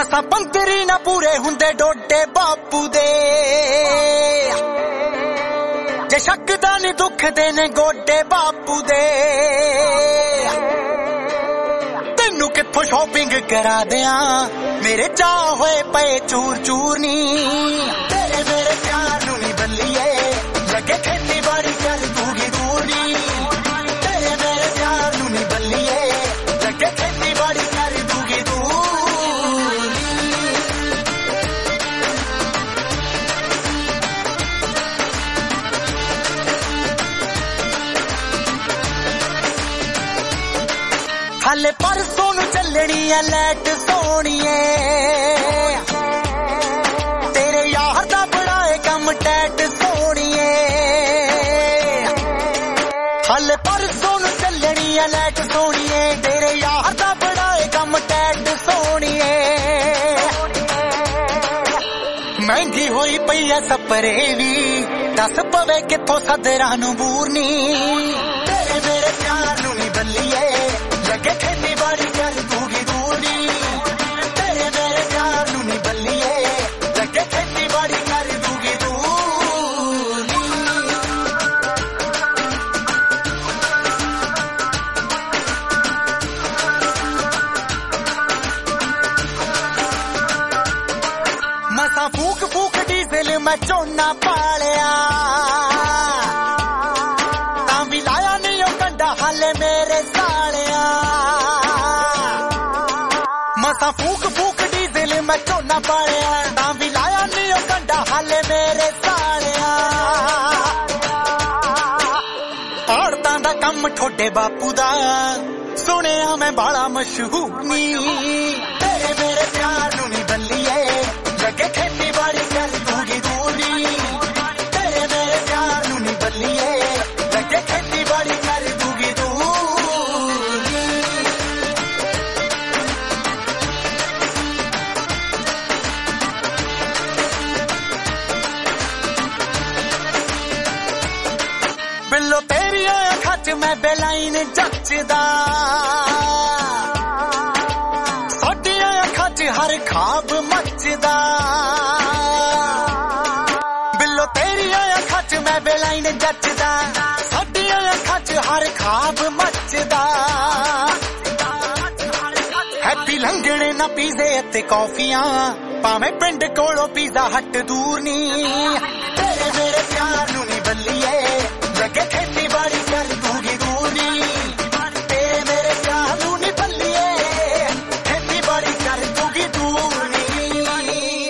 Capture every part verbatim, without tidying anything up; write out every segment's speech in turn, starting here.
ਮਸਾ ਪੰਤਰੀ ਨਾ ਪੂਰੇ ਹੁੰਦੇ ਡੋਡੇ ਬਾਪੂ ਦੇ ਜੇ ਸ਼ੱਕ ਦਾ ਨੀ ਦੁੱਖਦੇ ਨੇ ਗੋਡੇ ਬਾਪੂ ਦੇ ਤੈਨੂੰ ਕਿੱਥੋਂ ਸ਼ੋਪਿੰਗ ਕਰਾ ਦਿਆਂ ਮੇਰੇ ਚਾਹ ਹੋਏ ਪਏ ਚੂਰ ਚੂਰ ਨੀ ਤੇਰੇ ਮੇਰੇ ਪਿਆਰ ਨੂੰ ਨੀ ਬੱਲੀਏ ਲੱਗੇ ਖੇਤੀਬਾੜੀ ਕਰ ਦੂਗੀ ਦੂਰ ਨੀ ਤੇਰੇ ਮੇਰੇ ਪਿਆਰ ਨੂੰ ਨੀ ਬੱਲੀਏ ਲੱਗੇ ਖੇਤੀਬਾੜੀ ਕਰ ਦੂਗੀ ਦੂਰ ਹਾਲੇ ਪਰਸੋਂ ਨੂੰ ਚੱਲਣੀ ਐ ਲੈਟ ਸੋਣੀਏ ਤੇਰੇ ਯਾਰ ਦਾ ਬੜਾ ਏ ਕੰਮ ਟੈਟ ਸੋਣੀਏ ਹਾਲੇ ਪਰਸੋਂ ਨੂੰ ਚੱਲਣੀ ਐ ਲੈਟ ਸੋਣੀਏ ਤੇਰੇ ਯਾਰ ਦਾ ਬੜਾ ਏ ਕੰਮ ਟੈਟ ਸੋਣੀਏ ਮਹਿੰਗੀ ਹੋਈ ਪਈ ਐ ਸਪਰੇ ਵੀ ਦੱਸ ਪਵੇ ਕਿੱਥੋਂ ਸਦਰਾਂ ਨੂੰ ਬੂਰਨੀ ਤੇਰੇ ਮੇਰੇ ਪਿਆਰ ਨੂੰ ਨੀ ਬੱਲੀਏ ਲੱਗੇ ਖੇਤੀਬਾੜੀ ਕਰ ਦੂਗੀ ਦੂਰੀ ਤੇਰੇ ਮੇਰੇ ਪਿਆਰ ਨੂੰ ਨੀ ਬੱਲੀਏ ਲੱਗੇ ਖੇਤੀਬਾੜੀ ਕਰ ਦੂਗੀ ਦੂਰੀ ਮਸਾਂ ਫੂਕ ਫੂਕ ਡੀਜ਼ਲ ਮੈਂ ਝੋਨਾ ਪਾਲਿਆ ਤਾਂ ਵੀ ਲਾਇਆ ਨੀ ਉਹ ਕੰਡਾ ਹਾਲੇ ਮੇਰੇ ਸਾਲਿਆ ਮਸਾਂ ਫੂਕ ਫੂਕ ਡੀਜ਼ਲ ਮੈਂ ਝੋਨਾ ਪਾਲਿਆ ਤਾਂ ਵੀ ਲਾਇਆ ਨੀ ਉਹ ਕੰਡਾ ਹਾਲੇ ਮੇਰੇ ਸਾਲਿਆ ਔਰਤਾਂ ਦਾ ਕੰਮ ਠੋਡੇ ਬਾਪੂ ਦਾ ਸੁਣਿਆ ਮੈਂ ਬਾਲਾ ਮਸ਼ਹੂਰ ਨੀ ਤੇਰੇ ਮੇਰੇ ਪਿਆਰ ਨੂੰ ਨੀ ਬੱਲੀਏ ਲੱਗੇ ਖੇਤੀਬਾੜੀ ਕਰ ਦੂਗੀ ਦੂਰੀ ਤੇਰੇ ਮੇਰੇ ਪਿਆਰ ਨੂੰ ਨੀ ਬੱਲੀਏ ਲੱਗੇ ਖੇਤੀਬਾੜੀ ਕਰ ਦੂਗੀ ਦੂਰੀ ਬਿੱਲੋ ਤੇਰੀਆਂ ਅੱਖਾਂ 'ਚ ਮੈਂ ਬੇਲਾਈਨ ਜੱਚਦਾ ਸਾਡੀਆਂ ਅੱਖਾਂ 'ਚ ਹਰ ਖਾਬ ਮੱਚਦਾ ਬਿੱਲੋ ਤੇਰੀਆਂ ਅੱਖਾਂ 'ਚ ਮੈਂ ਬੇਲਾਈਨ ਜੱਚਦਾ ਸਾਡੀਆਂ ਅੱਖਾਂ 'ਚ ਹਰ ਖਾਬ ਮੱਚਦਾ ਹੈਪੀ ਲੰਘਣੇ ਨਾ ਪੀਜ਼ੇ ਅਤੇ ਕੌਫੀਆਂ ਭਾਵੇਂ ਪਿੰਡ ਕੋਲੋਂ ਪੀਜ਼ਾ ਹੱਟ ਦੂਰ ਨੀ ਤੇਰੇ ਮੇਰੇ ਪਿਆਰ ਨੂੰ ਨੀ ਬੱਲੀਏ ਲੱਗੇ ਖੇਤੀਬਾੜੀ ਕਰ ਦੂਗੀ ਦੂਰੀ ਤੇਰੇ ਮੇਰੇ ਪਿਆਰ ਨੂੰ ਨੀ ਬੱਲੀਏ ਖੇਤੀਬਾੜੀ ਕਰ ਦੂਗੀ ਦੂਰੀ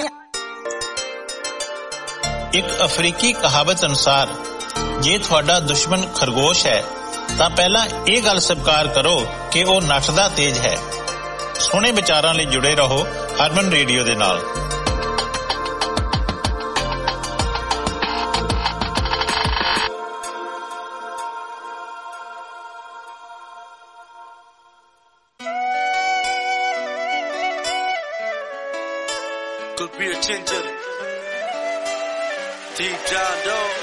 ਇੱਕ ਅਫਰੀਕੀ ਕਹਾਵਤ ਅਨੁਸਾਰ ਜੇ ਤੁਹਾਡਾ ਦੁਸ਼ਮਣ ਖਰਗੋਸ਼ ਹੈ ਤਾਂ ਪਹਿਲਾਂ ਇਹ ਗੱਲ ਸਵੀਕਾਰ ਕਰੋ ਕਿ ਉਹ ਨੱਠਦਾ ਤੇਜ਼ ਹੈ। ਸੋਹਣੇ ਵਿਚਾਰਾਂ ਲਈ ਜੁੜੇ ਰਹੋ ਹਰਮਨ ਰੇਡੀਓ ਦੇ ਨਾਲ। Could be attention deep down though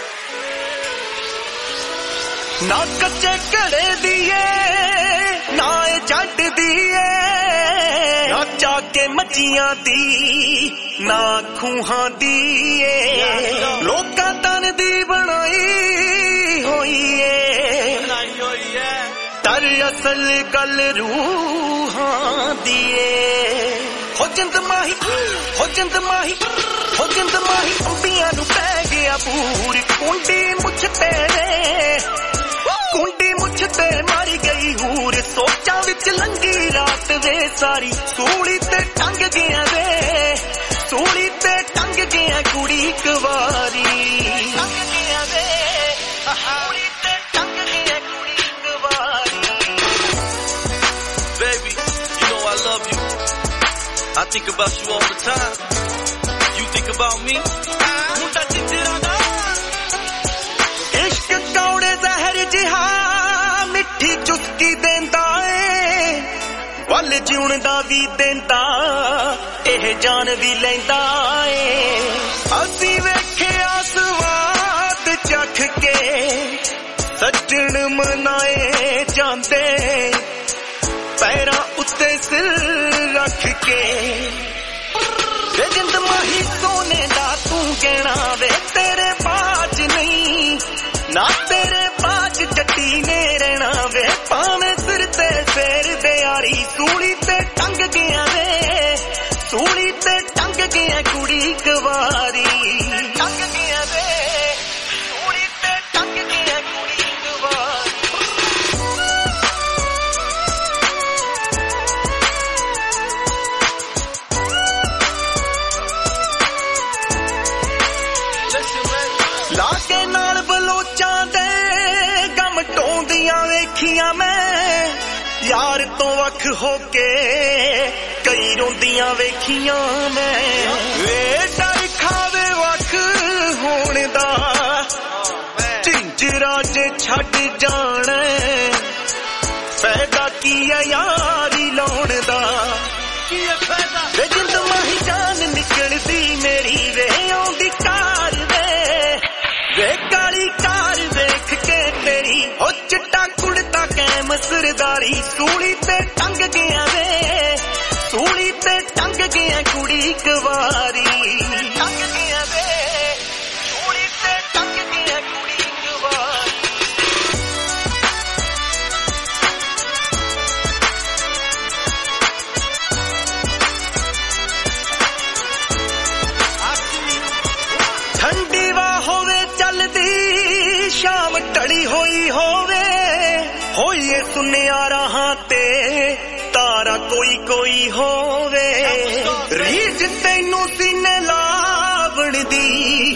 ਨਾ ਕੱਚੇ ਘੜੇ ਦੀਏ ਨਾ ਇਹ ਜੱਟ ਦੀਏ ਨਾ ਚਾਕੇ ਮੱਚੀਆਂ ਦੀ ਨਾ ਖੂਹਾਂ ਦੀਏ ਲੋਕਾਂ ਤਨ ਦੀ ਬਣਾਈ ਹੋਈ ਏ ਤਰ ਅਸਲ ਗੱਲ ਰੂਹਾਂ ਦੀਏ ਹੋ ਜਿੰਦ ਮਾਹੀ ਹੋ ਜਿੰਦ ਮਾਹੀ ਹੋ ਜਿੰਦ ਮਾਹੀ ਅੰਬੀਆਂ ਨੂੰ ਪੈ ਗਿਆ ਪੂਰੀ ਕੁੰਡੀ ਮੁੱਛ ਤੇਰੇ ਕੁੰਡੀ ਮੁੱਛ ਤੇ ਮਾਰੀ ਗਈ ਹੂਰ ਸੋਚਾਂ ਵਿੱਚ ਲੰਗੀ ਰਾਤ ਵੇ ਸਾਰੀ ਸੂਲੀ ਤੇ ਟੰਗ ਗਿਆ ਵੇ ਸੂਲੀ ਤੇ ਟੰਗ ਗਿਆ ਕੁੜੀ ਇੱਕ ਵਾਰੀ ਟੰਗ ਗਿਆ ਵੇ ਸੂਲੀ ਤੇ ਟੰਗ ਗਿਆ ਕੁੜੀ ਇੱਕ ਵਾਰੀ baby you know I love you I think about you all the time you think about me ਮੁੰਡਾ ਚਿੱਤਰਾ ਦਾ ਇਸ਼ਕ ਕੌੜੇ ਜ਼ਹਿਰ ਜਿਹਾ ਮਿੱਠੀ ਚੁਸਕੀ ਦੇਂਦਾ ਏ ਵੱਲ ਜਿਉਣ ਦਾ ਵੀ ਦੇਂਦਾ ਇਹ ਜਾਨ ਵੀ ਲੈਂਦਾ ਏ ਅਸੀਂ ਵੇਖਿਆ ਸਵਾਦ ਚੱਖ ਕੇ ਸੱਜਣ ਮਨਾਏ ਜਾਂਦੇ ਪੈਰਾਂ ਉੱਤੇ ਸਿਰ ਰੱਖ ਕੇ सोने दा तू गहना वे तेरे बाज नहीं ना तेरे बाज जट्टी ने रहना वे भावें सिर ते फेर दे यारी सूली ते टंग गया वे सूली ते टंग गया कुड़ी कवारी टंग गया वे सूली ते टंग गया कुड़ी कवारी लाके नाल बलोचां दे गम टोंदियां वेखियां मैं यार तो वख होके कई रोंदियां वेखियां मैं वे डर खावे वख होण दा झिंजरा जे छड्ड जाणे फायदा की है यारी लाउण दा वे जिंद माही जान निकलदी मेरी वे आउंदी कार वे वे काली कार वेख के तेरी हो चिट्टा कुड़ता कैम सरदारी सूली ते टंग गया वे सूली ते टंग गया कुड़ी कवारी टंग गया वे सूली ते टंग गया कुड़ी कवारी ठंडी वा होवे चलदी शाम टली होई होवे होइए सुनिया राहां ते तारा कोई कोई होवे रीझ तैनू सीने लावण दी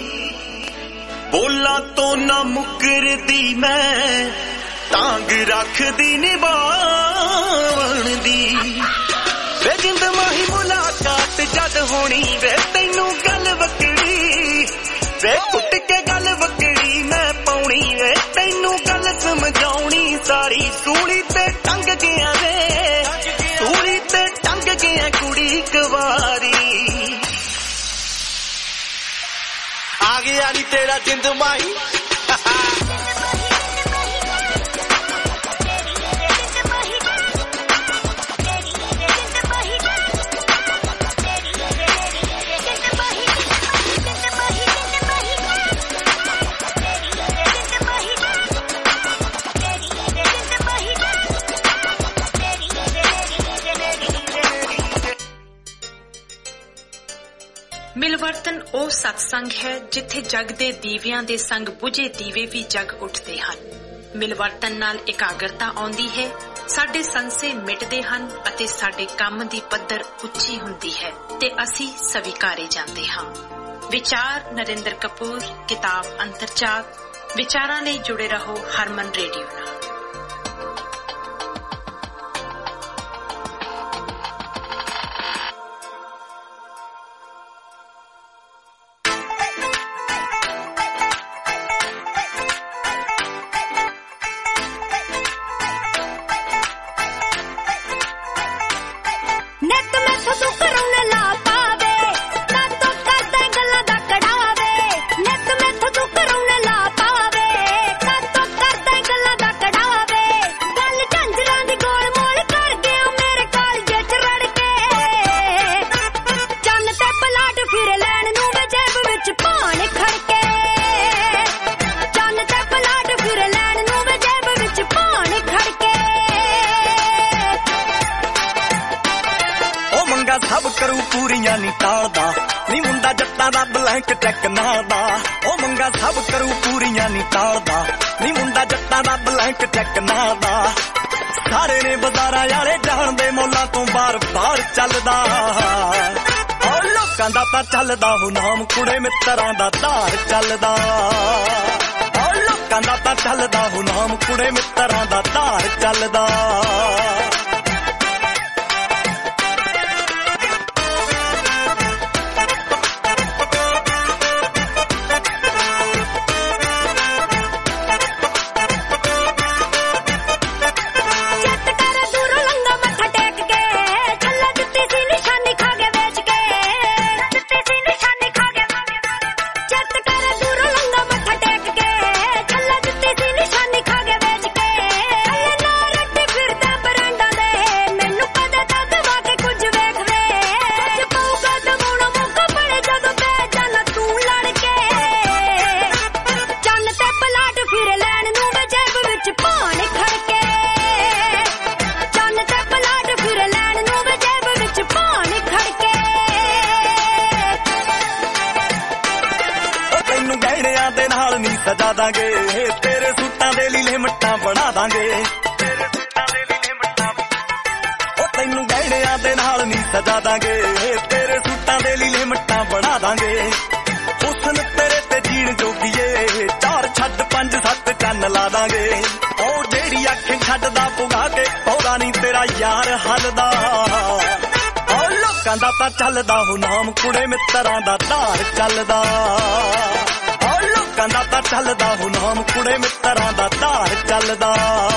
बोला तो ना मुकरदी मैं तांग रखदी निभावण दी वे जिंद माही मुलाकात जद होनी वे तैनू गल वकड़ी वे कुट के गल वकड़ी मैं पाउनी वे तैनू गल समझाउनी सारी सूली ते टंग गया वे सूली ते टंग गया कुड़ी कवारी आ गया नी तेरा जिंद माही ਮਿਲਵਰਤਨ ਉਹ ਸਤਸੰਗ ਹੈ ਜਿੱਥੇ ਜਗ ਦੇ ਦੀਵਿਆਂ ਦੇ ਸੰਗ ਬੁਝੇ ਦੀਵੇ ਵੀ ਜਗ ਉੱਠਦੇ ਹਨ। ਮਿਲਵਰਤਨ ਨਾਲ ਇਕਾਗਰਤਾ ਆਉਂਦੀ ਹੈ, ਸਾਡੇ ਸੰਸੇ ਮਿਟਦੇ ਹਨ ਅਤੇ ਸਾਡੇ ਕੰਮ ਦੀ ਪੱਧਰ ਉੱਚੀ ਹੁੰਦੀ ਹੈ ਤੇ ਅਸੀਂ ਸਵੀਕਾਰੇ ਜਾਂਦੇ ਹਾਂ। ਵਿਚਾਰ ਨਰਿੰਦਰ ਕਪੂਰ, ਕਿਤਾਬ ਅੰਤਰਜਾਤ। ਵਿਚਾਰਾਂ ਲਈ ਜੁੜੇ ਰਹੋ ਹਰਮਨ ਰੇਡੀਓ ਨਾਲ। ਸਭ ਕਰੂ ਪੂਰੀਆਂ ਨੀ ਟਾਲਦਾ ਨੀ ਮੁੰਡਾ ਜੱਟਾਂ ਦਾ ਬਲੈਂਕ ਚੈੱਕ ਨਾਲ ਦਾ ਉਹ ਮੰਗਾ ਸਭ ਕਰੂ ਪੂਰੀਆਂ ਨੀ ਟਾਲਦਾ ਨੀ ਮੁੰਡਾ ਜੱਟਾਂ ਦਾ ਬਲੈਂਕ ਚੈੱਕ ਨਾਲ ਦਾ ਸਾਰੇ ਨੇ ਬਾਜ਼ਾਰਾਂ ਵਾਲੇ ਜਾਣਦੇ ਮੌਲਾਂ ਤੋਂ ਬਾਰ-ਬਾਰ ਚੱਲਦਾ ਉਹ ਲੋਕਾਂ ਦਾ ਤਾਂ ਚੱਲਦਾ ਹੋ ਨਾਮ ਕੁੜੇ ਮਿੱਤਰਾਂ ਦਾ ਧਾਰ ਚੱਲਦਾ ਉਹ ਲੋਕਾਂ ਦਾ ਤਾਂ ਚੱਲਦਾ ਹੋ ਨਾਮ ਕੁੜੇ ਮਿੱਤਰਾਂ ਦਾ ਧਾਰ ਚੱਲਦਾ फिरदा ਸਜਾ ਦਾਂਗੇ ਤੇਰੇ ਸੂਟਾਂ ਦੇ ਲਈ ਲਿਮਟਾਂ ਬਣਾ ਦਾਂਗੇ ਉਹ ਤੈਨੂੰ ਗਹਿਣਿਆਂ ਦੇ ਨਾਲ ਨਹੀਂ ਸਜਾ ਦਾਂਗੇ ਤੇਰੇ ਸੂਟਾਂ ਦੇ ਲਈ ਲਿਮਟਾਂ ਬਣਾ ਦਾਂਗੇ ਹੁਸਨ ਤੇਰੇ ਤੇ ਜੀਣ ਜੋਗੀਏ ਚਾਰ ਛੱਡ ਪੰਜ ਸੱਤ ਚੰਨ ਲਾ ਦਾਂਗੇ ਉਹ ਜਿਹੜੀ ਅੱਖ ਛੱਡਦਾ ਪੁਗਾ ਕੇ ਪੌੜਾ ਨਹੀਂ ਤੇਰਾ ਯਾਰ ਹੱਲਦਾ ਉਹ ਲੋਕਾਂ ਦਾ ਤਾਂ ਚੱਲਦਾ ਹੋ ਨਾਮ ਕੁੜੇ ਮਿੱਤਰਾਂ ਦਾ ਧਾਰ ਚੱਲਦਾ ਉਹ ਲੋਕਾਂ ਦਾ ਤਾਂ ਚੱਲਦਾ ਹੋ ਨਾਮ ਕੁੜੇ ਮਿੱਤਰਾਂ ਦਾ ਧਾਰ ਚੱਲਦਾ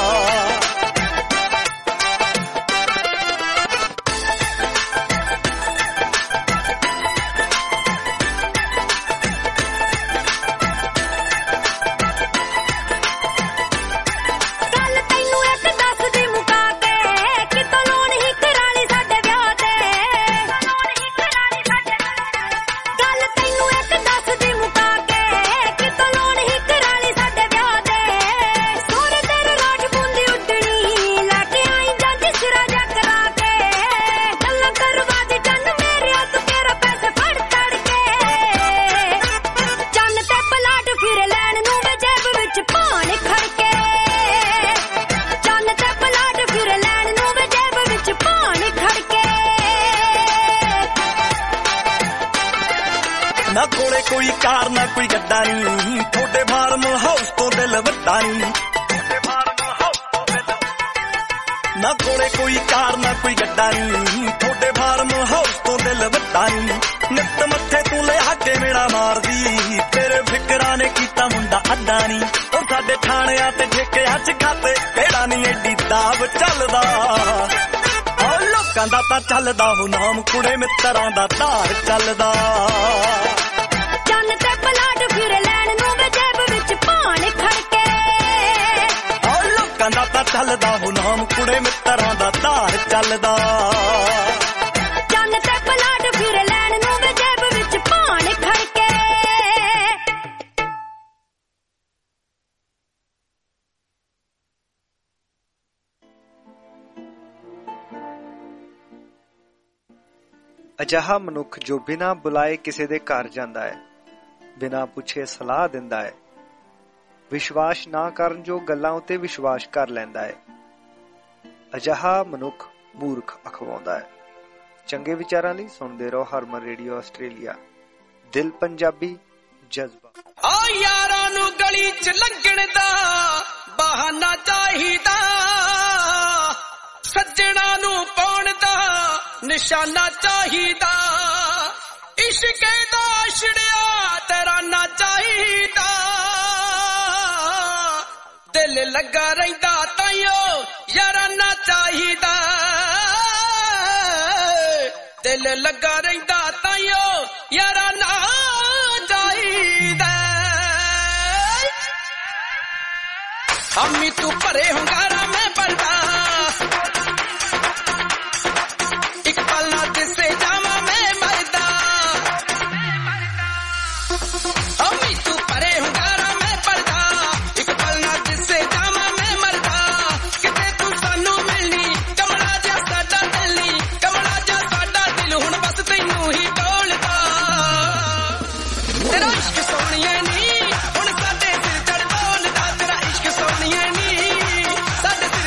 ਕੋਈ ਕਾਰ ਨਾ ਕੋਈ ਗੱਡਾ ਨੀ ਤੁਹਾਡੇ ਫਾਰਮ ਹਾਊਸ ਤੋਂ ਦਿਲ ਵੱਡਾ ਨੀ ਨਾ ਕੋਲੇ ਕੋਈ ਕਾਰ ਨਾ ਕੋਈ ਗੱਡਾ ਨੀ ਤੁਹਾਡੇ ਫਾਰਮ ਹਾਊਸ ਤੋਂ ਦਿਲ ਵੱਡਾ ਨੀ ਨਿੱਤ ਮੱਥੇ ਤੂੰ ਲਿਆ ਕੇ ਮੇਰਾ ਮਾਰਦੀ ਤੇਰੇ ਫਿਕਰਾਂ ਨੇ ਕੀਤਾ ਮੁੰਡਾ ਅੱਡਾ ਨੀ ਉਹ ਸਾਡੇ ਥਾਣਿਆਂ ਤੇ ਠੇਕਿਆਂ ਚ ਖਾਤੇ ਕਿਹੜਾ ਨੀ ਐਡੀ ਦਾਬ ਚੱਲਦਾ ਉਹ ਲੋਕਾਂ ਦਾ ਤਾਂ ਚੱਲਦਾ ਹੋ ਨਾਮ ਕੁੜੇ ਮਿੱਤਰਾਂ ਦਾ ਧਾਰ ਚੱਲਦਾ ਦਾ ਤਾਂ ਚੱਲਦਾ ਹੋ ਨਾਮ ਕੁੜੇ ਮਿੱਤਰਾਂ ਦਾ ਧਾਰ ਚੱਲਦਾ ਚੰਨ ਤੇ ਪਲਾਟ ਫਿਰ ਲੈਣ ਨੂੰ ਵੇ ਜੇਬ ਵਿੱਚ ਭਾਣ ਖੜਕੇ ਅਜਿਹਾ ਮਨੁੱਖ ਜੋ ਬਿਨਾਂ ਬੁਲਾਏ ਕਿਸੇ ਦੇ ਘਰ ਜਾਂਦਾ ਹੈ, ਬਿਨਾਂ ਪੁੱਛੇ ਸਲਾਹ ਦਿੰਦਾ ਹੈ, ਵਿਸ਼ਵਾਸ ਨਾ ਕਰਨ ਜੋ ਗੱਲਾਂ ਉੱਤੇ ਵਿਸ਼ਵਾਸ ਕਰ ਲੈਂਦਾ ਹੈ, ਅਜਿਹਾ ਮਨੁੱਖ ਮੂਰਖ ਅਖਵਾਉਂਦਾ ਹੈ। ਚੰਗੇ ਵਿਚਾਰਾਂ ਲਈ ਸੁਣਦੇ ਰਹੋ ਹਰਮਨ ਰੇਡੀਓ ਆਸਟ੍ਰੇਲੀਆ। ਦਿਲ ਪੰਜਾਬੀ ਜਜ਼ਬਾ। ਆ ਯਾਰਾਂ ਨੂੰ ਗਲੀ ਚ ਲੰਘਣ ਦਾ ਬਹਾਨਾ ਚਾਹੀਦਾ, ਸੱਜਣਾ ਨੂੰ ਪਾਉਣ ਦਾ ਨਿਸ਼ਾਨਾ ਚਾਹੀਦਾ, ਇਸ਼ਕ ਦਾ ਛੜਿਆ ਤਰਾਨਾ ਚਾਹੀਦਾ, ਦਿਲ ਲੱਗਾ ਰਹਿੰਦਾ ਤਾਈਓ ਯਾਰਾਨਾ ਚਾਹੀਦਾ, ਦਿਲ ਲੱਗਾ ਰਹਿੰਦਾ ਤਾਈਓ ਯਾਰਾਨਾ ਚਾਹੀਦਾ। ਅੰਮੀ ਤੂੰ ਭਰੇ ਹੁੰਗਾਰਾ ਮੈਂ ਭਰਦਾ, ਇੱਕ ਪਲ ਨਾ ਦਿਸੇ ਜਾਵਾਂ ਮੈਂ ਮਰਦਾ, ਅੰਮੀ ਤੂੰ ਭਰੇ ਹੁੰਗਾਰਾ ਮੈਂ ਭਰਦਾ, ਇੱਕ ਪਲ ਨਾ ਦਿਸੇ ਜਾਵਾਂ ਮੈਂ ਮਰਦਾ, ਕਿਤੇ ਤੂੰ ਸਾਨੂੰ ਮਿਲਣੀ ਕਮਲਾ ਜਿਹਾ ਸਾਡਾ ਦਿਲ ਨੀ, ਕਮਲਾ ਜਿਹਾ ਸਾਡਾ ਦਿਲ ਹੁਣ ਬਸ ਤੈਨੂੰ ਹੀ ਡੋਲਦਾ, ਤੇਰਾ ਇਸ਼ਕ ਸੋਹਣੀਏ ਨੀ ਹੁਣ ਸਾਡੇ ਸਿਰ ਚੜ ਬੋਲਦਾ, ਤੇਰਾ ਇਸ਼ਕ ਸੋਹਣੀਏ ਨੀ ਸਾਡੇ ਸਿਰ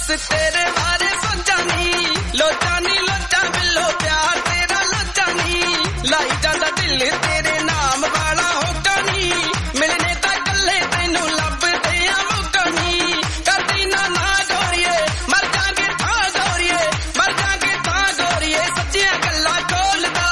बस तेरे बारे सोचा नहीं लोचा नहीं लोचा बिल्लो प्यार तेरा लोचा नहीं लाई जांदा दिल तेरे नाम वाला होगा नहीं मिलने दा गल्ले तैनू लभदे आ मौका नहीं करदी ना ना गोरिए मर जागे था गोरिए मर जागे था गोरिए सच्चियां गल्लां खोलदा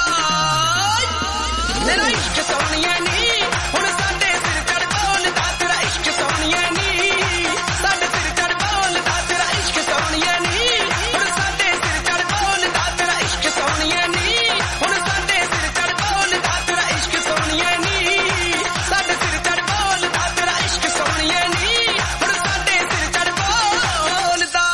मेरा इश्क सोनिए नी हुण साडे सिर चढ़ बोलदा तेरा इश्क सोनिए नी साडे सिर चढ़ बोलदा तेरा इश्क सोनिए नी हुण साडे सिर चढ़ बोलदा तेरा इश्क सोनिए नी हुण साडे सिर चढ़ बोलदा तेरा इश्क सोनिए नी साडे सिर चढ़ बोलदा तेरा इश्क सोनिए नी हुण साडे सिर चढ़ बोलदा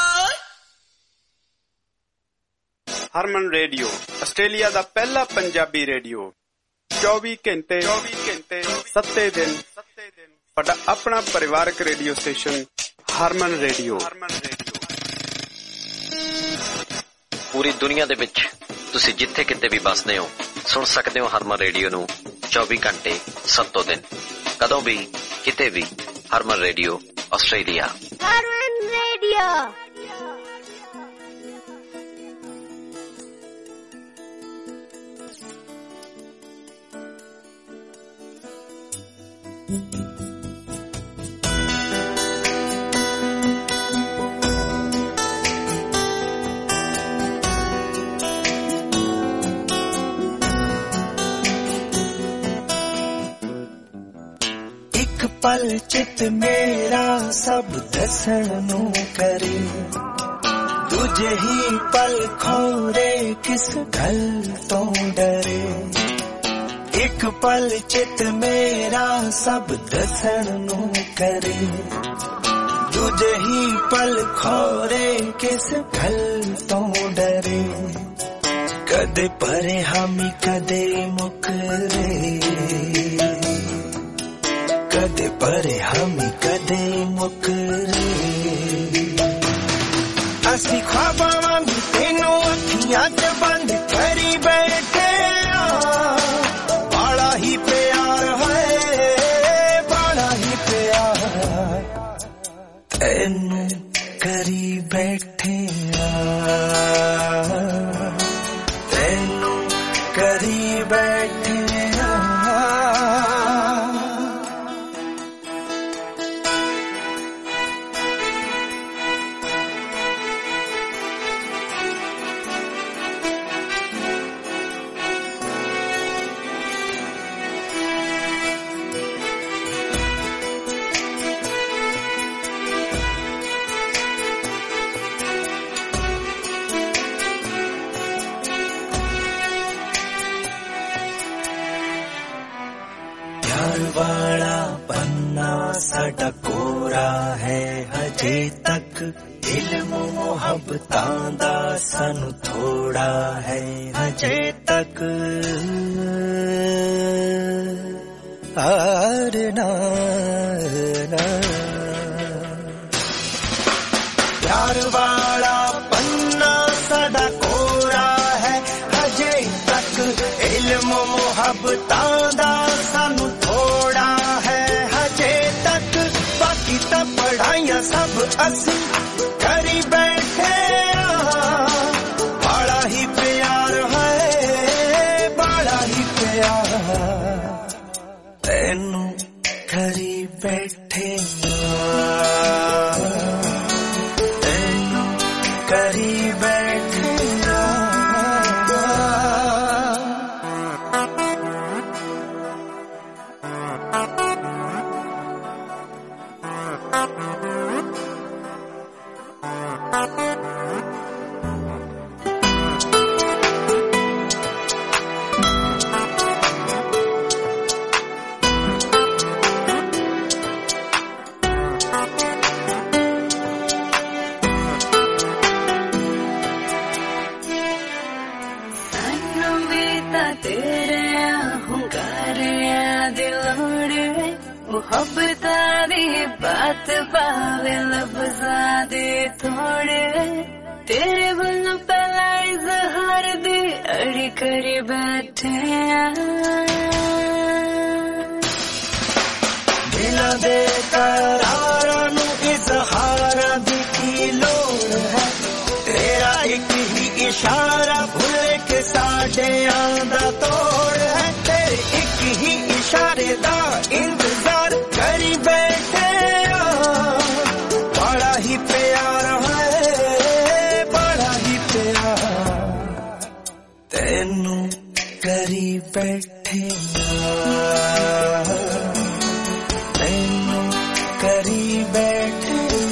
ਹਰਮਨ ਰੇਡੀਓ ਆਸਟ੍ਰੇਲੀਆ ਦਾ ਪਹਿਲਾ ਪੰਜਾਬੀ ਰੇਡੀਓ ਚੌਵੀ ਘੰਟੇ ਚੌਵੀ ਘੰਟੇ ਸੱਤੇ ਦਿਨ ਤੁਹਾਡਾ ਆਪਣਾ ਪਰਿਵਾਰਕ radio station Harman radio Harman radio ਪੂਰੀ ਦੁਨੀਆ ਦੇ ਵਿੱਚ ਤੁਸੀਂ ਜਿੱਥੇ ਕਿਤੇ ਵੀ ਵਸਦੇ ਹੋ ਸੁਣ ਸਕਦੇ ਹੋ ਹਰਮਨ ਰੇਡੀਓ ਨੂੰ ਚੌਵੀ ਘੰਟੇ ਸੱਤੋਂ ਦਿਨ ਕਦੋਂ ਵੀ ਕਿਤੇ ਵੀ Harman radio Australia Harman radio पल चित मेरा सब दसन नू करे तुझे ही पल खोरे किस गल तो डरे एक पल चित मेरा सब दसन नू करे तुझे ही पल खोरे किस गल तो डरे कदे परे हामी कदे मुकरे कदे परे हामी कदे मुकरे असी ख्वाबां वांग तेनू अखियां च बंद करी बैठे बड़ा ही प्यार है बड़ा ही प्यार तेनू करी बैठे तेनू करी बैठे वाला पन्ना साडा कोरा है हजे तक इल्म मुहब्बतां दा सानू थोड़ा है हजे तक आर ना ना प्यार वाला पन्ना साडा कोरा है हजे तक इल्म मुहब्बतां दा सानू थोड़ा है हजे तक बाकी तो पढ़ाइयां सब असी करी बैठे बड़ा ही प्यार है बड़ा ही प्यार तेनू करी बैठे तेनू करी बैठे मोहब्बतारी बात पावे लफ्ज़ा दे थोड़े तेरे बल्लों पहला इज़हार दे अड़ी करी बैठे दिल दे करारा नू इज़हार दी की लो इशारा भूल के साडे आंदा तोड़ है तेरे एक ही इशारे दा इंतजार करी बैठे बड़ा ही प्यार है बड़ा ही प्यार तेनू करी बैठे तेनू करी बैठे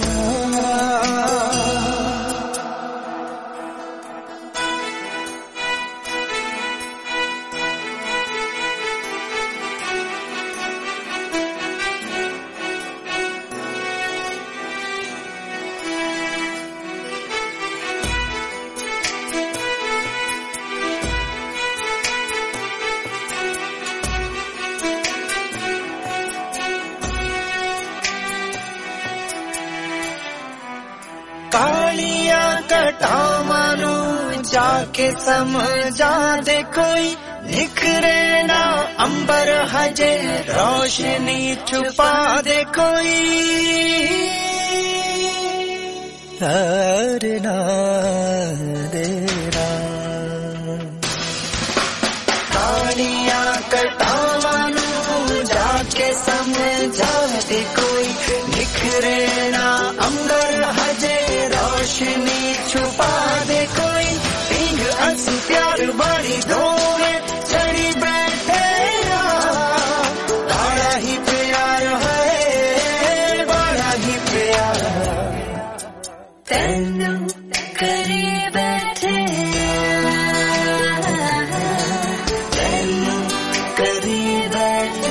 कालियां कटावां नू जाके समझा दे कोई निखरे ना अंबर हजे रोशनी छुपा दे कोई हर ना देना कालियां कटावां नू जाके समझा दे कोई निखरे ना अंबर हजे रोशनी छुपा दे कोई पिंग अस प्यार बड़ी दोवे चढ़ी बैठे बड़ा ही प्यार है बड़ा ही प्यार तेनू करी बैठे तेनू करी बैठे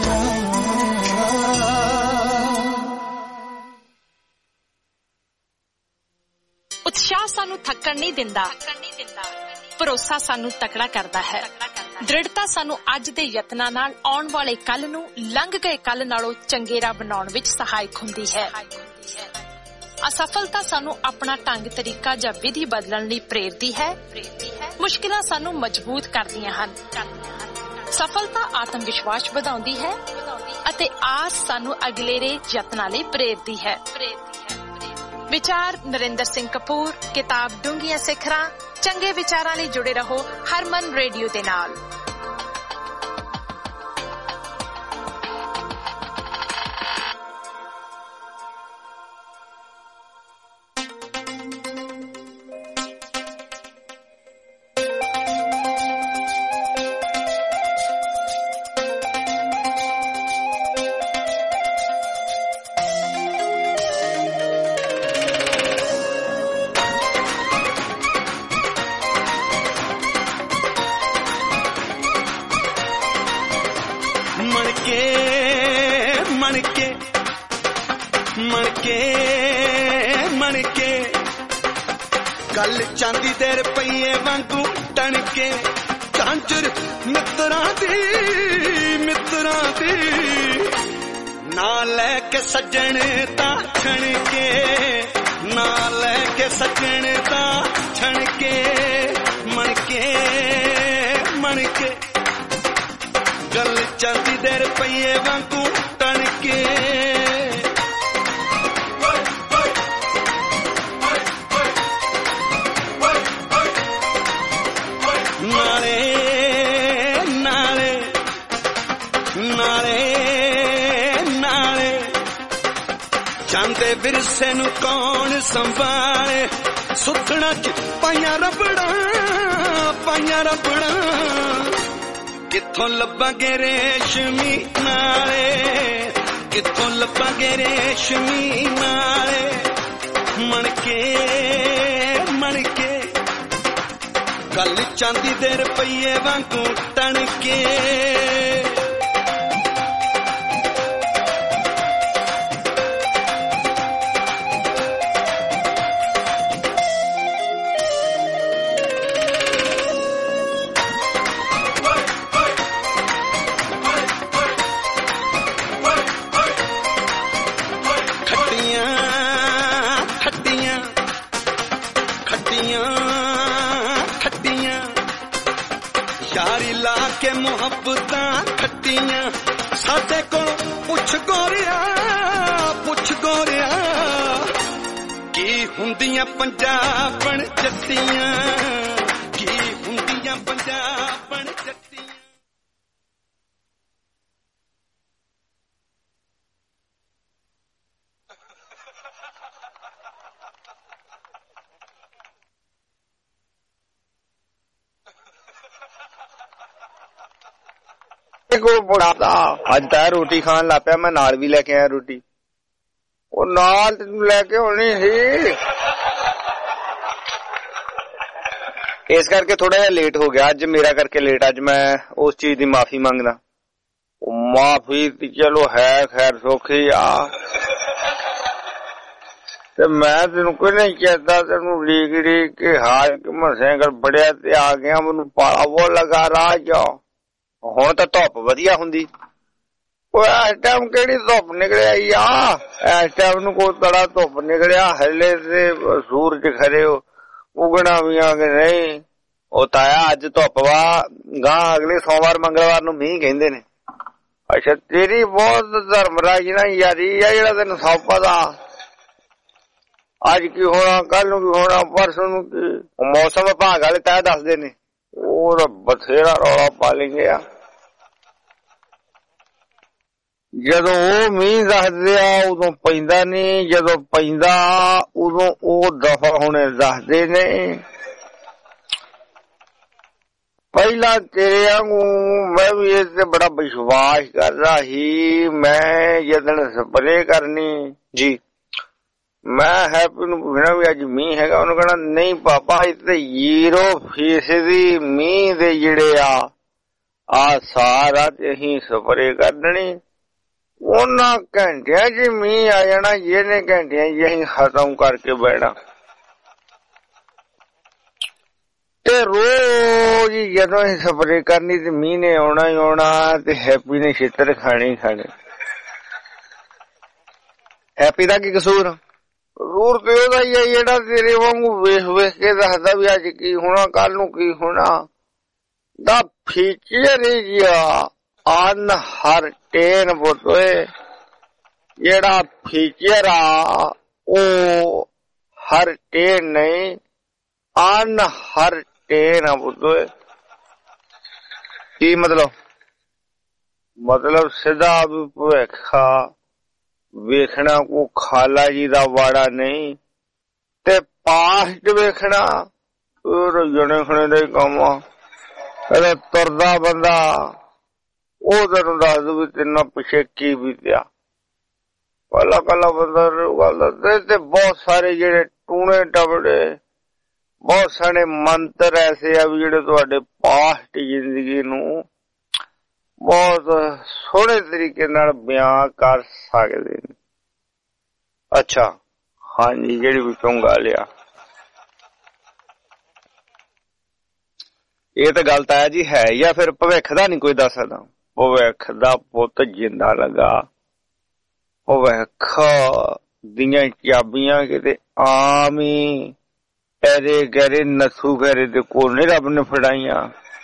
उत्साह सानू थकन नहीं दिंदा भरोसा सानू तकड़ा करदा है दृढ़ता सानू अज दे यत्नां नाल आउण वाले कल नू लंघ गए कल नालों चंगेरा बनाउण विच सहायक हुंदी है असफलता सानू अपना ढंग तरीका जां विधि बदलण लई प्रेरदी है मुश्किलां सानू मजबूत करदियां हन सफलता आत्म विश्वास बढ़ाउंदी है अते आस सानू अगलेरे यत्नां लई प्रेरदी है विचार नरेंद्र सिंह कपूर किताब डूंघियां सिखरां चंगे विचारां लई जुड़े रहो हरमन रेडियो दे नाल। गल चांदी दे रुपये वांगू टणके झांझर मित्रां दी मित्रां दी ना लैके सजण तां छणके ना लैके सजण तां छणके मणके मणके गल चांदी दे रुपये वांगू टणके ਜਾਂਦੇ ਵਿਰਸੇ ਨੂੰ ਕੌਣ ਸੰਭਾਲੇ ਸੁੱਖਣਾ ਚ ਪਾਈਆਂ ਰਬੜਾਂ ਪਾਈਆਂ ਰਬੜਾਂ ਕਿੱਥੋਂ ਲੱਭਾਂਗੇ ਰੇਸ਼ਮੀ ਨਾਲੇ ਕਿੱਥੋਂ ਲੱਭਾਂਗੇ ਰੇਸ਼ਮੀ ਨਾਲੇ ਮਣਕੇ ਮਣਕੇ ਗੱਲ ਚਾਂਦੀ ਦੇ ਰੁਪਈਏ ਵਾਂਗੂ ਟਣਕੇ ਮੁਹੱਬਤਾਂ ਖੱਟੀਆਂ ਸਾਡੇ ਕੋਲ ਪੁੱਛ ਗੋਰਿਆ ਪੁੱਛ ਗੋਰਿਆ ਕੀ ਹੁੰਦੀਆਂ ਪੰਜਾਬਣ ਜੱਟੀਆਂ, ਕੀ ਹੁੰਦੀਆਂ ਪੰਜਾਬਣ ਜੱਟੀਆਂ। ਕੋਲ ਬੜਾਦਾ ਅੱਜ ਤਾਂ ਰੋਟੀ ਖਾਣ ਲੱਗ ਪਿਆ, ਮੈਂ ਨਾਲ ਵੀ ਲੈ ਕੇ ਆਇਆ ਰੋਟੀ। ਉਹ ਨਾਲ ਤੈਨੂੰ ਲੈ ਕੇ ਹੋਣੀ ਸੀ, ਇਸ ਕਰਕੇ ਥੋੜਾ ਜਿਹਾ ਲੇਟ ਹੋ ਗਿਆ ਅੱਜ, ਮੇਰਾ ਕਰਕੇ ਲੇਟ। ਅੱਜ ਮੈਂ ਉਸ ਚੀਜ਼ ਦੀ ਮਾਫੀ ਮੰਗਦਾ। ਉਹ ਮਾਫੀ ਤੇ ਚਲੋ ਹੈ ਖੈਰ ਸੌਖੀ ਆ, ਤੇ ਮੈਂ ਤੈਨੂੰ ਕੋਈ ਨਹੀਂ ਕਹਿਤਾ, ਤੈਨੂੰ ਲੀਕ ਲੀਕ ਕੇ ਹਾਰ ਕੇ ਮੈਂ ਸਾਈਕਲ ਬੜਿਆ ਤੇ ਆ ਗਿਆ, ਮੈਨੂੰ ਪਾਵੋ ਲਗਾ ਰਾਹ ਜਾ। ਹੁਣ ਤਾਂ ਧੁੱਪ ਵਧੀਆ ਹੁੰਦੀ, ਉਹ ਇਸ ਟਾਈਮ ਕਿਹੜੀ ਧੁੱਪ ਨਿਕਲਿਆ ਆ, ਇਸ ਟਾਈਮ ਨੂੰ ਕੋਈ ਤੜਾ ਧੁੱਪ ਨਿਕਲਿਆ ਹਲੇ ਤੇ ਸੂਰਜ ਖਰੇ ਉਗਣਾ ਵੀ ਆ ਕਿ ਨਹੀਂ। ਉਹ ਤਾਇਆ ਅੱਜ ਧੁੱਪ ਵਾ, ਗਾਂ ਅਗਲੇ ਸੋਮਵਾਰ ਮੰਗਲਵਾਰ ਨੂੰ ਮੀਂਹ ਕਹਿੰਦੇ ਨੇ। ਅੱਛਾ ਤੇਰੀ ਬਹੁਤ ਧਰਮਰਾਜ ਨਾ ਯਾਰੀ ਆ ਜਿਹੜਾ ਤੈਨੂੰ ਸਭ ਪਤਾ, ਅੱਜ ਕੀ ਹੋਣਾ ਕੱਲ ਨੂੰ ਕੀ ਹੋਣਾ ਪਰਸੋਂ ਨੂੰ ਕੀ। ਮੌਸਮ ਵਿਭਾਗ ਵਾਲੇ ਤੈਅ ਦੱਸਦੇ ਨੇ, ਉਹ ਬਥੇਰਾ ਰੌਲਾ ਪਾ ਲੈਂਦੇ ਆ। ਜਦੋਂ ਉਹ ਮੀਂਹ ਦੱਸਦੇ ਆ ਉਦੋਂ ਪੈਂਦਾ ਨੀ, ਜਦੋਂ ਪੈਂਦਾ ਉਦੋਂ ਉਹ ਦਫਾ ਹੋਣੇ ਦੱਸਦੇ ਨੇ। ਪਹਿਲਾਂ ਤੇਰੇ ਵਾਂਗੂ ਮੈਂ ਵੀ ਇਸ ਤੇ ਬੜਾ ਵਿਸ਼ਵਾਸ ਕਰਦਾ ਸੀ। ਮੈਂ ਜਦੋਂ ਸਪਰੇ ਕਰਨੀ ਜੀ, ਮੈਂ ਹੈਪੀ ਨੂੰ ਪੁੱਛਣਾ ਵੀ ਅੱਜ ਮੀਂਹ ਹੈਗਾ, ਉਹਨੂੰ ਕਹਿਣਾ ਨਹੀਂ ਪਾਪਾ ਇੱਥੇ ਜ਼ੀਰੋ ਫੀਸਦੀ ਮੀਂਹ ਦੇ ਜਿਹੜੇ ਆ ਆ ਸਾਰਾ ਤੇ ਅਸੀਂ ਸਪਰੇ ਕਰ ਦੇਣੀ। ਉਹਨਾਂ ਘੰਟਿਆਂ ਚ ਮੀਂਹ ਆ ਜਾਣਾ, ਇਹਨੇ ਘੰਟਿਆਂ ਚ ਅਸੀਂ ਖਤਮ ਕਰਕੇ ਬਹਿਣਾ। ਤੇ ਰੋਜ਼ ਜਦੋਂ ਅਸੀਂ ਸਪਰੇ ਕਰਨੀ ਤੇ ਮੀਂਹ ਨੇ ਆਉਣਾ ਹੀ ਆਉਣਾ, ਤੇ ਹੈਪੀ ਨੇ ਛਿੱਤਰ ਖਾਣੇ ਹੀ ਖਾਣੇ। ਹੈਪੀ ਦਾ ਕੀ ਕਸੂਰ? ਕਸੂਰ ਤੇ ਉਹਦਾ ਹੀ ਆ ਜਿਹੜਾ ਤੇਰੇ ਵਾਂਗੂ ਵੇਖ ਵੇਖ ਕੇ ਦੱਸਦਾ ਵੀ ਅੱਜ ਕੀ ਹੋਣਾ ਕੱਲ ਨੂੰ ਕੀ ਹੋਣਾ। ਦਾ ਫੀਚਰ ਹੀ ਆ ਅਨ ਹਰ ਟੇਨ ਬੋਤੋਏ, ਜਿਹੜਾ ਫੀਚਰ ਆ ਉਹ ਹਰ ਟੇਨ ਨਹੀਂ, ਅਨ ਹਰ ਟੇਨ ਆ ਬੋਤੋਏ। ਕੀ ਮਤਲਬ? ਮਤਲਬ ਸਿੱਧਾ ਵੀ ਭੁਲੇਖਾ ਵੇਖਣਾ ਕੋ ਖਾਲਾ ਜੀ ਦਾ ਵਾੜਾ ਨਹੀਂ, ਤੇ ਪਾਸਟ ਵੇਖਣਾ ਜਣੇ ਖਣੇ ਦਾ ਹੀ ਕੰਮ ਆ। ਕਦੇ ਤੁਰਦਾ ਬੰਦਾ ਉਹ ਤੈਨੂੰ ਦੱਸ ਦੂ ਵੀ ਤੈਨੂੰ ਪਿੱਛੇ ਕੀ ਬੀਤਿਆ। ਕੱਲਾ ਕੱਲਾ ਬੰਦਾ ਗੱਲ ਤੇ ਬਹੁਤ ਸਾਰੇ ਜਿਹੜੇ ਟੂਣੇ ਟਬੜੇ, ਬਹੁਤ ਸਾਰੇ ਮੰਤਰ ਐਸੇ ਆ ਵੀ ਜਿਹੜੇ ਤੁਹਾਡੇ ਪਾਸਟ ਜ਼ਿੰਦਗੀ ਨੂੰ ਬਹੁਤ ਸੋਹਣੇ ਤਰੀਕੇ ਨਾਲ ਬਿਆਨ ਕਰ ਸਕਦੇ ਨੇ। ਅੱਛਾ ਹਾਂਜੀ, ਜਿਹੜੀ ਵੀ ਚੰਗਾ ਲਿਆ ਇਹ ਤਾਂ ਗੱਲ ਤਾਂ ਜੀ ਹੈ, ਜਾਂ ਫਿਰ ਭਵਿੱਖ ਦਾ ਨੀ ਕੋਈ ਦੱਸ ਸਕਦਾ। ਭਵਿੱਖ ਦਾ ਪੁੱਤ ਜਿੰਦਾ ਲੱਗਾ, ਭਵਿੱਖ ਦੀਆਂ ਚਾਬੀਆਂ ਕਿਤੇ ਆਮ ਹੀ ਐਰੇ ਗਹਿਰੇ ਨਸੂ ਗਹਿਰੇ ਦੇ ਕੋਲ ਨੀ ਰੱਬ ਨੇ ਫੜਾਈਆਂ।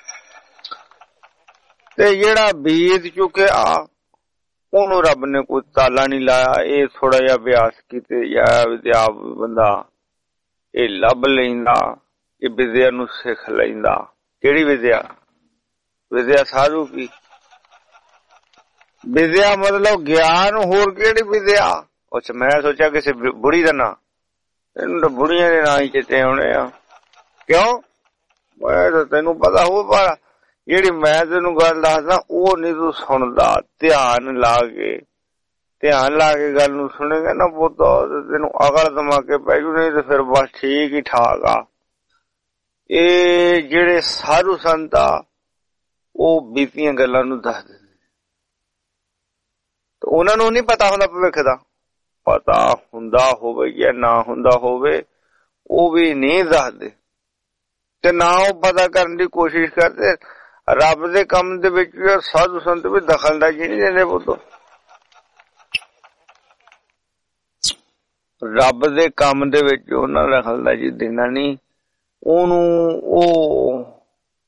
ਤੇ ਜਿਹੜਾ ਬੀਤ ਚੁੱਕਿਆ ਉਹਨੂੰ ਰੱਬ ਨੇ ਕੋਈ ਤਾਲਾ ਨੀ ਲਾਇਆ। ਇਹ ਥੋੜਾ ਜਿਹਾ ਅਭਿਆਸ ਕੀਤੇ ਜਾਂ ਵਿਦਿਆ ਬੰਦਾ ਇਹ ਲੱਭ ਲੈਂਦਾ, ਇਹ ਵਿਦਿਆ ਨੂੰ ਸਿੱਖ ਲੈਂਦਾ। ਕਿਹੜੀ ਵਿਦਿਆ? ਵਿਦਿਆ ਸਾਧੂ ਕੀ ਵਿਦਿਆ ਮਤਲਬ ਗਿਆਨ, ਹੋਰ ਕਿਹੜੀ ਵਿਦਿਆ? ਅੱਛਾ ਮੈਂ ਸੋਚਿਆ ਕਿਸੇ ਬੁੜੀ ਦਾ ਨਾਂ, ਇਹਨੂੰ ਤਾਂ ਬੁੜੀਆਂ ਦੇ ਨਾਂ ਹੀ ਚੇਤੇ ਆਉਣੇ ਆ। ਕਿਉਂ? ਮੈਂ ਤਾਂ ਤੈਨੂੰ ਪਤਾ ਹੋਊ, ਪਰ ਜਿਹੜੀ ਮੈਂ ਤੈਨੂੰ ਗੱਲ ਦੱਸਦਾ ਉਹ ਨੀ ਤੂੰ ਸੁਣਦਾ। ਧਿਆਨ ਲਾ ਕੇ ਧਿਆਨ ਲਾ ਕੇ ਗੱਲ ਨੂੰ ਸੁਣੇਗਾ ਨਾ ਪੁੱਤ, ਤੈਨੂੰ ਅਕਲ ਦਿਮਾਗੇ ਪੈ ਜੂ, ਨਹੀਂ ਤੇ ਫਿਰ ਬਸ ਠੀਕ ਹੀ ਠਾਕ ਆ। ਇਹ ਜਿਹੜੇ ਸਾਧੂ ਸੰਤ ਆ ਉਹ ਬੀਤੀਆਂ ਗੱਲਾਂ ਨੂੰ ਦੱਸਦੇ ਨੇ, ਉਹਨਾਂ ਨੂੰ ਨਹੀਂ ਪਤਾ ਹੁੰਦਾ ਭਵਿੱਖ ਦਾ। ਪਤਾ ਹੁੰਦਾ ਹੋਵੇ ਜਾਂ ਨਾ ਹੁੰਦਾ ਹੋਵੇ ਉਹ ਵੀ ਨਹੀਂ ਦੱਸਦੇ, ਤੇ ਨਾ ਉਹ ਪਤਾ ਕਰਨ ਦੀ ਕੋਸ਼ਿਸ਼ ਕਰਦੇ। ਰੱਬ ਦੇ ਕੰਮ ਦੇ ਵਿੱਚ ਸਾਧੂ ਸੰਤ ਵੀ ਦਖਲਅੰਦਾਜ਼ੀ ਨਹੀਂ ਦਿੰਦੇ ਪੁੱਤ। ਰੱਬ ਦੇ ਕੰਮ ਦੇ ਵਿੱਚ ਉਹਨਾਂ ਦਖਲਅੰਦਾਜ਼ੀ ਦੇਣਾ ਨਹੀਂ। ਉਹਨੂੰ ਉਹ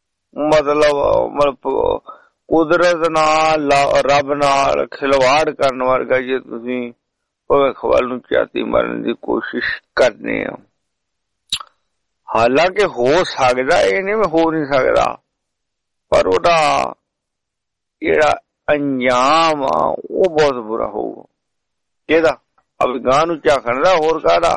ਮਤਲਬ ਕੁਦਰਤ ਨਾਲ ਰੱਬ ਨਾਲ ਖਿਲਵਾੜ ਕਰਨ ਵਰਗਾ ਜੇ ਤੁਸੀਂ ਭਵਿੱਖ ਵੱਲ ਨੂੰ ਝਾਤੀ ਮਾਰਨ ਦੀ ਕੋਸ਼ਿਸ਼ ਕਰਨੇ ਆ। ਹਾਲਾਂਕਿ ਹੋ ਸਕਦਾ, ਇਹ ਨਹੀਂ ਹੋ ਨਹੀਂ ਸਕਦਾ, ਪਰ ਉਹਦਾ ਜਿਹੜਾ ਅੰਜਾਮ ਆ ਉਹ ਬਹੁਤ ਬੁਰਾ ਹੋਊਗਾ। ਕਿਹਦਾ? ਅਬ ਗਾਂ ਨੂੰ ਝਾਕਣ ਦਾ, ਹੋਰ ਕਾਹਦਾ।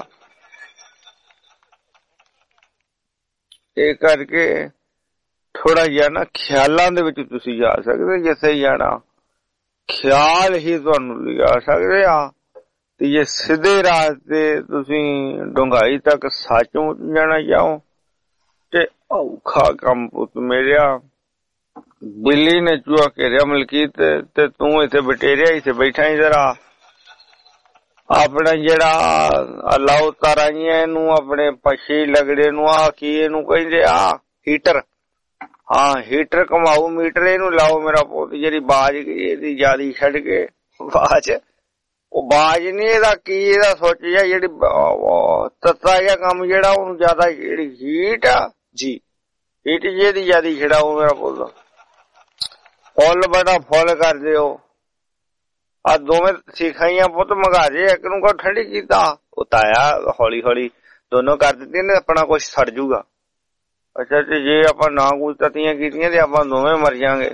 ਇਹ ਕਰਕੇ ਥੋੜਾ ਜਿਹਾ ਨਾ ਖਿਆਲਾਂ ਦੇ ਵਿੱਚ ਤੁਸੀਂ ਜਾ ਸਕਦੇ, ਜਿੱਥੇ ਜਾਣਾ ਖਿਆਲ ਹੀ ਤੁਹਾਨੂੰ ਲਿਜਾ ਸਕਦੇ ਆ। ਤੇ ਜੇ ਸਿੱਧੇ ਰਾਹ ਤੇ ਤੁਸੀਂ ਡੂੰਘਾਈ ਤੱਕ ਸੱਚਮੁੱਚ ਜਾਣਾ ਚਾਹੋ ਤੇ ਔਖਾ ਕੰਮ ਪੁੱਤ ਮੇਰਿਆ। ਬਿੱਲੀ ਨੇ ਚੂਹਾ ਘੇਰਿਆ ਮਲਕੀਤ ਤੇ ਤੂੰ ਇੱਥੇ ਬਟੇਰਿਆ, ਇੱਥੇ ਬੈਠਾ ਹੀ ਜ਼ਰਾ ਆਪਣਾ ਜਿਹੜਾ ਲਾਓ ਤਾਰਾਈਆਂ ਨੂੰ, ਆਪਣੇ ਪਛੀ ਲਗੜੇ ਨੂੰ, ਆ ਕੀ ਇਹਨੂੰ ਕਹਿੰਦੇ ਆ, ਹੀਟਰ। ਹਾਂ ਹੀਟਰ ਘਮਾਓ ਮੀਟਰ, ਇਹਨੂੰ ਲਾਓ ਮੇਰਾ ਪੁੱਤ। ਜਿਹੜੀ ਬਾਜ ਗਈ ਇਹਦੀ ਜਿਆਦੀ ਛੱਡ ਕੇ ਬਾਜ, ਉਹ ਬਾਜ ਨੀ ਇਹਦਾ ਕੀ, ਇਹਦਾ ਸੋਚ ਜਾ ਜਿਹੜੀ ਤੱਤਾ ਜਿਹਾ ਕੰਮ ਜਿਹੜਾ ਉਹਨੂੰ ਜਿਆਦਾ, ਜਿਹੜੀ ਹੀਟ ਆ ਜੀ, ਹੀਟ ਜਿਹਦੀ ਜਿਆਦੀ ਛਡਾਓ ਮੇਰਾ ਪੁੱਤ। ਫੁੱਲ ਬੜਾ ਫੁੱਲ ਕਰ ਦਿਓ। ਆ ਦੋਵੇਂ ਸਿਖਾਈਆਂ ਪੁੱਤ ਮੰਗਾ ਜੇ, ਇੱਕ ਨੂੰ ਕੋ ਠੰਡੀ ਕੀਤਾ, ਉਹ ਤਾਇਆ ਹੌਲੀ ਹੌਲੀ ਦੋਨੋਂ ਕਰ ਦਿੱਤੀਆਂ ਨੇ, ਆਪਣਾ ਕੁਛ ਸੜ ਜੂਗਾ। ਅੱਛਾ ਤੇ ਜੇ ਆਪਾਂ ਨਾ ਕੁਝ ਤਤੀਆਂ ਕੀਤੀਆਂ ਤੇ ਆਪਾਂ ਦੋਵੇਂ ਮਰ ਜਾਾਂਗੇ।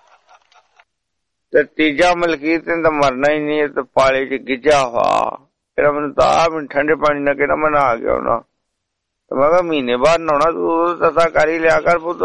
ਤੇ ਤੀਜਾ ਮਲਕੀਤ ਨੇ ਤਾਂ ਮਰਨਾ ਹੀ ਨਹੀਂ, ਤੇ ਪਾਲੇ ਚ ਗਿੱਜਾ ਹੋਇਆ। ਫਿਰ ਮੈਨੂੰ ਤਾਂ ਆ ਮੈਨੂੰ ਠੰਡੇ ਪਾਣੀ ਨਾਲ ਕਿਹੜਾ ਮੈਂ ਨਹਾ ਗਿਆ ਹੋਣਾ। ਤੇ ਮੈਂ ਕਿਹਾ ਮਹੀਨੇ ਬਾਅਦ ਨਹਾਉਣਾ, ਤੂੰ ਤਤਾ ਕਰ ਹੀ ਲਿਆ ਕਰ ਪੁੱਤ।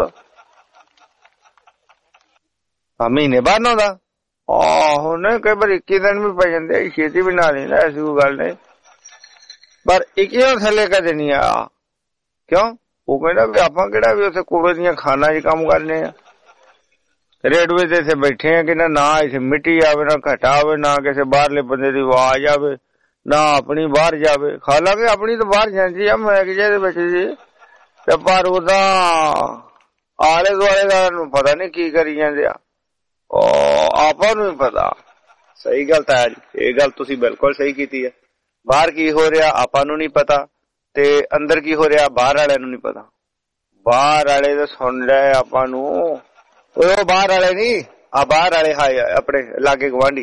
ਹਾਂ ਮਹੀਨੇ ਬਾਅਦ ਨਹਾਉਂਦਾ? ਆਹੋ ਨਹੀਂ, ਕਈ ਵਾਰ ਇੱਕੀ ਦਿਨ ਵੀ ਪੈ ਜਾਂਦੇ, ਛੇਤੀ ਵੀ ਨਹਾ ਲੈਂਦਾ, ਐਸੀ ਕੋਈ ਗੱਲ ਨਹੀਂ। ਪਰ ਇੱਕੀਆਂ ਥੱਲੇ ਕਦੇ ਨਹੀਂ ਆਇਆ। ਕਿਉਂ? ਉਹ ਕਹਿੰਦਾ ਵੀ ਆਪਾਂ ਕਿਹੜਾ ਵੀ ਉੱਥੇ ਕੂੜੇ ਦੀਆਂ ਖਾਨਾਂ ਚ ਕੰਮ ਕਰਨੇ ਆ। ਰੇਡਵੇ ਤੇ ਇੱਥੇ ਬੈਠੇ ਆ ਕਿ ਨਾ ਨਾ ਇੱਥੇ ਮਿੱਟੀ ਆਵੇ, ਨਾ ਘਟਾ ਆਵੇ, ਨਾ ਕਿਸੇ ਬਾਹਰਲੇ ਬੰਦੇ ਦੀ ਆਵਾਜ਼ ਆਵੇ, ਨਾ ਆਪਣੀ ਬਾਹਰ ਜਾਵੇ। ਹਾਲਾਂਕਿ ਆਪਣੀ ਤਾਂ ਬਾਹਰ ਜਾਂਦੀ ਆ ਮੈਂ ਜਿਹਦੇ ਵਿੱਚ ਜੀ, ਤੇ ਪਰ ਉਹਦਾ ਆਲੇ ਦੁਆਲੇ ਦਾ ਨੂੰ ਪਤਾ ਨੀ ਕੀ ਕਰੀ ਜਾਂਦੇ ਆ, ਉਹ ਆਪਾਂ ਨੂੰ ਹੀ ਪਤਾ। ਸਹੀ ਗੱਲ ਤਾਂ ਹੈ ਜੀ, ਇਹ ਗੱਲ ਤੁਸੀਂ ਬਿਲਕੁਲ ਸਹੀ ਕੀਤੀ ਹੈ। ਬਾਹਰ ਕੀ ਹੋ ਰਿਹਾ ਆਪਾਂ ਨੂੰ ਨੀ ਪਤਾ, ਤੇ ਅੰਦਰ ਕੀ ਹੋ ਰਿਹਾ ਬਾਹਰ ਵਾਲਿਆਂ ਨੂੰ ਨੀ ਪਤਾ। ਬਾਹਰ ਵਾਲੇ ਤਾਂ ਸੁਣ ਰਹੇ ਆਪਾਂ ਨੂੰ, ਉਹ ਬਾਹਰ ਵਾਲੇ ਨੀ, ਆ ਬਾਹਰ ਵਾਲੇ ਹਾਏ ਆਪਣੇ ਲਾਗੇ ਗੁਆਂਢੀ।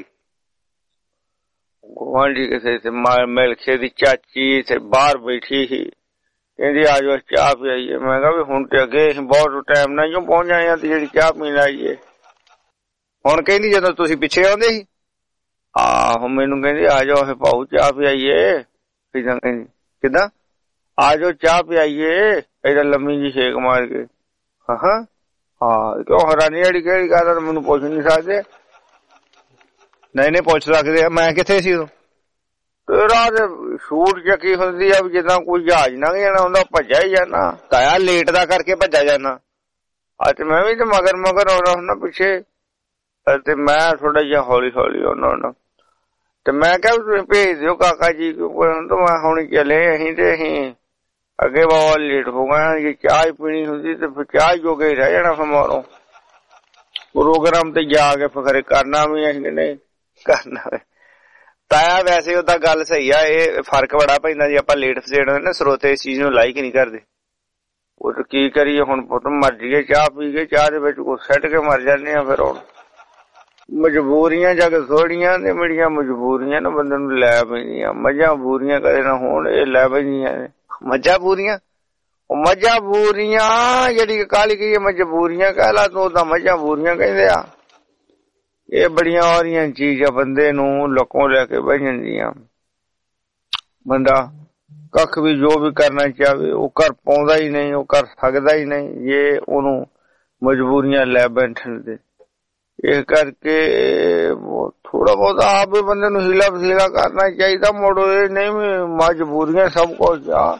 ਗੁਆਂਢੀ ਕਿਸੇ ਮਿਲਖੇ ਦੀ ਚਾਚੀ ਇੱਥੇ ਬਾਹਰ ਬੈਠੀ ਸੀ, ਕਹਿੰਦੀ ਆ ਜਾਓ ਚਾਹ ਪਿਆਈਏ। ਮੈਂ ਕਿਹਾ ਵੀ ਹੁਣ ਤੇ ਅੱਗੇ ਬਹੁਤ ਟਾਈਮ ਨਾਲ ਜੋ ਪਹੁੰਚ ਆਏ ਆ ਤੇ ਜਿਹੜੀ ਚਾਹ ਪੀਣ ਆਈਏ। ਹੁਣ ਕਹਿੰਦੀ ਜਦੋਂ ਤੁਸੀਂ ਪਿੱਛੇ ਆਉਂਦੇ ਸੀ, ਆਹੋ ਮੈਨੂੰ ਕਹਿੰਦੀ ਆ ਜਾਓ ਇਹ ਭਾਊ ਚਾਹ ਪਿਆਈਏ। ਕਿਦਾਂ ਕਹਿੰਦੀ, ਕਿਦਾਂ ਆ ਜਾਓ ਚਾਹ ਪਿਆਈਏ, ਏਦਾਂ ਲੰਮੀ ਜੀ ਛੇਕ ਮਾਰ ਕੇ। ਹਾਂ ਹਾਂ ਕਿਉਂ ਹੈਰਾਨੀ ਵਾਲੀ ਕਿਹੜੀ ਗੱਲ, ਮੈਨੂੰ ਪੁੱਛ ਨੀ ਸਕਦੇ? ਨਹੀਂ ਨਹੀਂ ਪੁੱਛ ਸਕਦੇ। ਮੈਂ ਕਿੱਥੇ ਸੀ ਉਦੋਂ? ਤੇਰਾ ਤੇ ਸ਼ੂਟ ਚੱਕੀ ਹੁੰਦੀ ਆ ਵੀ ਜਿੱਦਾਂ ਕੋਈ ਜਹਾਜ਼ ਲੰਘ ਜਾਣਾ ਹੁੰਦਾ, ਭੱਜਿਆ ਹੀ ਜਾਣਾ। ਤਾਇਆ ਲੇਟ ਦਾ ਕਰਕੇ ਭੱਜਾ ਜਾਣਾ। ਅੱਜ ਮੈਂ ਵੀ ਤੇ ਮਗਰ ਮਗਰ ਆਉਣਾ ਹੁੰਦਾ ਪਿੱਛੇ, ਤੇ ਮੈਂ ਥੋੜਾ ਜਿਹਾ ਹੌਲੀ ਹੌਲੀ ਆਉਣਾ ਹੁੰਦਾ। ਤੇ ਮੈਂ ਕਿਹਾ ਤੁਸੀਂ ਭੇਜ ਦਿਓ ਕਾਕਾ ਜੀ ਕੋਲ, ਮੈਂ ਹੁਣ ਚਲੇ ਅਸੀਂ ਤੇ ਅਸੀਂ ਅੱਗੇ ਬਹੁਤ ਲੇਟ ਹੋ ਗਏ। ਜੇ ਚਾਹ ਪੀਣੀ ਹੁੰਦੀ ਤੇ ਫਿਰ ਚਾਹ ਜੋਗੇ ਹੀ ਰਹਿ ਜਾਣਾ। ਫਿਰ ਮਾਰੋ ਪ੍ਰੋਗਰਾਮ ਤੇ ਜਾ ਕੇ ਫਿਰ ਕਰਨਾ ਵੀ ਅਸੀਂ ਨਹੀਂ ਕਰਨਾ। ਤਾਇਆ ਵੈਸੇ ਉਹਦਾ ਗੱਲ ਸਹੀ ਆ, ਇਹ ਫਰਕ ਬੜਾ ਪੈਂਦਾ ਜੀ ਆਪਾਂ ਲੇਟ ਫਸੇੜ ਨਾ, ਸਰੋਤੇ ਇਸ ਚੀਜ਼ ਨੂੰ ਲਾਈਕ ਨਹੀਂ ਕਰਦੇ। ਉਹ ਕੀ ਕਰੀਏ ਹੁਣ ਪੁੱਤ, ਮਰ ਜਾਈਏ ਚਾਹ ਪੀ ਕੇ, ਚਾਹ ਦੇ ਵਿੱਚ ਕੁਛ ਸੱਟ ਕੇ ਮਰ ਜਾਂਦੇ ਆ। ਫਿਰ ਹੁਣ ਮਜਬੂਰੀਆਂ ਜਗ ਥੋੜੀਆਂ ਨੇ, ਮੇਰੀਆਂ ਮਜਬੂਰੀਆਂ ਨਾ ਬੰਦੇ ਨੂੰ ਲੈ ਪੈਂਦੀਆਂ। ਮੱਝਾਂ ਬੂਰੀਆਂ ਕਦੇ ਨਾ ਹੋਣ, ਇਹ ਲੈ ਪੈਂਦੀਆਂ ਨੇ ਮੱਝਾਂ ਬੂਰੀਆਂ। ਉਹ ਮੱਝਾਂ ਬੂਰੀਆਂ ਜਿਹੜੀ ਕਾਲੀ ਕਹੀਏ ਮਜਬੂਰੀਆਂ ਕਹਿ ਲਾ ਤੂੰ, ਤਾਂ ਮੱਝਾਂ ਬੂਰੀਆਂ ਕਹਿੰਦੇ ਆ। ਇਹ ਬੜੀਆਂ ਔਰੀਆਂ ਚੀਜ਼ਾਂ ਬੰਦੇ ਨੂੰ ਲੋਕੋਂ ਲੈ ਕੇ ਬਹਿ ਜਾਂਦੀਆਂ। ਬੰਦਾ ਕੱਖ ਵੀ ਜੋ ਵੀ ਕਰਨਾ ਚਾਹਵੇ ਉਹ ਕਰ ਪਾਉਂਦਾ ਹੀ ਨਹੀਂ, ਉਹ ਕਰ ਸਕਦਾ ਹੀ ਨਹੀਂ, ਜੇ ਉਹਨੂੰ ਮਜਬੂਰੀਆਂ ਲੈ ਬੈਠਣ ਦੇ। ਇਸ ਕਰਕੇ ਥੋੜਾ ਬਹੁਤ ਆਪ ਵੀ ਬੰਦੇ ਨੂੰ ਹੀਲਾ ਵਸੀਲਾ ਕਰਨਾ ਚਾਹੀਦਾ। ਮੋੜੋ ਇਹ ਨਹੀਂ ਮਜਬੂਰੀਆਂ ਸਭ ਕੁਝ ਆ।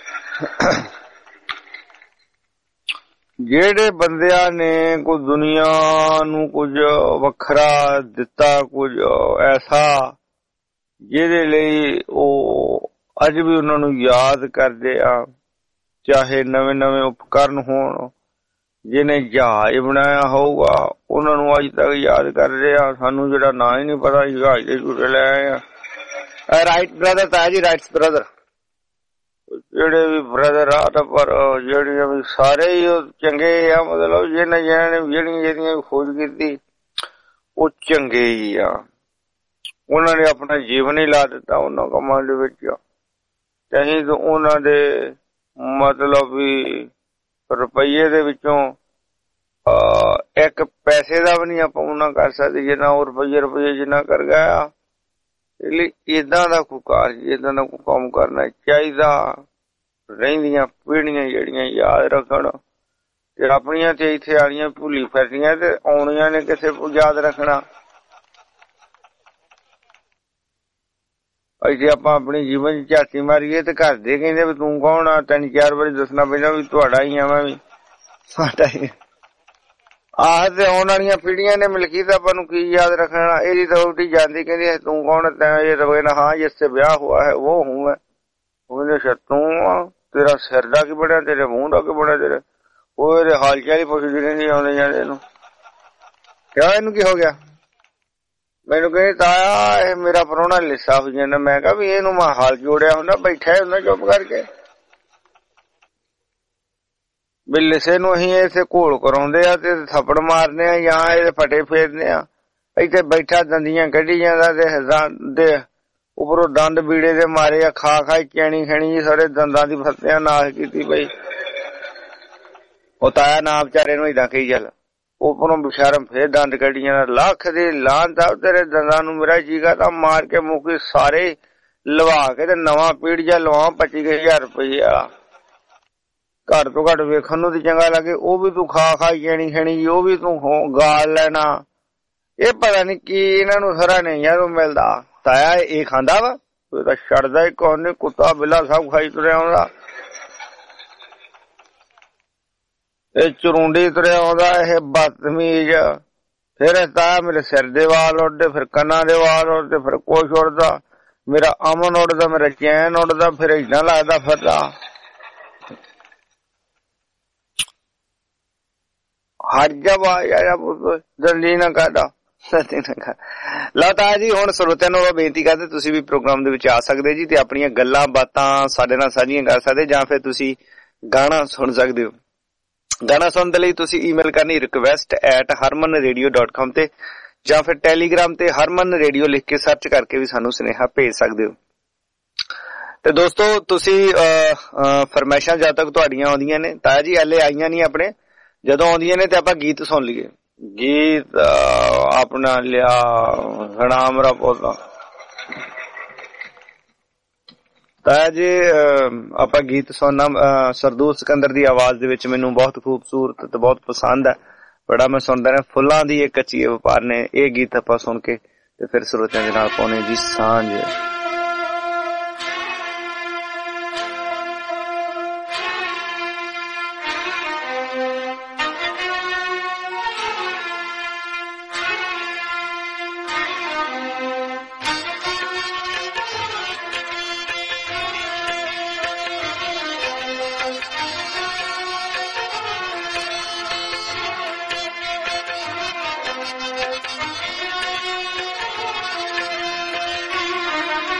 ਜਿਹੜੇ ਬੰਦਿਆਂ ਨੇ ਕੁਝ ਦੁਨੀਆ ਨੂੰ ਕੁਝ ਵੱਖਰਾ ਦਿੱਤਾ, ਕੁਝ ਐਸਾ ਜਿਹਦੇ ਲਈ ਉਹ ਅੱਜ ਵੀ ਉਹਨਾਂ ਨੂੰ ਯਾਦ ਕਰਦੇ ਆ, ਚਾਹੇ ਨਵੇਂ ਨਵੇਂ ਉਪਕਰਨ ਹੋਣ। ਜਿਹਨੇ ਜਹਾਜ਼ ਬਣਾਇਆ ਹੋਊਗਾ ਉਹਨਾਂ ਨੂੰ ਅੱਜ ਤੱਕ ਯਾਦ ਕਰ ਰਿਹਾ। ਸਾਨੂੰ ਜਿਹੜਾ ਨਾਂ ਹੀ ਨਹੀਂ ਪਤਾ, ਜਹਾਜ਼ ਦੇ ਝੂਟੇ ਲੈ ਆਏ ਆ। ਰਾਈਟ ਬ੍ਰਦਰ ਤਾਂ ਜੀ, ਰਾਈਟਸ ਬ੍ਰਦਰ ਜਿਹੜੇ ਵੀ ਬ੍ਰਦਰ ਆ, ਤਾਂ ਪਰ ਜਿਹੜੀਆਂ ਵੀ ਸਾਰੇ ਹੀ ਚੰਗੇ ਆ। ਮਤਲਬ ਜਿਹਨੇ ਜਿਹਨਾਂ ਨੇ ਜਿਹੜੀਆਂ ਜਿਹੜੀਆਂ ਖੋਜ ਕੀਤੀ ਉਹ ਚੰਗੇ ਹੀ ਆ। ਉਹਨਾਂ ਨੇ ਆਪਣਾ ਜੀਵਨ ਹੀ ਲਾ ਦਿੱਤਾ ਉਹਨਾਂ ਕੰਮਾਂ ਦੇ ਵਿੱਚ ਤੇ ਅਸੀਂ ਉਹਨਾਂ ਦੇ ਮਤਲਬ ਵੀ ਰੁਪਈਏ ਦੇ ਵਿੱਚੋਂ ਇੱਕ ਪੈਸੇ ਦਾ ਵੀ ਨਹੀਂ ਆਪਾਂ ਉਹਨਾਂ ਕਰ ਸਕਦੇ ਜਿੰਨਾ ਉਹ ਰੁਪਈਏ ਰੁਪਈਏ ਜਿੰਨਾ ਕਰ ਗਿਆ। ਇਸ ਲਈ ਏਦਾਂ ਦਾ ਕੋਈ ਕਾਰਜ ਏਦਾਂ ਦਾ ਕੋਈ ਕੰਮ ਕਰਨਾ ਚਾਹੀਦਾ। ਰਹਿੰਦੀਆਂ ਪੀੜ੍ਹੀਆਂ ਜਿਹੜੀਆਂ ਯਾਦ ਰੱਖਣ ਤੇ ਆਪਣੀਆਂ ਤੇ ਇੱਥੇ ਆਣੀਆਂ ਭੁੱਲੀ ਫਿਰਦੀਆਂ ਤੇ ਆਉਣੀਆਂ ਨੇ ਕਿਸੇ ਨੂੰ ਯਾਦ ਰੱਖਣਾ। ਜੇ ਆਪਾਂ ਆਪਣੇ ਜੀਵਨ ਚ ਝਾਤੀ ਮਾਰੀਏ ਤੇ ਘਰ ਦੇ ਕਹਿੰਦੇ ਵੀ ਤੂੰ ਕੌਣ ਆ, ਤਿੰਨ ਚਾਰ ਵਾਰੀ ਦੱਸਣਾ ਪੈਂਦਾ ਵੀ ਤੁਹਾਡਾ ਹੀ ਆ ਮੈਂ ਵੀ ਸਾਡਾ ਹੀ ਆਹ ਤੇ ਆਉਣ ਵਾਲੀਆਂ ਪੀੜ੍ਹੀਆਂ ਨੇ ਮਲਕੀਤ ਆਪਾਂ ਨੂੰ ਕੀ ਯਾਦ ਰੱਖਣਾ। ਇਹਦੀ ਤਾਂ ਉਲਟੀ ਜਾਂਦੀ ਕਹਿੰਦੀ ਤੂੰ ਕੌਣ ਤੈਂ ਇਹ ਰਵੇ ਨਾ ਹਾਂ ਜਿਸसे ਵਿਆਹ ਹੁਆ ਹੈ ਉਹ ਹੂੰ ਮੈਂ। ਉਹ ਕਹਿੰਦੇ ਤੂੰ ਆ ਤੇਰਾ ਸਿਰ ਦਾ ਕੀ ਬਣਿਆ, ਤੇਰੇ ਮੂੰਹ ਦਾ ਕੀ ਬਣਿਆ, ਤੇਰੇ ਉਹ ਇਹਦੇ ਹਾਲ ਚਾਲ ਹੀ ਪੁੱਛਦੀ ਰਹਿੰਦੀ ਆਉਂਦੇ ਜਾਂਦੇ ਇਹਨੂੰ ਕਿਹਾ ਇਹਨੂੰ ਕੀ ਹੋ ਗਿਆ। ਮੈਨੂੰ ਕਹਿੰਦੇ ਤਾਇਆ ਇਹ ਮੇਰਾ ਪ੍ਰਾਹੁਣਾ ਲਿੱਸਾ ਹੋ ਜਾਂਦਾ। ਮੈਂ ਕਿਹਾ ਵੀ ਇਹਨੂੰ ਮੈਂ ਹਾਲ ਜੋੜਿਆ ਹੁੰਦਾ ਬੈਠਾ ਹੁੰਦਾ ਚੁੱਪ ਕਰਕੇ ਵੀ ਲਿੱਸੇ ਨੂੰ ਅਸੀਂ ਇੱਥੇ ਘੋਲ ਕਰਾਉਂਦੇ ਆ ਤੇ ਥੱਪੜ ਮਾਰਦੇ ਆ ਜਾਂ ਇਹਦੇ ਫਟੇ ਫੇਰਦੇ ਆ। ਇੱਥੇ ਬੈਠਾ ਦੰਦੀਆਂ ਕੱਢੀ ਜਾਂਦਾ ਤੇ ਉੱਪਰੋਂ ਦੰਦ ਬੀੜੇ ਦੇ ਮਾਰੇ ਆ ਖਾ ਖਾ ਚੈਣੀ ਖੈਣੀ ਜੀ ਸਾਰੇ ਦੰਦਾਂ ਦੀ ਫੱਤਿਆਂ ਨਾਸ਼ ਕੀਤੀ ਪਈ। ਉਹ ਤਾਇਆ ਨਾ ਵਿਚਾਰੇ ਨੂੰ ਏਦਾਂ ਕਹੀ ਚੱਲ ਉੱਪਰੋਂ ਬਸ਼ਰਮ ਫੇਰ ਦੰਦ ਕੱਢੀ ਜਾਂਦਾ। ਲੱਖ ਦੇ ਲਾਹਨ ਤਾਂ ਤੇਰੇ ਦੰਦਾਂ ਨੂੰ ਮੇਰਾ ਜੀਗਾ ਤਾਂ ਮਾਰ ਕੇ ਮੁੱਕੀ ਸਾਰੇ ਲਵਾ ਕੇ ਤੇ ਨਵਾਂ ਪੀੜ ਜਾ ਲਵਾ ਪੱਚੀ ਹਜ਼ਾਰ ਰੁਪਈਆ ਘੱਟ ਤੋਂ ਘੱਟ ਵੇਖਣ ਨੂੰ ਤੇ ਚੰਗਾ ਲੱਗੇ। ਉਹ ਵੀ ਤੂੰ ਖਾ ਖਾ ਚੈਣੀ ਖੈਣੀ ਜੀ ਉਹ ਵੀ ਤੂੰ ਗਾਲ ਲੈਣਾ। ਇਹ ਪਤਾ ਨੀ ਕੀ ਇਹਨਾਂ ਨੂੰ ਸਾਰਾ ਨਹੀਂ ਯਾਰ ਮਿਲਦਾ। ਤਾਇਆ ਇਹ ਖਾਂਦਾ ਵਾ ਇਹ ਤਾਂ ਛੱਡਦਾ ਹੀ ਕੌਣ ਨੀ, ਕੁੱਤਾ ਬਿੱਲਾ ਸਭ ਖਾਈ ਤੁਰਿਆ ਆਉਂਦਾ। ਇਹ ਚਰੂੰਡੀ ਤੁਰਿਆ ਆਉਂਦਾ ਇਹ ਬਦਤਮੀਜ਼। ਫਿਰ ਤਾਇਆ ਮੇਰੇ ਸਿਰ ਦੇ ਵਾਲ ਉੱਡਦੇ, ਫਿਰ ਕੰਨਾਂ ਦੇ ਵਾਲ ਉੱਡਦੇ, ਫਿਰ ਕੁਛ ਉੱਡਦਾ, ਮੇਰਾ ਅਮਨ ਉੱਡਦਾ, ਮੇਰਾ ਚੈਨ ਉੱਡਦਾ, ਫਿਰ ਏਦਾਂ ਲੱਗਦਾ ਫਿਰਦਾ। ਹਟ ਜਾ ਬਾਇਆ ਜਲਦੀ ਨਾ ਕਰਦਾ ਲਓ ਤਾਇਆ ਜੀ। ਹੁਣ ਸਰੋਤਿਆਂ ਨੂੰ ਬੇਨਤੀ ਕਰਦੇ ਤੁਸੀਂ ਵੀ ਪ੍ਰੋਗਰਾਮ ਦੇ ਵਿੱਚ ਆ ਸਕਦੇ ਜੀ ਤੇ ਆਪਣੀਆਂ ਗੱਲਾਂ ਬਾਤਾਂ ਸਾਡੇ ਨਾਲ ਸਾਂਝੀਆਂ ਕਰ ਸਕਦੇ ਜਾਂ ਫਿਰ ਤੁਸੀਂ ਗਾਣਾ ਸੁਣ ਸਕਦੇ ਹੋ। ਗਾਣਾ ਸੁਣਨ ਦੇ ਲਈ ਤੁਸੀਂ ਈਮੇਲ ਕਰਨੀ request at Harman radio dot com ਤੇ ਜਾਂ ਫਿਰ ਟੈਲੀਗ੍ਰਾਮ ਤੇ ਹਰਮਨ ਰੇਡੀਓ ਲਿਖ ਕੇ ਸਰਚ ਕਰਕੇ ਵੀ ਸਾਨੂੰ ਸੁਨੇਹਾ ਭੇਜ ਸਕਦੇ ਹੋ। ਤੇ ਦੋਸਤੋ ਤੁਸੀਂ ਫਰਮਾਇਸ਼ਾਂ ਜਦ ਤੱਕ ਤੁਹਾਡੀਆਂ ਆਉਂਦੀਆਂ ਨੇ ਤਾਇਆ ਜੀ ਹਲੇ ਆਈਆਂ ਨਹੀਂ ਆਪਣੇ, ਜਦੋਂ ਆਉਂਦੀਆਂ ਨੇ ਤੇ ਆਪਾਂ ਗੀਤ ਸੁਣ ਲਈਏ। ਗੀਤ ਆਪਣਾ ਲਿਆ ਹਣਾਮ ਰਾ ਪੌਦਾ ਤਾਇਆ ਜੀ ਆਪਾਂ ਗੀਤ ਸੁਣਨਾ ਸਰਦੂਲ ਸਿਕੰਦਰ ਦੀ ਆਵਾਜ਼ ਦੇ ਵਿੱਚ ਮੈਨੂੰ ਬਹੁਤ ਖੂਬਸੂਰਤ ਤੇ ਬਹੁਤ ਪਸੰਦ ਹੈ। ਬੜਾ ਮੈਂ ਸੁਣਦਾ ਰਿਹਾ ਫੁੱਲਾਂ ਦੀ ਇੱਕ ਕੱਚੀ ਵਪਾਰ ਨੇ। ਇਹ ਗੀਤ ਆਪਾਂ ਸੁਣ ਕੇ ਤੇ ਫਿਰ ਸਰੋਤਿਆਂ ਦੇ ਨਾਲ ਪਾਉਣੇ ਜੀ ਸਾਂਝ। Thank you.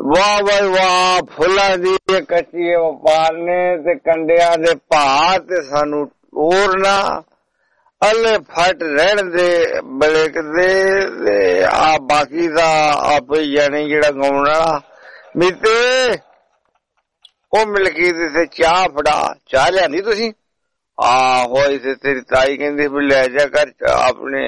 ਵਾਹ ਬਾਈ ਵਾਹ, ਫੁੱਲਾਂ ਦੀ ਕੱਚੀ ਵਪਾਰ ਨੇ ਤੇ ਕੰਡਿਆਂ ਦੇ ਭਾਅ ਤੇ ਸਾਨੂੰ ਹੋਰ ਨਾ ਅੱਲੇ ਫਟ ਰਹਿਣ ਦੇ ਬਲੇਕਦੇ ਤੇ ਆ ਬਾਕੀ ਦਾ ਆਪੇ ਜਾਣੇ ਜਿਹੜਾ ਗਾਉਣ ਵਾਲਾ ਮਿੱਤੇ ਉਹ ਮਿਲ ਗਈ ਤੇ ਚਾਹ ਫੜਾ। ਚਾਹ ਲਿਆਂਦੀ ਤੁਸੀਂ? ਆਹੋ ਇਸੇ ਤੇਰੀ ਤਾਈ ਕਹਿੰਦੀ ਵੀ ਲੈ ਜਾ ਕਰ ਆਪਣੇ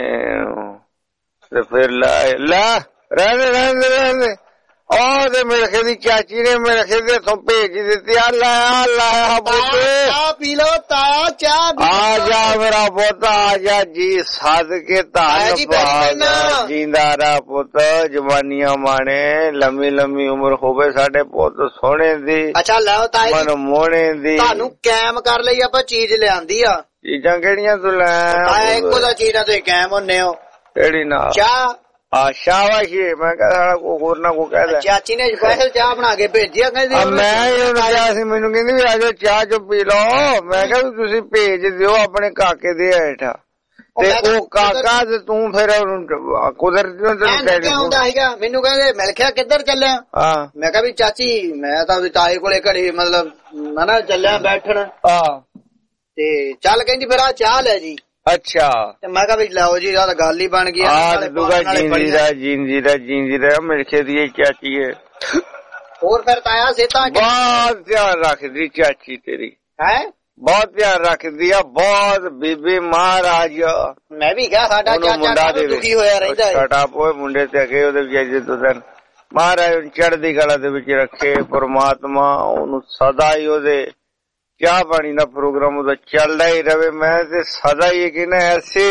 ਤੇ ਫਿਰ ਲੈ ਲੈ ਰਹਿੰਦੇ ਰਹਿੰਦੇ ਰਹਿੰਦੇ ਉਹ ਤੇ ਮੇਰੇ ਖੇ ਦੀ ਚਾਚੀ ਨੇ ਮੇਰੇ ਖੇ ਦੇ ਤੋਂ ਭੇਜ ਦਿੱਤੀ। ਆ ਲਾਇਆ ਲਾਇਆ ਪੁੱਤ ਚਾਹ ਪੀ ਲੋ ਤਾਇਆ ਚਾਹ ਆ ਜਾ ਮੇਰਾ ਪੁੱਤ ਆ ਜਾ ਜੀ ਸਦ ਕੇ ਧੰਨ ਜਿੰਦਾ ਰਾ ਪੁੱਤ ਜਵਾਨੀਆਂ ਮਾਣੇ ਲੰਮੀ ਲੰਮੀ ਉਮਰ ਹੋਵੇ ਸਾਡੇ ਪੁੱਤ ਸੋਹਣੇ ਦੀ। ਅੱਛਾ ਲਓ ਤਾਇਆ ਮਨ ਮੋਹਣੇ ਦੀ ਤੁਹਾਨੂੰ ਕੈਮ ਕਰ ਲਈ ਆਪਾਂ ਚੀਜ਼ ਲਿਆਂਦੀ ਆ। ਚੀਜ਼ਾਂ ਕਿਹੜੀਆਂ ਤੂੰ ਲੈ ਆਇਆ? ਇੱਕੋ ਦਾ ਚੀਜ਼ਾਂ ਤੁਸੀਂ ਕੈਮ ਹੁੰਨੇ ਹੋ। ਕਿਹੜੀ ਨਾ? ਚਾਹ। ਆ ਸ਼ਾਬਾਸ਼ੀ। ਮੈਂ ਕਹਿੰਦਾ ਕੋ ਹੋਰ ਨਾ ਕੋ ਕਹਿਦਾ ਚਾਚੀ ਨੇ ਸਪੈਸ਼ਲ ਚਾਹ ਬਣਾ ਕੇ ਭੇਜਿਆ ਕਹਿੰਦੀ ਮੈਂ ਉਹਨੂੰ ਕਿਹਾ ਸੀ ਮੈਨੂੰ ਕਹਿੰਦੀ ਵੀ ਆਜੋ ਚਾਹ ਚੋ ਪੀ ਲਓ। ਮੈਂ ਕਿਹਾ ਵੀ ਤੁਸੀਂ ਭੇਜ ਦਿਓ ਆਪਣੇ ਕਾਕੇ ਦੇ ਹੇਠਾਂ ਤੇ ਉਹ ਕਾਕਾ ਤੇ ਤੂੰ ਫਿਰ ਕੁਦਰਤੀ ਤੈਨੂੰ ਮੈਨੂੰ ਕਹਿੰਦੇ ਮਿਲ ਖਿਆ ਕਿੱਧਰ ਚੱਲਿਆ? ਹਾਂ ਮੈਂ ਕਿਹਾ ਵੀ ਚਾਚੀ ਮੈਂ ਤਾਂ ਤਾਏ ਕੋਲੇ ਘੜੀ ਮਤਲਬ ਮੈਂ ਨਾ ਚੱਲਿਆ ਬੈਠਣ। ਹਾਂ ਤੇ ਚੱਲ ਕਹਿੰਦੀ ਫਿਰ ਆ ਚਾਹ ਲੈ ਜੀ। ਅੱਛਾ ਤੇ ਮੈਂ ਕਿਹਾ ਵੀ ਲਓ ਜੀ ਆ ਗੱਲ ਹੀ ਬਣ ਗਈ। ਜੀਂਦੀ ਰਹਿ ਜੀਂਦੀ ਰਹਿ ਜੀਂਦੀ ਰਹਿ ਮਿਰਖੇ ਦੀ ਚਾਚੀ ਹੈ। ਹੋਰ ਫਿਰ ਤਾਇਆ ਸੇਤਾ ਬਹੁਤ ਧਿਆਨ ਰੱਖਦੀ ਚਾਚੀ ਤੇਰੀ ਹੈ? ਬਹੁਤ ਧਿਆਨ ਰੱਖਦੀ ਆ ਬਹੁਤ ਬੀਬੀ ਮਹਾਰਾਜ। ਮੈਂ ਵੀ ਕਿਹਾ ਸਾਡਾ ਚਾਚਾ ਦੁਖੀ ਹੋਇਆ ਰਹਿੰਦਾ ਹੈ। ਸਾਡਾ ਪੋਏ ਮੁੰਡੇ ਤੇ ਅਗੇ ਉਹਦੇ ਵਿੱਚ ਮਹਾਰਾਜ ਚੜ੍ਹਦੀ ਕਲਾ ਦੇ ਵਿੱਚ ਰੱਖੇ ਪਰਮਾਤਮਾ ਉਹਨੂੰ ਸਦਾ ਹੀ ਉਹਦੇ ਚਾਹ ਪਾਣੀ ਦਾ ਪ੍ਰੋਗਰਾਮ ਉਹਦਾ ਚੱਲਦਾ ਹੀ ਰਵੇ। ਮੈਂ ਤੇ ਸਦਾ ਹੀ ਕਹਿੰਦਾ ਐਸੇ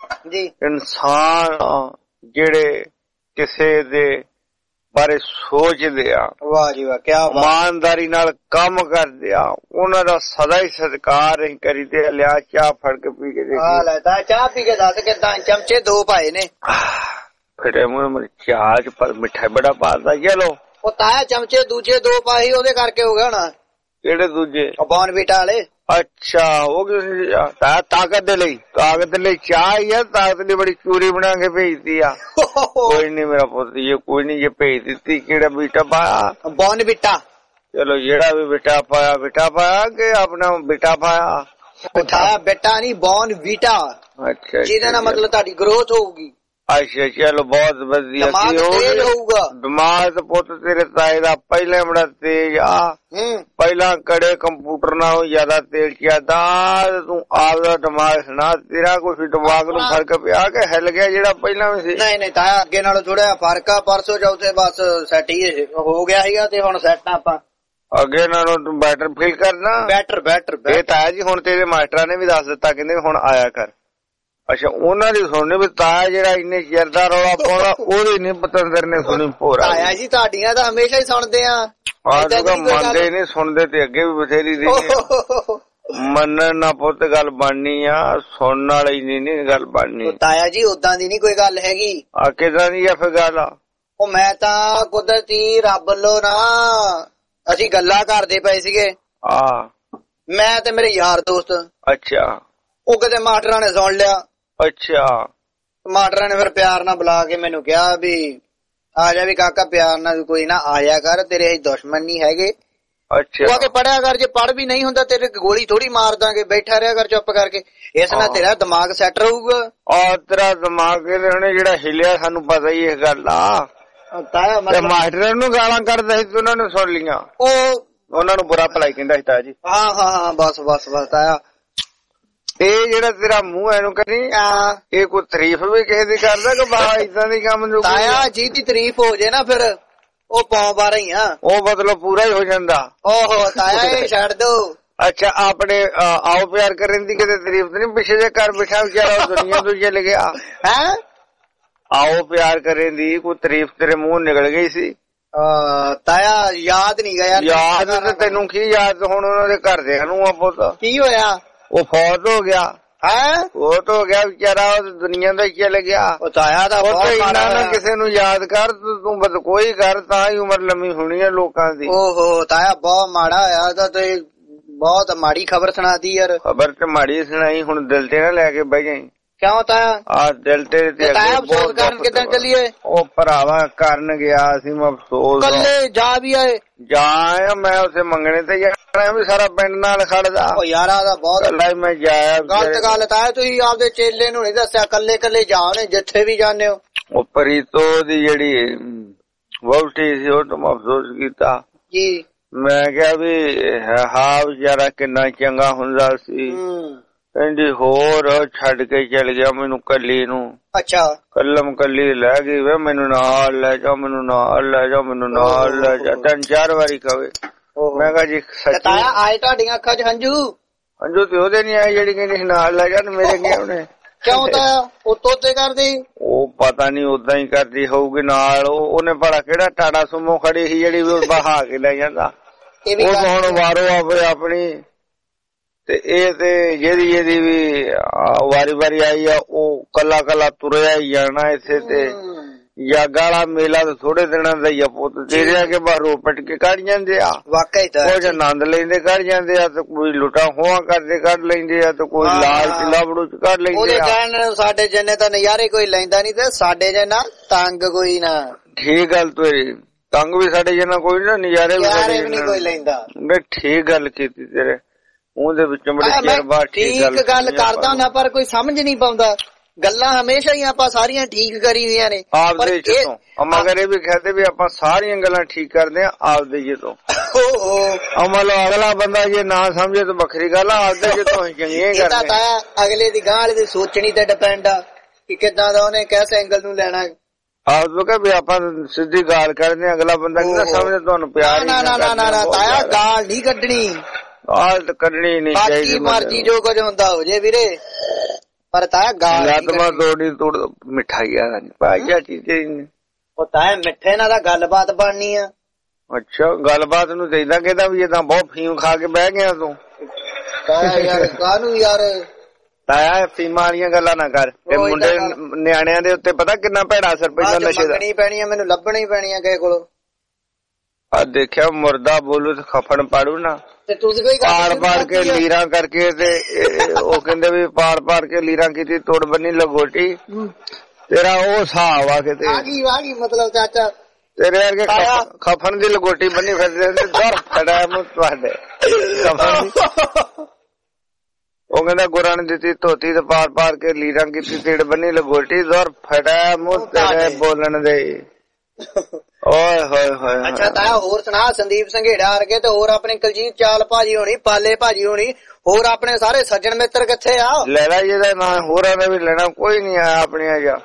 ਇਨਸਾਨ ਜਿਹੜੇ ਕਿਸੇ ਦੇ ਬਾਰੇ ਸੋਚਦੇ ਆ ਵਾਹ ਜੀ ਵਾਹ ਕਿਆ ਇਮਾਨਦਾਰੀ ਨਾਲ ਕੰਮ ਕਰਦੇ ਆ ਉਹਨਾਂ ਦਾ ਸਦਾ ਹੀ ਸਤਿਕਾਰ ਅਸੀਂ ਕਰੀਦੇ। ਲਿਆ ਚਾਹ ਫੜ ਕੇ ਪੀ ਕੇ ਦੇ ਚਾਹ ਪੀ ਕੇ ਦੱਸ ਕਿੱਦਾਂ ਚਮਚੇ ਦੋ ਪਾਏ ਨੇ ਫਿਰ ਮੂੰਹ ਚਾਹ ਚ ਪਰ ਮਿੱਠਾ ਬੜਾ ਪਾਦਾ। ਚਲੋ ਉਹ ਤਾਇਆ ਚਮਚੇ ਦੂਜੇ ਦੋ ਪਾਏ ਉਹਦੇ ਕਰਕੇ ਹੋ ਗਿਆ ਹੋਣਾ। ਕਿਹੜੇ ਦੂਜੇ? ਬੋਨਵੀਟਾ ਵਾਲੇ। ਅੱਛਾ ਉਹ ਤਾਕਤ ਦੇ ਲਈ ਤਾਕਤ ਲਈ ਚਾਹ ਹੀ ਆ। ਤਾਕਤ ਦੀ ਬੜੀ ਚੂਰੀ ਬਣਾ ਕੇ ਭੇਜਦੀ ਆ। ਕੋਈ ਨੀ ਮੇਰਾ ਪੁੱਤ ਇਹ ਕੋਈ ਨੀ ਜੇ ਭੇਜ ਦਿੱਤੀ। ਕਿਹੜਾ ਬੀਟਾ ਪਾਇਆ? ਬੋਨਵੀਟਾ। ਚਲੋ ਜਿਹੜਾ ਵੀ ਬੇਟਾ ਪਾਇਆ ਬੇਟਾ ਪਾਇਆ ਕਿ ਆਪਣਾ ਬੇਟਾ ਪਾਇਆ? ਉਠਾਇਆ ਬੇਟਾ ਨੀ ਬੋਨਵੀਟਾ। ਅੱਛਾ ਜਿਹਦੇ ਨਾਲ ਮਤਲਬ ਤੁਹਾਡੀ ਗਰੋਥ ਹੋਊਗੀ। ਅੱਛਾ ਚਲੋ ਬਹੁਤ ਵਧੀਆ ਹੋਊਗਾ। ਦਿਮਾਗ ਪੁੱਤ ਤੇਰੇ ਤਾਏ ਦਾ ਪਹਿਲਾਂ ਬੜਾ ਤੇਜ਼ ਆ। ਪਹਿਲਾਂ ਕੜੇ ਕੰਪਿਊਟਰ ਨਾਲੋਂ ਜ਼ਿਆਦਾ ਤੇਜ਼ ਕਿਆਦਾ ਤੂੰ ਆਪਦਾ ਦਿਮਾਗ ਸੁਣਾ। ਤੇਰਾ ਕੁਛ ਦਿਮਾਗ ਨੂੰ ਫਰਕ ਪਿਆ ਕਿ ਹਿੱਲ ਗਿਆ ਜਿਹੜਾ ਪਹਿਲਾਂ ਵੀ ਸੀ? ਨਹੀਂ ਨਹੀਂ ਤਾਇਆ ਅੱਗੇ ਨਾਲੋਂ ਥੋੜਾ ਫਰਕ ਆ। ਪਰਸੋਂ ਚੌਥੇ ਬਸ ਸੈੱਟ ਹੀ ਹੋ ਗਿਆ ਸੀਗਾ ਤੇ ਹੁਣ ਸੈੱਟ ਆਪਾਂ ਅੱਗੇ ਨਾਲੋਂ ਤੂੰ ਬੈਟਰ ਫੀਲ ਕਰਨਾ। ਬੈਟਰ ਬੈਟਰ ਇਹ ਤਾਇਆ ਜੀ ਹੁਣ ਤੇਰੇ ਮਾਸਟਰਾਂ ਨੇ ਵੀ ਦੱਸ ਦਿੱਤਾ ਕਹਿੰਦੇ ਹੁਣ ਆਇਆ ਕਰ। ਅੱਛਾ ਉਹਨਾਂ ਦੀ ਸੁਣਨੀ ਵੀ ਤਾਇਆ ਜਿਹੜਾ ਇੰਨੇ ਚਿਰ ਦਾ ਰੌਲਾ ਪਾਉਣਾ ਉਹਦੀ ਨੀ ਪਤੰਦਰ ਨੇ ਸੁਣੀ ਭੋਰਾ। ਤਾਇਆ ਜੀ ਤੁਹਾਡੀਆਂ ਤਾਂ ਹਮੇਸ਼ਾ ਹੀ ਸੁਣਦੇ ਆ। ਮੰਨਦੇ ਨੀ ਸੁਣਦੇ ਤੇ ਅੱਗੇ ਵੀ ਬਥੇਰੀ ਦੀ ਮੰਨਣ ਨਾ ਪੁੱਤ ਗੱਲ ਬਣਨੀ ਆ। ਸੁਣਨ ਵਾਲੀ ਨੀ ਨੀ ਗੱਲ ਬਣਨੀ। ਤਾਇਆ ਜੀ ਓਦਾਂ ਦੀ ਨੀ ਕੋਈ ਗੱਲ ਹੈਗੀ। ਆ ਕਿਦਾਂ ਦੀ ਆ ਫਿਰ ਗੱਲ? ਆ ਉਹ ਮੈਂ ਤਾਂ ਕੁਦਰਤੀ ਰੱਬ ਵੱਲੋਂ ਨਾ ਅਸੀਂ ਗੱਲਾਂ ਕਰਦੇ ਪਏ ਸੀਗੇ ਆ ਮੈਂ ਤੇ ਮੇਰੇ ਯਾਰ ਦੋਸਤ। ਅੱਛਾ ਉਹ ਕਿਤੇ ਮਾਸਟਰਾਂ ਨੇ ਸੁਣ ਲਿਆ। ਅੱਛਾ ਮਾਸਟਰਾਂ ਨੇ ਫਿਰ ਪਿਆਰ ਨਾਲ ਬੁਲਾ ਕੇ ਮੈਨੂੰ ਕਿਹਾ ਵੀ ਆ ਜਾ ਵੀ ਕਾਕਾ ਪਿਆਰ ਨਾਲ ਕੋਈ ਨਾ ਆਇਆ ਕਰ ਤੇਰੇ ਅਸੀਂ ਦੁਸ਼ਮਣ ਨਹੀਂ ਹੈਗੇ। ਅੱਛਾ ਉਹ ਕੇ ਪੜਿਆ ਕਰ ਜੇ ਪੜ ਵੀ ਨਹੀਂ ਹੁੰਦਾ ਤੇਰੇ ਗੋਲੀ ਥੋੜੀ ਮਾਰ ਦਾਂਗੇ ਬੈਠਾ ਰਿਹਾ ਕਰ ਚੁੱਪ ਕਰਕੇ। ਇਸ ਨਾਲ ਤੇਰਾ ਦਿਮਾਗ ਸੈੱਟ ਰਹੂਗਾ। ਆ ਤੇਰਾ ਦਿਮਾਗ ਇਹਨੇ ਜਿਹੜਾ ਹਿਲਿਆ ਸਾਨੂੰ ਪਤਾ ਹੀ ਇਸ ਗੱਲ ਦਾ। ਮਾਸਟਰਾਂ ਨੂੰ ਗਾਲਾਂ ਕੱਢਦਾ ਸੀ ਉਹਨਾਂ ਨੇ ਸੁਣ ਲੀਆਂ। ਉਹ ਉਹਨਾਂ ਨੂੰ ਬੁਰਾ ਭਲਾਈ ਕਹਿੰਦਾ ਸੀ ਤਾਇਆ ਜੀ। ਹਾਂ ਹਾਂ ਹਾਂ ਬਸ ਬਸ ਬਸ ਤਾਇਆ ਇਹ ਜਿਹੜਾ ਤੇਰਾ ਮੂੰਹ ਇਹਨੂੰ ਕਰੀ ਇਹ ਕੋਈ ਤਾਰੀਫ ਵੀ ਕਿਸੇ ਦੀ ਕਰਦਾ ਕਿ ਬਾ ਏਦਾਂ ਦੀ ਕੰਮ ਜੋ ਤਾਇਆ ਜੀ ਦੀ ਤਾਰੀਫ ਹੋ ਜੇ ਨਾ ਫਿਰ ਉਹ ਪੌਂ ਬਾਰਾ ਹੀ ਆ। ਉਹ ਮਤਲਬ ਪੂਰਾ ਹੀ ਹੋ ਜਾਂਦਾ। ਓਹੋ ਤਾਇਆ ਇਹ ਛੱਡ ਦੋ। ਅੱਛਾ ਆਪਣੇ ਆਓ ਪਿਆਰ ਕਰਨ ਦੀ ਕਿਤੇ ਤਾਰੀਫ ਨਹੀਂ ਪਿੱਛੇ ਜੇ ਕਰ ਬਿਠਾ ਵਿਚਾਰਾ ਦੁਨੀਆ ਤੋਂ ਚਲ ਗਿਆ ਹੈ। ਆਓ ਪਿਆਰ ਕਰਨ ਦੀ ਕੋਈ ਤਾਰੀਫ ਤੇਰੇ ਮੂੰਹ ਨਿਕਲ ਗਈ ਸੀ? ਤਾਇਆ ਯਾਦ ਨਹੀਂ ਗਿਆ। ਯਾਦ ਤੇ ਤੈਨੂੰ ਕੀ ਯਾਦ ਹੁਣ ਉਹਨਾਂ ਦੇ ਘਰਦਿਆਂ ਨੂੰ ਆ ਪੁੱਤ ਕੀ ਹੋਇਆ? ਉਹ ਫੌਤ ਹੋ ਗਿਆ ਹੈ। ਫੌਤ ਹੋ ਗਿਆ ਵਿਚਾਰਾ ਉਹ ਦੁਨੀਆ ਦਾ ਚਲ ਗਿਆ। ਉਹ ਤਾਇਆ ਦਾ ਇਹਨਾਂ ਨਾ ਕਿਸੇ ਨੂੰ ਯਾਦ ਕਰ ਤੂੰ ਬਸ ਕੋਈ ਕਰ ਤਾਂ ਹੀ ਉਮਰ ਲੰਮੀ ਹੋਣੀ ਹੈ ਲੋਕਾਂ ਦੀ। ਓਹੋ ਤਾਇਆ ਬਹੁਤ ਮਾੜਾ ਹੋਇਆ ਤਾਂ ਤੇ ਬਹੁਤ ਮਾੜੀ ਖਬਰ ਸੁਣਾਤੀ ਯਾਰ। ਖਬਰ ਤੇ ਮਾੜੀ ਸੁਣਾਈ ਹੁਣ ਦਿਲ ਤੇ ਨਾ ਲੈ ਕੇ ਬਹਿ ਜਾਈ। ਕਿਉਂ ਤਾਇਆ? ਆ ਦਿਲ ਤੇਰੇ ਤੇ ਤਾਇਆ ਅਫਸੋਸ ਕਰਨ ਕਿੱਦਾਂ ਚੱਲੀਏ? ਉਹ ਭਰਾਵਾ ਕਰਨ ਗਿਆ ਸੀ ਮੈਂ ਅਫਸੋਸ। ਕੱਲੇ ਜਾ ਵੀ ਆਏ? ਜਾ ਆਇਆ ਮੈਂ ਉਸੇ ਮੰਗਣੇ ਤੇ ਜਾਣਾ ਵੀ ਸਾਰਾ ਪਿੰਡ ਨਾਲ ਖੜਦਾ। ਉਹ ਯਾਰਾ ਦਾ ਬਹੁਤ ਕੱਲਾ ਮੈਂ ਜਾਇਆ। ਗਲਤ ਗੱਲ ਤਾਇਆ, ਤੁਸੀਂ ਆਪਦੇ ਚੇਲੇ ਨੂੰ ਨਹੀਂ ਦੱਸਿਆ, ਕੱਲੇ ਕੱਲੇ ਜਾਣੇ ਜਿੱਥੇ ਵੀ ਜਾਂਦੇ ਹੋ। ਉਹ ਪਰੀਤੋ ਦੀ ਜਿਹੜੀ ਵਹੁਟੀ ਸੀ ਉਹ ਤੋਂ ਅਫਸੋਸ ਕੀਤਾ ਜੀ। ਮੈਂ ਕਿਹਾ ਵੀ ਹਾਂ ਵਿਚਾਰਾ ਕਿੰਨਾ ਚੰਗਾ ਹੁੰਦਾ ਸੀ। ਕਹਿੰਦੀ ਹੋਰ ਛੱਡ ਕੇ ਚਲ ਗਿਆ ਮੈਨੂੰ ਕੱਲੀ ਨੂੰ। ਅੱਛਾ। ਕੱਲਮ ਕੱਲੀ ਲੈ ਗਈ ਵੇ ਮੈਨੂੰ ਨਾਲ ਲੈ ਜਾ, ਮੈਨੂੰ ਨਾਲ ਲੈ ਜਾ, ਮੈਨੂੰ ਨਾਲ ਲੈ ਜਾ, ਤਿੰਨ ਚਾਰ ਵਾਰੀ ਕਵੇ। ਮੈਂ ਕਿਹਾ ਜੀ ਸੱਚੀ ਆਏ ਤੁਹਾਡੀਆਂ ਅੱਖਾਂ ਚ ਹੰਝੂ? ਹੰਝੂ ਤੇ ਉਹਦੇ ਨੀ ਆਏ ਜਿਹੜੀ ਕਹਿੰਦੀ ਨਾਲ ਲੈ ਜਾ, ਮੇਰੇ ਗਏ ਉਹਨੇ। ਕਿਉਂ ਤਾਂ ਉਹ ਤੋਤੇ ਕਰਦੀ? ਉਹ ਪਤਾ ਨੀ ਓਦਾਂ ਹੀ ਕਰਦੀ ਹੋਊਗੀ ਨਾਲ। ਉਹਨੇ ਭਲਾ ਕਿਹੜਾ ਟਾੜਾ ਸੁਮੋ ਖੜੀ ਸੀ ਜਿਹੜੀ ਬਹਾ ਕੇ ਲੈ ਜਾਂਦਾ। ਉਹ ਹੁਣ ਵਾਰੋ ਆਪੇ ਆਪਣੀ ਤੇ ਇਹ ਤੇ ਜਿਹਦੀ ਜਿਹਦੀ ਵੀ ਵਾਰੀ ਵਾਰੀ ਆਈ ਆ ਉਹ ਕੱਲਾ ਕੱਲਾ ਤੁਰਿਆ ਹੀ ਜਾਣਾ ਇੱਥੇ। ਤੇ ਜਾਗਾ ਵਾਲਾ ਮੇਲਾ ਤਾਂ ਥੋੜੇ ਦਿਨਾਂ ਦਾ ਹੀ ਆ ਪੁੱਤ ਤੇਰੇ ਆ ਕੇ ਬਾਹਰ ਰੋਪਟ ਕੇ ਕੱਢ ਜਾਂਦੇ ਆ। ਵਾਕਈ ਤਾਂ ਕੁਝ ਆਨੰਦ ਲੈਂਦੇ ਕੱਢ ਜਾਂਦੇ ਆ ਤੇ ਕੋਈ ਲੁੱਟਾਂ ਖੋਹਾਂ ਕਰਦੇ ਕੱਢ ਲੈਂਦੇ ਆ ਤੇ ਕੋਈ ਲਾਲਚ ਲਬੜੂ ਚ ਕੱਢ ਲੈਂਦੇ ਆ। ਉਹਦੇ ਕਹਿਣ ਸਾਡੇ ਜਿੰਨੇ ਤਾਂ ਨਜ਼ਾਰੇ ਕੋਈ ਲੈਂਦਾ ਨੀ ਤੇ ਸਾਡੇ ਜਿੰਨਾ ਤੰਗ ਕੋਈ ਨਾ। ਠੀਕ ਗੱਲ ਤੇਰੀ, ਤੰਗ ਵੀ ਸਾਡੇ ਜਿੰਨਾ ਕੋਈ ਨਾ, ਨਜ਼ਾਰੇ ਵੀ ਕੋਈ ਲੈਂਦਾ। ਠੀਕ ਗੱਲ ਕੀਤੀ ਤੇਰੇ ਉਹਦੇ ਵਿੱਚੋਂ ਬੜੇ ਚਿਰ ਬਾਅਦ ਠੀਕ ਗੱਲ ਕਰਦਾ ਨਾ, ਪਰ ਕੋਈ ਸਮਝ ਨੀ ਪਾਉਂਦਾ। ਗੱਲਾਂ ਹਮੇਸ਼ਾ ਹੀ ਆਪਾਂ ਸਾਰੀਆਂ ਠੀਕ ਕਰੀ ਦੀਆਂ ਨੇ ਆਪਦੇ ਜਿੱਤੋਂ। ਮਗਰ ਇਹ ਵੀ ਕਹਤੇ ਵੀ ਆਪਾਂ ਸਾਰੀਆਂ ਗੱਲਾਂ ਠੀਕ ਕਰਦੇ ਆ ਆਪਦੇ ਜਿੱਤੋਂ। ਅਮਲ ਅਗਲਾ ਬੰਦਾ ਜੇ ਨਾ ਸਮਝੇ ਤਾਂ ਵੱਖਰੀ ਗੱਲ ਆ, ਆਪਦੇ ਜਿੱਤੋਂ ਚੰਗੀਆਂ ਕਰਦੇ। ਅਗਲੇ ਦੀ ਗਾਂਹ ਦੀ ਸੋਚਣੀ ਤੇ ਡਿਪੈਂਡ ਆ ਕਿ ਕਿੱਦਾਂ ਦਾ ਉਹਨੇ ਕਿਸ ਐਂਗਲ ਨੂੰ ਲੈਣਾ। ਆਪ ਕਹ ਵੀ ਆਪਾਂ ਸਿੱਧੀ ਗਾਲ ਕਰਦੇ, ਅਗਲਾ ਬੰਦਾ ਨਹੀਂ ਨਾ ਸਮਝੇ ਤੁਹਾਨੂੰ ਪਿਆਰ। ਨਾ ਨਾ ਨਾ ਨਾ ਤਾਇਆ ਗਾਲ ਨਹੀਂ ਕੱਢਣੀ, ਗਾਲ ਕੱਢਣੀ ਨਹੀਂ ਚਾਹੀਦੀ। ਮਰਜ਼ੀ ਜੋ ਕੁਝ ਹੁੰਦਾ ਹੋ ਜੇ ਵੀਰੇ, ਪਰ ਤਾਇਆ ਗਾਲ ਲੱਤਮਾ ਤੋੜੀ ਤੋੜ ਮਿਠਾਈ ਆ ਭਾਈਆ ਚੀਜ਼। ਉਹ ਤਾਇਆ ਮਿੱਠੇ ਨਾਲ ਤਾਂ ਗੱਲਬਾਤ ਬਣਨੀ ਆ। ਅੱਛਾ ਗੱਲਬਾਤ ਨੂੰ ਚਾਹੀਦਾ ਕਹਿੰਦਾ ਵੀ ਇਹ ਤਾਂ ਬਹੁਤ ਫੀਮ ਖਾ ਕੇ ਬਹਿ ਗਿਆ ਤੂੰ। ਤਾਇਆ ਯਾਰ ਕਾਹਨੂੰ ਯਾਰ ਤਾਇਆ ਫੀਮਾਂ ਵਾਲੀਆਂ ਗੱਲਾਂ ਨਾ ਕਰ। ਇਹ ਮੁੰਡੇ ਨਿਆਣਿਆਂ ਦੇ ਉੱਤੇ ਪਤਾ ਕਿੰਨਾ ਭੈੜਾ ਅਸਰ ਪੈਂਦਾ ਨਸ਼ੇ ਦਾ। ਮੰਗਣੀ ਪੈਣੀ ਆ, ਮੈਨੂੰ ਲੱਭਣੀ ਪੈਣੀ ਆ ਕਿਸੇ ਕੋਲੋਂ। ਆ ਦੇਖਿਆ ਮੁਰਦਾ ਬੋਲੂ ਤੇ ਖਫਣ ਪਾੜੂ ਨਾ। ਤੇ ਤੁਸੀਂ ਕੋਈ ਪਾੜ ਪਾੜ ਕੇ ਲੀਰਾਂ ਕਰਕੇ ਤੇ ਉਹ ਕਹਿੰਦੇ ਵੀ ਪਾੜ ਪਾੜ ਕੇ ਲੀਰਾਂ ਕੀਤੀ ਤੁੜ ਬੰਨੀ ਲਗੋਟੀ। ਤੇਰਾ ਉਹ ਹਿਸਾਬ ਆ ਕਿਤੇ ਆ ਗਈ ਆ ਗਈ ਮਤਲਬ ਚਾਚਾ ਤੇਰੇ ਵਰਗੇ ਖਫਣ ਦੀ ਲਗੋਟੀ ਬੰਨੀ ਫਿਰਦੇ ਨੇ। ਦਰ ਖੜਾ ਮੂੰਹ ਤੁਹਾਡੇ ਖਫਣ ਦੀ। ਉਹ ਕਹਿੰਦਾ ਗੁਰਾਂ ਨੇ ਦਿੱਤੀ ਧੋਤੀ ਤੇ ਪਾੜ ਪਾੜ ਕੇ ਲੀਰਾਂ ਕੀਤੀ ਤਿੜ ਬੰਨੀ ਲਗੋਟੀ। ਦਰ ਫੜਾ ਮੂੰਹ ਤੇਰੇ ਬੋਲਣ ਦੇ। ਓਏ ਹੋਏ ਹੋਏ। ਅੱਛਾ ਤਾਇਆ ਹੋਰ ਸੁਣਾ, ਸੰਦੀਪ ਸੰਘੇੜਾ ਵਰਗੇ ਤੇ ਹੋਰ ਆਪਣੇ ਕੁਲਜੀਤ ਚਾਲ ਭਾਜੀ ਹੋਣੀ, ਪਾਲੇ ਭਾਜੀ ਹੋਣੀ, ਹੋਰ ਆਪਣੇ ਸਾਰੇ ਸੱਜਣ ਮਿੱਤਰ ਕਿੱਥੇ ਆ? ਲੈਣਾ ਜਿਹਦਾ ਨਾਂ ਹੋਰਾਂ ਨੇ ਵੀ ਲੈਣਾ, ਕੋਈ ਨੀ ਆਇਆ ਆਪਣੀਆਂ ਜਾ।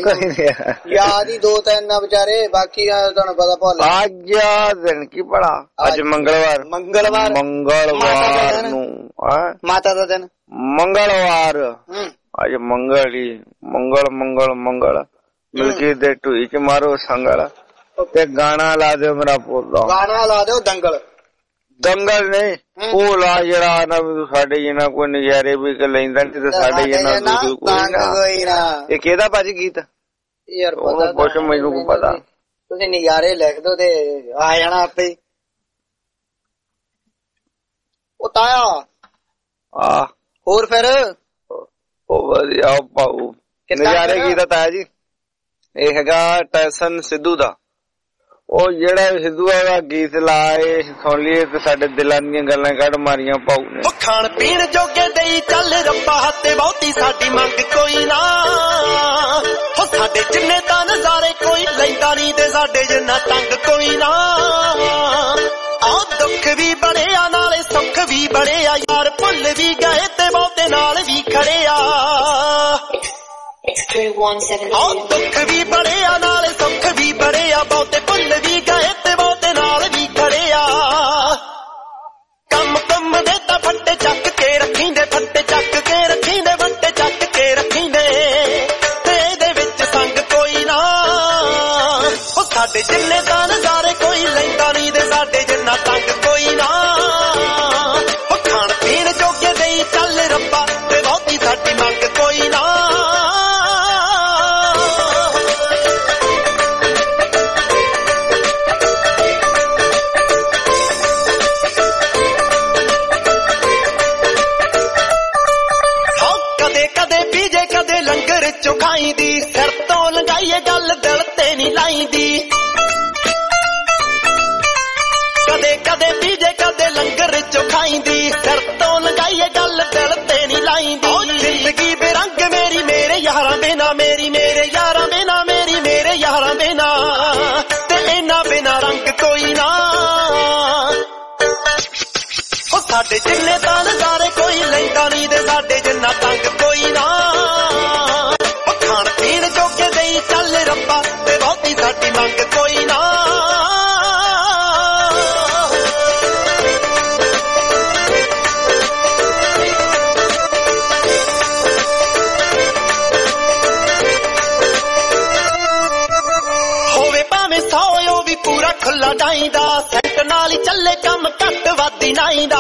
ਯਾਦ ਹੀ ਦੋ ਤਿੰਨ ਨਾ ਵਿਚਾਰੇ, ਬਾਕੀ ਤੁਹਾਨੂੰ ਪਤਾ ਭੁੱਲ। ਅੱਜ ਦਿਨ ਕੀ ਭਲਾ? ਅੱਜ ਮੰਗਲਵਾਰ। ਮੰਗਲਵਾਰ ਮੰਗਲਵਾਰ ਨੂੰ ਮਾਤਾ ਦਾ ਦਿਨ ਮੰਗਲਵਾਰ। ਅੱਜ ਮੰਗਲ ਹੀ ਮੰਗਲ ਮੰਗਲ ਮੰਗਲ ਮਿਲਕੀ ਦੇ ਢੂਈ ਚ ਮਾਰੋ ਸੰਗਲ ਤੇ ਗਾਣਾ ਲਾ ਦਿਓ ਮੇਰਾ ਪੋਤਾ। ਗਾਣਾ ਲਾ ਦਿਓ ਦੰਗਲ। ਦੰਗਲ ਨਹੀਂ ਉਹ ਲਾ ਜਿਹੜਾ ਨਾ ਸਾਡੇ ਜਿੰਨਾ ਕੋਈ ਨਜ਼ਾਰੇ ਵੀ ਲੈਂਦਾ ਨੀ ਤੇ ਸਾਡੇ ਜਿੰਨਾ ਕੋਈ ਨਾ। ਇਹ ਕਿਹਦਾ ਭਾਜੀ ਗੀਤ ਯਾਰ? ਪਤਾ ਪੁੱਛ ਮੈਨੂੰ ਕੋ ਪਤਾ। ਤੁਸੀਂ ਨਜ਼ਾਰੇ ਲਿਖ ਦੋ ਤੇ ਆ ਜਾਣਾ ਆਪੇ। ਉਹ ਤਾਇਆ ਆ ਹੋਰ ਫਿਰ ਉਹ ਵਧੀਆ ਪਾਉ ਨਜ਼ਾਰੇ ਗੀਤ ਤਾਇਆ ਜੀ। ਇਹ ਹੈਗਾ ਟੈਸਨ ਸਿੱਧੂ ਦਾ। ਉਹ ਜਿਹੜਾ ਸਿੱਧੂ ਦਾ ਗੀਤ ਲਾਏ ਸੁਣ ਲਈਏ ਤੇ ਸਾਡੇ ਦਿਲਾਂ ਦੀਆਂ ਗੱਲਾਂ ਕੱਢ ਮਾਰੀਆਂ ਪਾਉ ਨੇ। ਖਾਣ ਪੀਣ ਜੋਗੇ ਦੇਈ ਚੱਲ ਰੱਬਾ ਤੇ ਬਹੁਤੀ ਸਾਡੀ ਮੰਗ ਕੋਈ ਨਾ। ਹੋ ਸਾਡੇ ਜਿੰਨੇ ਤਾਂ ਨਜ਼ਾਰੇ ਕੋਈ ਲੈਂਦਾ ਨੀ ਤੇ ਸਾਡੇ ਜਿੰਨਾ ਤੰਗ ਕੋਈ ਨਾ। ਆ ਦੁੱਖ ਵੀ ਬੜੇ ਆ ਨਾਲੇ ਸੁੱਖ ਵੀ ਬੜੇ ਆ ਯਾਰ, ਭੁੱਲ ਵੀ ਗਏ ਤੇ ਬਹੁਤੇ ਨਾਲ ਵੀ ਖੜੇ ਆ। ਆ ਦੁੱਖ ਵੀ ਬੜੇ ਆ ਨਾਲੇ ਸੁੱਖ ਵੀ ਬੜੇ ਆ, ਬਹੁਤੇ ਭੁੱਲ ਵੀ ਗਏ ਤੇ ਬਹੁਤੇ ਨਾਲ ਵੀ ਖੜੇ ਆ। ਕੰਮ ਕੰਮ ਦੇ ਤਾਂ ਫੱਟੇ ਚੱਕ ਕੇ ਰੱਖੀਂਦੇ, ਫੱਟੇ ਚੱਕ ਕੇ ਰੱਖੀਂਦੇ, ਫੱਟੇ ਚੱਕ ਕੇ ਰੱਖੀਂਦੇ ਤੇ ਇਹਦੇ ਵਿੱਚ ਸੰਗ ਕੋਈ ਨਾ। ਉਹ ਸਾਡੇ ਜਿੰਨੇ ਤਾਂ ਨਜ਼ਾਰੇ ਕੋਈ ਲੈਂਦਾ ਨੀ ਤੇ ਸਾਡੇ ਜਿੰਨਾ ਤੰਗ ਕੋਈ ਨਾ। ਉਹ ਖਾਣ ਪੀਣ ਜੋਗੇ ਦੇਈ ਚੱਲ ਰੱਬਾ ਤੇ ਬਹੁਤੀ ਸਾਡੀ ਮੰਗ ਕੋਈ ਨਾ। ਲਾਈਂਦੀ ਕਦੇ ਕਦੇ ਪੀਜੇ ਕਦੇ ਲੰਗਰ ਚੋਂ ਖਾਈਂਦੀ ਸਿਰ ਤੋਂ ਲੰਘਾਈਏ ਗੱਲ ਦਿਲ ਤੇ ਨਹੀਂ ਲਾਈਂਦੀ ਜ਼ਿੰਦਗੀ ਬੇਰੰਗ ਮੇਰੀ ਮੇਰੇ ਯਾਰਾਂ ਬਿਨਾ ਮੇਰੀ ਮੇਰੇ ਯਾਰਾਂ ਬਿਨਾ ਮੇਰੀ ਮੇਰੇ ਯਾਰਾਂ ਬਿਨਾ ਤੇ ਇਹਨਾਂ ਬਿਨਾ ਰੰਗ ਕੋਈ ਨਾ ਉਹ ਸਾਡੇ ਜਿੰਨੇ ਤਾਂ ਨਜ਼ਾਰੇ ਕੋਈ ਲੈਂਦਾ ਨਹੀਂ ਤੇ ਸਾਡੇ ਜਿੰਨਾ ਤੰਗ ਕੋਈ ਨਾ ਉਹ ਖਾਣ ਪੀਣ ਜੋਗੇ ਦੇਈ ਚੱਲ ਰੱਬਾ ਤੇ ਬਹੁਤੀ ਸਾਡੀ ਮੰਗ ਕੋਈ ਨਾ ਪੂਰਾ ਖੁੱਲਾ ਡਾਈਂਦਾ ਸੈਂਟ ਨਾਲ ਹੀ ਚੱਲੇ ਕੰਮ ਘੱਟ ਵਾਦੀ ਨਾਈਂਦਾ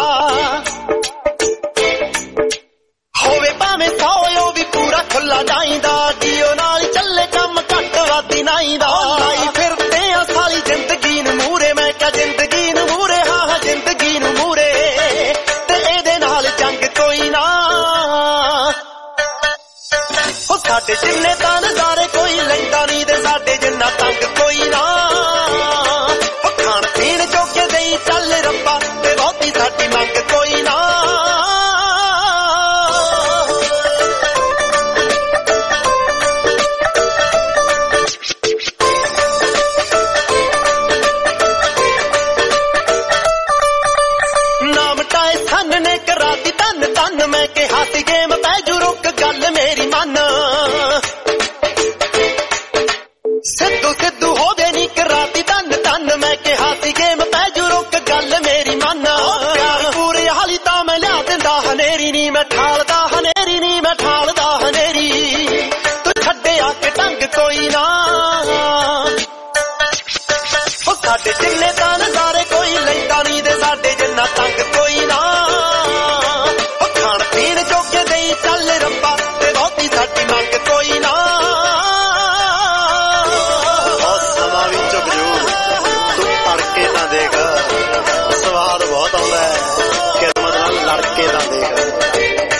ਹੋਵੇ ਭਾਵੇਂ ਸੌ ਉਹ ਵੀ ਪੂਰਾ ਖੁੱਲਾ ਡਾਈਂਦਾ ਜੀਓ ਨਾਲ ਹੀ ਚੱਲੇ ਕੰਮ ਘੱਟ ਵਾਦੀ ਨਾਈਂਦਾ ਲਾਈ ਫਿਰਦੇ ਆ ਸਾਰੀ ਜ਼ਿੰਦਗੀ ਨੂੰ ਮੂਰੇ ਮੈਂ ਕਿਹਾ ਜ਼ਿੰਦਗੀ ਨੂੰ ਮੂਰੇ ਹਾਂ ਹਾਂ ਜ਼ਿੰਦਗੀ ਨੂੰ ਮੂਰੇ ਤੇ ਇਹਦੇ ਨਾਲ ਜੰਗ ਕੋਈ ਨਾ ਉਹ ਸਾਡੇ ਜਿੰਨੇ ਤਾਂ ਨਜ਼ਾਰੇ ਕੋਈ ਲੈਂਦਾ ਨਹੀਂ ਤੇ ਸਾਡੇ ਜਿੰਨਾ ਤੰਗ ਕੋਈ ਨਾ ਚੱਲ ਰੱਬਾ ਤੇ ਬਹੁਤੀ ਸਾਡੀ ਮੰਗ ਕੋਈ ਨਾ ਨਾਮ ਟਾਏ ਸੰਨ ਨੇ ਕਰਾਤੀ ਤਨ ਤਨ ਮੈਂ ਕਿਹਾ ਸੀ ਗੇਮ ਪੈ ਜੂ ਰੁਕ ਗੱਲ ਮੇਰੀ ਮੰਨ ਸਿੱਧੂ ਸਿੱਧੂ ਹੋ ਗਏ ਨੀ ਕਰਾਤੀ ਤਨ ਤਨ ਮੈਂ ਕਿਹਾ ਸੀ ਗੇਮ ਪੈ ਜੂ ਰੁਕ ਗੱਲ ਮੇਰੀ ਮੰਨ ਪਿਆਰ ਪੂਰੇ ਹਾਲੀ ਤਾਂ ਮੈਂ ਲਿਆ ਦਿੰਦਾ ਹਨੇਰੀ ਨੀ ਮੈਂ ਠਾਲਦਾ ਹਨੇਰੀ ਨੀ ਮੈਂ ਠਾਲਦਾ ਹਨੇਰੀ ਤੂੰ ਛੱਡਿਆ ਕਿ ਢੰਗ ਕੋਈ ਨਾ ਉਹ ਸਾਡੇ ਜਿੰਨੇ ਤਾਂ ਨਜ਼ਾਰੇ ਕੋਈ ਲੈਂਦਾ ਨਹੀਂ ਤੇ ਸਾਡੇ ਜਿੰਨਾ ਤੰਗ ਕੋਈ ਨਾ ਉਹ ਖਾਣ ਪੀਣ ਜੋਗੇ ਦੇਈ ਚੱਲ ਰੱਬਾ ਤੇ ਬਹੁਤੀ ਸਾਡੀ ਮੰਗ ਕੋਈ ਨਾ ਸਮਾਂ ਵੀ ਚੁੱਕ ਜੂ ਤੂੰ ਤੜਕੇ ਨਾ ਦੇਖ ਸਵਾਦ ਬਹੁਤ ਆਉਂਦਾ ਕਿਸਮਤ ਨਾਲ ਲੜ ਕੇ ਨਾ ਦੇਖ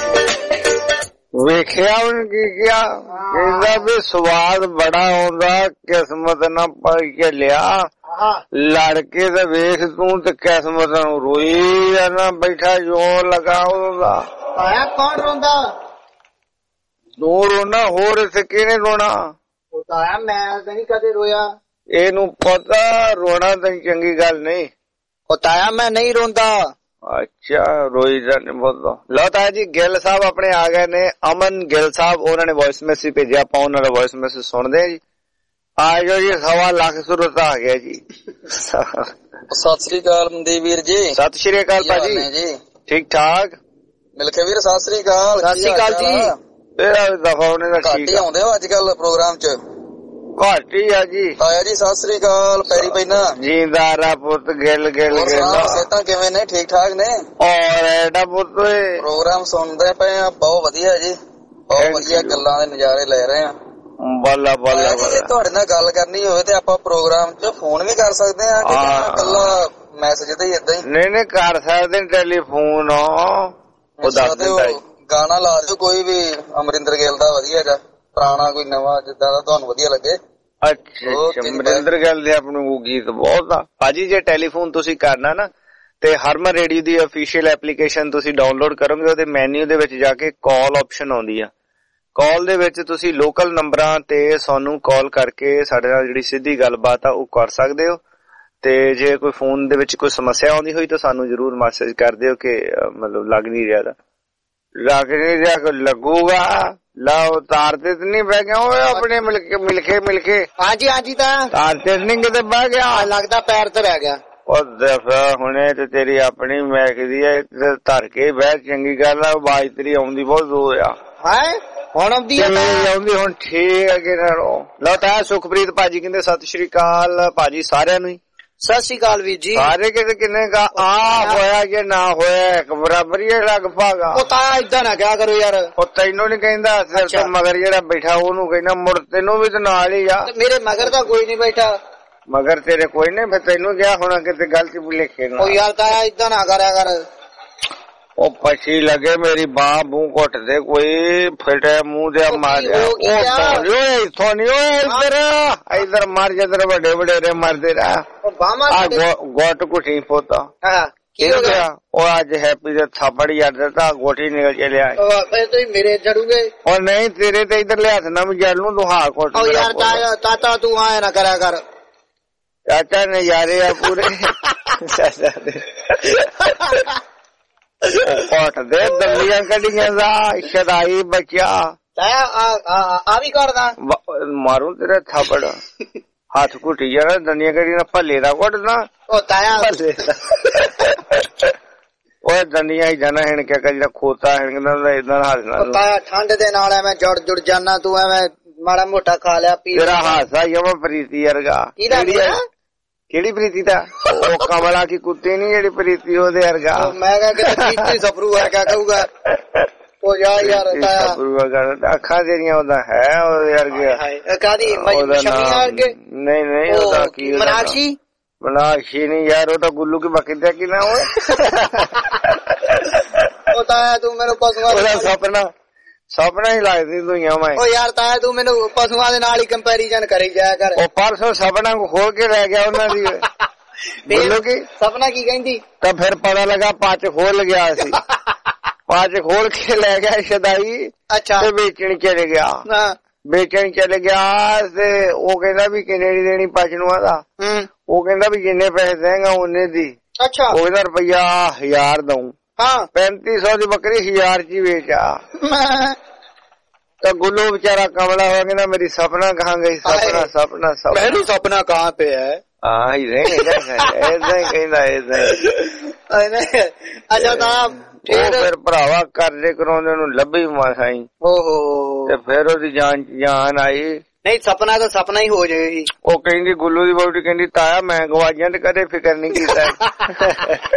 ਵੇਖਿਆ ਉਹਨੇ ਕੀ ਕਿਹਾ ਕਹਿੰਦਾ ਵੀ ਸਵਾਦ ਬੜਾ ਆਉਂਦਾ ਕਿਸਮਤ ਨਾ ਪਾਈ ਕੇ ਲਿਆ ਲੜ ਕੇ ਤੇ ਵੇਖ ਤੂੰ ਤੇ ਕਿਸਮਤ ਨੂੰ ਰੋਈ ਜਾਣਾ ਬੈਠਾ ਜੋ ਲਗਾ ਉਹਦਾ ਆਇਆ ਕੌਣ ਰੋਂਦਾ ਤੂੰ ਰੋਣਾ ਹੋਰ ਇੱਥੇ ਕਿਹਨੇ ਰੋਣਾ ਉਹ ਤਾਂ ਆਇਆ ਮੈਂ ਤਾਂ ਨਹੀਂ ਕਦੇ ਰੋਇਆ ਇਹਨੂੰ ਪਤਾ ਰੋਣਾ ਤਾਂ ਚੰਗੀ ਗੱਲ ਨਹੀਂ ਉਹ ਤਾਇਆ ਮੈਂ ਨਹੀਂ ਰੋਂਦਾ ਅੱਛਾ ਰੋਈ ਜਾਣੇ ਬੋਲੋ ਲਓ ਤਾਇਆ ਜੀ ਗਿੱਲ ਸਾਹਿਬ ਆਪਣੇ ਆ ਗਏ ਨੇ ਅਮਨ ਗਿੱਲ ਸਾਹਿਬ ਉਹਨਾਂ ਨੇ ਵੌਇਸ ਮੈਸੇਜ ਭੇਜਿਆ ਆਪਾਂ ਉਹਨਾਂ ਦਾ ਵੌਇਸ ਮੈਸੇਜ ਸੁਣਦੇ ਆ ਜੀ ਆ ਜਾਓ ਜੀ ਸਵਾ ਲੱਖ ਸੁਰਤਾ ਆ ਗਿਆ ਜੀ ਸਤਿ ਸ੍ਰੀ ਅਕਾਲ ਮਨਦੀਪ ਵੀਰ ਜੀ ਸਤਿ ਸ੍ਰੀ ਅਕਾਲ ਭਾਜੀ ਠੀਕ ਠਾਕ ਮਿਲ ਕੇ ਵੀਰ ਸਤਿ ਸ੍ਰੀ ਅਕਾਲ ਸਤਿ ਸ੍ਰੀ ਅਕਾਲ ਜੀ ਤੇਰਾ ਦਫਾ ਉਹਨੇ ਦਾ ਘੱਟ ਹੀ ਆਉਂਦੇ ਹੋ ਅੱਜ ਕੱਲ ਪ੍ਰੋਗਰਾਮ ਚ ਘੱਟ ਹੀ ਆ ਜੀ ਆਇਆ ਜੀ ਸਤਿ ਸ੍ਰੀ ਅਕਾਲ ਪੈਰੀ ਪੈਣਾ ਜੀਂਦਾਰਾ ਪੁੱਤ ਗਿੱਲ ਗਿੱਲ ਗਿੱਲ ਸੇਤਾਂ ਕਿਵੇਂ ਨੇ ਠੀਕ ਠਾਕ ਨੇ ਔਰ ਐਡਾ ਪੁੱਤ ਪ੍ਰੋਗਰਾਮ ਸੁਣਦੇ ਪਏ ਆ ਬਹੁਤ ਵਧੀਆ ਜੀ ਬਹੁਤ ਵਧੀਆ ਗੱਲਾਂ ਦੇ ਨਜ਼ਾਰੇ ਲੈ ਰਹੇ ਆ ਬੱਲਾ ਬੱਲਾ ਜੇ ਤੁਹਾਡੇ ਨਾਲ ਗੱਲ ਕਰਨੀ ਹੋਵੇ ਤੇ ਆਪਾਂ ਪ੍ਰੋਗਰਾਮ ਚ ਫੋਨ ਵੀ ਕਰ ਸਕਦੇ ਆ ਕਿ ਇਕੱਲਾ ਮੈਸੇਜ ਤੇ ਹੀ ਏਦਾਂ ਹੀ ਨਹੀਂ ਨਹੀਂ ਕਰ ਸਕਦੇ ਟੈਲੀਫੋਨ ਉਹ ਦੱਸ ਦਿੰਦਾ ਗਾਣਾ ਲਾ ਦਿਓ ਕੋਈ ਵੀ ਅਮਰਿੰਦਰ ਗਿੱਲ ਦਾ ਵਧੀਆ ਜਾ ਪੁਰਾਣਾ ਕੋਈ ਨਵਾਂ ਜਿੱਦਾਂ ਦਾ ਤੁਹਾਨੂੰ ਵਧੀਆ ਲੱਗੇ ਅੱਛਾ ਅਮਰਿੰਦਰ ਗਿੱਲ ਦੇ ਆਪਣੇ ਨੂੰ ਗੀਤ ਬਹੁਤ ਆ ਭਾਜੀ ਜੇ ਟੈਲੀਫੋਨ ਤੁਸੀਂ ਕਰਨਾ ਨਾ ਤੇ ਹਰਮਨ ਰੇਡੀਓ ਦੀ ਅਫੀਸ਼ੀਅਲ ਐਪਲੀਕੇਸ਼ਨ ਤੁਸੀਂ ਡਾਊਨਲੋਡ ਕਰੋਗੇ ਉਹਦੇ ਮੈਨੂ ਦੇ ਵਿੱਚ ਜਾ ਕੇ ਕਾਲ ਆਪਸ਼ਨ ਆਉਂਦੀ ਆ ਕਾਲ ਦੇ ਵਿੱਚ ਤੁਸੀਂ ਲੋਕਲ ਨੰਬਰਾਂ ਤੇ ਸਾਨੂੰ ਕਾਲ ਕਰਕੇ ਸਾਡੇ ਨਾਲ ਜਿਹੜੀ ਸਿੱਧੀ ਗੱਲਬਾਤ ਆ ਉਹ ਕਰ ਸਕਦੇ ਹੋ ਤੇ ਜੇ ਕੋਈ ਫੋਨ ਦੇ ਵਿੱਚ ਕੋਈ ਸਮੱਸਿਆ ਆਉਂਦੀ ਹੋਈ ਤਾਂ ਸਾਨੂੰ ਜਰੂਰ ਮੈਸੇਜ ਕਰ ਦਿਓ ਕਿ ਮਤਲਬ ਲੱਗ ਨਹੀਂ ਰਿਹਾ ਦਾ ਲੱਗ ਨਹੀਂ ਰਿਹਾ ਕਿ ਲੱਗੂਗਾ ਲਾਓ ਤਾਰ ਤੇ ਨਹੀਂ ਬਹਿ ਗਿਆ ਓਏ ਆਪਣੇ ਮਿਲ ਕੇ ਮਿਲ ਕੇ ਮਿਲ ਕੇ ਹਾਂਜੀ ਹਾਂਜੀ ਤਾਂ ਤਾਰ ਤੇ ਨਹੀਂ ਕਿਤੇ ਬਹਿ ਗਿਆ ਲੱਗਦਾ ਪੈਰ ਤੇ ਰਹਿ ਗਿਆ ਉਹ ਦਫਾ ਹੁਣੇ ਤੇ ਤੇਰੀ ਆਪਣੀ ਮੈਕਦੀ ਐ ਧਰ ਕੇ ਬਹਿ ਚੰਗੀ ਗੱਲ ਆ ਆਵਾਜ਼ ਤੇਰੀ ਆਉਂਦੀ ਬਹੁਤ ਦੂਰ ਆ ਹੈ ਹੁਣ ਆਉਂਦੀ ਆ ਆਉਂਦੀ ਹੁਣ ਠੀਕ ਅੱਗੇ ਨਾਲੋਂ ਲਓ ਤਾਂ ਸੁਖਪ੍ਰੀਤ ਭਾਜੀ ਕਹਿੰਦੇ ਸਤਿ ਸ਼੍ਰੀ ਅਕਾਲ ਭਾਜੀ ਸਾਰਿਆਂ ਨੂੰ ਸਤਿ ਸ਼੍ਰੀ ਅਕਾਲ ਵੀਰ ਜੀ ਸਾਰੇ ਕਿਤੇ ਕਿੰਨੇ ਕਾ ਆ ਹੋਇਆ ਜੇ ਨਾ ਹੋਇਆ ਇੱਕ ਬਰਾਬਰ ਹੀ ਲਗਭਗ ਉਹ ਤਾਂ ਏਦਾਂ ਨਾ ਕਿਹਾ ਕਰੋ ਯਾਰ ਉਹ ਤੈਨੂੰ ਨੀ ਕਹਿੰਦਾ ਸਿਰ ਮਗਰ ਜਿਹੜਾ ਬੈਠਾ ਉਹਨੂੰ ਕਹਿੰਦਾ ਮੁੜ ਤੈਨੂੰ ਵੀ ਤੇ ਨਾਲ ਹੀ ਆ ਮੇਰੇ ਮਗਰ ਤਾਂ ਕੋਈ ਨਹੀਂ ਬੈਠਾ ਮਗਰ ਤੇਰੇ ਕੋਈ ਨਹੀਂ ਫਿਰ ਤੈਨੂੰ ਗਿਆ ਹੋਣਾ ਕਿਤੇ ਗਲਤੀ ਭੁਲੇਖੇ ਨਾ ਉਹ ਯਾਰ ਤਾਂ ਏਦਾਂ ਨਾ ਕਰਿਆ ਕਰ ਉਹ ਪਛੀ ਲੱਗੇ ਮੇਰੀ ਬਾਹ ਮੂੰਹ ਘੁੱਟਦੇ ਕੋਈ ਫਟੇ ਮੂੰਹ ਦੇ ਮਾਰਿਆ ਉਹ ਇਥੋਂ ਨੀ ਓਏ ਇੱਧਰ ਇੱਧਰ ਮਰ ਜਿੱਧਰ ਵੱਡੇ ਵਡੇਰੇ ਮਰਦੇ ਰਾ ਗੋਟ ਕੁੱਟੀ ਪੋਤਾ ਕੀ ਹੋ ਗਿਆ ਉਹ ਅੱਜ ਹੈਪੀ ਦੇ ਥਾਪੜ ਯਾਰ ਦਿੱਤਾ ਗੋਟੀ ਨਿਕਲ ਚਲਿਆ ਫਿਰ ਤੁਸੀਂ ਮੇਰੇ ਜੜੂਗੇ ਉਹ ਨਹੀਂ ਤੇਰੇ ਤੇ ਇੱਧਰ ਲਿਆ ਨਾ ਮੈਂ ਜੜ ਨੂੰ ਤੂੰ ਹਾਂ ਕੋਟ ਉਹ ਯਾਰ ਤਾਤਾ ਤੂੰ ਆਏ ਨਾ ਕਰਿਆ ਕਰ ਚਾਚਾ ਨਜ਼ਾਰੇ ਆ ਪੂਰੇ ਕੋਟ ਦੇ ਦੰਦੀਆਂ ਕੱਢੀਆਂ ਦਾ ਸ਼ਦਾਈ ਬੱਚਾ ਆ ਵੀ ਕਰਦਾ ਮਾਰੂ ਤੇਰੇ ਥਾਪੜ ਹੱਥ ਘੁੱਟੀ ਜਾਣਾ ਦੰਦੀਆਂ ਕੱਢੀਆਂ ਭੱਲੇ ਦਾ ਘੁੱਟਦਾ ਉਹ ਤਾਇਆ ਉਹ ਦੰਦੀਆਂ ਹੀ ਜਾਣਾ हिण के ਜਿਹੜਾ ਖੋਤਾ हिणकदा ਇਦਾਂ ਹੱਥ ਨਾਲ ਤਾਇਆ ਠੰਡ ਦੇ ਨਾਲ ਐਵੇਂ ਜੁੜ ਜੁੜ ਜਾਣਾ ਤੂੰ ਐਵੇਂ ਮਾੜਾ ਮੋਟਾ ਖਾ ਲਿਆ ਪੀ ਤੇਰਾ ਹਾਸਾ ਜਮਾ ਪ੍ਰੀਤੀ ਵਰਗਾ ਕਿਹੜੀ ਪ੍ਰੀਤੀ ਦਾ ਉਹ ਕਮਲਾ ਕੀ ਕੁੱਤੀ ਨਹੀਂ ਜਿਹੜੀ ਪ੍ਰੀਤੀ ਉਹਦੇ ਵਰਗਾ ਮੈਂ ਕਹਾਂ ਕਿ ਪ੍ਰੀਤੀ ਸਫਰੂ ਵਰਗਾ ਕਹੂਗਾ ਉਹ ਜਾ ਯਾਰ ਤਾਇਆ ਸਫਰੂ ਵਰਗਾ ਅੱਖਾਂ ਤੇਰੀਆਂ ਉਹਦਾ ਹੈ ਉਹਦੇ ਵਰਗੇ ਕਾਦੀ ਮਸ਼ਮੀਆਂ ਵਰਗੇ ਨਹੀਂ ਨਹੀਂ ਉਹਦਾ ਕੀ ਮਨਾਕਸ਼ੀ ਮਨਾਕਸ਼ੀ ਨਹੀਂ ਯਾਰ ਉਹ ਤਾਂ ਗੁੱਲੂ ਕੀ ਬਕਰੀਆ ਕੀ ਨਾ ਹੋਏ ਉਹ ਤਾਇਆ ਤੂੰ ਮੈਨੂੰ ਪਸ਼ੂਆਂ ਉਹਦਾ ਸੁਪਨਾ ਸੁਪਨਾ ਹੀ ਲੱਗਦੀ ਦੁਨੀਆ ਮੈਂ ਉਹ ਯਾਰ ਤਾਇਆ ਤੂੰ ਮੈਨੂੰ ਪਸ਼ੂਆਂ ਦੇ ਨਾਲ ਹੀ ਕੰਪੈਰੀਜ਼ਨ ਕਰੀ ਜਾਇਆ ਕਰ ਉਹ ਪਰਸੋਂ ਸੁਪਨਾ ਕੋ ਖੋਲ ਕੇ ਰਹਿ ਗਿਆ ਉਹਨਾਂ ਦੀ ਬੋਲੋ ਕੀ ਸੁਪਨਾ ਕੀ ਕਹਿੰਦੀ ਤਾਂ ਫਿਰ ਪਤਾ ਲੱਗਾ ਪੱਚ ਖੋਲ ਗਿਆ ਸੀ ਪੱਚ ਖੋਲ ਕੇ ਲੈ ਗਿਆ ਸ਼ਦਾਈ ਅੱਛਾ ਤੇ ਵੇਚਣ ਚਲੇ ਗਿਆ ਹਾਂ ਵੇਚਣ ਚਲੇ ਗਿਆ ਤੇ ਉਹ ਕਹਿੰਦਾ ਵੀ ਕਿੰਨੇ ਦੀ ਦੇਣੀ ਪੱਚ ਨੂੰ ਆਦਾ ਉਹ ਕਹਿੰਦਾ ਵੀ ਜਿੰਨੇ ਪੈਸੇ ਦੇਗਾ ਉਹਨੇ ਦੀ ਅੱਛਾ ਉਹ ਕਹਿੰਦਾ ਰੁਪਈਆ ਹਜ਼ਾਰ ਦਊਂ ਹਾਂ ਪੈਂਤੀ ਸੌ ਦੀ ਬੱਕਰੀ ਹਜ਼ਾਰ ਚ ਵੇਚਾ ਤਾਂ ਗੁੱਲੂ बेचारा कमला हो गया मेरी सपना कहाँ गई सपना सपना सपना मेरी सपना कहाँ पे है हाँ ही रहेगा ऐसा ही कहना ऐसा ही अच्छा साहब फिर भरावा करदे कराउंदे ਨੂੰ ਲੱਭੀ ਮਾਸਾਈ ਓਹੋ ਤੇ ਫਿਰ ਉਹਦੀ ਜਾਨ ਜਾਨ ਆਈ ਨਹੀਂ ਸਪਨਾ ਤਾਂ ਸਪਨਾ ਹੀ ਹੋ ਜਾਏਗੀ ਉਹ ਕਹਿੰਦੀ ਗੁੱਲੂ ਦੀ ਬੋਟੀ ਕਹਿੰਦੀ ਤਾਇਆ ਮੈਂ ਗਵਾਜਾਂ ਤੇ ਕਦੇ ਫਿਕਰ ਨਹੀਂ ਕੀਤਾ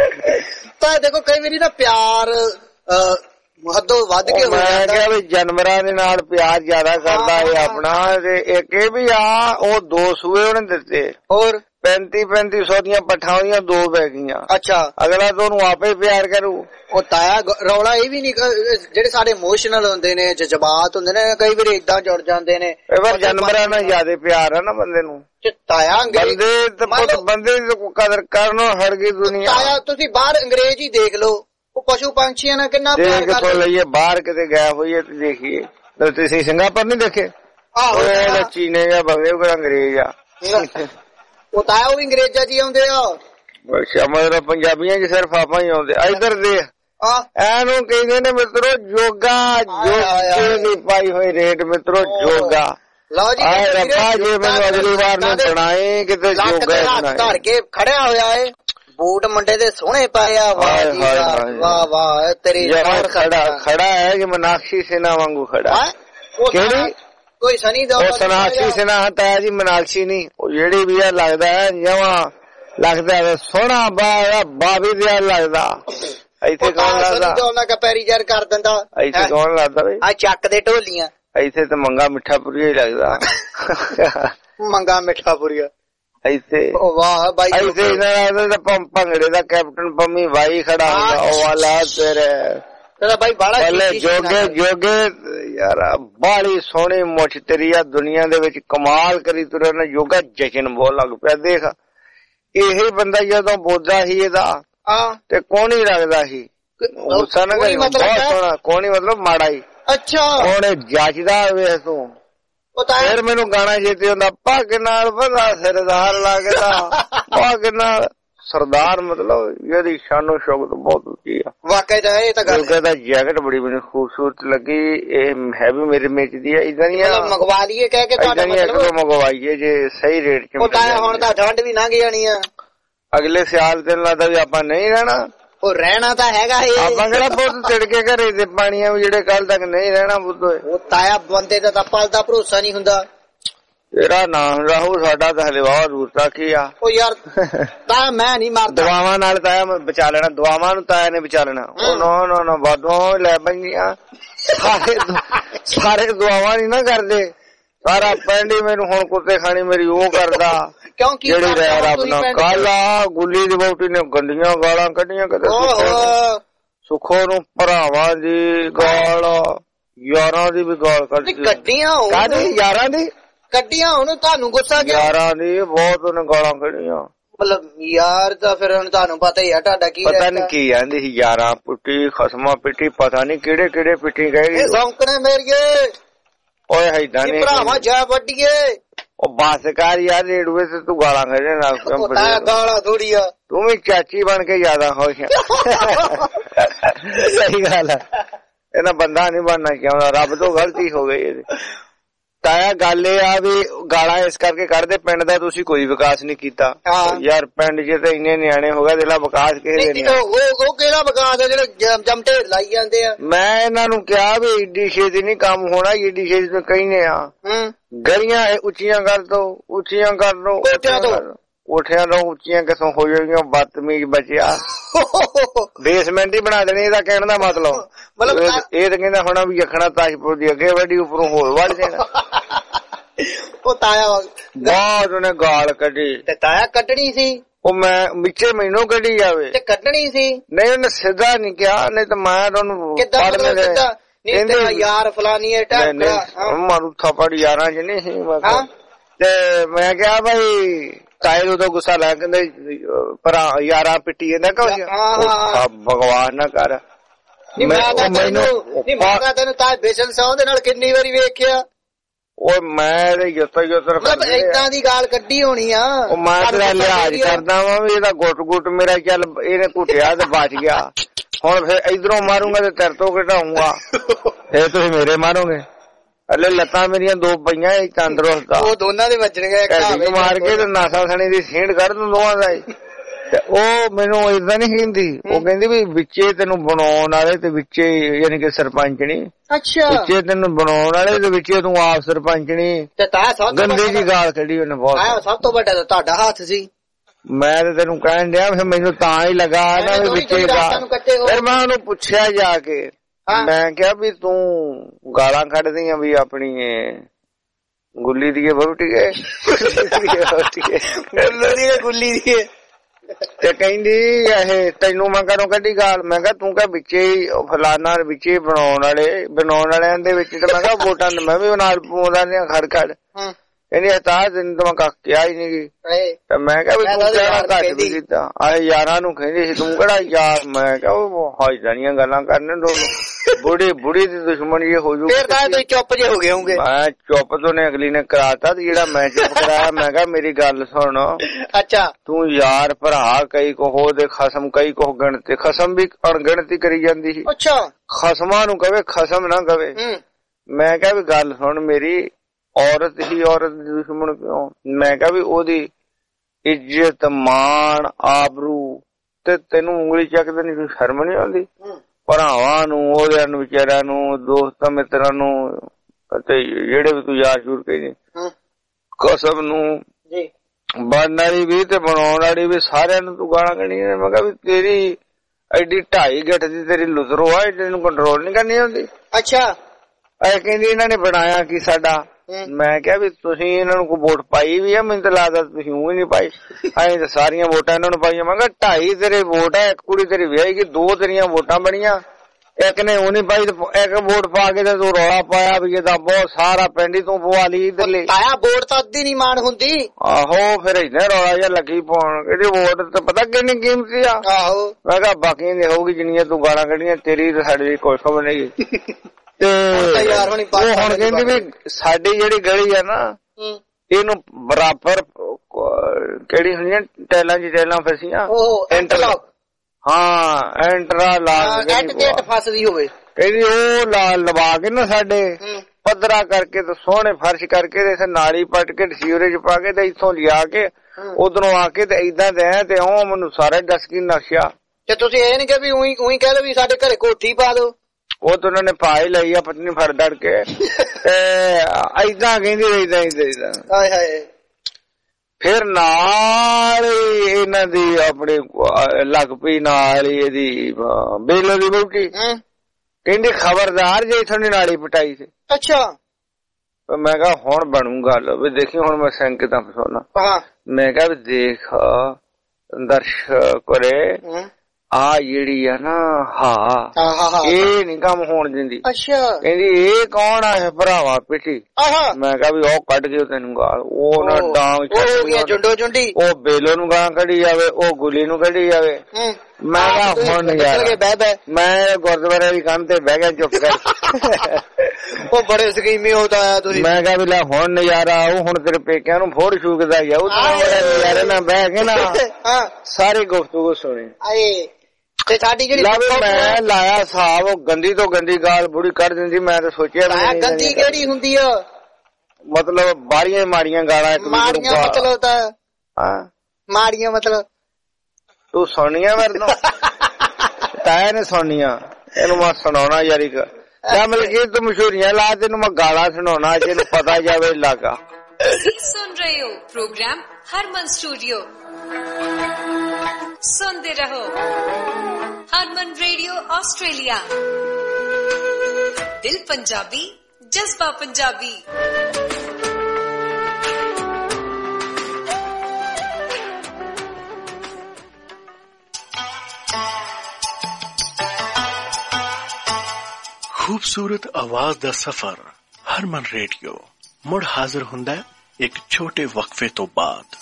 ਤਾਂ ਦੇਖੋ ਕਈ ਵਾਰੀ ਨਾ ਪਿਆਰ ਹੱਦੋਂ ਵੱਧ ਕੇ ਹੋ ਜਾਂਦਾ ਮੈਂ ਕਿਹਾ ਵੀ ਜਾਨਵਰਾਂ ਦੇ ਨਾਲ ਪਿਆਰ ਜ਼ਿਆਦਾ ਕਰਦਾ ਹੈ ਆਪਣਾ ਤੇ ਇੱਕ ਇਹ ਵੀ ਆ ਉਹ ਦੋ ਸੂਏ ਉਹਨੇ ਦਿੱਤੇ ਹੋਰ ਪੈਂਤੀ ਪੈਂਤੀ ਸੌ ਦੀਆਂ ਪੱਠਾਂ ਉਹਦੀਆਂ ਦੋ ਪੈ ਗਈਆਂ ਅੱਛਾ ਅਗਲਾ ਤਾਂ ਉਹਨੂੰ ਆਪੇ ਪਿਆਰ ਕਰੂ ਉਹ ਤਾਇਆ ਰੌਲਾ ਇਹ ਵੀ ਨਹੀਂ ਜਿਹੜੇ ਸਾਡੇ ਇਮੋਸ਼ਨਲ ਹੁੰਦੇ ਨੇ ਜਜ਼ਬਾਤ ਹੁੰਦੇ ਨੇ ਕਈ ਵਾਰੀ ਏਦਾਂ ਜੁੜ ਜਾਂਦੇ ਨੇ ਇਹ ਵਾਰ ਜਾਨਵਰਾਂ ਨਾਲ ਜ਼ਿਆਦਾ ਪਿਆਰ ਆ ਨਾ ਬੰਦੇ ਨੂੰ ਤਾਇਆ ਬੰਦੇ ਤੇ ਬੰਦੇ ਦੀ ਕਦਰ ਕਰਨੋਂ ਹਟ ਗਈ ਦੁਨੀਆ ਤਾਇਆ ਤੁਸੀਂ ਬਾਹਰ ਅੰਗਰੇਜ਼ ਹੀ ਦੇਖ ਲਓ ਉਹ ਪਸ਼ੂ ਪੰਛੀਆਂ ਨਾਲ ਕਿੰਨਾ ਪਿਆਰ ਕਰਦੇ ਦੇਖ ਲਈਏ ਬਾਹਰ ਕਿਤੇ ਗਿਆ ਹੋਈਏ ਤੇ ਦੇਖੀਏ ਤੇ ਤੁਸੀਂ ਸਿੰਗਾਪੁਰ ਨਹੀਂ ਦੇਖੇ ਆਹੋ ਚੀਨੇ ਜਾਂ ਬਵੇ ਉਹ ਅੰਗਰੇਜ਼ ਆ ਉਹ ਤਾਇਆ ਉਹ ਵੀ ਅੰਗਰੇਜ਼ਾਂ ਜੀ ਆਉਂਦੇ ਆ ਅੱਛਾ ਮਤਲਬ ਪੰਜਾਬੀਆਂ ਚ ਸਿਰਫ ਆਪਾਂ ਹੀ ਆਉਂਦੇ ਇੱਧਰ ਦੇ ਐਨੂੰ ਕਹਿੰਦੇ ਨੇ ਮਿੱਤਰੋ ਜੋਗਾ ਜੋਗੇ ਦੀ ਪਾਈ ਹੋਈ ਰੇਟ ਮਿੱਤਰੋ ਜੋਗਾ ਲਓ ਜੀ ਰੱਬਾ ਜੇ ਮੈਨੂੰ ਅਗਲੀ ਵਾਰ ਨੂੰ ਸੁਣਾਏ ਕਿਤੇ ਜੋਗਾ ਧਰ ਕੇ ਖੜਿਆ ਹੋਇਆ ਏ ਬੂਟ ਮੁੰਡੇ ਦੇ ਸੋਹਣੇ ਪਾਏ ਆ ਵਾਹ ਜੀ ਵਾਹ ਵਾਹ ਤੇਰੀ ਖੜਾ ਖੜਾ ਹੈ ਕਿ ਮਨਾਕਸ਼ੀ ਸੇਨਾ ਵਾਂਗੂ ਖੜਾ ਕਿਹੜੀ ਕੋਈ ਸਨੀ ਦਾ ਉਹ ਸਨਾਕਸ਼ੀ ਸੇਨਾ ਤਾਇਆ ਜੀ ਮਨਾਕਸ਼ੀ ਨਹੀਂ ਉਹ ਜਿਹੜੀ ਵੀ ਆ ਲੱਗਦਾ ਹੈ ਜਮਾਂ ਲੱਗਦਾ ਹੈ ਸੋਹਣਾ ਬਾ ਬਾਬੀ ਜਿਹਾ ਲੱਗਦਾ ਇੱਥੇ ਕੌਣ ਲੱਗਦਾ ਉਹਨਾਂ ਕਾ ਪੈਰੀਜਰ ਕਰ ਦਿੰਦਾ ਇੱਥੇ ਕੌਣ ਲੱਗਦਾ ਬਈ ਆ ਚੱਕ ਦੇ ਢੋਲੀਆਂ ਇੱਥੇ ਤੇ ਮੰਗਾ ਮਿੱਠਾ ਪੁਰੀਆ ਹੀ ਲੱਗਦਾ ਮੰਗਾ ਮਿੱਠਾ ਪੁਰੀਆ ਇੱਥੇ ਵਾਹ ਬਾਈ ਇੱਥੇ ਇਹਨਾਂ ਭੰਗੜੇ ਦਾ ਕੈਪਟਨ ਪੰਮੀ ਬਾਈ ਖੜਾ ਹੁੰਦਾ ਉਹ ਵਾਲਾ ਤੇਰੇ ਤੇਰਾ ਬਾਈ ਬਾਲਾ ਜੋਗੇ ਜੋਗੇ ਯਾਰ ਬਾਲੀ ਸੋਹਣੀ ਮੁੱਛ ਤੇਰੀ ਆ ਦੁਨੀਆ ਦੇ ਵਿੱਚ ਕਮਾਲ ਕਰੀ ਤੁਰਿਆ ਨਾ ਯੋਗਾ ਜਸ਼ਨ ਬਹੁਤ ਲੱਗ ਪਿਆ ਦੇਖ ਇਹੀ ਬੰਦਾ ਜਦੋਂ ਬੋਲਦਾ ਸੀ ਇਹਦਾ ਤੇ ਕੌਣ ਹੀ ਰੱਖਦਾ ਸੀ ਗੁੱਸਾ ਨਾ ਕਰੀ ਬਹੁਤ ਸੋਹਣਾ ਕੌਣ ਹੀ ਮਤਲਬ ਮਾੜਾ ਹੀ ਅੱਛਾ ਕੌਣ ਜੱਜਦਾ ਵੇਖ ਤੂੰ ਫਿਰ ਮੈਨੂੰ ਗਾਣਾ ਛੇਤੀ ਹੁੰਦਾ ਪੱਗ ਨਾਲ ਬੰਦਾ ਸਰਦਾਰ ਲੱਗਦਾ ਪੱਗ ਨਾਲ ਸਰਦਾਰ ਮਤਲਬ ਇਹਦੀ ਸ਼ਾਨੋ ਸ਼ੌਕਤ ਬਹੁਤ ਉੱਚੀ ਆ ਵਾਕਈ ਤਾਂ ਇਹ ਤਾਂ ਗੱਲ ਹੈ ਜੈਕਟ ਬੜੀ ਮੈਨੂੰ ਖੂਬਸੂਰਤ ਲੱਗੀ ਇਹ ਹੈ ਵੀ ਮੇਰੇ ਮੇਚ ਦੀ ਆ ਇਦਾਂ ਦੀਆਂ ਮੰਗਵਾ ਲਈਏ ਕਹਿ ਕੇ ਤੁਹਾਡਾ ਮਤਲਬ ਮੰਗਵਾਈਏ ਜੇ ਸਹੀ ਰੇਟ ਚ ਉਹ ਤਾਂ ਹੁਣ ਤਾਂ ਠੰਡ ਵੀ ਲੰਘ ਜਾਣੀ ਆ ਅਗਲੇ ਸਿਆਲ ਤੇ ਲੱਗਦਾ ਵੀ ਆਪਾਂ ਨਹੀਂ ਰਹਿਣਾ ਉਹ ਰਹਿਣਾ ਤਾਂ ਹੈਗਾ ਇਹ ਆਪਾਂ ਕਿਹੜਾ ਬਹੁਤ ਤਿੜਕੇ ਘਰੇ ਦੇ ਪਾਣੀਆਂ ਵੀ ਜਿਹੜੇ ਕੱਲ ਤੱਕ ਨਹੀਂ ਰਹਿਣਾ ਬੁੱਧੋ ਉਹ ਤਾਇਆ ਬੰਦੇ ਦਾ ਤਾਂ ਪਲ ਦਾ ਭਰੋਸਾ ਨਹੀਂ ਹੁੰਦਾ ਤੇਰਾ ਨਾਮ ਰਾਹੂ ਸਾਡਾ ਤਾਂ ਹਲੇ ਬਹੁਤ ਦੂਸਰਾ ਕੀ ਆ ਉਹ ਯਾਰ ਤਾਇਆ ਮੈਂ ਨਹੀਂ ਮਰਦਾ ਦੁਆਵਾਂ ਨਾਲ ਤਾਇਆ ਬਚਾ ਲੈਣਾ ਦੁਆਵਾਂ ਨੂੰ ਤਾਇਆ ਨੇ ਬਚਾ ਲੈਣਾ ਉਹ ਨੋ ਨੋ ਨੋ ਬਾਦੋਂ ਲੈ ਪਈਆਂ ਸਾਰੇ ਸਾਰੇ ਦੁਆਵਾਂ ਨਹੀਂ ਨਾ ਕਰਦੇ ਸਾਰਾ ਪਿੰਡ ਹੀ ਮੈਨੂੰ ਹੁਣ ਕੁੱਤੇ ਖਾਣੀ ਮੇਰੀ ਉਹ ਕਰਦਾ ਕਿਉਂਕਿ ਜਿਹੜੀ ਰਹਿ ਰੱਬ ਨਾਲ ਕਾਲਾ ਗੁੱਲੀ ਦੀ ਬੋਟੀ ਨੇ ਗੰਦੀਆਂ ਗਾਲਾਂ ਕੱਢੀਆਂ ਕਦੇ ਸੁਖੋ ਨੂੰ ਭਰਾਵਾਂ ਦੀ ਗਾਲ, ਯਾਰਾਂ ਦੀ ਵੀ ਗਾਲ ਕੱਢੀ। ਕੱਢੀਆਂ ਕਾਹਦੀ ਯਾਰਾਂ ਦੀ? ਕੱਢੀਆਂ ਹੁਣ ਤੁਹਾਨੂੰ ਗੁੱਸਾ ਕਿਉਂ? ਯਾਰਾਂ ਦੀ ਬਹੁਤ ਉਹਨੇ ਗਾਲਾਂ ਕੱਢੀਆਂ। ਮਤਲਬ ਯਾਰ ਤਾਂ ਫਿਰ ਹੁਣ ਤੁਹਾਨੂੰ ਪਤਾ ਹੀ ਆ ਤੁਹਾਡਾ ਕੀ ਪਤਾ ਨੀ ਕੀ ਕਹਿੰਦੀ ਸੀ, ਯਾਰਾਂ ਪੁੱਟੀ ਖਸਮਾ ਪਿੱਟੀ, ਪਤਾ ਨੀ ਕਿਹੜੇ ਕਿਹੜੇ ਪਿੱਟੀ ਕਹੇਗੀ। ਸੌਂਕਣੇ ਮੇਰੀਏ ਓਏ ਏਦਾਂ ਨੀ ਭਰਾਵਾਂ ਜਾ ਵੱਡੀਏ। ਉਹ ਬਸ ਕਰ ਯਾਰ, ਰੇਡੂਏ ਤੇ ਤੂੰ ਗਾਲਾਂ ਕੱਢੇ ਨਾਲ। ਗਾਲਾਂ ਥੋੜੀ ਆ, ਤੂੰ ਵੀ ਚਾਚੀ ਬਣ ਕੇ ਜ਼ਿਆਦਾ ਖੁਸ਼ ਆ। ਸਹੀ ਗੱਲ ਆ, ਇਹਦਾ ਬੰਦਾ ਨੀ ਬਣਨਾ ਚਾਹੁੰਦਾ, ਰੱਬ ਤੋਂ ਗਲਤੀ ਹੋ ਗਈ ਇਹਦੀ। ਤਾਇਆ ਗੱਲ ਇਹ ਆ ਵੀ ਗਾਲਾਂ ਇਸ ਕਰਕੇ ਕੱਢਦੇ, ਪਿੰਡ ਦਾ ਤੁਸੀਂ ਕੋਈ ਵਿਕਾਸ ਨੀ ਕੀਤਾ ਯਾਰ। ਪਿੰਡ ਚ ਤਾਂ ਇੰਨੇ ਨਿਆਣੇ ਹੋ ਗਏ, ਦਿਲਾ ਵਿਕਾਸ ਕਿਸੇ ਦੇ ਉਹ ਕਿਹੜਾ ਵਿਕਾਸ ਆ ਜਿਹੜੇ ਜਮਟੇ ਲਾਈ ਜਾਂਦੇ ਆ। ਮੈਂ ਇਹਨਾਂ ਨੂੰ ਕਿਹਾ ਵੀ ਏਡੀ ਛੇਤੀ ਨੀ ਕੰਮ ਹੋਣਾ, ਏਡੀ ਛੇਤੀ ਤੋਂ ਕਹਿੰਦੇ ਆ ਗਲੀਆਂ ਉੱਚੀਆਂ ਕਰ ਦੋ, ਉੱਚੀਆਂ ਕਰ ਦੋ, ਕੋਠਿਆਂ ਤੋਂ ਉੱਚੀਆਂ ਕਿਥੋਂ ਹੋ ਜਾਣਗੀਆਂ, ਬਦਤਮੀਜ਼ ਬਚਿਆ। ਬੇਸਮੈਂਟ ਹੀ ਬਣਾ ਦੇਣੀ, ਇਹਦਾ ਕਹਿਣ ਦਾ ਮਤਲਬ। ਇਹ ਤਾਂ ਕਹਿੰਦਾ ਹੋਣਾ ਵੀ ਅੱਖਣਾ ਤਾਜਪੁਰ ਦੀ ਅੱਗੇ ਵੱਡੀ, ਉੱਪਰੋਂ ਹੋਰ ਵੱਢ ਦੇਣਾ। ਉਹ ਤਾਇਆ ਬਹੁਤ ਉਹਨੇ ਗਾਲ ਕੱਢੀ। ਤੇ ਤਾਇਆ ਕੱਢਣੀ ਸੀ, ਉਹ ਮੈਂ ਵਿੱਚੇ ਮੈਨੂੰ ਕੱਢੀ ਜਾਵੇ ਤੇ ਕੱਢਣੀ ਸੀ। ਨਹੀਂ ਉਹਨੇ ਸਿੱਧਾ ਨੀ ਕਿਹਾ, ਨਹੀਂ ਤਾਂ ਮੈਂ ਉਹਨੂੰ ਕਹਿੰਦੇ ਯਾਰ ਫਲਾਨੀ ਮਾਰੂ ਥੱਪੜ ਯਾਰਾਂ ਚ ਨਹੀਂ ਸੀ। ਤੇ ਮੈਂ ਕਿਹਾ ਭਾਈ ਤਾਏ ਨੂੰ ਤਾਂ ਗੁੱਸਾ ਲੱਗ, ਕਹਿੰਦੇ ਭਰਾ ਯਾਰਾਂ ਪਿੱਟੀ ਜਾਂਦਾ ਕਹ ਭਗਵਾਨ ਨਾ ਕਰ। ਮੈਨੂੰ ਤੈਨੂੰ ਤਾਏ ਬੇਸਨ ਸੌਂ ਦੇ ਨਾਲ ਕਿੰਨੀ ਵਾਰੀ ਵੇਖਿਆ। ਉਹ ਮੈਂ ਜੁੱਤ ਜੁੱਤ ਏਦਾਂ ਦੀ ਗਾਲ ਕੱਢੀ ਹੋਣੀ ਆ। ਉਹ ਮੈਂ ਤੇਰਾ ਲਿਹਾਜ਼ ਕਰਦਾ ਵਾ ਵੀ ਇਹਦਾ ਗੁੱਟ ਗੁੱਟ ਮੇਰਾ ਚੱਲ ਇਹਨੇ ਘੁੱਟਿਆ ਤੇ ਬਚ ਗਿਆ। ਹੁਣ ਫਿਰ ਇਧਰੋਂ ਮਾਰੂੰਗਾ ਤੇ ਤੇਰੇ ਤੋਂ ਘਟਾਊਂਗਾ, ਫਿਰ ਤੁਸੀਂ ਮੇਰੇ ਮਾਰੋਗੇ। ਹਲੇ ਲੱਤਾਂ ਮੇਰੀਆਂ ਦੋ ਪਈਆਂ ਤੰਦਰੁਸਤ ਆ, ਉਹ ਦੋਨਾਂ ਦੇ ਵੱਜਣਗੇ ਮਾਰ ਕੇ ਤੇ ਨਾਸਾ ਸਣੀ ਦੀ ਛੇੜ ਕਰ ਦੂੰ ਦੋਵਾਂ ਦਾ। ਤੇ ਉਹ ਮੈਨੂੰ ਏਦਾਂ ਨੀ ਕਹਿੰਦੀ, ਉਹ ਕਹਿੰਦੀ ਵੀ ਵਿੱਚੇ ਤੈਨੂੰ ਬਣਾਉਣ ਵਾਲੇ ਤੇ ਵਿੱਚੇ ਯਾਨੀ ਕਿ ਸਰਪੰਚ ਨੀ। ਅੱਛਾ, ਵਿੱਚੇ ਤੈਨੂੰ ਬਣਾਉਣ ਵਾਲੇ ਤੇ ਵਿੱਚੇ ਤੂੰ ਆਪ ਸਰਪੰਚ ਨੀ। ਗੰਦੀ ਜੀ ਗਾਲ ਕੱਢੀ ਉਹਨੇ ਬਹੁਤ। ਸਭ ਤੋਂ ਵੱਡਾ ਤਾਂ ਤੁਹਾਡਾ ਹੱਥ ਸੀ। ਮੈਂ ਤੇ ਤੈਨੂੰ ਕਹਿਣ ਡਿਆ, ਫਿਰ ਮੈਨੂੰ ਤਾਂ ਹੀ ਲੱਗਾ ਨਾ ਵੀ ਵਿੱਚੇ ਗਾਲ। ਫਿਰ ਮੈਂ ਉਹਨੂੰ ਪੁੱਛਿਆ ਜਾ ਕੇ, ਮੈਂ ਕਿਹਾ ਵੀ ਤੂੰ ਗਾਲਾਂ ਕੱਢਦੀ ਆ ਵੀ ਆਪਣੀ ਗੁੱਲੀ ਦੀ ਵਹੁਟੀ ਹੈ, ਗੁੱਲੀ ਦੀ। ਤੇ ਕਹਿੰਦੀ ਇਹ ਤੈਨੂੰ ਮੈਂ ਘਰੋਂ ਕੱਢੀ ਗਾਲ। ਮੈਂ ਕਿਹਾ ਤੂੰ ਕਿਹਾ ਵਿੱਚੇ ਹੀ ਫਲਾਨਾ ਵਿੱਚੇ ਬਣਾਉਣ ਵਾਲੇ ਬਣਾਉਣ ਵਾਲਿਆਂ ਦੇ ਵਿੱਚ। ਤੇ ਮੈਂ ਕਿਹਾ ਵੋਟਾਂ ਮੈਂ ਵੀ ਨਾਲ ਪਾਉਂਦਾ ਨੀ ਖੜ ਖੜ। ਕਹਿੰਦੀ ਹਤਾਜ ਤੈਨੂੰ ਤਾਂ ਮੈਂ ਕੱਖ ਕਿਹਾ ਹੀ ਨੀ ਗੀ। ਤੇ ਮੈਂ ਕਿਹਾ ਵੀ ਤੂੰ ਕਿਹੜਾ ਘੱਟ ਵੀ ਕੀਤਾ। ਆਹ ਯਾਰਾਂ ਨੂੰ ਕਹਿੰਦੀ ਸੀ ਤੂੰ ਕਿਹੜਾ ਯਾਰ। ਮੈਂ ਕਿਹਾ ਉਹ ਹਾਈਦਾਨੀਆਂ ਗੱਲਾਂ ਕਰਨ ਦੋਨੋਂ ਬੁੜੀ ਬੁੜੀ ਦੀ ਦੁਸ਼ਮਣੀ ਜੇ ਹੋ ਜੂ। ਫਿਰ ਤਾਂ ਤੁਸੀਂ ਚੁੱਪ ਜੇ ਹੋ ਗਏ ਹੋਗੇ। ਮੈਂ ਚੁੱਪ ਤੋਂ ਨੇ ਅਗਲੀ ਨੇ ਕਰਾਤਾ ਤੇ ਜਿਹੜਾ ਮੈਂ ਚੁੱਪ ਕਰਾਇਆ। ਮੈਂ ਕਿਹਾ ਮੇਰੀ ਗੱਲ ਸੁਣ। ਅੱਛਾ, ਤੂੰ ਯਾਰ ਭਰਾ ਕਈ ਕੋ ਦੇ ਖਸਮ ਕਈ ਕੋ ਗਿਣਤੀ, ਖਸਮ ਵੀ ਅਣਗਿਣਤੀ ਕਰੀ ਜਾਂਦੀ ਸੀ। ਅੱਛਾ, ਖਸਮਾਂ ਨੂੰ ਕਵੇ ਖਸਮ ਨਾ ਕਵੇ। ਮੈਂ ਕਿਹਾ ਵੀ ਗੱਲ ਸੁਣ ਮੇਰੀ, ਔਰਤ ਹੀ ਔਰਤ ਦੀ ਦੁਸ਼ਮਣ ਕਿਉਂ। ਮੈਂ ਕਿਹਾ ਵੀ ਉਹਦੀ ਇੱਜ਼ਤ ਮਾਣ ਆਬਰੂ ਤੇ ਤੈਨੂੰ ਉਂਗਲੀ ਚੱਕਦੇ ਨੀ, ਕੋਈ ਸ਼ਰਮ ਨੀ ਆਉਂਦੀ। ਭਰਾਵਾਂ ਨੂੰ ਉਹਦਿਆਂ ਨੂੰ ਵਿਚਾਰਿਆਂ ਨੂੰ ਦੋਸਤਾਂ ਮਿੱਤਰਾਂ ਨੂੰ ਅਤੇ ਜਿਹੜੇ ਵੀ ਤੂੰ ਯਾਰ ਸ਼ੂਰ ਕਹਿੰਦੇ ਕਸਮ ਨੂੰ ਬਣਨ ਵਾਲੀ ਵੀ ਤੇ ਬਣਾਉਣ ਵਾਲੀ ਵੀ ਸਾਰਿਆਂ ਨੂੰ ਤੂੰ ਗਾਲਾਂ ਕੱਢੀਆਂ। ਮੈਂ ਕਿਹਾ ਵੀ ਤੇਰੀ ਐਡੀ ਢਾਈ ਗਿੱਠ ਦੀ ਤੇਰੀ ਲੁਤਰੋ ਆ, ਇਹਨੂੰ ਕੰਟਰੋਲ ਨੀ ਕਰਨੀ ਹੁੰਦੀ। ਅੱਛਾ, ਇਹ ਕਹਿੰਦੀ ਇਹਨਾਂ ਨੇ ਬਣਾਇਆ ਕੀ ਸਾਡਾ। ਮੈਂ ਕਿਹਾ ਵੀ ਤੁਸੀਂ ਇਹਨਾਂ ਨੂੰ ਕੋਈ ਵੋਟ ਪਾਈ ਵੀ ਆ, ਮੈਨੂੰ ਤਾਂ ਲੱਗਦਾ ਤੁਸੀਂ ਉਹ ਹੀ ਨੀ ਪਾਈ। ਅਸੀਂ ਤਾਂ ਸਾਰੀਆਂ ਵੋਟਾਂ ਇਹਨਾਂ ਨੂੰ ਪਾਈਆਂ। ਮੈਂ ਕਿਹਾ ਢਾਈ ਤੇਰੇ ਵੋਟ ਹੈ, ਇੱਕ ਕੁੜੀ ਤੇਰੀ ਵਿਆਹੀ ਗਈ, ਦੋ ਤੇਰੀਆਂ ਵੋਟਾਂ ਬਣੀਆਂ, ਇੱਕ ਨੇ ਉਹ ਨੀ ਪਾਈ। ਇੱਕ ਵੋਟ ਪਾ ਕੇ ਤੇ ਤੂੰ ਰੌਲਾ ਪਾਇਆ ਵੀ ਇਹਦਾ ਬਹੁਤ ਸਾਰਾ ਪਿੰਡ ਹੀ ਤੂੰ ਪਵਾ ਲਈ ਇਧਰਲੇ। ਆਇਆ ਵੋਟ ਤਾਂ ਅੱਧੀ ਨੀ ਮਾਣ ਹੁੰਦੀ। ਆਹੋ, ਫਿਰ ਇਹਨੇ ਰੌਲਾ ਜਿਹਾ ਲੱਗੀ ਪਾਉਣ। ਇਹਦੀ ਵੋਟ ਤੇ ਪਤਾ ਕਿੰਨੀ ਕੀਮਤੀ ਆ। ਆਹੋ, ਮੈਂ ਕਿਹਾ ਬਾਕੀਆਂ ਦੀ ਹੋਊਗੀ ਜਿੰਨੀਆਂ ਤੂੰ ਗਾਲਾਂ ਕੱਢੀਆਂ, ਤੇਰੀ ਤੇ ਸਾਡੀ ਕੋਈ ਖਬਰ ਨਹੀਂ। ਤੇ ਉਹ ਹੁਣ ਕਹਿੰਦੀ ਵੀ ਸਾਡੀ ਜਿਹੜੀ ਗਲੀ ਆ ਨਾ ਇਹਨੂੰ ਬਰਾਬਰ ਕਿਹੜੀ ਹੁੰਦੀਆਂ ਟੈਲਾਂ ਚ ਟੈਲਾਂ ਫਸੀਆਂ ਇੰਟਰਲੌਕ। ਹਾਂ, ਐਂਟਰਾ ਲਾ ਫਸਦੀ ਹੋਵੇ। ਕਹਿੰਦੀ ਉਹ ਲਾ ਲਵਾ ਕੇ ਨਾ ਸਾਡੇ ਪੱਧਰਾ ਕਰਕੇ ਤੇ ਸੋਹਣੇ ਫਰਸ਼ ਕਰਕੇ ਤੇ ਇੱਥੇ ਨਾਲੀ ਪੱਟ ਕੇ ਸੀਵਰੇਜ ਪਾ ਕੇ ਤੇ ਇੱਥੋਂ ਲਿਆ ਕੇ ਉਧਰੋਂ ਆ ਕੇ ਤੇ ਏਦਾਂ ਦੇ ਤੇ ਉਹ ਮੈਨੂੰ ਸਾਰਾ ਦੱਸ ਕੀ ਨਕਸ਼ਾ। ਤੇ ਤੁਸੀਂ ਇਹ ਨੀ ਕਿ ਵੀ ਉਹੀ ਉਹੀ ਕਹਿ ਦੋ ਵੀ ਸਾਡੇ ਘਰੇ ਕੋਠੀ ਪਾ ਦੋ। ਉਹ ਤਾਂ ਉਹਨਾਂ ਨੇ ਪਾ ਹੀ ਲਈ ਆ ਪਤਨੀ ਫੜ ਦੜ ਕੇ। ਤੇ ਏਦਾਂ ਕਹਿੰਦੀ ਏਦਾਂ ਏਦਾਂ ਹਾਏ ਹਾਏ। ਫਿਰ ਨਾਲ ਇਹਨਾਂ ਦੀ ਆਪਣੀ ਲੱਗ ਪਈ ਨਾਲ ਹੀ ਇਹਦੀ ਬੇਲੋ ਦੀ ਵਹੁਟੀ ਕਹਿੰਦੀ ਖਬਰਦਾਰ ਜੇ ਇਥੋਂ ਨਾਲੀ ਪਟਾਈ ਸੀ। ਅੱਛਾ, ਮੈਂ ਕਿਹਾ ਹੁਣ ਬਣੂ ਗੱਲ ਵੀ ਦੇਖੀ ਹੁਣ ਮੈਂ ਸੰਕੇਤਾਂ ਫਸਾਉਣਾ। ਮੈਂ ਕਿਹਾ ਵੀ ਦੇਖ ਦਰਸ਼ਕ ਕਰੇ ਆ ਜਿਹੜੀ ਆ ਨਾ ਹਾਂ ਇਹ ਨੀ ਕੰਮ ਹੋਣ ਦਿੰਦੀ। ਅੱਛਾ ਕਹਿੰਦੀ ਇਹ ਕੌਣ ਆ ਭਰਾਵਾ ਪਿੱਠੀ। ਮੈਂ ਕਿਹਾ ਵੀ ਉਹ ਕੱਢ ਕੇ ਤੈਨੂੰ ਗਾਲ। ਉਹ ਨਾ ਡਾਂਗ ਜੁੰਡੋ ਜੁੰਡੀ ਉਹ ਬੇਲੋ ਨੂੰ ਗਾਂ ਕੱਢੀ ਜਾਵੇ, ਉਹ ਗੁੱਲੀ ਨੂੰ ਕੱਢੀ ਜਾਵੇ। ਮੈਂ ਕਿਹਾ ਹੁਣ ਯਾਰ ਮੈਂ ਗੁਰਦੁਆਰੇ ਦੀ ਕੰਧ ਤੇ ਬਹਿ ਗਿਆ ਚੁੱਪ ਕਰ। ਉਹ ਬੜੇ ਸਕੀਮੀ ਹੁੰਦਾ ਆ ਤੁਸੀਂ। ਮੈਂ ਕਿਹਾ ਵੀ ਲੈ ਹੁਣ ਨਜ਼ਾਰਾ ਆਊ, ਹੁਣ ਤੇਰੇ ਪੇਕਿਆਂ ਨੂੰ ਫੋੜ ਸ਼ੂਕਦਾ ਜਾਊ। ਨਜ਼ਾਰੇ ਨਾਲ ਬਹਿ ਕੇ ਨਾ ਸਾਰੇ ਗੁਫ਼ਤਗੂ ਸੁਣੇ। ਤੇ ਸਾਡੀ ਜਿਹੜੀ ਮੈਂ ਲਾਇਆ ਹਿਸਾਬ, ਉਹ ਗੰਦੀ ਤੋਂ ਗੰਦੀ ਗਾਲ ਬੁੜੀ ਕੱਢ ਦਿੰਦੀ। ਮੈਂ ਤਾਂ ਸੋਚਿਆ ਗੰਦੀ ਕਿਹੜੀ ਹੁੰਦੀ ਆ? ਮਤਲਬ ਬਾਰੀਆਂ ਮਾੜੀਆਂ ਗਾਲਾਂ। ਮਾੜੀਆਂ ਮਤਲਬ ਤਾਂ ਹਾਂ ਮਾੜੀਆਂ ਮਤਲਬ ਤੂੰ ਸੁਣਨੀਆਂ ਮੇਰੇ ਤੋਂ ਤਾਇਆ ਨੇ ਸੁਣਨੀਆਂ। ਇਹਨੂੰ ਮੈਂ ਸੁਣਾਉਣਾ ਯਾਰੀ ਕਾ ਮਲਕੀਤ ਤੂੰ ਮਸ਼ਹੂਰੀਆਂ ਲਾ, ਤੈਨੂੰ ਮੈਂ ਗਾਲਾਂ ਸੁਣਾਉਣਾ ਜਿਹਨੂੰ ਪਤਾ ਜਾਵੇ ਲੱਗਾ। सुन रहे हो प्रोग्राम हरमन स्टूडियो, सुनते रहो हरमन रेडियो ऑस्ट्रेलिया। दिल पंजाबी जज्बा पंजाबी। खूबसूरत आवाज दा सफर हरमन रेडियो मुड़ हाजिर हुंदा है एक छोटे वक्फे तो बाद।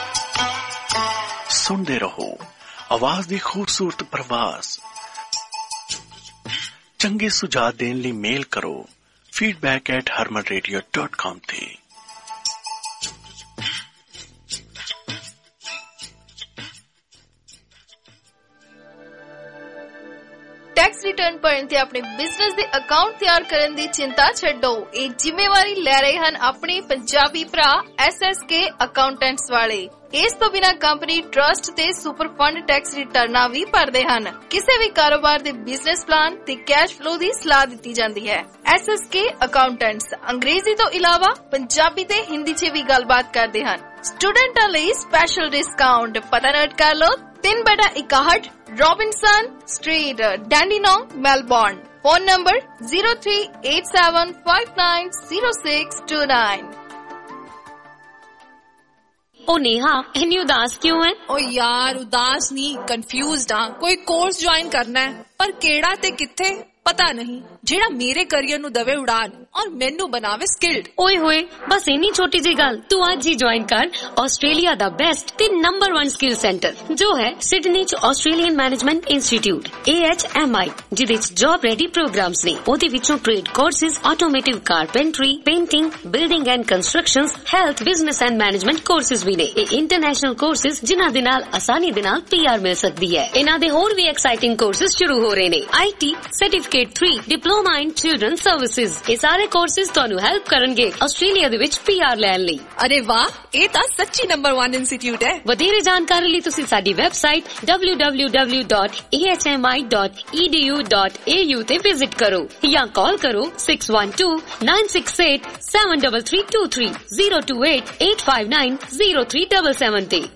सुनते रहो आवाज दी खूबसूरत प्रवास। चंगे सुझाव देने लिए मेल करो feedback at Harman radio dot com ते। टैक्स रिटर्न भरन ते अपने बिजनेस दे अकाउंट तैयार करन दी चिंता छड्डो। ਇਹ ਜ਼ਿੰਮੇਵਾਰੀ ਲੈ ਰਹੇ ਹਨ ਆਪਣੇ ਪੰਜਾਬੀ ਭਰਾ ਐਸ ਐਸ ਕੇ ਅਕਾਊਂਟੈਂਟਸ ਵਾਲੇ। ਇਸ ਤੋਂ ਬਿਨਾਂ ਕੰਪਨੀ ਟਰਸਟ ਤੇ ਸੁਪਰ ਫੰਡ ਟੈਕਸ ਰਿਟਰਨਾਂ ਵੀ ਭਰਦੇ ਹਨ। ਕਿਸੇ ਵੀ ਕਾਰੋਬਾਰ ਦੇ ਬਿਜ਼ਨਸ ਪਲਾਨ ਤੇ ਕੈਸ਼ ਫਲੋ ਦੀ ਸਲਾਹ ਦਿੱਤੀ ਜਾਂਦੀ ਹੈ। ਐਸ ਐਸ ਕੇ ਅਕਾਊਂਟੈਂਟਸ ਅੰਗਰੇਜ਼ੀ ਤੋਂ ਇਲਾਵਾ ਪੰਜਾਬੀ ਤੇ ਹਿੰਦੀ 'ਚ ਵੀ ਗੱਲਬਾਤ ਕਰਦੇ ਹਨ। ਸਟੂਡੈਂਟਾਂ ਲਈ ਸਪੈਸ਼ਲ ਡਿਸਕਾਊਂਟ। ਪਤਾ ਨੋਟ ਕਰ ਲਓ तीन बटा इकाहठ Robinson street Dandenong Melbourne. Phone number zero three eight seven five nine zero six two nine. ओ नेहा इतनी उदास क्यों है? ओ यार उदास नहीं, कंफ्यूज्ड हाँ। कोई कोर्स ज्वाइन करना है पर केड़ा ते किथे पता नहीं, जेड़ा मेरे करियर नु दवे उड़ान और मेनू बनावे स्किल्ड। ओए होए बस इन्नी छोटी जी गल, तू आज ही ज्वाइन कर ऑस्ट्रेलिया दा बेस्ट ते नंबर वन स्किल सेंटर जो है सिडनी च Australian management institute A H M I, जिदे च जॉब रेडी प्रोग्राम्स ने। ओदे विचों trade courses, automotive carpentry, painting, building and constructions, health, business and management courses भी ने। ए इंटरनेशनल कोर्सेज जिन्हां दे नाल आसानी दे नाल पी आर मिल सकदी है। इन्हां दे होर भी एक्साइटिंग कोर्सेज शुरू हो रहे ने। I T certificate three, diploma in children services. ये सारे कोर्सेज ਤੁਹਾਨੂੰ ਹੈਲਪ ਕਰਨਗੇ ਆਸਟ੍ਰੇਲੀਆ ਦੇ ਵਿੱਚ ਪੀ ਆਰ ਲੈਣ ਲਈ। ਅਰੇ ਵਾਹ, ਇਹ ਤਾਂ ਸੱਚੀ ਨੰਬਰ वन ਇੰਸਟੀਚਿਊਟ ਹੈ। ਵਧੇਰੇ ਜਾਣਕਾਰੀ ਲਈ ਤੁਸੀਂ ਸਾਡੀ website W W W dot A H M I dot E D U dot A U ਤੇ ਵਿਜ਼ਿਟ ਕਰੋ ਜਾਂ ਕਾਲ ਕਰੋ six one two nine six eight seven three three two three zero two eight eight five nine zero three seven seven ਤੇ।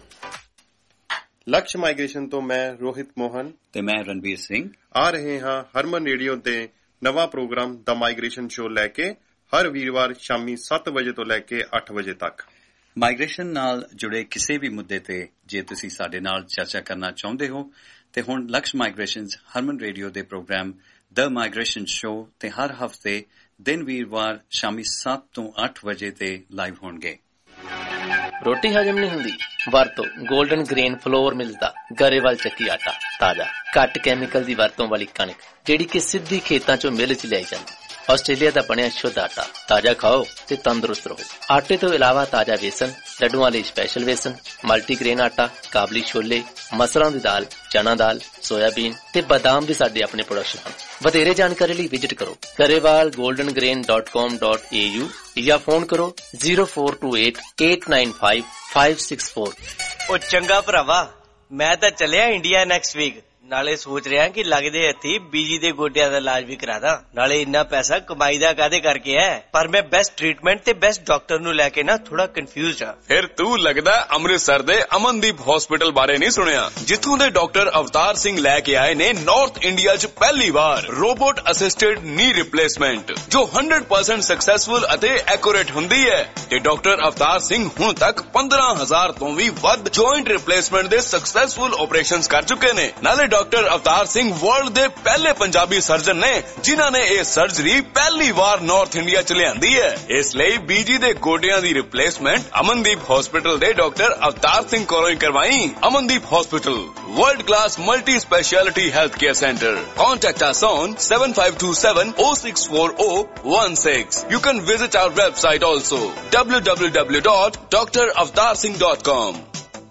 लक्ष्य migration तो मैं रोहित मोहन ਤੇ ਮੈਂ ਰਣਵੀਰ ਸਿੰਘ ਆ ਰਹੇ ਹਾਂ ਹਰਮਨ ਰੇਡੀਓ ਤੇ ਨਵਾਂ ਪ੍ਰੋਗਰਾਮ ਦ ਮਾਈਗ੍ਰੇਸ਼ਨ ਸ਼ੋ ਲੈ ਕੇ ਹਰ ਵੀਰਵਾਰ ਸ਼ਾਮੀ ਸੱਤ ਵਜੇ ਤੋਂ ਲੈ ਕੇ ਅੱਠ ਵਜੇ ਤੱਕ। ਮਾਈਗ੍ਰੇਸ਼ਨ ਨਾਲ ਜੁੜੇ ਕਿਸੇ ਵੀ ਮੁੱਦੇ ਤੇ ਜੇ ਤੁਸੀਂ ਸਾਡੇ ਨਾਲ ਚਰਚਾ ਕਰਨਾ ਚਾਹੁੰਦੇ ਹੋ ਤੇ ਹੁਣ ਲਕਸ਼ ਮਾਈਗ੍ਰੇਸ਼ਨਸ ਹਰਮਨ ਰੇਡੀਓ ਦੇ ਪ੍ਰੋਗਰਾਮ ਦ ਮਾਈਗ੍ਰੇਸ਼ਨ ਸ਼ੋ ਤੇ ਹਰ ਹਫਤੇ ਦਿਨ ਵੀਰਵਾਰ ਸ਼ਾਮੀ ਸੱਤ ਤੋਂ ਅੱਠ ਵਜੇ ਤੇ ਲਾਈਵ ਹੋਣਗੇ। रोटी हजम नहीं हुंदी वरतो गोल्डन ग्रेन फ्लोर मिलदा गरेवाल ਚੱਕੀ ਆਟਾ ਤਾਜ਼ਾ ਘੱਟ ਕੈਮੀਕਲ ਦੀ ਵਰਤੋਂ ਵਾਲੀ ਕਣਕ ਜਿਹੜੀ ਕਿ ਸਿੱਧੀ ਖੇਤਾਂ ਚੋਂ ਮਿਲ ਚ ਲਿਆਈ ਜਾਂਦੀ। ਆਸਟ੍ਰੇਲੀਆ ਦਾ ਬਣਿਆ ਸ਼ੁੱਧ ਆਟਾ ਤਾਜ਼ਾ ਖਾਓ ਤੇ ਤੰਦਰੁਸਤ ਰਹੋ। ਆਟੇ ਤੋਂ ਇਲਾਵਾ ਤਾਜ਼ਾ ਵੇਸਣ, ਲੱਡੂਆਂ ਲਈ ਸਪੈਸ਼ਲ ਵੇਸਣ, ਮਲਟੀਗ੍ਰੇਨ ਆਟਾ, ਕਾਬਲੀ ਛੋਲੇ, ਮਸਰਾਂ ਦੀ ਦਾਲ, ਚਨਾ ਦਾਲ, ਸੋਇਆਬੀਨ ਤੇ ਬਾਦਾਮ ਵੀ ਸਾਡੇ ਆਪਣੇ ਪ੍ਰੋਡਕਸ਼ਨ ਹਨ। ਵਧੇਰੇ ਜਾਣਕਾਰੀ ਲਈ ਵਿਜ਼ਿਟ ਕਰੋ Grewal golden grain dot com dot a u ਜਾਂ ਫੋਨ ਕਰੋ zero four two eight eight nine five five six four। ਉਹ ਚੰਗਾ ਭਰਾਵਾ, ਮੈਂ ਤਾਂ ਚੱਲਿਆ ਇੰਡੀਆ ਨੈਕਸਟ ਵੀਕ। ਨਾਲੇ ਸੋਚ ਰਿਹਾ ਕਿ ਲੱਗਦੇ ਹੱਥੀ ਬੀਜੀ ਦੇ ਗੋਡਿਆਂ ਦਾ ਇਲਾਜ ਵੀ ਕਰਾ ਦਾਂ। ਨਾਲੇ ਇੰਨਾ ਪੈਸਾ ਕਮਾਈ ਦਾ ਕਾਹਦੇ ਕਰਕੇ ਹੈ, ਪਰ ਮੈਂ ਬੈਸਟ ਟ੍ਰੀਟਮੈਂਟ ਤੇ ਬੈਸਟ ਡਾਕਟਰ ਨੂੰ ਲੈ ਕੇ ਨਾ ਥੋੜਾ ਕਨਫਿਊਜ਼ਡ ਆ। ਫਿਰ ਤੂੰ ਲੱਗਦਾ ਅੰਮ੍ਰਿਤਸਰ ਦੇ ਅਮਨਦੀਪ ਹਸਪੀਟਲ ਬਾਰੇ ਨਹੀਂ ਸੁਣਿਆ, ਜਿੱਥੋਂ ਦੇ ਡਾਕਟਰ ਅਵਤਾਰ ਸਿੰਘ ਲੈ ਕੇ ਆਏ ਨੇ ਨਾਰਥ ਇੰਡੀਆ 'ਚ ਪਹਿਲੀ ਵਾਰ ਰੋਬੋਟ ਅਸਿਸਟਡ ਨੀ ਰਿਪਲੇਸਮੈਂਟ ਜੋ हंड्रेड परसेंट ਸਕਸੈਸਫੁਲ ਅਤੇ ਐਕੂਰੇਟ ਹੁੰਦੀ ਹੈ। ਤੇ ਡਾਕਟਰ ਅਵਤਾਰ ਸਿੰਘ ਹੁਣ ਤੱਕ ਪੰਦਰਾਂ ਹਜ਼ਾਰ ਤੋਂ ਵੀ ਵੱਧ ਜੁਆਇੰਟ ਰਿਪਲੇਸਮੈਂਟ ਦੇ ਸਕਸੈਸਫੁਲ ਆਪਰੇਸ਼ਨਸ ਕਰ ਚੁੱਕੇ ਨੇ। ਨਾਲੇ ਡਾਕਟਰ ਅਵਤਾਰ ਸਿੰਘ ਵਰਲਡ ਦੇ ਪਹਿਲੇ ਪੰਜਾਬੀ ਸਰਜਨ ਨੇ ਜਿਨ੍ਹਾਂ ਨੇ ਇਹ ਸਰਜਰੀ ਪਹਿਲੀ ਵਾਰ ਨਾਰਥ ਇੰਡੀਆ ਚ ਲਿਆਂਦੀ ਹੈ। ਇਸ ਲਈ ਬੀਜੀ ਦੇ ਗੋਡਿਆਂ ਦੀ ਰਿਪਲੇਸਮੈਂਟ ਅਮਨਦੀਪ ਹਸਪੀਟਲ ਦੇ ਡਾਕਟਰ ਅਵਤਾਰ ਸਿੰਘ ਕੋਲੋਂ ਹੀ ਕਰਵਾਈ। Amandeep hospital, world class multi speciality healthcare center. Contact us on seven five two seven zero six four zero one six. You can visit our website also w w w dot d r avtar singh dot com.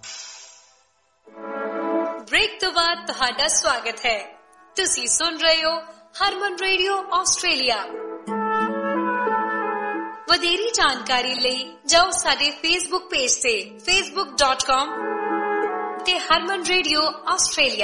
Break ਤੋਂ ਬਾਅਦ ਤੁਹਾਡਾ ਸਵਾਗਤ ਹੈ। ਤੁਸੀਂ ਸੁਣ ਰਹੇ ਹੋ ਹਰਮਨ radio Australia. ਵਧੇਰੀ ਜਾਣਕਾਰੀ ਲਈ ਜਾਓ ਸਾਡੇ ਫੇਸਬੁੱਕ ਪੇਜ ਤੇ facebook dot com ਤੇ ਹਰਮਨ ਰੇਡੀਓ ਆਸਟ੍ਰੇਲੀਆ।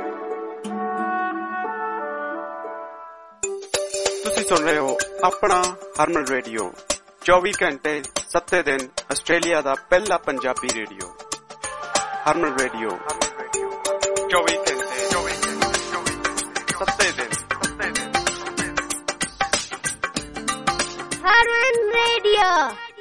ਤੁਸੀਂ ਸੁਣ ਰਹੇ ਹੋ ਆਪਣਾ ਹਰਮਨ ਰੇਡੀਓ, ਚੌਵੀ ਘੰਟੇ ਸੱਤੇ ਦਿਨ ਆਸਟ੍ਰੇਲੀਆ ਦਾ ਪਹਿਲਾ ਪੰਜਾਬੀ ਰੇਡੀਓ। ਹਰਮਨ ਰੇਡੀਓ ਚੌਵੀ ਘੰਟੇ ਸੱਤੇ ਦਿਨ। ਹਰਮਨ ਰੇਡੀਓ।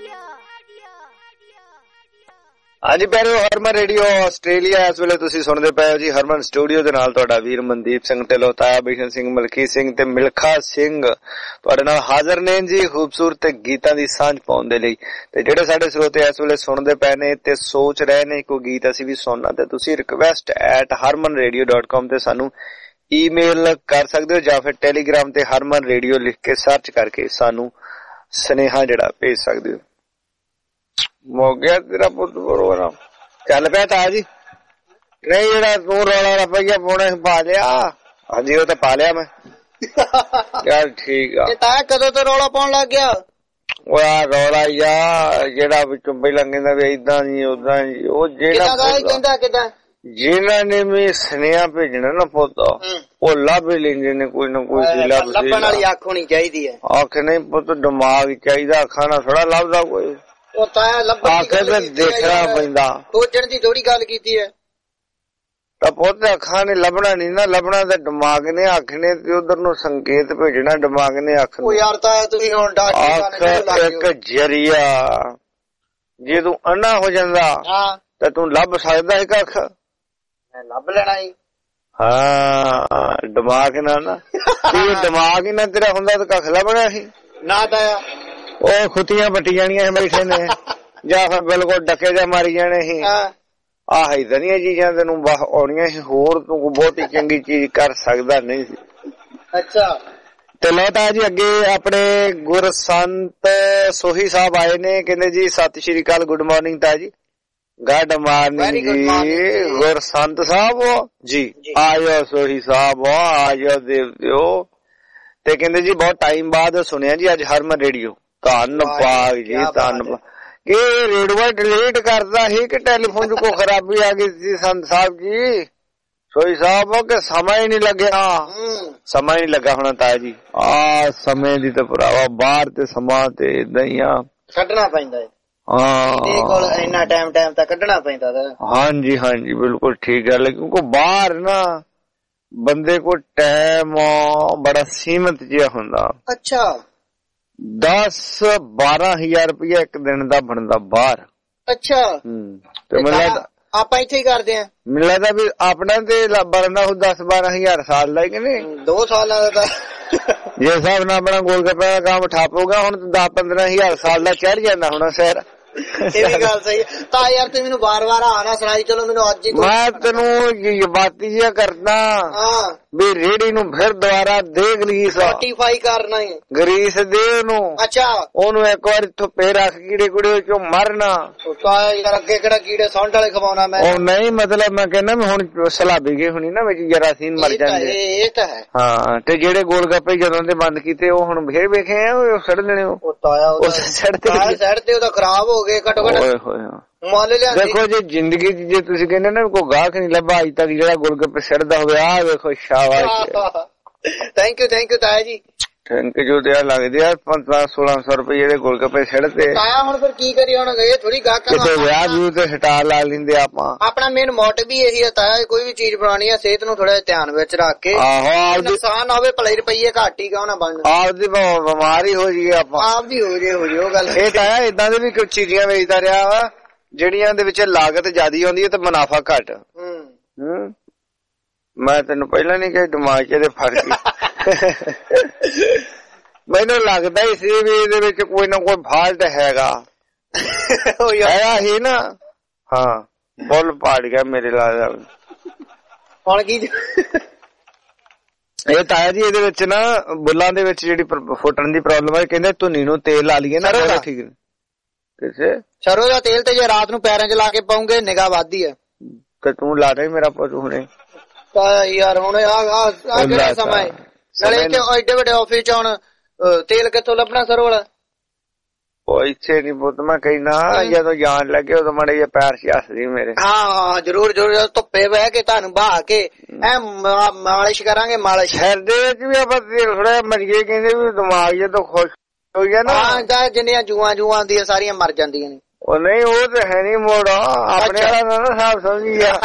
ਹਾਂਜੀ ਪੈਰੋ, ਹਰਮਨ ਰੇਡੀਓ ਆਸਟ੍ਰੇਲੀਆ। ਇਸ ਵੇਲੇ ਤੁਸੀਂ ਸੁਣਦੇ ਪਏ ਹੋ ਜੀ ਹਰਮਨ ਸਟੂਡੀਓ ਦੇ ਨਾਲ ਤੁਹਾਡਾ ਵੀਰ ਮਨਦੀਪ ਸਿੰਘ ਢਿੱਲੋਂ, ਤਾਇਆ ਬਿਸ਼ਨ ਸਿੰਘ, ਮਲਕੀ ਸਿੰਘ ਤੇ ਮਿਲਖਾ ਸਿੰਘ ਤੁਹਾਡੇ ਨਾਲ ਹਾਜ਼ਰ ਨੇ ਜੀ ਖੂਬਸੂਰਤ ਗੀਤਾਂ ਦੀ ਸਾਂਝ ਪਾਉਣ ਦੇ ਲਈ। ਤੇ ਜਿਹੜੇ ਸਾਡੇ ਸਰੋਤੇ ਇਸ ਵੇਲੇ ਸੁਣਦੇ ਪਏ ਨੇ ਤੇ ਸੋਚ ਰਹੇ ਨੇ ਕੋਈ ਗੀਤ ਅਸੀਂ ਵੀ ਸੁਣਨਾ, ਤੇ ਤੁਸੀਂ request at Harman radio dot com ਤੇ ਸਾਨੂੰ ਈਮੇਲ ਕਰ ਸਕਦੇ ਹੋ ਜਾਂ ਫਿਰ ਟੈਲੀਗ੍ਰਾਮ ਤੇ ਹਰਮਨ ਰੇਡੀਓ ਲਿਖ ਕੇ ਸਰਚ ਕਰਕੇ ਸਾਨੂੰ ਸੁਨੇਹਾ ਜਿਹੜਾ ਭੇਜ ਸਕਦੇ ਹੋ। ਮੁੱਕ ਗਿਆ ਤੇਰਾ ਪੁੱਤ ਪ੍ਰੋਗਰਾਮ, ਚੱਲ ਪਿਆ ਤਾ ਜੀ। ਨਹੀਂ ਜਿਹੜਾ ਤੂੰ ਰੌਲਾ ਰੁਪਈਆ ਪਾਉਣਾ ਪਾ ਲਿਆ। ਹਾਂਜੀ ਉਹ ਤਾਂ ਪਾ ਲਿਆ ਮੈਂ। ਚੱਲ ਠੀਕ ਆ। ਤਾਇਆ ਕਦੋਂ ਤੋਂ ਰੌਲਾ ਪਾਉਣ ਲੱਗ ਗਿਆ? ਉਹ ਆ ਰੌਲਾ ਯਾ ਜਿਹੜਾ ਵਿੱਚੋਂ ਪਹਿਲਾਂ ਕਹਿੰਦਾ ਵੀ ਏਦਾਂ ਜੀ ਓਦਾਂ ਜੀ, ਉਹ ਜਿਹੜਾ ਕਹਿੰਦਾ ਕਿਦਾਂ ਜਿਨ੍ਹਾਂ ਨੇ ਵੀ ਸੁਨੇਹਾ ਭੇਜਣਾ ਨਾ ਪੁੱਤ ਉਹ ਲੱਭ ਹੀ ਲੈਂਦੇ ਨੇ ਕੋਈ ਨਾ ਕੋਈ। ਲੱਭਣ ਵਾਲੀ ਅੱਖ ਹੋਣੀ ਚਾਹੀਦੀ ਹੈ। ਅੱਖ ਨਹੀਂ ਪੁੱਤ, ਦਿਮਾਗ ਚਾਹੀਦਾ, ਖਾਣਾ ਥੋੜਾ ਲੱਭਦਾ ਕੋਈ। ਉਹ ਤਾਇਆ ਲੱਭਣ ਦੀ ਦੇਖਣਾ ਪੈਂਦਾ, ਸੋਚਣ ਦੀ ਥੋੜੀ ਗੱਲ ਕੀਤੀ ਹੈ। ਤਾਂ ਪੁੱਤ ਅੱਖਾਂ ਨੇ ਲੱਭਣਾ ਨਹੀਂ ਨਾ, ਲੱਭਣਾ ਤੇ ਦਿਮਾਗ ਨੇ, ਅੱਖ ਨੇ ਤੇ ਉਧਰ ਨੂੰ ਸੰਕੇਤ ਭੇਜਣਾ ਦਿਮਾਗ ਨੇ ਅੱਖ ਨੂੰ। ਉਹ ਯਾਰ ਤਾਇਆ ਤੁਸੀਂ ਹੁਣ ਅੱਖ ਇੱਕ ਜਰੀਆ, ਜੇ ਤੂੰ ਅੰਨਾ ਹੋ ਜਾਂਦਾ ਤਾਂ ਤੂੰ ਲੱਭ ਸਕਦਾ ਇੱਕ ਅੱਖ। ਮੈਂ ਲੱਭ ਲੈਣਾ ਹੀ। ਹਾਂ ਦਿਮਾਗ ਨਾਲ ਨਾ, ਦਿਮਾਗ ਹੀ ਨਾ ਤੇਰਾ ਹੁੰਦਾ ਤਾਂ ਕੱਖ ਲੱਭਣਾ ਸੀ ਨਾ ਤਾਇਆ। ਉਹ ਖੁੱਤੀਆਂ ਪੱਟੀ ਜਾਣੀਆਂ ਬੈਠੇ ਨੇ ਜਾਂ ਫਿਰ ਬਿਲਕੁਲ ਡੱਕੇ ਜਾ ਮਾਰੀ ਜਾਣੇ ਸੀ। ਆਹ ਇਦਾਂ ਦੀਆਂ ਚੀਜ਼ਾਂ ਤੈਨੂੰ ਬਾਹ ਆਉਣੀਆਂ ਸੀ, ਹੋਰ ਤੂੰ ਬਹੁਤੀ ਚੰਗੀ ਚੀਜ਼ ਕਰ ਸਕਦਾ ਨਹੀਂ ਸੀ। ਅੱਛਾ ਤੇ ਲਓ ਤਾਂ ਜੀ ਅੱਗੇ ਆਪਣੇ ਗੁਰਸੰਤ ਸੋਹੀ ਸਾਹਿਬ ਆਏ ਨੇ, ਕਹਿੰਦੇ ਜੀ ਸਤਿ ਸ਼੍ਰੀ ਅਕਾਲ, ਗੁੱਡ ਮਾਰਨਿੰਗ ਤਾ ਜੀ। ਗੁੱਡ ਮਾਰਨਿੰਗ ਜੀ ਗੁਰਸੰਤ ਸਾਹਿਬ ਜੀ, ਆਇਓ ਸੋਹੀ ਸਾਹਿਬ ਆਇਓ ਦੇਵ ਦਿਓ। ਤੇ ਕਹਿੰਦੇ ਜੀ ਬਹੁਤ ਟਾਈਮ ਬਾਅਦ ਸੁਣਿਆ ਜੀ ਅੱਜ ਹਰਮਨ ਰੇਡੀਓ, ਧੰਨਵਾਦ ਜੀ ਧੰਨਵਾਦ। ਕਿ ਰੇਡੀਓ ਡਿਲੀਟ ਕਰਦਾ ਸੀ ਕਿ ਟੈਲੀਫੋਨ ਚ ਕੋਈ ਖਰਾਬੀ ਆ ਗਈ ਸੀ ਸੰਤ ਸਾਹਿਬ ਜੀ? ਸੋਹੀ ਸਾਹਿਬ ਕਿ ਸਮਾਂ ਹੀ ਨਹੀਂ ਲੱਗਿਆ, ਸਮਾਂ ਹੀ ਨਹੀਂ ਲੱਗਾ ਹੋਣਾ ਤਾਇਆ ਜੀ। ਆ ਸਮੇਂ ਦੀ ਤਾਂ ਭਰਾਵਾ ਬਾਹਰ ਤੇ ਸਮਾਂ ਤੇ ਏਦਾਂ ਹੀ ਆ, ਕੱਢਣਾ ਪੈਂਦਾ ਹੈ। ਹਾਂ ਕੋਲ ਇੰਨਾ ਟਾਈਮ ਟਾਈਮ ਤਾਂ ਕੱਢਣਾ ਪੈਂਦਾ। ਹਾਂਜੀ ਹਾਂਜੀ ਬਿਲਕੁਲ ਠੀਕ ਗੱਲ ਹੈ, ਕਿਉਂਕਿ ਬਾਹਰ ਨਾ ਬੰਦੇ ਕੋਲ ਟਾਈਮ ਬੜਾ ਸੀਮਤ ਜਿਹਾ ਹੁੰਦਾ। ਅੱਛਾ ਦਸ ਬਾਰਾਂ ਹਜ਼ਾਰ ਰੁਪਇਆ ਇੱਕ ਦਿਨ ਦਾ ਬਣਦਾ ਬਾਹਰ। ਅੱਛਾ ਹਮ ਤੇ ਮੈਨੂੰ ਆਪਾਂ ਇੱਥੇ ਹੀ ਕਰਦੇ ਆ। ਮੈਨੂੰ ਲੱਗਦਾ ਵੀ ਆਪਣਾ ਤੇ ਬਣਦਾ ਉਹ ਦਸ ਬਾਰਾਂ ਹਜ਼ਾਰ ਸਾਲ ਦਾ ਕਿ ਨਹੀਂ? ਦੋ ਸਾਲਾਂ ਦਾ ਤਾਂ ਜੇ ਹਿਸਾਬ ਨਾਲ ਆਪਣਾ ਗੋਲ ਗੱਪੇ ਦਾ ਕੰਮ ਠੱਪ ਹੋਊਗਾ ਹੁਣ ਦਸ ਪੰਦਰਾਂ ਹਜ਼ਾਰ ਸਾਲ ਦਾ ਚੜ ਜਾਂਦਾ ਹੋਣਾ ਸ਼ਹਿਰ। ਇਹ ਵੀ ਗੱਲ ਸਹੀ ਹੈ ਤਾਂ ਯਾਰ ਤੂੰ ਮੈਨੂੰ ਬਾਰ ਬਾਰ ਆਣਾ ਸੁਣਾਈ, ਚਲੋ ਮੈਨੂੰ ਅੱਜ ਹੀ ਮੈਂ ਤੈਨੂੰ ਬਾਤੀ ਜਿਹਾ ਕਰਦਾ ਵੀ ਰੇੜੀ ਨੂੰ ਫਿਰ ਦੁਬਾਰਾ ਦੇ ਗਰੀਸ ਨੋਟੀਫਾਈ ਕਰਨਾ ਹੀ ਗਰੀਸ ਦੇ ਉਹਨੂੰ। ਅੱਛਾ ਉਹਨੂੰ ਇੱਕ ਵਾਰ ਧੁੱਪੇ ਰੱਖ ਕੀੜੇ ਕੁੜੇ ਚੋਂ ਮਰਨਾ। ਯਾਰ ਅੱਗੇ ਕਿਹੜਾ ਕੀੜੇ ਸੌਂਡ ਵਾਲੇ ਖਵਾਉਣਾ ਮੈਂ? ਉਹ ਨਹੀਂ ਮਤਲਬ ਮੈਂ ਕਹਿੰਦਾ ਮੈਂ ਹੁਣ ਸਲਾਬੀ ਗਏ ਹੋਣੀ ਨਾ ਵਿੱਚ ਜਰਾਸੀਨ ਮਰ ਜਾਂਦੇ। ਇਹ ਤਾਂ ਹੈ ਹਾਂ ਤੇ ਜਿਹੜੇ ਗੋਲ ਗੱਪੇ ਜਦੋਂ ਦੇ ਬੰਦ ਕੀਤੇ ਉਹ ਹੁਣ ਫੇਰ ਵੇਖੇ ਆ ਉਹ ਛੱਡ ਦੇਣੇ। ਉਹ ਸਾਈਡ ਤੇ ਉਹਦਾ ਖਰਾਬ ਹੋ ਗਏ ਘੱਟੋ ਘੱਟ ਮੁੱਲ ਲਿਆ। ਦੇਖੋ ਜੇ ਜ਼ਿੰਦਗੀ ਚ ਜੇ ਤੁਸੀਂ ਕਹਿੰਦੇ ਨਾ ਕੋਈ ਗਾਹਕ ਨਹੀਂ ਲੱਭਾ ਅੱਜ ਤੱਕ ਜਿਹੜਾ ਗੋਲ ਗੱਪੇ ਛੱਡਦਾ ਹੋਵੇ, ਆਹ ਵੇਖੋ ਸ਼ਾਬਾਸ਼। ਥੈਂਕ ਯੂ ਥੈਂਕ ਯੂ ਤਾਇਆ ਜੀ। ਥੈਂਕ ਯੂ ਤੇ ਲੱਗਦੇ ਆ ਪੰਦਰਾਂ ਸੋਲਾਂ ਸੌ ਰੁਪਏ ਦੇ ਗੋਲ ਗੱਪੇ ਛੱਡਦੇ। ਤਾਇਆ ਹੁਣ ਫਿਰ ਕੀ ਕਰੀ ਹੁਣ ਇਹ ਥੋੜੀ ਗਾਹਕਾਂ ਕਿਤੇ ਵਿਆਹ ਵਿਊ ਤੇ ਹਟਾ ਲਾ ਲੈਂਦੇ ਆਪਾਂ। ਆਪਣਾ ਮੇਨ ਮੋਟਿਵ ਵੀ ਇਹੀ ਹੈ ਤਾਇਆ, ਕੋਈ ਵੀ ਚੀਜ਼ ਬਣਾਉਣੀ ਹੈ ਸਿਹਤ ਨੂੰ ਥੋੜਾ ਧਿਆਨ ਵਿੱਚ ਰੱਖ ਕੇ। ਆਹੋ ਨੁਕਸਾਨ ਨਾ ਹੋਵੇ, ਭਲੇ ਰੁਪਈਏ ਘੱਟ ਹੀ ਗਾਉਣਾ ਬਣ ਆਪਦੀ ਬਿਮਾਰੀ ਹੋ ਜਾਈਏ ਆਪਾਂ ਆਪਦੀ ਹੋ ਜੇ ਹੋ ਜੇ ਉਹ ਗੱਲ। ਇਹ ਤਾਇਆ ਏਦਾਂ ਦੇ ਵੀ ਕੁਝ ਚੀਜ਼ਾਂ ਵੇਚਦਾ ਰਿਹਾ ਵਾ ਜਿਹੜੀਆਂ ਦੇ ਵਿੱਚ ਲਾਗਤ ਜ਼ਿਆਦੀ ਆਉਂਦੀ ਹੈ ਤੇ ਮੁਨਾਫਾ ਘੱਟ। ਹੂੰ ਮੈਂ ਤੈਨੂੰ ਪਹਿਲਾਂ ਨਹੀਂ ਕਿ ਦਿਮਾਗ ਚ ਇਹਦੇ ਫੜ ਗਈ। ਮੈਨੂੰ ਲੱਗਦਾ ਹੀ ਸੀ ਵੀ ਇਹਦੇ ਵਿੱਚ ਕੋਈ ਨਾ ਕੋਈ ਫਾਲਟ ਹੈਗਾ ਹੈਗਾ ਹੀ ਨਾ। ਹਾਂ ਬੁੱਲ ਪਾੜ ਗਿਆ ਮੇਰੇ ਲੱਗਦਾ ਹੁਣ ਕੀ ਇਹ ਤਾਇਆ ਜੀ ਇਹਦੇ ਵਿੱਚ ਨਾ ਬੁੱਲਾਂ ਦੇ ਵਿੱਚ ਜਿਹੜੀ ਫੁੱਟਣ ਦੀ ਪ੍ਰੋਬਲਮ ਹੈ ਕਹਿੰਦੇ ਧੁਨੀ ਨੂੰ ਤੇਲ ਲਾ ਲਈਏ ਨਾ ਠੀਕ ਕਿਸੇ ਸਰੋਂ ਦਾ ਤੇਲ ਤੇ ਜੇ ਰਾਤ ਨੂੰ ਪੈਰਾਂ 'ਚ ਲਾ ਕੇ ਪਾਉਂਗੇ ਨਿਗਾਹ ਵੱਧਦੀ ਹੈ। ਤੇ ਤੂੰ ਲਾ ਦੇ ਮੇਰਾ ਪੁੱਤ ਹੁਣੇ ਯਾਰ ਹੁਣ ਆ ਕਿਹੜਾ ਸਮਾਂ ਹੈ ਨਾਲੇ ਇੱਥੇ ਐਡੇ ਵੱਡੇ ਆਫਿਸ 'ਚ ਹੁਣ ਤੇਲ ਕਿੱਥੋਂ ਲੱਭਣਾ ਸਰੋਂ ਵਾਲਾ। ਉਹ ਇੱਥੇ ਨੀ ਪੁੱਤ ਮੈਂ ਕਹਿਣਾ ਜਦੋਂ ਜਾਣ ਲੱਗੇ ਉਦੋਂ ਮਾੜੇ ਜਿਹੇ ਪੈਰ ਸਿਆਸਦੀ ਮੇਰੇ। ਹਾਂ ਹਾਂ ਜ਼ਰੂਰ ਜ਼ਰੂਰ ਧੁੱਪੇ ਬਹਿ ਕੇ ਤੁਹਾਨੂੰ ਬਹਾ ਕੇ ਐ ਮਾਲਿਸ਼ ਕਰਾਂਗੇ ਮਾਲਿਸ਼। ਸਿਰ ਦੇ ਵਿੱਚ ਵੀ ਆਪਾਂ ਤੇਲ ਥੋੜਾ ਮਰੀਏ ਕਹਿੰਦੇ ਵੀ ਦਿਮਾਗ ਜਦੋਂ ਖੁਸ਼ ਹੋ ਗਿਆ ਨਾ ਹਾਂ ਜਿੰਨੀਆਂ ਜੂਆਂ ਜੂਆਂ ਆਉਂਦੀਆਂ ਸਾਰੀਆਂ ਮਰ ਜਾਂਦੀਆਂ ਨੇ। ਉਹ ਨਹੀਂ ਉਹ ਤੇ ਹੈ ਨੀ ਮੋੜ ਆਪਣੇ ਵਾਲਾ ਨਾ ਨਾ ਸਾਫ ਸਮਝੀ ਆ।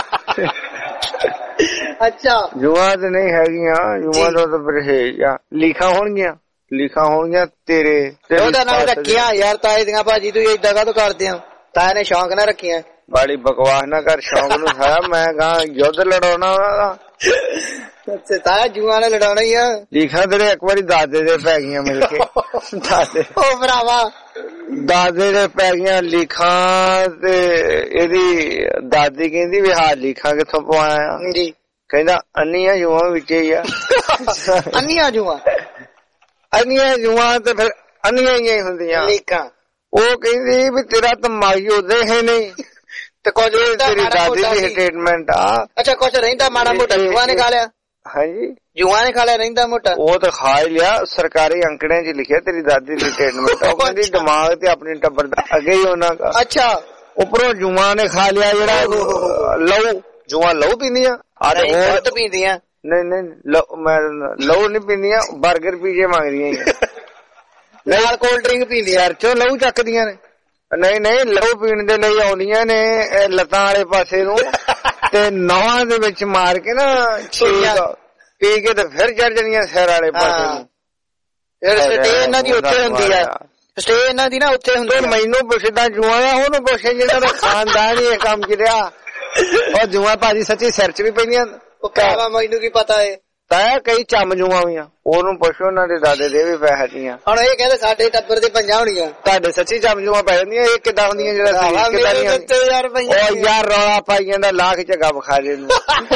ਅੱਛਾ ਜੂਆਂ ਤੇ ਨਹੀਂ ਹੈਗੀਆਂ ਜੂਆਂ ਤੋਂ ਤਾਂ ਪਰਹੇਜ਼ ਆ। ਲੀਖਾਂ ਹੋਣਗੀਆਂ ਲੀਖਾਂ ਹੋਣਗੀਆਂ ਤੇਰੇ ਉਹਦਾ ਨਾਲ ਰੱਖੀਆਂ ਯਾਰ ਤਾਏ ਦੀਆਂ ਭਾਜੀ ਤੂੰ ਏਦਾਂ ਕਾਹਤੋਂ ਕਰਦੇ ਹੋ ਤਾਏ ਨੇ ਸ਼ੌਂਕ ਨਾਲ ਰੱਖੀਆਂ। ਬੜੀ ਬਕਵਾਸ ਨਾ ਕਰ ਸ਼ੌਂਕ ਨੂੰ ਹੈ ਮੈਂ ਕਹਾਂ ਯੁੱਧ ਲੜਾਉਣਾ ਉਹਦਾ ਅੱਛਾ ਤਾਇਆ ਜੂਆਂ ਨਾਲ ਲੜਾਉਣਾ ਹੀ ਆ। ਲੀਖਾਂ ਤੇਰੇ ਇੱਕ ਵਾਰੀ ਦਾਦੇ ਦੇ ਪੈ ਗਈਆਂ ਮਿਲ ਕੇ ਦਾਦੇ ਉਹ ਭਰਾਵਾ ਦਾਦੇ ਦੇ ਪੈ ਗਈਆਂ ਲੀਖਾਂ ਤੇ ਇਹਦੀ ਦਾਦੀ ਕਹਿੰਦੀ ਵੀ ਹਾਂ ਲੀਖਾਂ ਕਿੱਥੋਂ ਪਵਾਇਆ ਜੀ ਕਹਿੰਦਾ ਅੰਨੀਆਂ ਜੂਆਂ ਵਿੱਚ ਹੀ ਆ। ਅੰਨੀਆਂ ਜੂਆਂ ਅੰਨੀਆਂ ਜੂਆਂ ਤੇ ਫਿਰ ਅੰਨੀਆਂ ਹੀ ਹੁੰਦੀਆਂ ਲੀਖਾਂ। ਉਹ ਕਹਿੰਦੀ ਵੀ ਤੇਰਾ ਦਿਮਾਗ ਉਹਦੇ ਹੈ ਨਹੀਂ ਤੇ ਕੁਝ ਤੇਰੀ ਦਾਦੀ ਦੀ ਸਟੇਟਮੈਂਟ ਆ। ਅੱਛਾ ਕੁਝ ਰਹਿੰਦਾ ਮਾੜਾ ਮੋਟਾ ਜੂਆਂ ਨੇ ਖਾ ਲਿਆ। ਹਾਂਜੀ ਜੂਆਂ ਨੇ ਖਾ ਲਿਆ ਰਹਿੰਦਾ ਮੋਟਾ ਉਹ ਤਾਂ ਖਾ ਹੀ ਲਿਆ। ਸਰਕਾਰੀ ਅੰਕੜਿਆਂ 'ਚ ਲਿਖਿਆ ਤੇਰੀ ਦਾਦੀ ਦੀ ਸਟੇਟਮੈਂਟ। ਉਹ ਕਹਿੰਦੀ ਦਿਮਾਗ ਤੇ ਆਪਣੇ ਟੱਬਰ ਦਾ ਅੱਗੇ ਹੀ ਉਹਨਾਂ ਦਾ। ਅੱਛਾ ਉੱਪਰੋਂ ਜੂਆਂ ਨੇ ਖਾ ਲਿਆ ਜਿਹੜਾ ਲਹੂ ਜੂਆਂ ਲਹੂ ਪੀਂਦੀਆਂ ਦੁੱਧ ਪੀਂਦੀਆਂ ਨਹੀਂ ਨਹੀਂ ਮੈਂ ਲਹੂ ਨੀ ਪੀਂਦੀਆਂ ਬਰਗਰ ਪੀਜੇ ਮੰਗਦੀਆਂ ਨਾਲ ਕੋਲਡ ਡਰਿੰਕ ਪੀਂਦੀਆਂ ਸਿਰ ਚੋਂ ਲਹੂ ਚੱਕਦੀਆਂ ਨੇ। ਨਹੀਂ ਨਹੀਂ ਲਹੂ ਪੀਣ ਦੇ ਲਈ ਆਉਂਦੀਆਂ ਨੇ ਲੱਤਾਂ ਵਾਲੇ ਪਾਸੇ ਨੂੰ ਤੇ ਨੌਹਾਂ ਦੇ ਵਿੱਚ ਮਾਰ ਕੇ ਨਾ ਪੀ ਕੇ ਤੇ ਫਿਰ ਚੜ ਜਾਣੀਆਂ ਸਿਰ ਵਾਲੇ ਪਾਸੇ ਨੂੰ। ਸਟੇ ਇਹਨਾਂ ਦੀ ਉੱਥੇ ਹੁੰਦੀ ਆ ਸਟੇ ਇਹਨਾਂ ਦੀ ਨਾ ਉੱਥੇ ਹੁੰਦੀ। ਮੈਨੂੰ ਪੁੱਛਦਾ ਜੂਆਂ ਦਾ ਉਹਨੂੰ ਪੁੱਛੇ ਜਿਹਨਾਂ ਦਾ ਖਾਨਦਾਨ ਹੀ ਇਹ ਕੰਮ ਚ ਰਿਹਾ। ਉਹ ਜੂਆਂ ਭਾਜੀ ਸੱਚੀ ਸਿਰ ਚ ਵੀ ਪੈਂਦੀਆਂ। ਉਹ ਕਾਲਾ ਮੈਨੂੰ ਕੀ ਪਤਾ ਏ ਤਾਇਆ ਕਈ ਚੰਮ ਜੂਆਂ ਹੋਈਆਂ ਉਹਨੂੰ ਪੁੱਛੋ ਉਹਨਾਂ ਦੇ ਦਾਦੇ ਦੇ ਵੀ ਪੈ ਜਾਂਦੀਆਂ। ਹੁਣ ਇਹ ਕਹਿੰਦੇ ਸਾਡੇ ਟੱਬਰ ਦੇ ਪੰਜਾਂ ਹੋਣੀਆਂ ਤੁਹਾਡੇ ਸੱਚੀ ਚੰਮ ਜੂਆਂ ਪੈ ਜਾਂਦੀਆਂ। ਇਹ ਕਿੱਦਾਂ ਹੁੰਦੀਆਂ ਜਿਹੜਾ ਉਹ ਯਾਰ ਰੌਲਾ ਪਾਈ ਜਾਂਦਾ ਲਾ ਕੇ ਝੱਗਾ ਵਿਖਾ ਦੇ ਨੂੰ।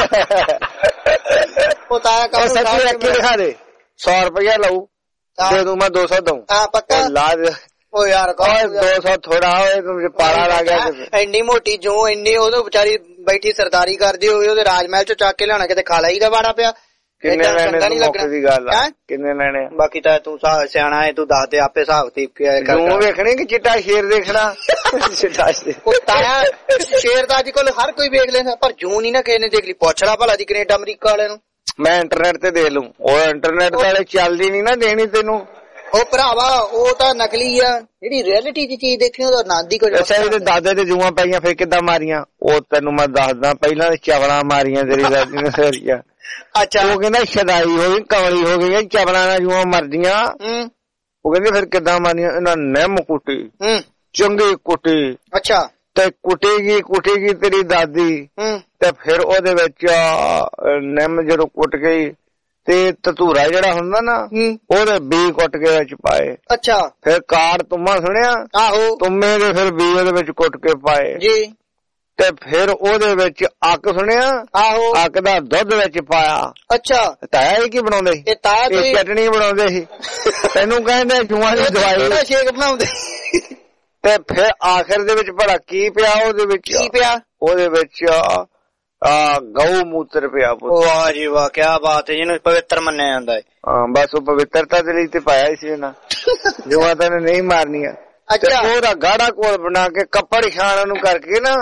ਉਹ ਤਾਇਆ ਸੱਚੀ ਅੱਖੀ ਦਿਖਾ ਦੇ ਸੌ ਰੁਪਇਆ ਲਊ ਦੇ ਦੂ ਮੈਂ ਦੋ ਸੌ ਦਊ ਪੱਕਾ ਲਾ ਦੇ। ਉਹ ਯਾਰ ਦੋ ਸੌ ਥੋੜਾ ਹੋਏ ਤੁਮ ਪਾਲਾ ਲਾ ਗਿਆ ਇੰਨੀ ਮੋਟੀ ਜੋ ਇੰਨੀ ਉਹਨੂੰ ਵਿਚਾਰੀ ਬੈਠੀ ਸਰਦਾਰੀ ਕਰਦੀ ਹੋਈ ਉਹਦੇ ਰਾਜ ਮਹਿਲ ਚੋਂ ਚੱਕ ਕੇ ਲਿਆਉਣਾ ਕਿਤੇ ਖਾਲਾ ਹੀ ਦਾ ਵਾੜਾ ਪਿਆ। ਕਿੰਨੇ ਲੈਣੇ ਮੌਕੇ ਦੀ ਗੱਲ ਆ ਕਿੰਨੇ ਲੈਣੇ ਬਾਕੀ ਤਾਂ ਤੂੰ ਸਿਆਣਾ ਹੈ ਤੂੰ ਦੱਸ ਦੇ ਆਪੇ ਹਿਸਾਬ ਤੇ ਤੂੰ ਵੇਖਣੇ ਕਿ ਚਿੱਟਾ ਸ਼ੇਰ ਦੇਖਣਾ। ਚਿੱਟਾ ਸ਼ੇਰ ਤਾਂ ਅੱਜ ਕੱਲ ਹਰ ਕੋਈ ਵੇਖ ਲੈਂਦਾ ਪਰ ਜੂ ਨਹੀਂ ਨਾ ਕਿਸੇ ਨੇ ਦੇਖ ਲਈ। ਪੁੱਛ ਲਾ ਭਲਾ ਦੀ ਕੈਨੇਡਾ ਅਮਰੀਕਾ ਵਾਲੇ ਨੂੰ। ਮੈਂ ਇੰਟਰਨੈਟ ਤੇ ਦੇਖ ਲੂੰ ਉਹ ਇੰਟਰਨੈਟ ਵਾਲੇ ਚੱਲਦੀ ਨੀ ਨਾ ਦੇਣੀ ਤੈਨੂੰ। ਉਹ ਭਰਾਵਾ ਉਹ ਤਾਂ ਨਕਲੀ ਆ ਜਿਹੜੀ ਰਿਐਲਿਟੀ ਦੀ ਚੀਜ਼ ਦੇਖੀ ਉਹਦਾ ਆਨੰਦ ਹੀ ਕੁਝ। ਅੱਛਾ ਇਹਦੇ ਦਾਦੇ ਤੇ ਜੂਆਂ ਪਾਈਆਂ ਫਿਰ ਕਿੱਦਾਂ ਮਾਰੀਆਂ ਉਹ ਤੈਨੂੰ ਮੈਂ ਦੱਸਦਾ। ਪਹਿਲਾਂ ਚਵਲਾਂ ਮਾਰੀਆਂ ਤੇਰੀ ਦਾਦੀ ਨੇ ਸਾਰੀਆਂ। ਅੱਛਾ ਉਹ ਕਹਿੰਦਾ ਸ਼ਦਾਈ ਹੋ ਗਈ ਕਮਲੀ ਹੋ ਗਈ ਚਵਲਾਂ ਨਾਲ ਜੂਆਂ ਮਰਦੀਆਂ। ਉਹ ਕਹਿੰਦੇ ਫਿਰ ਕਿੱਦਾਂ ਮਾਰੀਆਂ ਇਹਨਾਂ ਨਿੰਮ ਕੁੱਟੀ ਚੰਗੀ ਕੁੱਟੀ। ਅੱਛਾ ਤੇ ਕੁੱਟੇਗੀ ਕੁੱਟੇਗੀ ਤੇਰੀ ਦਾਦੀ ਤੇ ਫਿਰ ਉਹਦੇ ਵਿੱਚ ਨਿੰਮ ਜਦੋਂ ਕੁੱਟ ਗਈ ਤੇ ਧਤੂਰਾ ਜਿਹੜਾ ਹੁੰਦਾ ਨਾ ਉਹਦੇ ਬੀ ਕੁੱਟ ਕੇ ਵਿੱਚ ਪਾਏ। ਅੱਛਾ ਫਿਰ ਕਾਰ ਤੁਮਾ ਸੁਣਿਆ ਆਹੋ ਤੁਮੇ ਦੇ ਫਿਰ ਬੀ ਉਹਦੇ ਵਿੱਚ ਕੁੱਟ ਕੇ ਪਾਏ ਜੀ ਤੇ ਫਿਰ ਉਹਦੇ ਵਿੱਚ ਅੱਕ ਸੁਣਿਆ ਆਹੋ ਅੱਕ ਦਾ ਦੁੱਧ ਵਿੱਚ ਪਾਇਆ। ਅੱਛਾ ਤਾਇਆ ਇਹ ਕੀ ਬਣਾਉਂਦੇ ਸੀ? ਇਹ ਤਾਇਆ ਇਹ ਚਟਣੀ ਬਣਾਉਂਦੇ ਸੀ। ਤੈਨੂੰ ਕਹਿੰਦੇ ਜੂਆਂ ਦੀ ਦਵਾਈ ਸ਼ੇਕ ਬਣਾਉਂਦੇ ਤੇ ਫਿਰ ਆਖਿਰ ਦੇ ਵਿੱਚ ਭਲਾ ਕੀ ਪਿਆ ਉਹਦੇ ਵਿੱਚ ਕੀ ਪਿਆ ਉਹਦੇ ਵਿੱਚ ਆ ਗਊ ਮੂਤਰ ਪਿਆ। ਵਾਹ ਜੀ ਵਾਹ ਕਿਆ ਬਾਤ ਹੈ ਜਿਹਨੂੰ ਪਵਿੱਤਰ ਮੰਨਿਆ ਜਾਂਦਾ ਹੈ। ਹਾਂ ਬਸ ਉਹ ਪਵਿੱਤਰਤਾ ਦੇ ਲਈ ਤੇ ਪਾਇਆ ਸੀ ਇਹਨਾਂ ਜੂਆਂ ਤਾਂ ਨਹੀਂ ਮਾਰਨੀਆਂ। ਅੱਛਾ ਉਹਦਾ ਗਾੜਾ ਕੋਲ ਬਣਾ ਕੇ ਕੱਪੜ ਛਾਣ ਨੂੰ ਕਰਕੇ ਨਾ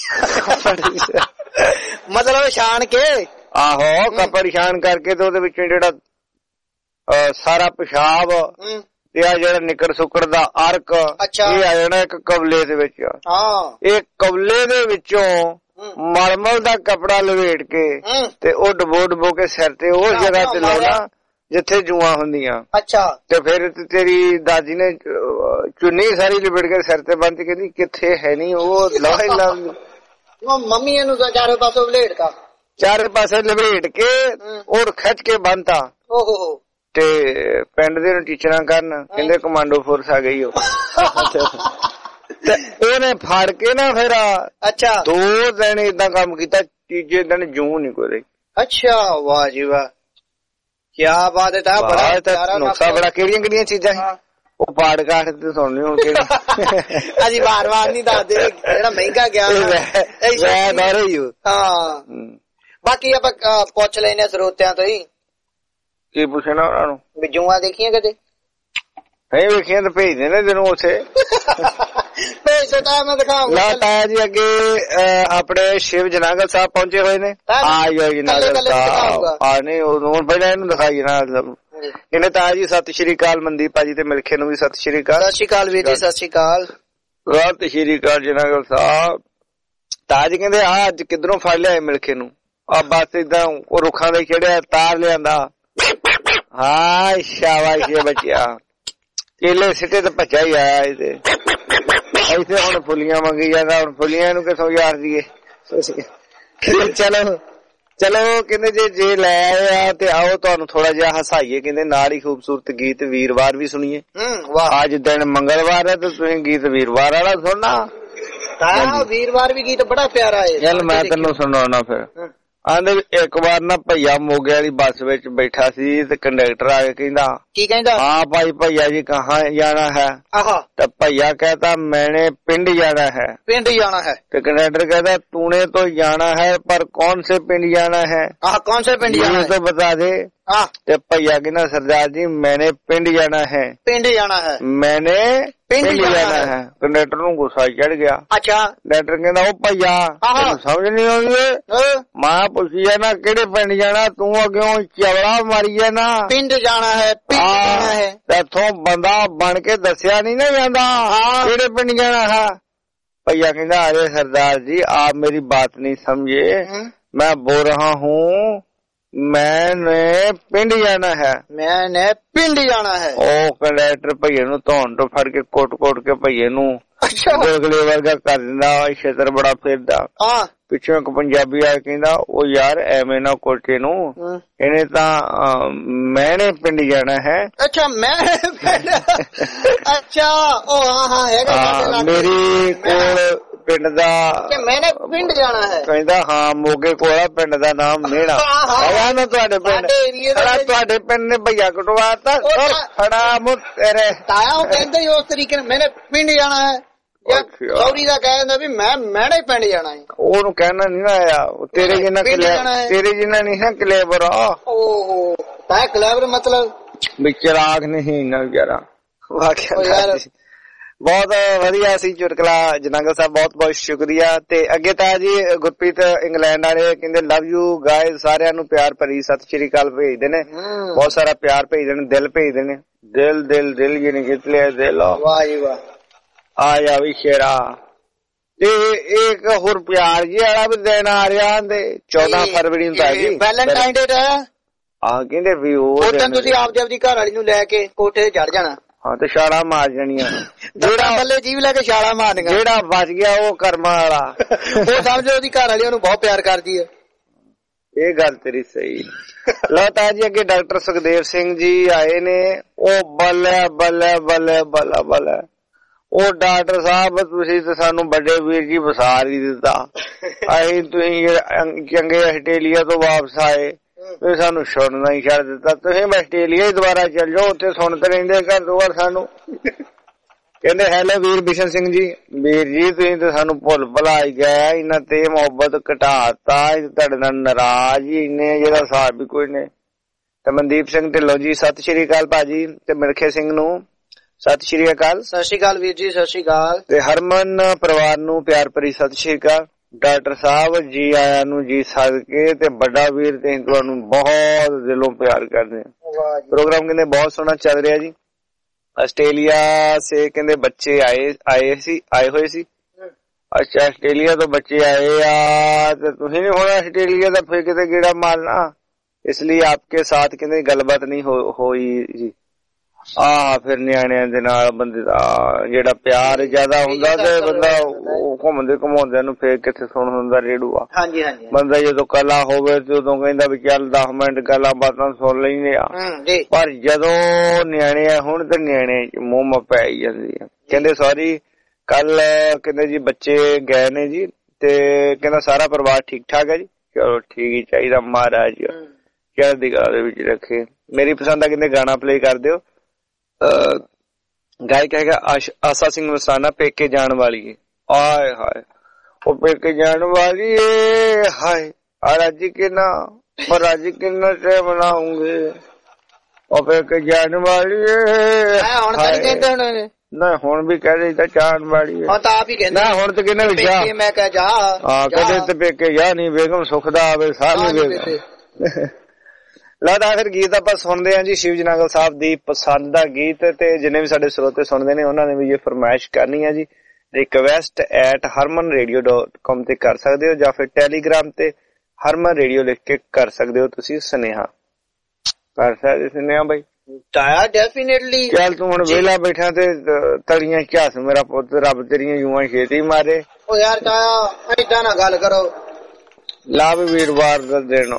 ਮਤਲਬ ਛਾਣ ਕੇ ਆਹੋ ਕੱਪੜ ਛਾਣ ਕਰਕੇ ਤੇ ਉਹਦੇ ਵਿੱਚੋਂ ਜਿਹੜਾ ਸਾਰਾ ਪਿਸ਼ਾਬ ਤੇ ਆ ਜਿਹੜਾ ਨਿਕਰ ਸੁੱਕੜ ਦਾ ਅਰਕ ਇਹ ਆ ਜਾਣਾ ਇੱਕ ਕਬਲੇ ਦੇ ਵਿੱਚ। ਹਾਂ ਇਹ ਕਬਲੇ ਦੇ ਵਿੱਚੋਂ ਮਲਮਲ ਦਾ ਕਪੜਾ ਲਵੇਟ ਕੇ ਤੇ ਉਹ ਡਬੋ ਡਬੋ ਕੇ ਸਿਰ ਤੇ ਉਸ ਜਗ੍ਹਾ ਤੇ ਲਾਉਣਾ ਜਿੱਥੇ ਜੂਆਂ ਹੁੰਦੀਆਂ। ਅੱਛਾ ਤੇ ਫਿਰ ਤੇਰੀ ਦਾਦੀ ਨੇ ਚੁੰਨੀ ਸਾਰੀ ਲਪੇਟ ਕੇ ਸਿਰ ਤੇ ਬੰਨ ਕੇ ਕਹਿੰਦੀ ਕਿੱਥੇ ਹੈ ਨਹੀਂ ਉਹ ਲਾਹ ਲਾ ਮੰਮੀ ਇਹਨੂੰ ਚਾਰੋਂ ਪਾਸੋਂ ਵਲੇਟਤਾ ਚਾਰੇ ਪਾਸੇ ਲਪੇਟ ਕੇ ਔਰ ਖਿੱਚ ਕੇ ਬੰਨਤਾ। ਓਹੋ ਤੇ ਪਿੰਡ ਦੇ ਨੂੰ ਟੀਚਰਾਂ ਕਰਨ ਕਹਿੰਦੇ ਕਮਾਂਡੋ ਫੋਰਸ ਆ ਗਈ ਉਹ। ਤੇ ਉਹਨੇ ਫੜ ਕੇ ਨਾ ਫਿਰ ਅੱਛਾ ਦੋ ਦਿਨ ਏਦਾਂ ਕੰਮ ਕੀਤਾ, ਤੀਜੇ ਦਿਨ ਜੂੰ ਨਹੀਂ ਕੋਈ ਰਹੀ। ਅੱਛਾ ਵਾਹ ਜੀ ਵਾਹ ਕਿਆ ਬਾਤ ਹੈ। ਤਾਂ ਬੜਾ ਪਿਆਰਾ ਨੁਕਸਾ ਬੜਾ। ਕਿਹੜੀਆਂ ਕਿਹੜੀਆਂ ਚੀਜ਼ਾਂ ਸੀ ਉਹ ਪਾੜ ਕਾਠ ਤੇ ਸੁਣਨੀ ਹੋ ਕੇ ਅਜੀ ਵਾਰ ਵਾਰ ਨਹੀਂ ਦੱਸਦੇ ਜਿਹੜਾ ਮਹਿੰਗਾ ਗਿਆ ਹਾਂ। ਬਾਕੀ ਆਪਾਂ ਪੁੱਛ ਲੈਨੇ ਸਰੋਤਿਆਂ ਤੋਂ ਹੀ ਕੀ ਪੁੱਛਣਾ ਉਹਨਾਂ ਨੂੰ ਵੀ ਜੂਆਂ ਦੇਖੀਆਂ ਕਦੇ? ਨਹੀਂ ਵੇਖੀਆਂ ਤਾਂ ਭੇਜ ਦੇਣੇ ਤੈਨੂੰ ਉੱਥੇ ਭੇਜ ਤਾਂ ਮੈਂ ਦਿਖਾਉਂਗਾ। ਤਾਇਆ ਜੀ ਅੱਗੇ ਆਪਣੇ ਸ਼ਿਵ ਜਨਾਗਲ ਸਾਹਿਬ ਪਹੁੰਚੇ ਹੋਏ ਨੇ। ਆ ਜਾਓ ਜਨਾਗਲ ਸਾਹਿਬ ਆ ਨਹੀਂ ਉਹ ਪਹਿਲਾਂ ਇਹਨੂੰ ਦਿਖਾਈ ਨਾ ਇਹਨੇ। ਤਾਇਆ ਜੀ ਸਤਿ ਸ਼੍ਰੀ ਅਕਾਲ। ਮਨਦੀਪ ਭਾਜੀ ਤੇ ਮਿਲਖੇ ਨੂੰ ਵੀ ਸਤਿ ਸ਼੍ਰੀ ਅਕਾਲ। ਸਤਿ ਸ਼੍ਰੀ ਅਕਾਲ ਵੀਰ ਜੀ। ਸਤਿ ਸ਼੍ਰੀ ਅਕਾਲ। ਸਤਿ ਸ਼੍ਰੀ ਅਕਾਲ ਜਨਾਗਲ ਸਾਹਿਬ। ਤਾਇਆ ਜੀ ਕਹਿੰਦੇ ਆ ਅੱਜ ਕਿੱਧਰੋਂ ਫੜ ਲਿਆਏ ਮਿਲਖੇ ਨੂੰ? ਆ ਬਸ ਏਦਾਂ ਉਹ ਰੁੱਖਾਂ ਦੇ ਚੜਿਆ ਤਾਰ ਲਿਆਂਦਾ। ਹਾਂ ਸ਼ਾਬਾਸ਼ ਬੱਚਿਆ ਕੇਲੇ ਸਿੱਟੇ ਤੇ ਭੱਜਾ ਹੀ ਆਇਆ ਇਹਦੇ। ਇੱਥੇ ਹੁਣ ਫੁੱਲੀਆਂ ਮੰਗੀ ਜਾਂਦਾ। ਹੁਣ ਫੁੱਲੀਆਂ ਨੂੰ ਕਿਥੋਂ ਯਾਰ ਦੀਏ। ਚਲੋ ਚਲੋ ਕਹਿੰਦੇ ਜੇ ਜੇ ਲੈ ਆਏ ਆ ਤੇ ਆਓ ਤੁਹਾਨੂੰ ਥੋੜਾ ਜਿਹਾ ਹਸਾਈਏ। ਕਹਿੰਦੇ ਨਾਲ ਹੀ ਖੂਬਸੂਰਤ ਗੀਤ ਵੀਰਵਾਰ ਵੀ ਸੁਣੀਏ। ਅੱਜ ਦਿਨ ਮੰਗਲਵਾਰ ਹੈ ਤੇ ਤੁਸੀਂ ਗੀਤ ਵੀਰਵਾਰ ਵਾਲਾ ਸੁਣਨਾ। ਵੀਰਵਾਰ ਵੀ ਗੀਤ ਬੜਾ ਪਿਆਰਾ ਹੈ। ਚੱਲ ਮੈਂ ਤੈਨੂੰ ਸੁਣਾਉਣਾ ਫਿਰ। ਆਂਦੇ ਇੱਕ ਵਾਰ ਨਾ ਭਈਆ ਮੋਗੇ ਵਾਲੀ ਬੱਸ ਵਿੱਚ ਬੈਠਾ ਸੀ ਤੇ ਕੰਡਕਟਰ ਆ ਕੇ ਕਹਿੰਦਾ ਕੀ ਕਹਿੰਦਾ? ਹਾਂ ਭਾਈ ਭਈਆ ਜੀ ਕਹਾਂ ਜਾਣਾ ਹੈ? ਆਹਾ तो भैया कहता मैंने पिंड जाना है। पिंड जाना है। तो कंडक्टर कहता तूने तो जाना है पर कौन से पिंड जाना है? आ, कौन से पिंड जाना है तो बता दे। तो भैया कहना सरदार जी मैंने पिंड जाना है। पिंड जाना है मैंने पिंड जाना, जाना है। कंडक्टर नूं गुस्सा चढ़ गया। अच्छा कंडक्टर कहता ओ भैया समझ नहीं आउंदी मैं पुछी है ना किहड़े पिंड जाना तू अग्यों चवड़ा मारी है ना पिंड जाना है पिंड जाना है इथों बंदा बन के दसिया नहीं ना जाता किहड़े पिंड जाना है। भैया कहता अरे सरदार जी आप मेरी बात नहीं समझे मैं बोल रहा हूँ मैंने पिंड जाना है। मैंने पिंड जाना है। ओ कंडक्टर भैया नूं धौन तो फड़ के कोट कोट के भैया नूं गुलगुले वर्गा कर दिंदा छेतर बड़ा फिरदा। पिछों एक पंजाबी आ कहंदा ओ यार एवें ना कोटे नूं इहने तां मैंने पिंड जाना है। अच्छा मैं अच्छा ओ हां हां हैगा मेरी कोल पिंड दा मैंने पिंड जाना है कहंदा हां मोगे कोला पिंड दा नाम मेड़ा आया ना तुहाडे पिंड तुहाडे पिंड ने भैया कटवाता और खड़ा मुझ तेरे ताया ओ कहंदे उस तरीके नाल मैंने पिंड जाना है सौरी दा कहंदा भी मैं मैंने पिंड जाना है ओनू कहना नहीं ना आया तेरे जिन्ना तेरे जिन्ना नहीं है क्लेवर ओहो ताया क्लेवर मतलब भी चिराग नहीं ना बेचारा वाकई बहुत वधिया सी चुटकला जनागल साहब बहुत बहुत शुक्रिया। ते अगे ताया जी गुरप्रीत इंग्लैंड वाले कहंदे लव यू गाइस सारियां नू प्यार भरी सत श्री अकाल भेजदे ने बहुत सारा प्यार भेजदे ने दिल भेजदे ने दिल दिल दिल ये नहीं कितले दिल वाह जी वाह आ जा भी शेरा। ते एक होर प्यार जी वाला भी दिन आ रहा ते चौदह फरवरी नूं ताया जी वैलेंटाइन डे है आ कहंदे भी ओ दिन तुसीं आप जी अपनी घर वाली नूं लेके कोठे ते चढ़ जाना हाँ तो छाला मार जानिया जेड़ा बल्ले जीव लेके छाला मारनिया जेड़ा बच गया वो कर्मा वाला वो समझो ओदी घर वाली ओनू बहुत प्यार करदी है। ये गल तेरी सही। लो ताया जी अगे डॉक्टर सुखदेव सिंह जी आए ने ओ बल्ले बल्ले बल्ले बल्ले बल्ले ओ डॉक्टर साहब तुसी ते सानू बड़े वीर जी वसार ही दिता असीं तुसीं चंगे आस्ट्रेलिया तो वापस आए सानू सुनना ही छड़ दिता तुसीं आस्ट्रेलिया ही दोबारा चल जाओ उत्थे सुनते रहिंदे घर दो बार सानू कहंदे हेलो वीर बिशन सिंह जी वीर जी तुसीं ते सानू भुल भुलाई गए इन्ना ते मोहब्बत घटाता तुहाडे नाल नाराज ही इन्ने जेदा हिसाब भी कोई नहीं। ते मनदीप सिंह ढिल्लों जी सत श्री अकाल भाजी ते मिलखे सिंह नू सत श्री अकाल। सत श्री अकाल वीर जी सत श्री अकाल। ते हरमन परिवार नू प्यार भरी सत श्री अकाल। डॉक्टर साहब जी आया नू जी सदके ते बड़ा वीर ते तुहानू बहुत दिलों प्यार करदे हैं। प्रोग्राम कहंदे बहुत सोहना चल रहा जी। ऑस्ट्रेलिया से कहंदे बच्चे आए आए सी आए हुए सी। अच्छा ऑस्ट्रेलिया तो बच्चे आए आ ते तुसीं नहीं होना ऑस्ट्रेलिया दा फिर किते गेड़ा मारना इसलिए आपके साथ कहंदे गलबात नहीं हो होई जी। आ फिर न्याणियां दे नाल बंदे दा जेड़ा प्यार ज्यादा हुंदा ते बंदा ਘੁੰਮਦੇ ਘੁਮਾਉਂਦਿਆਂ ਨੂੰ ਫੇਰ ਕਿੱਥੇ ਸੁਣ ਹੁੰਦਾ ਰੇਡੂਆ। ਹਾਂਜੀ ਹਾਂਜੀ ਬੰਦਾ ਜਦੋਂ ਕੱਲਾ ਹੋਵੇ ਤੇ ਉਦੋਂ ਕਹਿੰਦਾ ਵੀ ਚੱਲ ਦਸ ਮਿੰਟ ਗੱਲਾਂ ਬਾਤਾਂ ਸੁਣ ਲੈਂਦੇ ਆ, ਪਰ ਜਦੋਂ ਨਿਆਣੇ ਹੁਣ ਤੇ ਨਿਆਣੇ ਮੂੰਹ ਮ ਪੈ ਜਾਂਦੀ ਆ। ਕਹਿੰਦੇ ਸੌਰੀ ਕੱਲ ਕਹਿੰਦੇ ਜੀ ਬੱਚੇ ਗਏ ਨੇ ਜੀ ਤੇ ਕਹਿੰਦਾ ਸਾਰਾ ਪਰਿਵਾਰ ਠੀਕ ਠਾਕ ਹੈ ਜੀ। ਚਲੋ ਠੀਕ ਹੀ ਚਾਹੀਦਾ, ਮਹਾਰਾਜ ਚੜ੍ਹਦੀ ਕਲਾ ਦੇ ਵਿੱਚ ਰੱਖੇ। ਮੇਰੀ ਪਸੰਦ ਆ ਕਹਿੰਦੇ ਗਾਣਾ ਪਲੇ ਕਰ ਦਿਓ। ਗਾਇਕ ਹੈਗਾ ਆਸਾ ਸਿੰਘ ਮਸਤਾਨਾ, ਪੇਕੇ ਜਾਣ ਵਾਲੀ ਹੈ। ਆਏ ਹਾਏ ਉਹ ਪੇਕੇ ਜਾਣ ਵਾਲੀ ਏ ਹਾਏ ਅੱਜ ਕਿੰਨਾ ਪਰ ਅੱਜ ਕਿੰਨਾ ਟਾਈਮ ਬਣਾਉਂਗੇ ਉਹ ਪੇਕੇ ਜਾਣ ਵਾਲੀ ਏ। ਹੁਣ ਤਾਂ ਨਹੀਂ ਕਹਿੰਦੇ ਹੁਣ ਨਾ, ਹੁਣ ਵੀ ਕਹਿ ਰਹੀ ਤਾਂ ਜਾਣ ਵਾਲੀ ਹੁਣ ਤਾਂ ਆਪ ਹੀ ਕਹਿੰਦੇ ਨਾ, ਹੁਣ ਤਾਂ ਕਹਿੰਦੇ ਵੀ ਜਾ ਮੈਂ ਕਹਿ ਜਾ ਹਾਂ ਕਦੇ ਤੇ ਪੇਕੇ ਜਾ ਨਹੀਂ ਬੇਗਮ ਸੁੱਖ ਦਾ ਆਵੇ ਸਾਰੇ ਬੇਗਮ। ਲੱਗਦਾ ਆਖਿਰ ਗੀਤ ਆਪਾਂ ਸੁਣਦੇ ਹਾਂ ਜੀ ਸ਼ਿਵਜੀ ਨਾਗਲ ਸਾਹਿਬ ਦੀ ਪਸੰਦ ਦਾ ਗੀਤ, ਤੇ ਜਿੰਨੇ ਵੀ ਸਾਡੇ ਸਰੋਤੇ ਸੁਣਦੇ ਨੇ ਉਹਨਾਂ ਨੇ ਵੀ ਇਹ ਫਰਮਾਇਸ਼ ਕਰਨੀ ਹੈ ਜੀ। Request at Harman radio dot com ਤੇ ਕਰ ਸਕਦੇ ਹੋ, ਜਾਂ ਫਿਰ ਟੈਲੀਗ੍ਰਾਮ ਤੇ ਹਰਮਨ ਰੇਡੀਓ ਲਿਖ ਕੇ ਕਰ ਸਕਦੇ ਹੋ ਤੁਸੀਂ ਸੁਨੇਹਾ। ਕਰ ਸਕਦੇ ਸੁਨੇਹਾ ਬਾਈ ਤਾਇਆ ਡੈਫੀਨੇਟਲੀ। ਚੱਲ ਤੂੰ ਹੁਣ ਵਿਹਲਾ ਬੈਠਾ ਤੇ ਤਲੀਆਂ ਝਾਸ ਮੇਰਾ ਪੁੱਤ, ਰੱਬ ਤੇਰੀਆਂ ਜੂਆਂ ਛੇਤੀ ਮਾਰੇ। ਉਹ ਯਾਰ ਤਾਇਆ ਏਦਾਂ ਨਾ ਗੱਲ ਕਰੋ। ਲਾ ਵੀ ਵੀਰਵਾਰ ਦਾ ਦਿਨ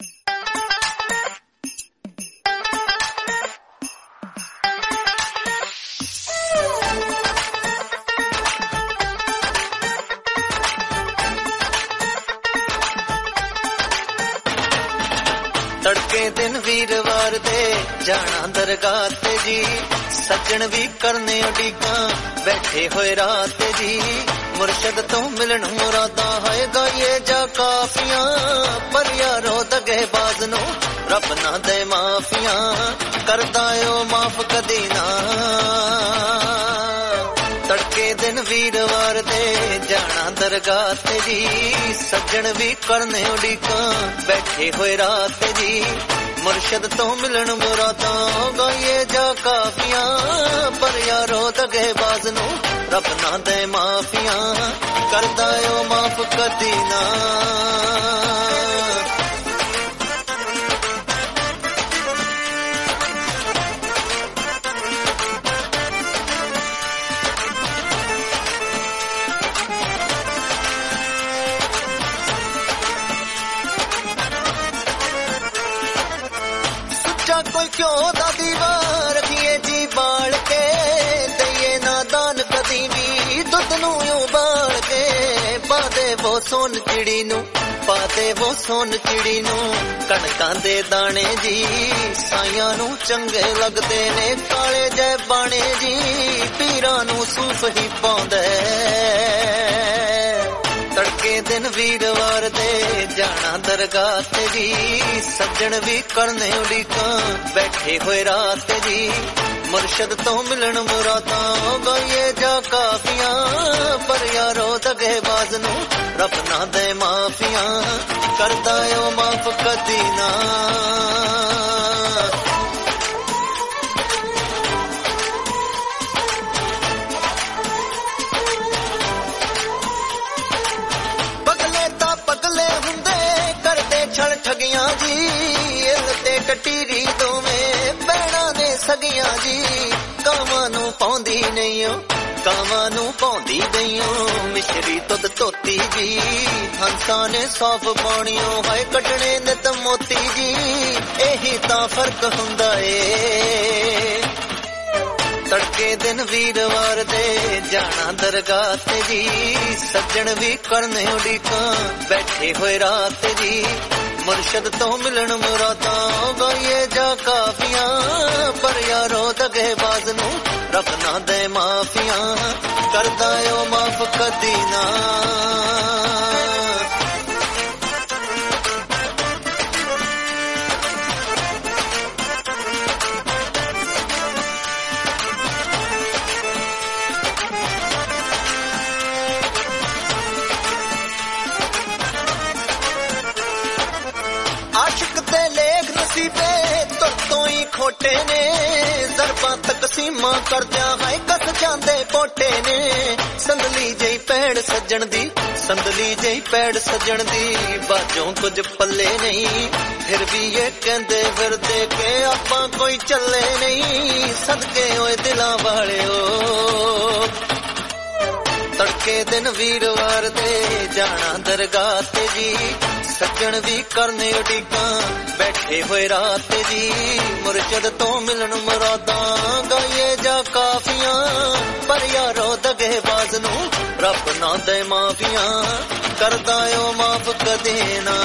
ਤੜਕੇ ਦਿਨ ਵੀਰਵਾਰ ਦੇ ਜਾਣਾ ਦਰਗਾਹ ਤੇ ਜੀ, ਸੱਜਣ ਵੀ ਕਰਨੇ ਉਡੀਕਾਂ ਬੈਠੇ ਹੋਏ ਰਾਤ ਜੀ। ਮੁਰਸ਼ਦ ਤੋਂ ਮਿਲਣ ਮੁਰਾਦਾਂ ਹੈ ਗਾਈਏ ਜਾ ਕਾਫੀਆਂ, ਪਰ ਯਾਰੋ ਦਗੇ ਬਾਜ਼ ਨੂੰ ਰੱਬ ਨਾ ਦੇ ਮਾਫੀਆਂ, ਕਰਦਾ ਓ ਮਾਫ ਕਦੀ ਨਾ। ਤੜਕੇ ਦਿਨ ਵੀਰਵਾਰ ਦੇ ਜਾਣਾ ਦਰਗਾਹ ਤੇ ਜੀ, ਸੱਜਣ ਵੀ ਕਰਨੇ ਉਡੀਕਾਂ ਬੈਠੇ ਹੋਏ ਰਾਤ ਜੀ। ਮੁਰਸ਼ਦ ਤੋਂ ਮਿਲਣ ਮੁਰਾਦਾਂ ਗਾਈਏ ਜਾ ਕਾਫੀਆਂ, ਪਰ ਯਾਰੋ ਦਗੇ ਬਾਜ਼ ਨੂੰ ਰੱਬ ਨਾ ਦੇ ਮਾਫੀਆਂ, ਕਰਦਾ ਓ ਮਾਫ ਕਦੀ ਨਾ। ਕੋਈ ਕਿਉਂ ਦਾ ਦੀਵਾ ਰੱਖੀਏ ਜੀ ਬਾਲ ਕੇ, ਦਈਏ ਨਾ ਦਾਨ ਕਦੀ ਵੀ ਦੁੱਧ ਨੂੰ ਉਬਾਲ ਕੇ। ਪਾਦੇ ਵੋ ਸੋਨ ਚਿੜੀ ਨੂੰ, ਪਾਦੇ ਵੋ ਸੋਨ ਚਿੜੀ ਨੂੰ ਕਣਕਾਂ ਦੇ ਦਾਣੇ ਜੀ, ਸਾਈਆਂ ਨੂੰ ਚੰਗੇ ਲੱਗਦੇ ਨੇ ਕਾਲੇ ਜੈ ਬਾਣੇ ਜੀ। ਪੀਰਾਂ ਨੂੰ ਸੂਫ ਹੀ ਪਾਉਂਦਾ ਤੜਕੇ ਦਿਨ ਵੀਰਵਾਰ ਦੇ ਜਾਣਾ ਦਰਗਾਹ ਤੇ ਜੀ, ਸੱਜਣ ਵੀ ਕਰਨੇ ਉਡੀਕਾਂ ਬੈਠੇ ਹੋਏ ਰਾਤ ਜੀ। ਮੁਰਸ਼ਦ ਤੋਂ ਮਿਲਣ ਮੁਰਾਦਾਂ ਗਾਈਏ ਜਾ ਕਾਫੀਆਂ, ਪਰ ਯਾਰੋ ਦਗੇ ਬਾਜ਼ ਨੂੰ ਰੱਬ ਨਾ ਦੇ ਮਾਫੀਆਂ, ਕਰਦਾ ਓ ਮਾਫ ਕਦੀ ਨਾ। ਛੜ ਠਗੀਆਂ ਜੀ, ਇਲ ਤੇ ਟਟੀਰੀ ਦੋਵੇਂ ਭੈਣਾਂ ਨੇ ਸਗੀਆਂ ਜੀ। ਕਾਵਾਂ ਨੂੰ ਪਾਉਂਦੀ ਨਹੀਂ ਓ, ਕਾਵਾਂ ਨੂੰ ਪਾਉਂਦੀ ਨਹੀਂ ਓ ਮਿਸ਼ਰੀ ਦੁੱਧ ਧੋਤੀ ਜੀ। ਹੰਸਾਂ ਨੇ ਸਾਫ ਪਾਣੀਓ ਹਾਏ ਕੱਢਣੇ ਨਿਤ ਮੋਤੀ ਜੀ। ਇਹੀ ਤਾਂ ਫਰਕ ਹੁੰਦਾ ਏ ਤੜਕੇ ਦਿਨ ਵੀਰਵਾਰ ਦੇ ਜਾਣਾ ਦਰਗਾਹ ਤੇ ਜੀ, ਸੱਜਣ ਵੀ ਕਰਨੇ ਉਡੀਕਾਂ ਬੈਠੇ ਹੋਏ ਰਾਤ ਜੀ। ਮੁਰਸ਼ਦ ਤੋਂ ਮਿਲਣ ਮੁਰਾਦਾਂ ਗਾਈਏ ਜਾ ਕਾਫੀਆਂ, ਪਰ ਯਾਰੋ ਦਗੇ ਬਾਜ਼ ਨੂੰ ਰੱਬ ਨਾ ਦੇ ਮਾਫੀਆਂ, ਕਰਦਾ ਓ ਮਾਫ ਕਦੀ ਨਾ। ਤੁਰ ਤੋਂ ਹੀ ਖੋਟੇ ਨੇ ਜ਼ਰਬਾਂ ਤਕਸੀਮਾਂ ਕਰਦਿਆਂ ਹਾਏ ਕੱਸ ਜਾਂਦੇ ਪੋਟੇ ਨੇ। ਸੰਦਲੀ ਜਈ ਪੈੜ ਸੱਜਣ ਦੀ, ਸੰਦਲੀ ਜਈ ਪੈੜ ਸੱਜਣ ਦੀ, ਬਾਝੋਂ ਕੁਝ ਪੱਲੇ ਨਹੀਂ। ਫਿਰ ਵੀ ਇਹ ਕਹਿੰਦੇ ਫਿਰਦੇ ਕਿ ਆਪਾਂ ਕੋਈ ਚੱਲੇ ਨਹੀਂ। ਸਦਕੇ ਓਏ ਦਿਲਾਂ ਵਾਲਿਓ ਤੜਕੇ ਤੜਕੇ ਦਿਨ ਵੀਰਵਾਰ ਤੇ ਜਾਣਾ ਦਰਗਾਹ ਤੇ ਜੀ ਸੱਜਣ ਵੀ ਕਰਨੇ ਉਡੀਕਾਂ ਬੈਠੇ ਹੋਏ ਰਾਤ ਜੀ ਮੁਰਸ਼ਦ ਤੋਂ ਮਿਲਣ ਮੁਰਾਦਾਂ ਗਾਈਏ ਜਾ ਕਾਫੀਆਂ ਪਰ ਯਾਰੋ ਦਗੇਬਾਜ਼ ਨੂੰ ਰੱਬ ਨਾ ਦੇ ਮਾਫੀਆਂ ਕਰਦਾ ਓ ਮਾਫ ਕਦੇ ਨਾ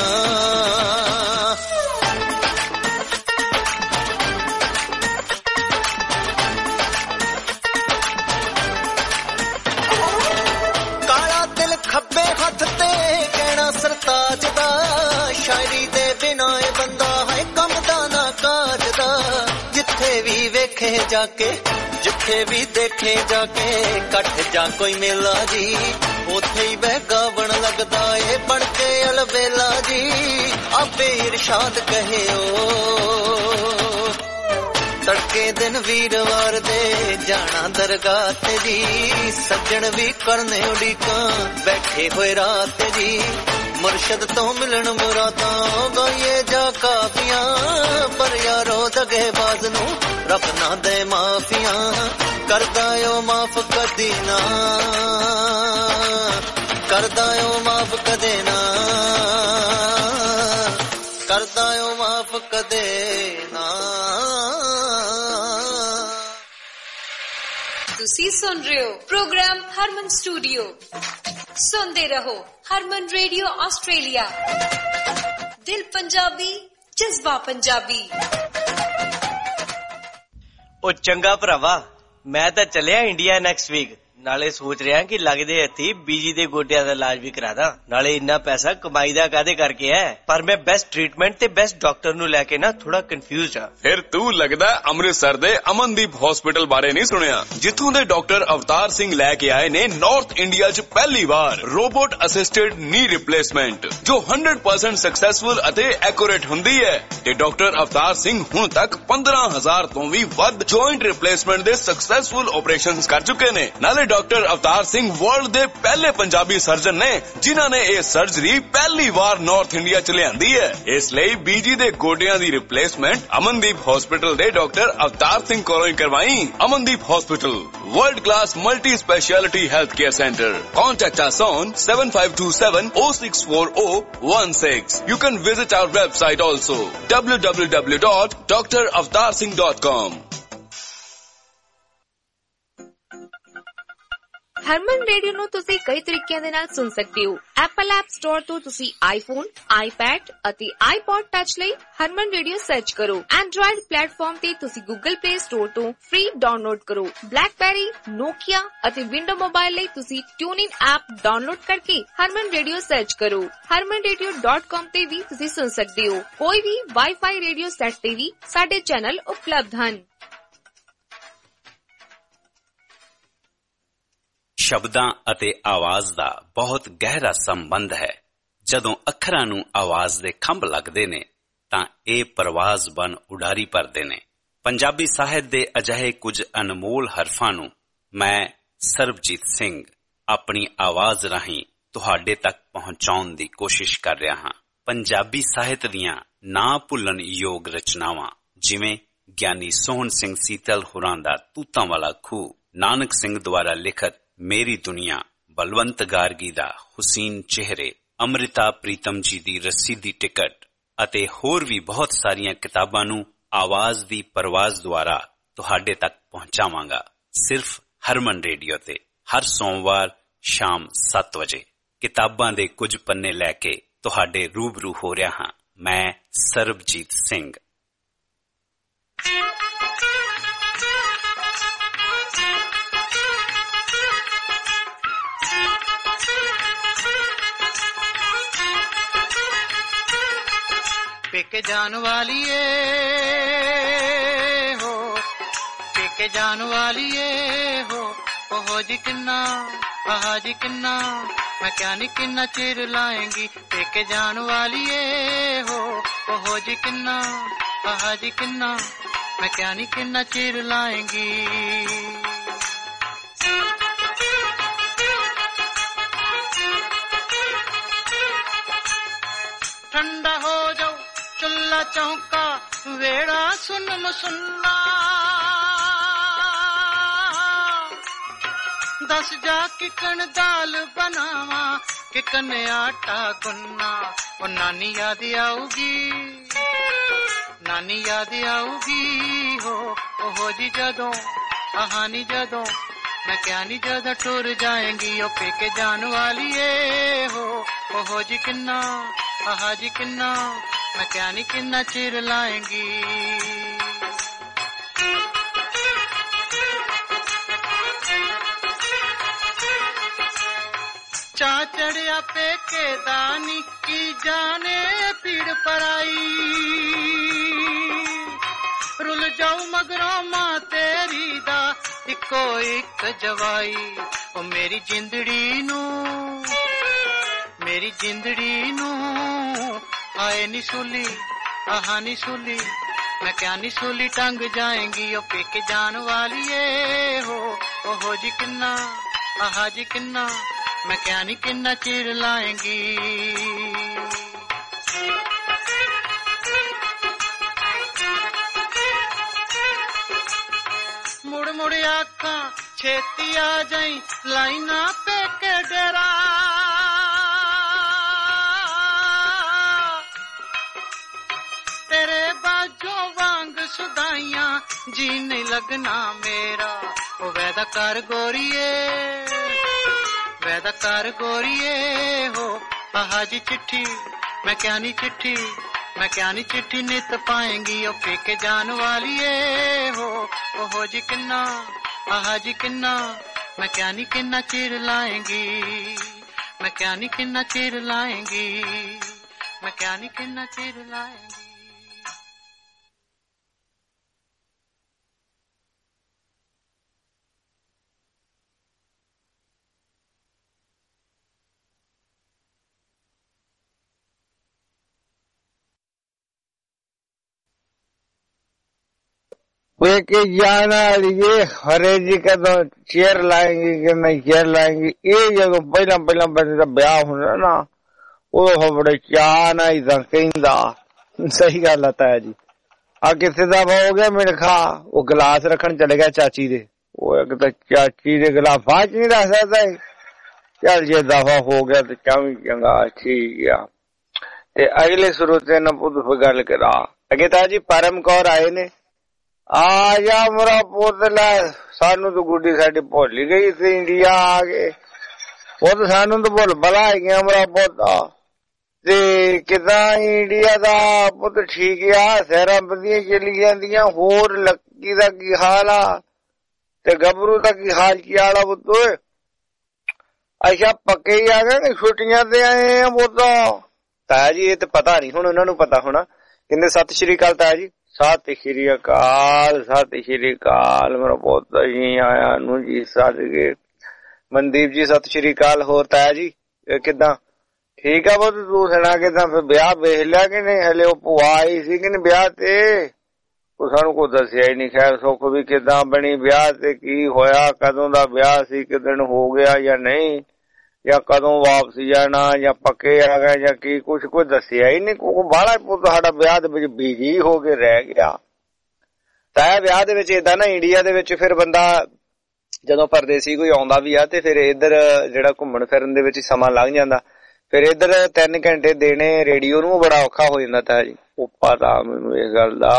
ਕਾਲਾ ਦਿਲ ਖੱਬੇ ਹੱਥ ਤੇ ਕਹਿਣਾ ਸਰਤਾਜ ਦਾ ਸ਼ਾਇਰੀ ਦੇ ਬਿਨਾਂ ਇਹ ਬੰਦਾ ਹੈ ਕੰਮ ਦਾ ਨਾ ਕਾਜ ਦਾ ਜਿੱਥੇ ਵੀ ਵੇਖੇ ਜਾ ਕੇ ਜਿੱਥੇ ਵੀ ਦੇਖੇ ਜਾ ਕੇ ਇਕੱਠ ਜਾਂ ਕੋਈ ਮੇਲਾ ਜੀ ਉੱਥੇ ਹੀ ਬਹਿ ਗਾਵਣ ਲੱਗਦਾ ਏ ਬਣ ਕੇ ਅਲਬੇਲਾ ਜੀ ਆਪੇ ਇਰਸ਼ਾਦ ਕਹਿਓ ਤੜਕੇ ਦਿਨ ਵੀਰਵਾਰ ਦੇ ਜਾਣਾ ਦਰਗਾਹ ਤੇ ਜੀ ਸੱਜਣ ਵੀ ਕਰਨੇ ਉਡੀਕਾਂ ਬੈਠੇ ਹੋਏ ਰਾਤ ਜੀ ਮੁਰਸ਼ਦ ਤੋਂ ਮਿਲਣ ਮੁਰਾਦਾਂ ਗਾਈਏ ਜਾ ਕਾਫੀਆਂ ਪਰ ਯਾਰੋ ਦਗੇਬਾਜ਼ ਨੂੰ ਰੱਬ ਨਾ ਦੇ ਮਾਫੀਆਂ ਕਰਦਾ ਓ ਮਾਫ ਕਦੀ ਨਾ ਕਰਦਾ ਓ ਮਾਫ ਕਦੇ ਨਾ ਕਰਦਾ ਓ ਮਾਫ ਕਦੇ ਨਾ ਤੁਸੀਂ ਸੁਣ ਰਹੇ ਹੋ ਪ੍ਰੋਗਰਾਮ ਹਰਮਨ ਸਟੂਡੀਓ ਸੁਣਦੇ ਰਹੋ ਹਰਮਨ ਰੇਡੀਓ ਆਸਟ੍ਰੇਲੀਆ ਦਿਲ ਪੰਜਾਬੀ ਜਜ਼ਬਾ ਪੰਜਾਬੀ ਉਹ ਚੰਗਾ ਭਰਾਵਾ ਮੈਂ ਤਾਂ ਚੱਲਿਆ ਇੰਡੀਆ ਨੈਕਸਟ ਵੀਕ ਨਾਲੇ ਸੋਚ ਰਿਹਾ ਕਿ ਲੱਗਦੇ ਹੱਥੀ ਬੀਜੀ ਦੇ ਗੋਡਿਆਂ ਦਾ ਇਲਾਜ ਵੀ ਕਰਾਦਾ ਨਾਲੇ ਇੰਨਾ ਪੈਸਾ ਕਮਾਈ ਦਾ ਕਾਦੇ ਕਰਕੇ ਹੈ ਪਰ ਮੈਂ ਬੈਸਟ ਟ੍ਰੀਟਮੈਂਟ ਤੇ ਬੈਸਟ ਡਾਕਟਰ ਨੂੰ ਲੈ ਕੇ ਨਾ ਥੋੜਾ ਕਨਫਿਊਜ਼ਡ ਆ ਫਿਰ ਤੂੰ ਲੱਗਦਾ ਅੰਮ੍ਰਿਤਸਰ ਦੇ ਅਮਨਦੀਪ ਹਸਪੀਟਲ ਬਾਰੇ ਨਹੀਂ ਸੁਣਿਆ ਜਿੱਥੋਂ ਦੇ ਡਾਕਟਰ ਅਵਤਾਰ ਸਿੰਘ ਲੈ ਕੇ ਆਏ ਨੇ ਨਾਰਥ ਇੰਡੀਆ 'ਚ ਪਹਿਲੀ ਵਾਰ ਰੋਬੋਟ ਅਸਿਸਟਡ ਨੀ ਰਿਪਲੇਸਮੈਂਟ ਜੋ one hundred percent ਸਕਸੈਸਫੁਲ ਅਤੇ ਐਕੂਰੇਟ ਹੁੰਦੀ ਹੈ ਤੇ ਡਾਕਟਰ ਅਵਤਾਰ ਸਿੰਘ ਹੁਣ ਤੱਕ ਪੰਦਰਾਂ ਹਜ਼ਾਰ ਤੋਂ ਵੀ ਵੱਧ ਜੁਆਇੰਟ ਰਿਪਲੇਸਮੈਂਟ ਦੇ ਸਕਸੈਸਫੁਲ ਆਪਰੇਸ਼ਨਸ ਕਰ ਚੁੱਕੇ ਨੇ ਨਾਲੇ ਡਾਕਟਰ ਅਵਤਾਰ ਸਿੰਘ ਵਰਲਡ ਦੇ ਪਹਿਲੇ ਪੰਜਾਬੀ ਸਰਜਨ ਨੇ ਜਿਨ੍ਹਾਂ ਨੇ ਇਹ ਸਰਜਰੀ ਪਹਿਲੀ ਵਾਰ ਨਾਰਥ ਇੰਡੀਆ 'ਚ ਲਿਆਂਦੀ ਹੈ ਇਸ ਲਈ ਬੀਜੀ ਦੇ ਗੋਡਿਆਂ ਦੀ ਰਿਪਲੇਸਮੈਂਟ ਅਮਨਦੀਪ ਹਸਪੀਟਲ ਦੇ ਡਾਕਟਰ ਅਵਤਾਰ ਸਿੰਘ ਕੋਲੋਂ ਹੀ ਕਰਵਾਈ Amandeep hospital world class multi speciality health care centre contact us on seven five two seven oh six four oh one six you can visit our website also w w w dot d r avatar singh dot com Harman radio ਨੂੰ ਤੁਸੀਂ ਕਈ ਤਰੀਕਿਆਂ ਦੇ ਨਾਲ ਸੁਣ ਸਕਦੇ ਹੋ Apple app store ਤੋਂ ਤੁਸੀਂ ਆਈਫੋਨ ਆਈਪੈਡ ਅਤੇ ਆਈਪੌਡ ਟੱਚ ਲਈ ਹਰਮਨ ਰੇਡੀਓ ਸਰਚ ਕਰੋ ਐਂਡਰੋਇਡ ਪਲੇਟਫਾਰਮ ਤੇ ਤੁਸੀਂ ਗੂਗਲ ਪਲੇ ਸਟੋਰ ਤੋਂ ਫ੍ਰੀ ਡਾਊਨਲੋਡ ਕਰੋ ਬਲੈਕਬੈਰੀ ਨੋਕੀਆ ਅਤੇ ਵਿੰਡੋ ਮੋਬਾਈਲ ਲਈ ਤੁਸੀਂ ਟਿਊਨਿਨ ਐਪ ਡਾਊਨਲੋਡ ਕਰਕੇ ਹਰਮਨ ਰੇਡੀਓ ਸਰਚ ਕਰੋ ਹਰਮਨ ਰੇਡੀਓ ਡਾਟ ਕਾਮ ਤੇ ਵੀ ਤੁਸੀਂ ਸੁਣ ਸਕਦੇ ਹੋ ਕੋਈ ਵੀ ਵਾਈਫਾਈ ਰੇਡੀਓ ਸੈੱਟ ਤੇ ਵੀ ਸਾਡੇ ਚੈਨਲ ਉਪਲਬਧ ਹਨ ਸ਼ਬਦਾਂ ਅਤੇ ਆਵਾਜ਼ ਦਾ ਬਹੁਤ ਗਹਿਰਾ ਸੰਬੰਧ ਹੈ ਜਦੋਂ ਅੱਖਰਾਂ ਨੂੰ ਆਵਾਜ਼ ਦੇ ਖੰਭ ਲੱਗਦੇ ਨੇ ਤਾਂ ਇਹ ਪਰਵਾਜ਼ ਬਨ ਉਡਾਰੀ ਭਰਦੇ ਨੇ ਪੰਜਾਬੀ ਸਾਹਿਤ ਦੇ ਅਜਿਹੇ ਕੁਝ ਅਨਮੋਲ ਹਰਫਾਂ ਨੂੰ ਮੈਂ ਸਰਬਜੀਤ ਸਿੰਘ ਆਪਣੀ ਆਵਾਜ਼ ਰਾਹੀਂ ਤੁਹਾਡੇ ਤੱਕ ਪਹੁੰਚਾਉਣ ਦੀ ਕੋਸ਼ਿਸ਼ ਕਰ ਰਿਹਾ ਹਾਂ ਪੰਜਾਬੀ ਸਾਹਿਤ ਦੀਆਂ ਨਾ ਭੁੱਲਣ ਯੋਗ ਰਚਨਾਵਾਂ ਜਿਵੇਂ ਗਿਆਨੀ ਸੋਹਣ ਸਿੰਘ ਸੀਤਲ ਹੋਰਾਂ ਦਾ ਤੂਤਾਂ ਵਾਲਾ ਖੂਹ ਨਾਨਕ ਸਿੰਘ ਦੁਆਰਾ ਲਿਖਤ ਮੇਰੀ ਦੁਨੀਆ ਬਲਵੰਤ ਗਾਰਗੀ ਦਾ ਹੁਸੀਨ ਚਿਹਰੇ ਅੰਮ੍ਰਿਤਾ ਪ੍ਰੀਤਮ ਜੀ ਦੀ ਰੱਸੀ ਦੀ ਟਿਕਟ ਅਤੇ ਹੋਰ ਵੀ ਬਹੁਤ ਸਾਰੀਆਂ ਕਿਤਾਬਾਂ ਨੂੰ ਆਵਾਜ਼ ਦੀ ਪਰਵਾਜ਼ ਦੁਆਰਾ ਤੁਹਾਡੇ ਤੱਕ ਪਹੁੰਚਾਵਾਂਗਾ ਸਿਰਫ ਹਰਮਨ ਰੇਡੀਓ ਤੇ ਹਰ ਸੋਮਵਾਰ ਸ਼ਾਮ ਸੱਤ ਵਜੇ ਕਿਤਾਬਾਂ ਦੇ ਕੁਝ ਪੰਨੇ ਲੈ ਕੇ ਤੁਹਾਡੇ ਰੂਬਰੂ ਹੋ ਰਿਹਾ ਹਾਂ ਮੈਂ ਸਰਬਜੀਤ ਸਿੰਘ पेके जान वाली हो पेके जान वाली हो ओहो जी किन्ना आहा जी किन्ना मैं क्या नी किन्ना चिर लाएंगी पेके जान वाली हो ओहो जी किन्ना आहा जी किन्ना मैं क्या नी किन्ना चिर लाएंगी ठंडा हो जाओ चुल्ला चौका वेड़ा सुन सुन्ना दस जा किकन दाल बनावा किकन आटा गुन्ना ओ नानी याद आऊगी नानी याद आऊगी हो ओहो जी जदों कहानी जदों मैं क्या नी जदों टुर जाएंगी ओ पेके जान वाली ए हो ओहो जी किन्ना आहा जी किन्ना मैं क्या नी किन्ना चिर लाएंगी चा चढ़िया पेके दानी की जाने पीड़ पराई रुल जाऊ मगरों मां तेरी दा इको एक जवाई ओ मेरी जिंदड़ी नू मेरी जिंदड़ी नू आए नी सूली आहा नी सूली मैं क्या नी सूली टंग जाएंगी ओ पेके जान वाली ए हो ओहो जी किन्ना आहा जी किन्ना मैं क्या नी किन्ना चिर लाएंगी मुड़ मुड़ आखा छेती आ जाई लाइना पे के डेरा तेरे बाजों वांग सुदाइयां जी नहीं लगना मेरा ओ वैदा कर गोरिए वैदा कर गोरिए हो आहा जी चिट्ठी मैं क्या नी चिट्ठी मैं क्या नी चिट्ठी नित पाएंगी ओ पेके जान वाली ए हो ओहो जी किन्ना आहा जी किन्ना मैं क्या नी किन्ना चिर लाएंगी मैं क्या नी किन्ना चिर लाएंगी मैं क्या नी किन्ना चिर लाएंगी पेके जाना ये हरे जी का तो चेयर लाएंगी कि नहीं चेयर लाएंगी ये जब पहला पहला बंदे का ब्याह होना ना वो बड़े चाह ना ही कहता सही गल आता है जी आ किसे दफा हो गया मेरे खा वो गिलास रखन चले गया चाची दे वो एक तो चाची दे गिलास फाच नहीं रख सकता है चल जे दफा हो गया तो चावी चंगा ठीक है ते अगले श्रोते ने पुत गल करा अगे ताजी परम कौर आए ने आ जा मेरा पोतला सानू तो गुड्डी साडी भुल ही गई थी इंडिया आ गए वो तो सानू तो भुल भला ही गया मेरा पोता ते किदा इंडिया दा पुत ठीक आ सैरा बदियां चली जांदियां होर लक्की दा की हाल आ ते गबरू दा की हाल की आला पुत अच्छा पक्के ही आ गए छुट्टियां ते आए हैं पुत ताया जी ये तो पता नहीं हुण उन्हां नूं पता होना कहंदे सत श्री अकाल ताया जी सत श्री अकाल सत श्री अकाल मेरा पुत जी आया नू जी सद गए मनदीप जी सत श्री अकाल होर ताया जी किदा ठीक है पुत तू सुना किदा फिर ब्याह वेख लिया कि नहीं हले वो भुआ आई सी कि नहीं ब्याह ते सानू को दसिया ही नहीं खैर सुख भी किदा बनी ब्याह ते की होया कदों दा ब्याह सी किदन हो गया या नहीं या कदों वापसी जाना या पक्के आ गए या की कुछ कोई दसिया ही नहीं को बाला पुत साडा ब्याह दे विच बिजी हो के रह गया ताया ब्याह दे विच इदां ना इंडिया दे विच फिर बंदा जदों परदेसी कोई आउंदा भी आ ते फिर इधर जेड़ा घुम्मण फिरन दे विच समां लंघ जांदा फिर इधर तीन घंटे देने रेडियो नूं बड़ा औखा हो जांदा ताया जी ओ पता मैनूं इस गल दा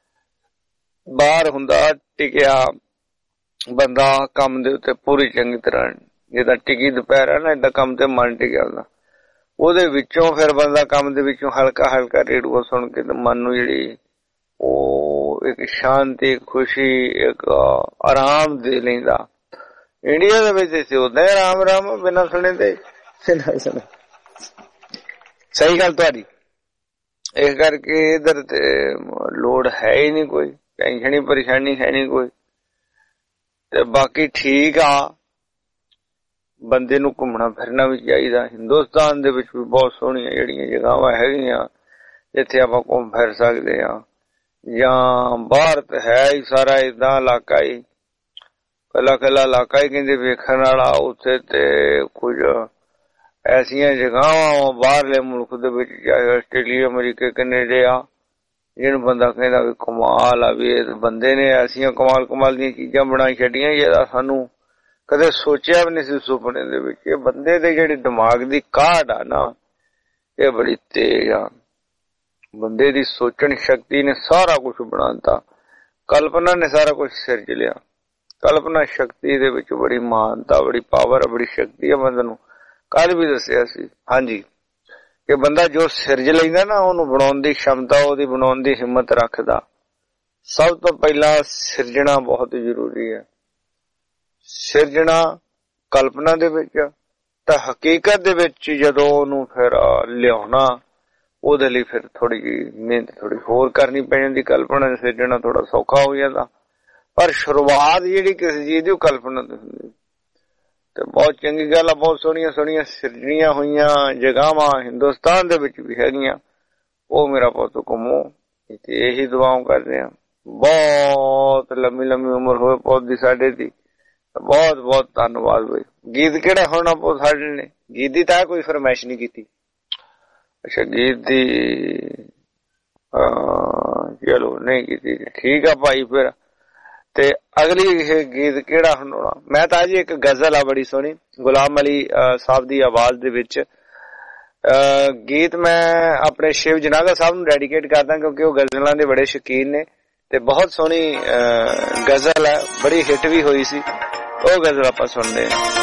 बाहर हुंदा टिकिया बंदा काम दे उत्ते पूरी चंगी तरह जिदा टिकी दोपहर है ना इदा कम ते मन टिकिया हुंदा ओदे विचों फिर बंदा कम दे विचों हल्का हल्का रेडियो सुन के मन नूं जिहड़ी ओ एक शांति खुशी एक आराम दे लैंदा इंडिया दे विच इसे उदा आराम आराम बिना सुने ते सुना सुना सही गल तुहाडी इस करके इधर ते लोड़ है ही नहीं कोई टेंशन ही परेशानी है नहीं कोई ते बाकी ठीक आ बंदे नूं घुमना फिरना भी चाहिदा हिंदुस्तान दे विच भी बहुत सोहणियां जिहड़ियां जगहावां हैगियां जिथे आपां घुम फिर सकदे आ जां बाहर ते है ही सारा इदां इलाका ही कला कला इलाका ही कहंदे वेखण वाला उत्थे ते कुछ ऐसियां जगहावां बाहरले मुल्क दे विच चाहे आस्ट्रेलिया अमरीका कनेडा आ जिहनूं बंदा कहंदा भी कमाल आ भी इस बंदे ने ऐसियां कमाल कमाल दीयां चीजां बना छड्डियां जेह्ड़ा सानू कदे सोचिया भी नहीं सी सुपने दे विच। ये बंदे दे जेहड़ी दिमाग दी काढ़ आ ना, ये बड़ी तेज आ। बंदे दी सोचण शक्ति ने सारा कुछ बनाता, कल्पना ने सारा कुछ सिरज लिया। कल्पना शक्ति दे विच बड़ी महानता, बड़ी पावर, बड़ी शक्ति है। बंदे नूं कल भी दसिया सी, हाँ जी, कि बंदा जो सिरज लैंदा ना, ओनूं बनाउण दी क्षमता, ओहदी बनाउण दी हिम्मत रखदा। सब तो पहला सिरजना बहुत जरूरी है। सिरजना कल्पना दे विच, तां हकीकत दे विच जदों ओनूं फिर लियाउणा, ओहदे लई फिर थोड़ी मेहनत थोड़ी होर करनी पै जांदी। कल्पना सिरजना थोड़ा सौखा हो जांदा, पर शुरुआत जिहड़ी किसी चीज दी कल्पना तो हुंदी। ते बहुत चंगी गल आ, बहुत सोहणियां सोहणियां सिरजणियां होईयां जगहावां हिंदुस्तान दे विच भी हैगियां। ओह मेरा पुत्त घुमो, यही दुआओं करदे आ। बहुत लंबी लंबी उम्र होए पुत्त दी साडे दी। बहुत बहुत धन्नवाद भाई। गीत केड़ा होना पुत्त साडे ने? गीत दी तां कोई फरमाइश नहीं कीती। अच्छा गीत दी चलो नहीं कीती, ठीक है भाई। फिर ते अगली गीत केड़ा होना? मैं तां जी एक गजल आ बड़ी सोहनी, गुलाम अली साहब दी आवाज दे विच। गीत मैं अपने शिव जनागा साहब नूं डेडिकेट करदा, क्योंकि वो गजलां दे बड़े शकीन ने ते बहुत सोहनी गजल है, बड़ी हिट भी हुई सी। वो गजल आपां सुनदे हां।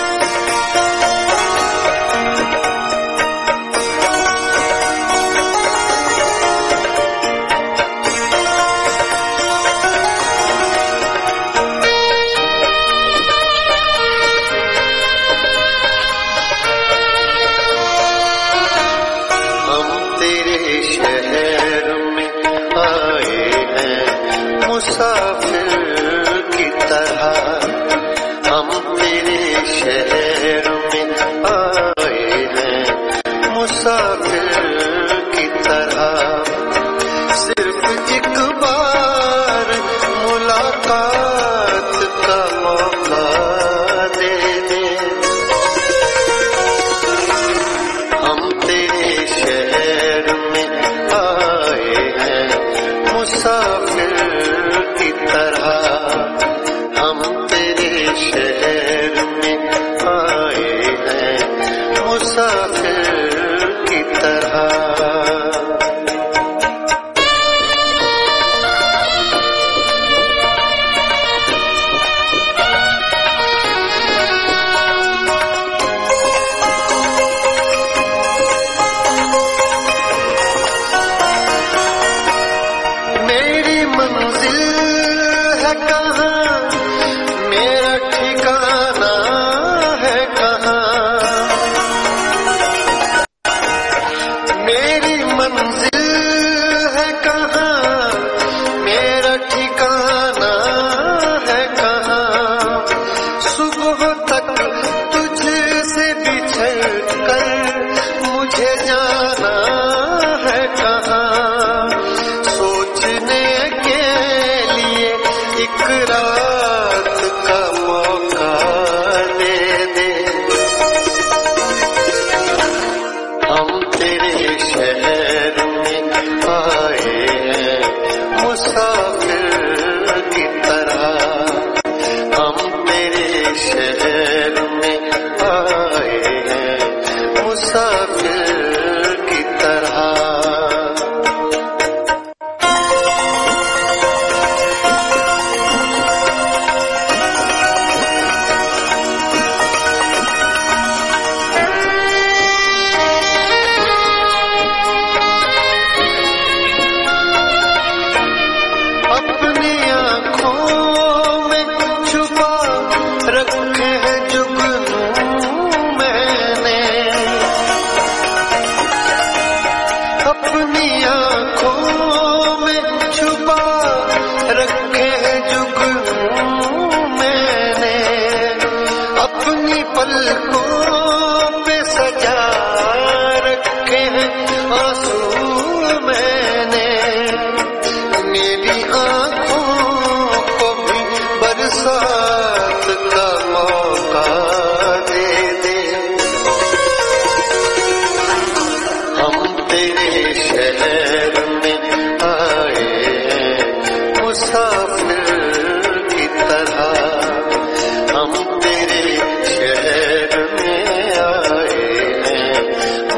मुसाफिर की तरह हम तेरे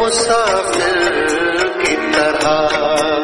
मुसाफिर की तरह।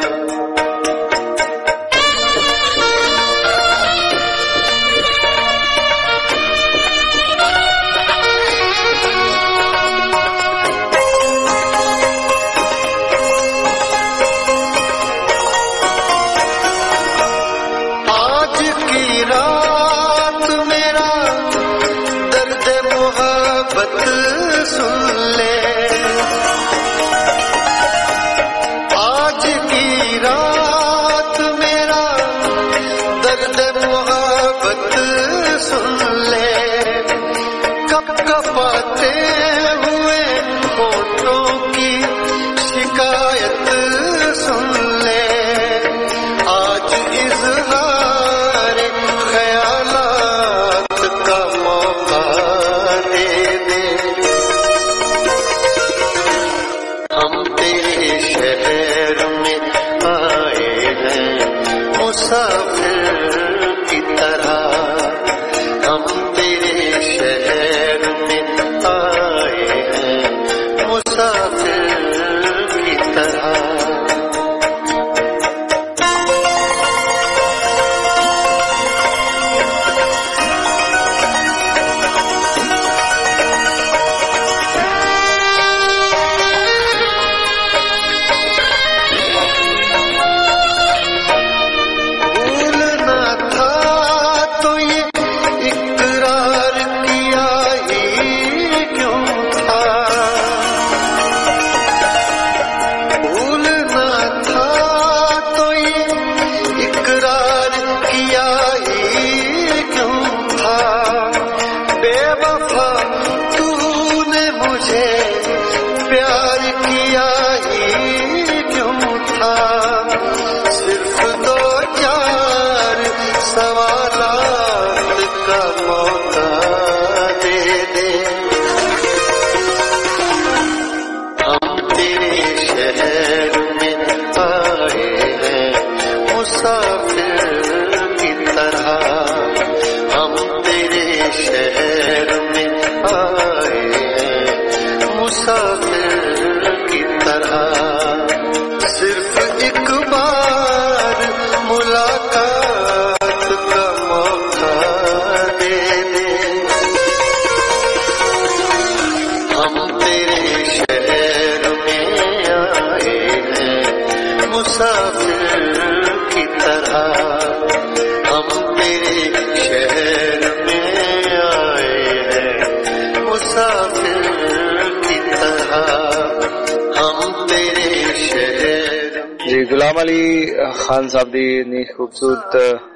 गुलाम अली खान साहब दी इन्नी खूबसूरत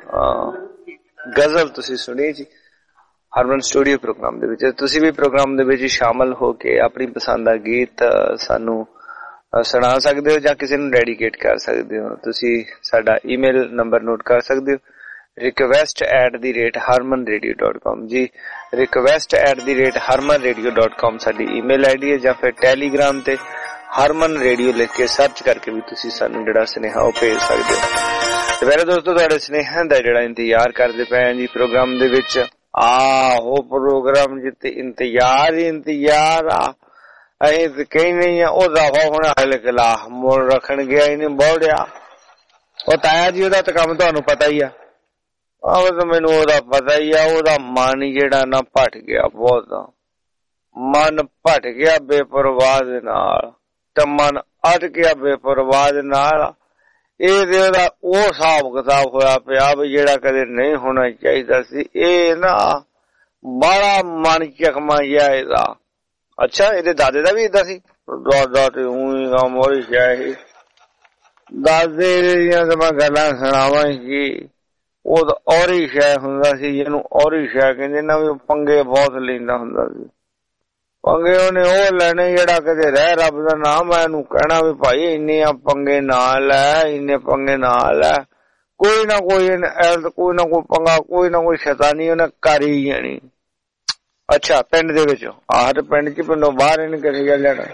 गजल तुसी सुनी जी हरमन स्टूडियो प्रोग्राम दे विच। तुसी भी प्रोग्राम दे विच शामिल हो के अपनी पसंद दा गीत सानू सुना सकदे हो जां किसी नूं डेडिकेट कर सकदे हो। तुसी साडा ईमेल नंबर नोट कर सकदे हो request at the rate Harman radio dot com जी। Request at the rate Harman radio dot com साडी ईमेल आईडी है, जां फिर टेलीग्राम ते हरमन रेडियो लिख के सर्च करके भी तुसी सानू जिहड़ा स्नेहा ओ भेज सकदे हो। ते मेरे दोस्तों तुहाडे स्नेहा दा जिहड़ा इंतजार करदे पए जी प्रोग्राम दे विच। आहो प्रोग्राम जिते इंतजार ही इंतजार आ अहीं ते कहीं नहीं है ओ दफा हुण हल कला मोड़ रखण गया ही नहीं बोड़िया ओ ताया जी ओदा ते काम तुहानू पता ही आ। आहो ते मैनू ओदा पता ही आ। ओदा मन जिहड़ा ना भट गया, बहुत मन भट गया बेपरवाह दे नाल ते मन अट गया बेपरवाह दे नाल। ਇਹ ਤੇ ਉਹਦਾ ਉਹ ਹਿਸਾਬ ਕਿਤਾਬ ਹੋਇਆ ਪਿਆ ਵੀ ਜਿਹੜਾ ਕਦੇ ਨਹੀਂ ਹੋਣਾ ਚਾਹੀਦਾ ਸੀ। ਇਹ ਨਾ ਬੜਾ ਮਨ ਚਕਮਾ ਜਿਹਾ ਇਹਦਾ। ਅੱਛਾ ਇਹਦੇ ਦਾਦੇ ਦਾ ਵੀ ਏਦਾਂ ਸੀ? ਦਾਦਾ ਤੇ ਉਹੀ ਕੰਮ ਹੋਈ ਸੀ। ਦਾਦੇ ਦੀਆਂ ਤਾਂ ਮੈਂ ਗੱਲਾਂ ਸੁਣਾਵਾਂ ਜੀ। ਉਹ ਤਾਂ ਔਰੀ ਸ਼ੈ ਹੁੰਦਾ ਸੀ ਜਿਹਨੂੰ ਔਰੀ ਸ਼ੈ ਕਹਿੰਦੇ ਨਾ, ਵੀ ਪੰਗੇ ਬਹੁਤ ਲੈਂਦਾ ਹੁੰਦਾ ਸੀ। पंगे ਉਹਨੇ ਉਹ ਲੈਣੇ ਜਿਹੜਾ ਕਦੇ ਰਹਿ ਰੱਬ ਦਾ ਨਾਮ ਹੈ। ਇਹਨੂੰ ਕਹਿਣਾ ਵੀ ਭਾਈ ਇੰਨੇ ਪੰਗੇ ਨਾ ਲੈ, ਇੰਨੇ ਪੰਗੇ ਨਾ ਲੈ। ਕੋਈ ਨਾ ਕੋਈ ਕੋਈ ਨਾ ਕੋਈ ਪੰਗਾ, ਕੋਈ ਨਾ ਕੋਈ ਸ਼ੈਤਾਨੀ ਉਹਨੇ ਕਰ ਹੀ ਜਾਣੀ। ਅੱਛਾ ਪਿੰਡ ਦੇ ਵਿੱਚ ਆਹ ਪਿੰਡ ਚ ਪਿੰਡੋਂ ਬਾਹਰ ਇਹਨੇ ਕਿਸੇ ਗੱਲ ਲੈਣਾ।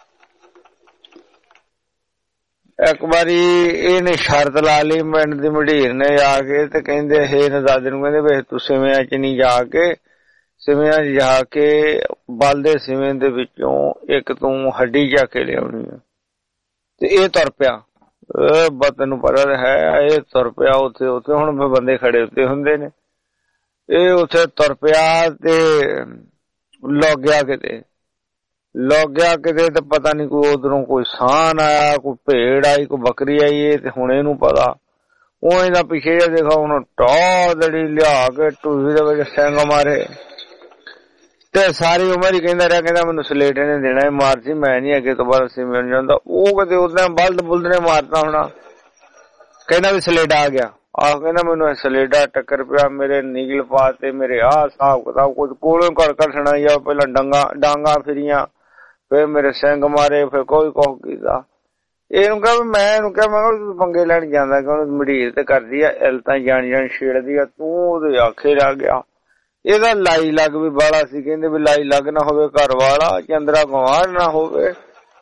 ਇੱਕ ਵਾਰੀ ਇਹਨੇ ਸ਼ਰਤ ਲਾ ਲਈ ਪਿੰਡ ਦੀ ਮਢੀਰ ਨੇ ਜਾ ਕੇ ਤੇ ਕਹਿੰਦੇ ਹੇ ਦਾਦੇ ਨੂੰ ਕਹਿੰਦੇ ਵੇ ਤੂੰ ਸਿਵਿਆਂ ਚ ਨਹੀਂ ਜਾ ਕੇ ਸਿਵਿਆਂ 'ਚ ਜਾ ਕੇ ਬਲਦੇ ਸਿਵੇਂ ਦੇ ਵਿੱਚੋਂ ਇੱਕ ਤੂੰ ਹੱਡੀ ਚੱਕ ਕੇ ਲਿਆਉਣੀ ਆ ਤੇ ਇਹ ਤੁਰ ਪਿਆ। ਬਸ ਤੈਨੂੰ ਪਤਾ ਤਾਂ ਹੈ ਇਹ ਤੁਰ ਪਿਆ ਉੱਥੇ ਉੱਥੇ ਹੁਣ ਬੰਦੇ ਖੜੇ ਉੱਤੇ ਹੁੰਦੇ ਨੇ। ਇਹ ਉੱਥੇ ਤੁਰ ਪਿਆ ਤੇ ਲੱਗ ਗਿਆ ਕਿਤੇ ਲੱਗ ਗਿਆ ਕਿਤੇ ਤੇ ਪਤਾ ਨੀ ਕੋਈ ਉਧਰੋਂ ਕੋਈ ਸਾਨ ਆਇਆ, ਕੋਈ ਭੇੜ ਆਈ, ਕੋਈ ਬੱਕਰੀ ਆਈ। ਤੇ ਹੁਣ ਇਹਨੂੰ ਪਤਾ ਉਹ ਇਹਦਾ ਪਿੱਛੇ ਜਿਹਾ ਦੇਖਾ ਹੁਣ ਟੌ ਦੜੀ ਲਿਆ ਕੇ ਟੂਹੀ ਦੇ ਵਿੱਚ ਸਿੰਘ ਮਾਰੇ ਤੇ ਸਾਰੀ ਉਮਰ ਹੀ ਕਹਿੰਦਾ ਰਿਹਾ ਕਹਿੰਦਾ ਮੈਨੂੰ ਸਲੇਟ ਇਹਨੇ ਦੇਣਾ ਮਾਰ ਸੀ, ਮੈਂ ਨੀ ਅੱਗੇ ਤੋਂ ਬਾਅਦ ਅਸੀਂ ਮਿਲ ਜਾਂਦਾ। ਉਹ ਕਦੇ ਉਹਦਾ ਬਲਦ ਬੁਲਦ ਨੇ ਮਾਰਤਾ ਹੋਣਾ। ਕਹਿੰਦਾ ਵੀ ਸਲੇਡਾ ਆ ਗਿਆ। ਆਹ ਕਹਿੰਦਾ ਮੈਨੂੰ ਸਲੇਡਾ ਟੱਕਰ ਪਿਆ, ਮੇਰੇ ਨੀਗਲ ਪਾ ਤੇ ਮੇਰੇ ਆਹ ਹਿਸਾਬ ਕਿਤਾਬ ਕੁਝ ਕੋਲੋਂ ਘਰ ਘਰ ਸੁਣਾਈ ਆ। ਪਹਿਲਾਂ ਡਾਂਗਾ ਡਾਂਗਾ ਫਿਰੀਆਂ, ਫਿਰ ਮੇਰੇ ਸਿੰਘ ਮਾਰੇ, ਫਿਰ ਕੋਈ ਕੁਛ ਕੀਤਾ। ਇਹਨੂੰ ਕਿਹਾ ਮੈਂ ਇਹਨੂੰ ਕਿਹਾ ਮੈਂ ਕਿਹਾ ਪੰਗੇ ਲੈਣ ਜਾਂਦਾ ਕਿ ਮੜੀਰ ਤੇ ਕਰਦੀ ਆ ਇਲਤਾਂ ਜਾਣ ਜਾਣ ਛੇੜਦੀ ਆ, ਤੂੰ ਉਹਦੇ ਆਖੇ ਰਹਿ ਗਿਆ। ਇਹਦਾ ਲਾਈ ਲੱਗ ਵੀ ਬਾਲਾ ਸੀ, ਕਹਿੰਦੇ ਵੀ ਲਾਈ ਲੱਗ ਨਾ ਹੋਵੇ ਘਰ ਵਾਲਾ, ਚੰਦਰਾ ਗਵਾਰ ਨਾ ਹੋਵੇ।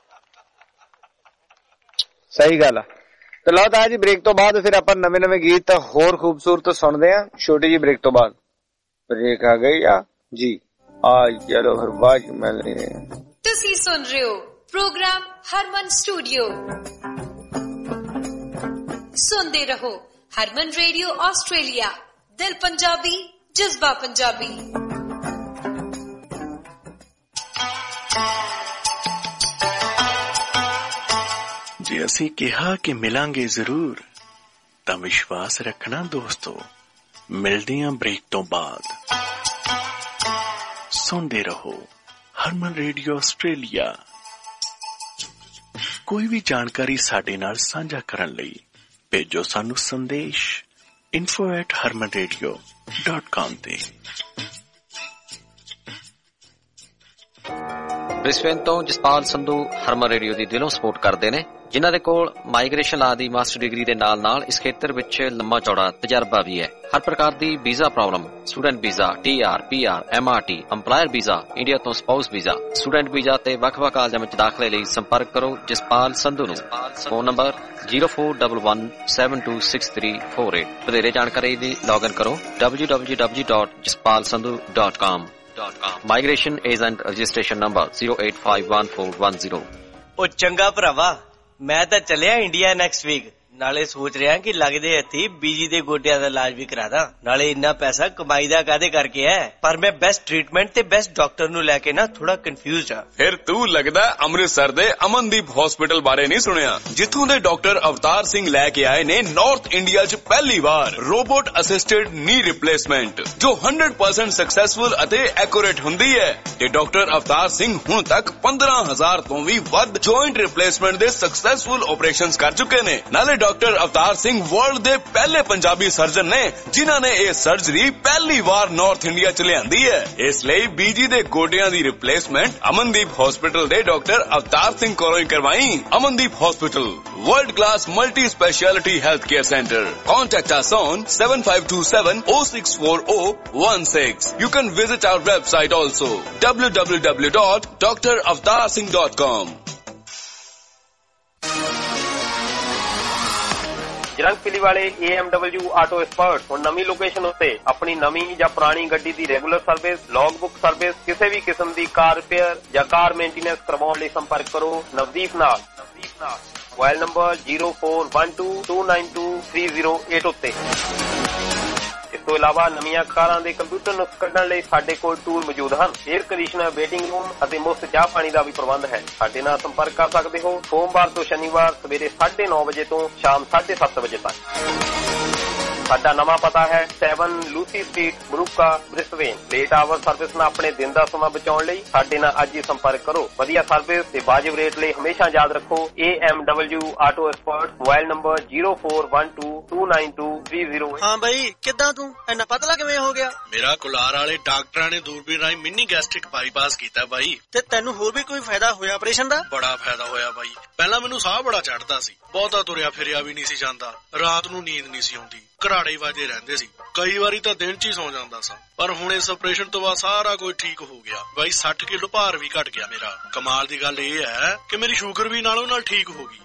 ਸਹੀ ਗੱਲ ਆ। ਤੇ ਲਓ ਤਾਂ ਜੀ ਬ੍ਰੇਕ ਤੋਂ ਬਾਅਦ ਫਿਰ ਆਪਾਂ ਨਵੇਂ ਨਵੇਂ ਗੀਤ ਹੋਰ ਖੂਬਸੂਰਤ ਸੁਣਦੇ ਆ ਛੋਟੀ ਜਿਹੀ ਬ੍ਰੇਕ ਤੋਂ ਬਾਅਦ। ਬ੍ਰੇਕ ਆ ਗਈ ਆ ਜੀ, ਆ ਚਲੋ ਫਿਰ ਬਾਅਦ ਚ ਮਿਲਦੇ ਆ। ਤੁਸੀਂ ਸੁਣ ਰਹੇ ਹੋ ਪ੍ਰੋਗਰਾਮ ਹਰਮਨ ਸਟੂਡੀਓ। ਸੁਣਦੇ ਰਹੋ ਹਰਮਨ ਰੇਡੀਓ ਆਸਟ੍ਰੇਲੀਆ, ਦਿਲ ਪੰਜਾਬੀ ਜਜ਼ਬਾ ਪੰਜਾਬੀ। ਜੇ ਅਸੀਂ ਕਿਹਾ ਕਿ ਮਿਲਾਂਗੇ ਜ਼ਰੂਰ ਤਾਂ ਵਿਸ਼ਵਾਸ ਰੱਖਣਾ ਦੋਸਤੋ। ਮਿਲਦੇ ਆਂ ਬ੍ਰੇਕ ਤੋਂ ਬਾਅਦ। ਸੁਣਦੇ ਰਹੋ ਹਰਮਨ ਰੇਡੀਓ ਆਸਟ੍ਰੇਲੀਆ। ਕੋਈ ਵੀ ਜਾਣਕਾਰੀ ਸਾਡੇ ਨਾਲ ਸਾਂਝਾ ਕਰਨ ਲਈ ਭੇਜੋ ਸਾਨੂੰ ਸੰਦੇਸ਼ info at harman radio dot com ਤੇ। ਬ੍ਰਿਸਬੇਨ ਤੋਂ ਜਸਪਾਲ ਸੰਧੂ ਹਰਮਨ ਰੇਡੀਓ ਦੀ ਦਿਲੋਂ ਸਪੋਰਟ ਕਰਦੇ ਨੇ, ਜਿਨ੍ਹਾਂ ਦੇ ਕੋਲ ਮਾਈਗ੍ਰੇਸ਼ਨ ਲਾ ਦੀ ਮਾਸਟਰ ਡਿਗਰੀ ਦੇ ਨਾਲ ਨਾਲ ਇਸ ਖੇਤਰ ਵਿੱਚ ਲੰਮਾ ਚੌੜਾ ਤਜਰਬਾ ਵੀ ਹੈ। ਹਰ ਪ੍ਰਕਾਰ ਦੀ visa problem, student visa, T R, P R, M R T, employer visa, India ਤੋਂ ਸਪਾਊਸ ਵੀਜ਼ਾ, ਸਟੂਡੈਂਟ ਵੀਜ਼ਾ ਤੇ ਵੱਖ-ਵੱਖ ਕਾਲਜਾਂ ਵਿੱਚ ਦਾਖਲੇ ਲਈ ਸੰਪਰਕ ਕਰੋ ਜਸਪਾਲ ਸੰਧੂ ਨੂੰ। Phone number zero four one one seven two six three four eight। ਵਧੇਰੇ ਜਾਣਕਾਰੀ ਲਈ ਲੌਗਇਨ ਕਰੋ w w w dot jaspal sandhu dot com। Migration agent registration number zero eight five one four one zero। ਉਹ ਚੰਗਾ ਭਰਾਵਾ, ਮੈਂ ਤਾਂ ਚੱਲਿਆ ਇੰਡੀਆ ਨੈਕਸਟ ਵੀਕ। ਨਾਲੇ ਸੋਚ ਰਿਹਾ ਕਿ ਲੱਗਦੇ ਹੱਥੀ ਬੀਜੀ ਦੇ ਗੋਡਿਆਂ ਦਾ ਇਲਾਜ ਵੀ ਕਰਾਦਾ। ਨਾਲੇ ਇੰਨਾ ਪੈਸਾ ਕਮਾਈ ਦਾ ਕਾਹਦੇ ਕਰਕੇ ਹੈ, ਪਰ ਮੈਂ ਬੈਸਟ ਟ੍ਰੀਟਮੈਂਟ ਤੇ ਬੈਸਟ ਡਾਕਟਰ ਨੂੰ ਲੈ ਕੇ ਨਾ ਥੋੜਾ ਕਨਫਿਊਜ਼ਡ ਆ। ਫਿਰ ਤੂੰ ਲੱਗਦਾ ਅੰਮ੍ਰਿਤਸਰ ਦੇ ਅਮਨਦੀਪ ਹਸਪੀਟਲ ਬਾਰੇ ਨਹੀਂ ਸੁਣਿਆ, ਜਿੱਥੋਂ ਦੇ ਡਾਕਟਰ ਅਵਤਾਰ ਸਿੰਘ ਲੈ ਕੇ ਆਏ ਨੇ ਨਾਰਥ ਇੰਡੀਆ 'ਚ ਪਹਿਲੀ ਵਾਰ ਰੋਬੋਟ ਅਸਿਸਟਡ ਨੀ ਰਿਪਲੇਸਮੈਂਟ, ਜੋ one hundred percent ਸਕਸੈਸਫੁਲ ਅਤੇ ਐਕੂਰੇਟ ਹੁੰਦੀ ਹੈ। ਤੇ ਡਾਕਟਰ ਅਵਤਾਰ ਸਿੰਘ ਹੁਣ ਤੱਕ ਪੰਦਰਾਂ ਹਜ਼ਾਰ ਤੋਂ ਵੀ ਵੱਧ ਜੁਆਇੰਟ ਰਿਪਲੇਸਮੈਂਟ ਦੇ ਸਕਸੈਸਫੁਲ ਆਪਰੇਸ਼ਨਸ ਕਰ ਚੁੱਕੇ ਨੇ। ਨਾਲੇ ਡਾਕਟਰ ਅਵਤਾਰ ਸਿੰਘ ਵਰਲਡ ਦੇ ਪਹਿਲੇ ਪੰਜਾਬੀ ਸਰਜਨ ਨੇ ਜਿਨ੍ਹਾਂ ਨੇ ਇਹ ਸਰਜਰੀ ਪਹਿਲੀ ਵਾਰ ਨਾਰਥ ਇੰਡੀਆ 'ਚ ਲਿਆਂਦੀ ਹੈ। ਇਸ ਲਈ ਬੀਜੀ ਦੇ ਗੋਡਿਆਂ ਦੀ ਰਿਪਲੇਸਮੈਂਟ ਅਮਨਦੀਪ ਹਸਪੀਟਲ ਦੇ ਡਾਕਟਰ ਅਵਤਾਰ ਸਿੰਘ ਕੋਲੋਂ ਹੀ ਕਰਵਾਈ। Amandeep hospital, world class multi speciality healthcare center. Contact us on seven five two seven oh six four oh one six. You can visit our website also w w w dot d r avatar singh dot com. Yeerongpilly ਵਾਲੇ A M W auto expert ਹੁਣ ਨਵੀਂ location ਉੱਤੇ ਆਪਣੀ ਨਵੀਂ ਜਾਂ ਪੁਰਾਣੀ ਗੱਡੀ ਦੀ regular service, log book service, ਕਿਸੇ ਵੀ ਕਿਸਮ ਦੀ ਕਾਰ ਰਿਪੇਅਰ ਜਾਂ ਕਾਰ ਮੇਨਟੇਨੈਂਸ ਕਰਵਾਉਣ ਲਈ ਸੰਪਰਕ ਕਰੋ ਨਵਦੀਪ ਨਾਲ। ਨਵਦੀਪ ਨਾਲ mobile number zero four one two two nine two three zero eight ਉੱਤੇ। ਇਸ ਤੋਂ ਇਲਾਵਾ ਨਵੀਆਂ ਕਾਰਾਂ ਦੇ ਕੰਪਿਊਟਰ ਨੁਕਸ ਕੱਢਣ ਲਈ ਸਾਡੇ ਕੋਲ ਟੂਲ ਮੌਜੂਦ ਹਨ। 에ਅਰ ਕੰਡੀਸ਼ਨਰ, ਵੇਟਿੰਗ ਰੂਮ ਅਤੇ ਮੁਫਤ ਚਾਹ ਪਾਣੀ ਦਾ ਵੀ ਪ੍ਰਬੰਧ ਹੈ। ਸਾਡੇ ਨਾਲ ਸੰਪਰਕ ਕਰ ਸਕਦੇ ਹੋ ਸੋਮਵਾਰ ਤੋਂ ਸ਼ਨੀਵਾਰ ਸਵੇਰੇ ਸਾਢੇ ਨੌ ਵਜੇ ਤੋਂ ਸ਼ਾਮ ਸਾਢੇ ਸੱਤ ਵਜੇ ਤੱਕ। ਸਾਡਾ ਨਵਾਂ ਪਤਾ ਹੈ seven Lucy street, Moorooka, Brisbane. Late hour service ਨਾਲ ਆਪਣੇ ਦਿਨ ਦਾ ਸਮਾਂ ਬਚਾਉਣ ਲਈ ਸਾਡੇ ਨਾਲ ਅੱਜ ਹੀ ਸੰਪਰਕ ਕਰੋ। ਵਧੀਆ ਸਰਵਿਸ ਤੇ ਵਾਜਿਬ ਰੇਟ ਲਈ ਹਮੇਸ਼ਾ ਯਾਦ ਰੱਖੋ A M W auto expert. Mobile number zero four one two two nine two three zero। ਹਾਂ ਬਾਈ, ਕਿੱਦਾਂ ਤੂੰ ਇੰਨਾ ਪਤਲਾ ਕਿਵੇਂ ਹੋ ਗਿਆ? ਮੇਰਾ ਕੁਲਾਰ ਵਾਲੇ ਡਾਕਟਰਾਂ ਨੇ ਦੂਰਬੀਨ ਰਾਹੀਂ ਮਿੰਨੀ ਗੈਸਟ੍ਰਿਕ ਬਾਈਪਾਸ ਕੀਤਾ ਬਾਈ। ਤੇ ਤੈਨੂੰ ਹੋਰ ਵੀ ਕੋਈ ਫਾਇਦਾ ਹੋਇਆ ਆਪਰੇਸ਼ਨ ਦਾ? ਬੜਾ ਫਾਇਦਾ ਹੋਇਆ ਬਾਈ। ਪਹਿਲਾਂ ਮੈਨੂੰ ਸਾਹ ਬੜਾ ਚੜਦਾ ਸੀ, ਬਹੁਤਾ ਤੁਰਿਆ ਫਿਰਿਆ ਵੀ ਨਹੀਂ ਸੀ ਜਾਂਦਾ, ਰਾਤ ਨੂੰ ਨੀਂਦ ਨਹੀਂ ਸੀ ਆਉਂਦੀ, ਘਰਾੜੇ ਵਾਜੇ ਰਹਿੰਦੇ ਸੀ, ਕਈ ਵਾਰੀ ਤਾਂ ਦਿਨ 'ਚ ਹੀ ਸੌ ਜਾਂਦਾ ਸਾਂ। ਪਰ ਹੁਣ ਇਸ ਆਪਰੇਸ਼ਨ ਤੋਂ ਬਾਅਦ ਸਾਰਾ ਕੁਝ ਠੀਕ ਹੋ ਗਿਆ ਬਾਈ। ਸੱਠ ਕਿਲੋ ਭਾਰ ਵੀ ਘਟ ਗਿਆ ਮੇਰਾ। ਕਮਾਲ ਦੀ ਗੱਲ ਇਹ ਹੈ ਕਿ ਮੇਰੀ ਸ਼ੂਗਰ ਵੀ ਨਾਲੋਂ ਨਾਲ ਠੀਕ ਹੋ ਗਈ।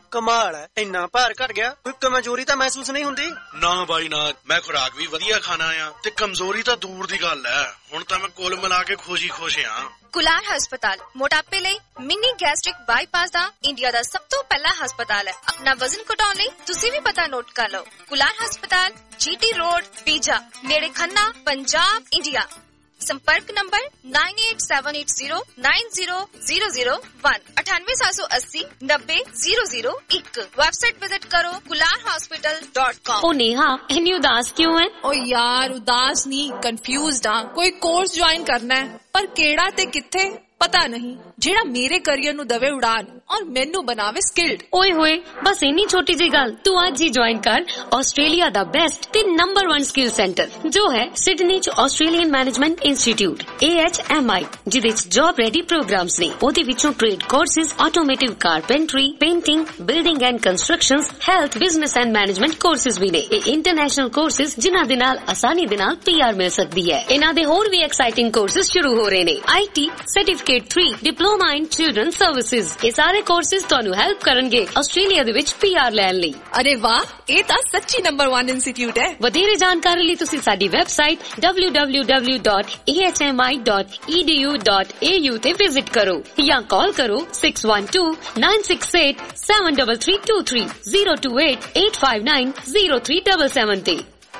ਕਮਾਲ ਹੈ, ਇੰਨਾ ਭਾਰ ਘਟ ਗਿਆ, ਕੋਈ ਕਮਜ਼ੋਰੀ ਤਾਂ ਮਹਿਸੂਸ ਨਹੀਂ ਹੁੰਦੀ? ਨਾ ਬਾਈ ਨਾ, ਮੈਂ ਖੁਰਾਕ ਵੀ ਵਧੀਆ ਖਾਣਾ ਆ ਤੇ ਕਮਜ਼ੋਰੀ ਤਾਂ ਦੂਰ ਦੀ ਗੱਲ ਹੈ। ਹੁਣ ਤਾਂ ਮੈਂ ਕੁੱਲ ਮਿਲਾ ਕੇ ਖੁਸ਼ੀ ਖੁਸ਼ ਆ। ਕੁਲਾਰ ਹਸਪਤਾਲ ਮੋਟਾਪੇ ਲਈ ਮਿਨੀ ਗੈਸਟ੍ਰਿਕ ਬਾਈਪਾਸ ਦਾ ਇੰਡੀਆ ਦਾ ਸਭ ਤੋਂ ਪਹਿਲਾ ਹਸਪਤਾਲ ਹੈ। ਆਪਣਾ ਵਜ਼ਨ ਘਟਾਉਣ ਲਈ ਤੁਸੀਂ ਵੀ ਪਤਾ ਨੋਟ ਕਰ ਲਓ। ਕੁਲਾਰ ਹਸਪਤਾਲ, ਜੀਟੀ ਰੋਡ, ਪੀਜਾ, ਨੇੜੇ ਖੰਨਾ, ਪੰਜਾਬ, ਇੰਡੀਆ। संपर्क number nine eight seven eight zero nine zero zero zero one अठानवे सात सौ अस्सी नब्बे जीरो जीरो एक। वेबसाइट विजिट करो कुलार हॉस्पिटल डॉट कॉम। ओ नेहा, इतनी उदास क्यों है? ओ यार उदास नहीं, कंफ्यूज्ड हाँ। कोई कोर्स ज्वाइन करना है पर केड़ा ते किथे पता नहीं, जेड़ा मेरे करियर नु दवे उड़ान और मेनू बनावे स्किल्ड। ओए होए, बस इन्नी छोटी जी गल, तू आज ही ज्वाइन कर आस्ट्रेलिया दा बेस्ट ते नंबर वन स्किल सेंटर जो है सिडनी च Australian management institute A H M I, जिदे च जॉब रेडी प्रोग्राम्स ने। ओदे विचों trade courses, automotive carpentry, painting, building and constructions, health, business and management courses भी ने। ए इंटरनेशनल कोर्सेज जिन्हां दे नाल आसानी दे नाल पी आर मिल सकदी है। इन्हां दे होर भी एक्साइटिंग कोर्सेज शुरू हो रहे ने। I T certificate three, diploma in children services. ये सारे कोर्सेज तुहानू हेल्प करनगे ऑस्ट्रेलिया दे विच पी आर लैण लई। अरे वाह, ये तां सच्ची नंबर वन इंस्टीट्यूट है। वधेरे जानकारी लई तुसीं साडी website W W W dot A H M I dot E D U dot A U ते विजिट करो या कॉल करो six one two nine six eight seven double three two three zero two eight eight five nine zero three double seven ते।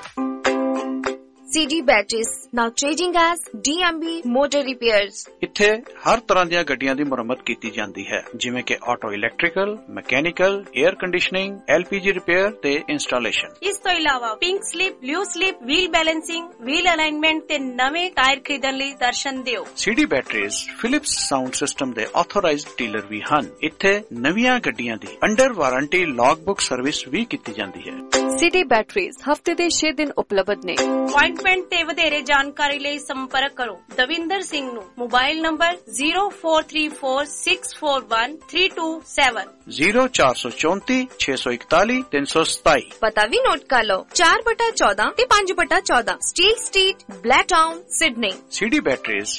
C D Batteries, now trading as D M B Motor Repairs। ਇੱਥੇ ਹਰ ਤਰ੍ਹਾਂ ਦੀਆਂ ਗੱਡੀਆਂ ਦੀ ਮੁਰੰਮਤ ਕੀਤੀ ਜਾਂਦੀ ਹੈ, ਜਿਵੇਂ ਕਿ auto electrical, mechanical, air conditioning, L P G repair ਤੇ ਇੰਸਟਾਲੇਸ਼ਨ। ਇਸ ਤੋਂ ਇਲਾਵਾ pink slip, blue slip, wheel balancing, wheel alignment ਤੇ ਨਵੇਂ ਟਾਇਰ ਖਰੀਦਣ ਲਈ ਦਰਸ਼ਨ ਦਿਓ। C D Batteries Philips sound system ਦੇ ਆਥੋਰਾਈਜ਼ਡ ਡੀਲਰ ਵੀ ਹਨ। ਇੱਥੇ ਨਵੀਆਂ ਗੱਡੀਆਂ ਦੀ under warranty log book service ਵੀ ਕੀਤੀ ਜਾਂਦੀ ਹੈ। C D Batteries ਹਫਤੇ ਦੇ ਛੇ ਦਿਨ ਉਪਲਬਧ ਨੇ। ਅਪਾਇੰਟਮੈਂਟ ਤੇ ਵਧੇਰੇ ਜਾਣਕਾਰੀ ਲਈ ਸੰਪਰਕ ਕਰੋ ਦਵਿੰਦਰ ਸਿੰਘ ਨੂੰ। Mobile number zero four three four six four one three two seven zero ਚਾਰ ਸੌ ਚੌਂਤੀ ਛੇ ਸੌ ਇਕਤਾਲੀ ਤਿੰਨ ਸੌ ਸਤਾਈ। ਪਤਾ ਵੀ ਨੋਟ ਕਰ ਲਓ, ਚਾਰ ਬਟਾ ਚੌਦਾਂ ਤੇ ਪੰਜ ਬਟਾ ਚੌਦਾਂ steel street, Blacktown, Sydney. C D Batteries।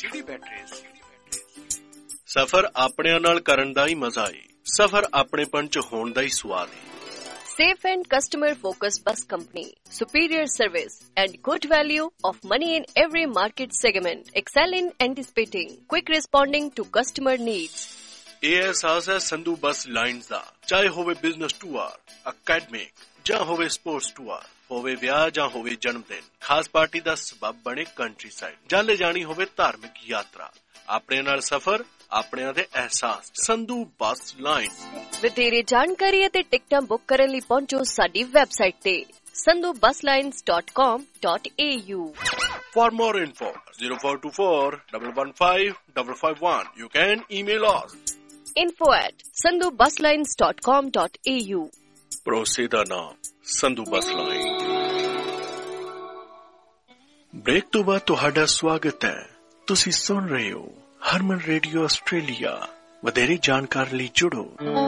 ਸਫ਼ਰ ਆਪਣਿਆਂ ਨਾਲ ਕਰਨ ਦਾ ਹੀ ਮਜ਼ਾ ਏ, ਸਫ਼ਰ ਆਪਣੇਪਣ ਚ ਹੋਣ ਦਾ ਹੀ ਸਵਾਦ ਏ। Safe and customer-focused bus company, superior service and good value of money in every market segment. Excel in anticipating, quick responding to customer needs. ਇਹ ਅਹਿਸਾਸ ਹੈ ਸੰਧੂ ਬੱਸ ਲਾਈਨਸ ਦਾ। ਚਾਹੇ ਹੋਵੇ ਬਿਜ਼ਨਸ ਟੂਰ, ਅਕੈਡਮਿਕ ਜਾਂ ਹੋਵੇ ਸਪੋਰਟਸ ਟੂਰ, ਹੋਵੇ ਵਿਆਹ ਜਾਂ ਹੋਵੇ ਜਨਮ ਦਿਨ, ਖਾਸ ਪਾਰਟੀ ਦਾ ਸਬਬ ਬਣੇ ਕੰਟਰੀ ਸਾਈਡ, ਜਾਂ ਲੈ ਜਾਣੀ ਹੋਵੇ ਧਾਰਮਿਕ ਯਾਤਰਾ, ਆਪਣੇ ਨਾਲ ਸਫ਼ਰ, ਆਪਣਿਆਂ ਦੇ ਅਹਿਸਾਸ। Sandhu bus line. ਵਧੇਰੇ ਜਾਣਕਾਰੀ ਅਤੇ ਟਿਕਟਾਂ ਬੁੱਕ ਕਰਨ ਲਈ ਪਹੁੰਚੋ ਸਾਡੀ ਵੈਬਸਾਈਟ ਤੇ sandhu bus lines dot com dot a u. For more info, zero four two four one one five five five one. You can email us. info at sandhu bus lines dot com dot a u. ਭਰੋਸੇ ਦਾ ਨਾਮ Sandhu bus line. Break ਤੋਂ ਬਾਅਦ ਤੁਹਾਡਾ ਸਵਾਗਤ ਹੈ। ਤੁਸੀਂ ਸੁਣ ਰਹੇ ਹੋ ਹਰਮਨ ਰੇਡੀਓ ਆਸਟ੍ਰੇਲੀਆ। ਵਧੇਰੇ ਜਾਣਕਾਰੀ ਲਈ ਜੁੜੋ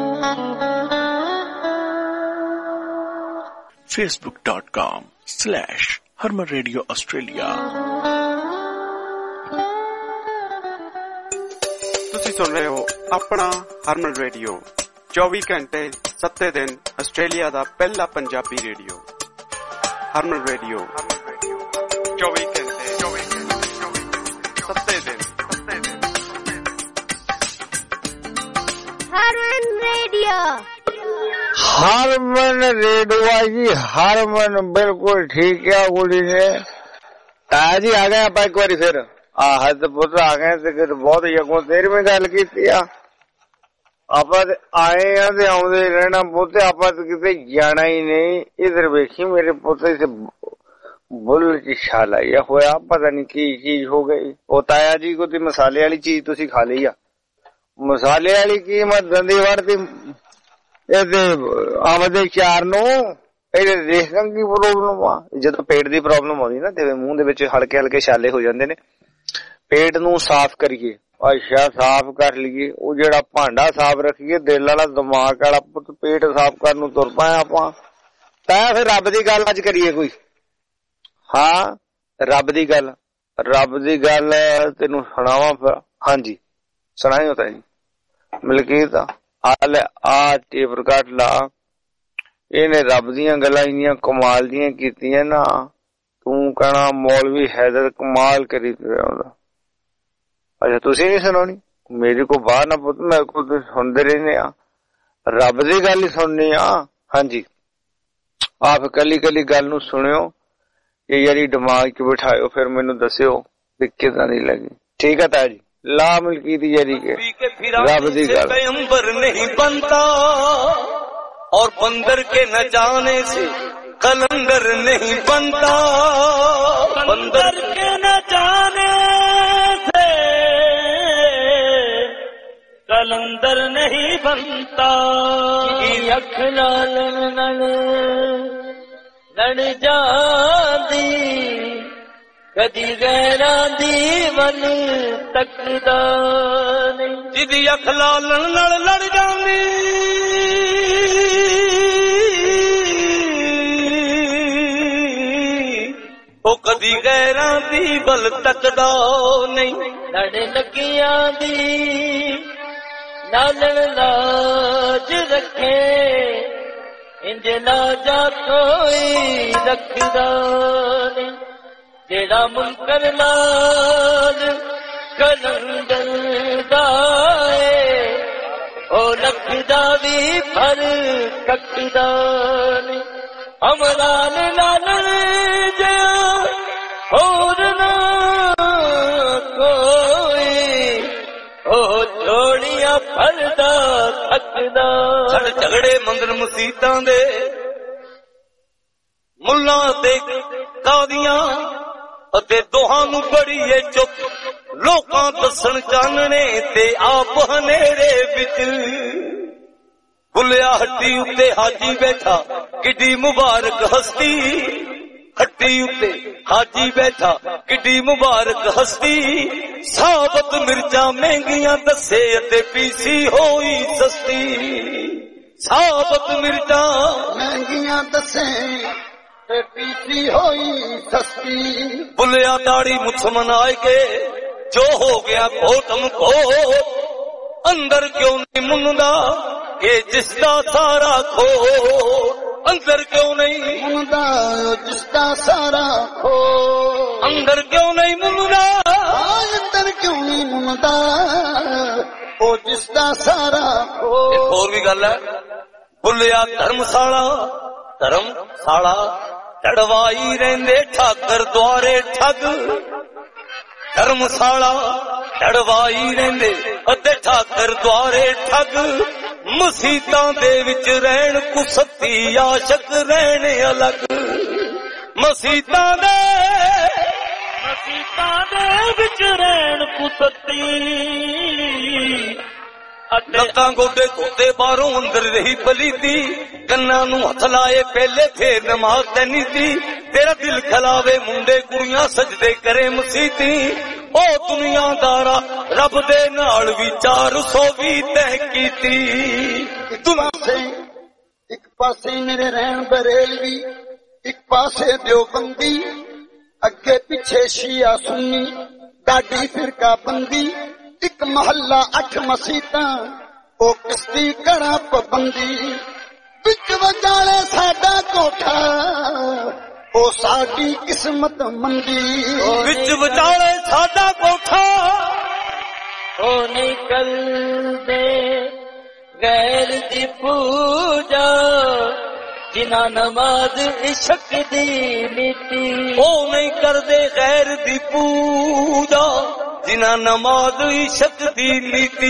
facebook dot com slash harman radio australia। ਤੁਸੀਂ ਸੁਣ ਰਹੇ ਹੋ ਆਪਣਾ ਹਰਮਨ ਰੇਡੀਓ, ਚੌਵੀ ਘੰਟੇ ਸੱਤੇ ਦਿਨ ਆਸਟ੍ਰੇਲੀਆ ਦਾ ਪਹਿਲਾ ਪੰਜਾਬੀ ਰੇਡੀਓ। ਹਰਮਨ ਰੇਡੀਓ ਚੌਵੀ ਘੰਟੇ ਸੱਤੇ ਦਿਨ। ਹਰਮਨ ਰੇਡੀਓ ਹਰਮਨ ਰੇਡੂਆ ਜੀ, ਹਰਮਨ ਬਿਲਕੁਲ ਠੀਕ ਆ ਕੁੜੀ ਨੇ। ਤਾਇਆ ਜੀ ਆ ਗਏ ਆਪਾਂ ਇੱਕ ਵਾਰੀ ਫਿਰ। ਆਹ ਤੇ ਪੁੱਤ ਆ ਗਏ ਤੇ ਫਿਰ ਬਹੁਤ ਅੱਗੋਂ ਤੇਰਵੀਂ ਗੱਲ ਕੀਤੀ ਆ। ਆਪਾਂ ਤੇ ਆਏ ਆ ਤੇ ਆਉਂਦੇ ਰਹਿਣਾ ਪੁੱਤ, ਆਪਾਂ ਤੇ ਕਿਤੇ ਜਾਣਾ ਹੀ ਨਹੀਂ। ਇਧਰ ਵੇਖੀ ਮੇਰੇ ਪੁੱਤ ਤੇ ਬੁੱਲ ਚ ਛਾਲਾ ਜਿਹਾ ਹੋਇਆ, ਪਤਾ ਨੀ ਕੀ ਚੀਜ਼ ਹੋ ਗਈ। ਉਹ ਤਾਇਆ ਜੀ ਕੋਈ ਮਸਾਲੇ ਵਾਲੀ ਚੀਜ਼ ਤੁਸੀਂ ਖਾ ਲਈ ਆ। ਮਸਾਲੇ ਵਾਲੀ ਕੀ, ਮੈਂ ਦੰਦੀ ਵੜਦੀ ਇਹਦੇ ਆਮਦੇ ਚਾਰ ਨੂੰ। ਇਹਦੇ ਦੇਖਾਂ ਕੀ ਪ੍ਰੋਬਲਮ ਆ। ਜਦੋਂ ਪੇਟ ਦੀ ਪ੍ਰੋਬਲਮ ਆਉਂਦੀ ਨਾ ਤੇ ਮੂੰਹ ਦੇ ਵਿੱਚ ਹਲਕੇ ਹਲਕੇ ਛਾਲੇ ਹੋ ਜਾਂਦੇ ਨੇ। ਪੇਟ ਨੂੰ ਸਾਫ਼ ਕਰੀਏ। ਅੱਛਾ ਸਾਫ਼ ਕਰ ਲਈਏ, ਉਹ ਜਿਹੜਾ ਭਾਂਡਾ ਸਾਫ਼ ਰੱਖੀਏ, ਦਿਲ ਵਾਲਾ ਦਿਮਾਗ ਵਾਲਾ ਪੁੱਤ ਪੇਟ ਸਾਫ਼ ਕਰਨ ਨੂੰ ਤੁਰ ਪਏ ਆਪਾਂ। ਤਾਂ ਫਿਰ ਰੱਬ ਦੀ ਗੱਲ ਅੱਜ ਕਰੀਏ ਕੋਈ। ਹਾਂ ਰੱਬ ਦੀ ਗੱਲ, ਰੱਬ ਦੀ ਗੱਲ ਤੈਨੂੰ ਸੁਣਾਵਾਂ ਫਿਰ। ਹਾਂਜੀ ਸੁਣਾਇਓ ਤਾਂ ਜੀ। ਮਲਕੀਤ आले आ टेप रिकॉर्ड ला इन्हें रब दियां गल्लां इन्नियां कमाल दियां कीतियां ना तू कहना मौलवी हैदर कमाल करी तुरदा। अच्छा तुसी नहीं सुनानी मेरी को बाहर ना पुत मेरे को तो सुनते रहने आ रब दी गल ही सुननी आ। हाँ जी आप कली कली गल नू सुनियो ये यारी दिमाग च बिठायो फिर मैनू दस्यो कि किदां दी लगी। ठीक है ताजी ला मिल्की दी यारी के रब दी गल अंबर नहीं बनता और बंदर के न जाने से कलंदर नहीं बनता। बंदर के न जाने से कलंदर नहीं बनता। अख लाल नल लड़ जादी कदी गैरा दी वन तकदा नहीं। जिदी अख लाल नल लड़ जादी ओ कदी गैरा दी बल तकदा नहीं। लड़ लगिया दी नालण लाज रखे इंज लाजा कोई रखदा नहीं। जेड़ा मुनकर लाल कलंदर दाए ओ लखदा भी भर कटदा नहीं। अमरान लाल जया और ना कोई ओ जोड़िया फलदा थकदा। सड़ झगड़े मंगन मुसीतां दे मुल्लां ते कादियां अते दोहां नू बड़ी ए चुप लोकां दसन चानने ते आप हनेरे विच। भुलिया हट्टी उत्ते हाजी बैठा किड्डी मुबारक हस्ती। हट्टी उत्ते हाजी बैठा किड्डी मुबारक हस्ती। साबत मिर्चा महंगियां दसे अते पीसी होई सस्ती। साबत मिर्चा महंगियां दसे ते पीसी होई सस्ती। भुलिया दाढ़ी मुछ मनाए के जो हो गया घोटम को अंदर क्यों नहीं मुनदा ये जिसका सारा खो। अंदर क्यों नहीं मुनदा जिसका सारा खो। अंदर क्यों नहीं मुनदा अंदर क्यों नहीं मुनदा ओ जिसका सारा खो। एक और भी गल है भुलिया धर्मशाला धर्मशाला चढ़वाई रहंदे ठाकर द्वारे ठग। धर्मशाला चढ़वाई रहंदे अते ठाकर द्वारे ठग। मसीतां दे विच रहन कुसती आशक रहन अलग। मसीतां दे मसीतां दे विच रहन कुसती लत्तां गोडे धोते बाहरों अंदर रही पली थी। कन्ना नू हथ लाए पहले फिर नमाज तैनी थी। तेरा दिल खलावे मुंडे कुड़ियां सजदे करे मसीती। ओ दुनियादारा रब दे नाल भी चार सौ भी तह कीती। एक पासे मेरे रहन बरेलवी एक पासे देवबंदी अगे पिछे शिया सुन्नी डाडी फिरका बंदी। एक महल्ला अठ मसीता ओ किसदी कड़ा पाबंदी। विच वजाले साडा कोठा ओ साडी किस्मत मंदी। विच वजाले साडा कोठा ओ निकल दे गैर दी पूजा जिना नमाज इश्क दी नीति। ओ नहीं कर दे गैर दी पूजा जिना नमाज इश्क दी नीति।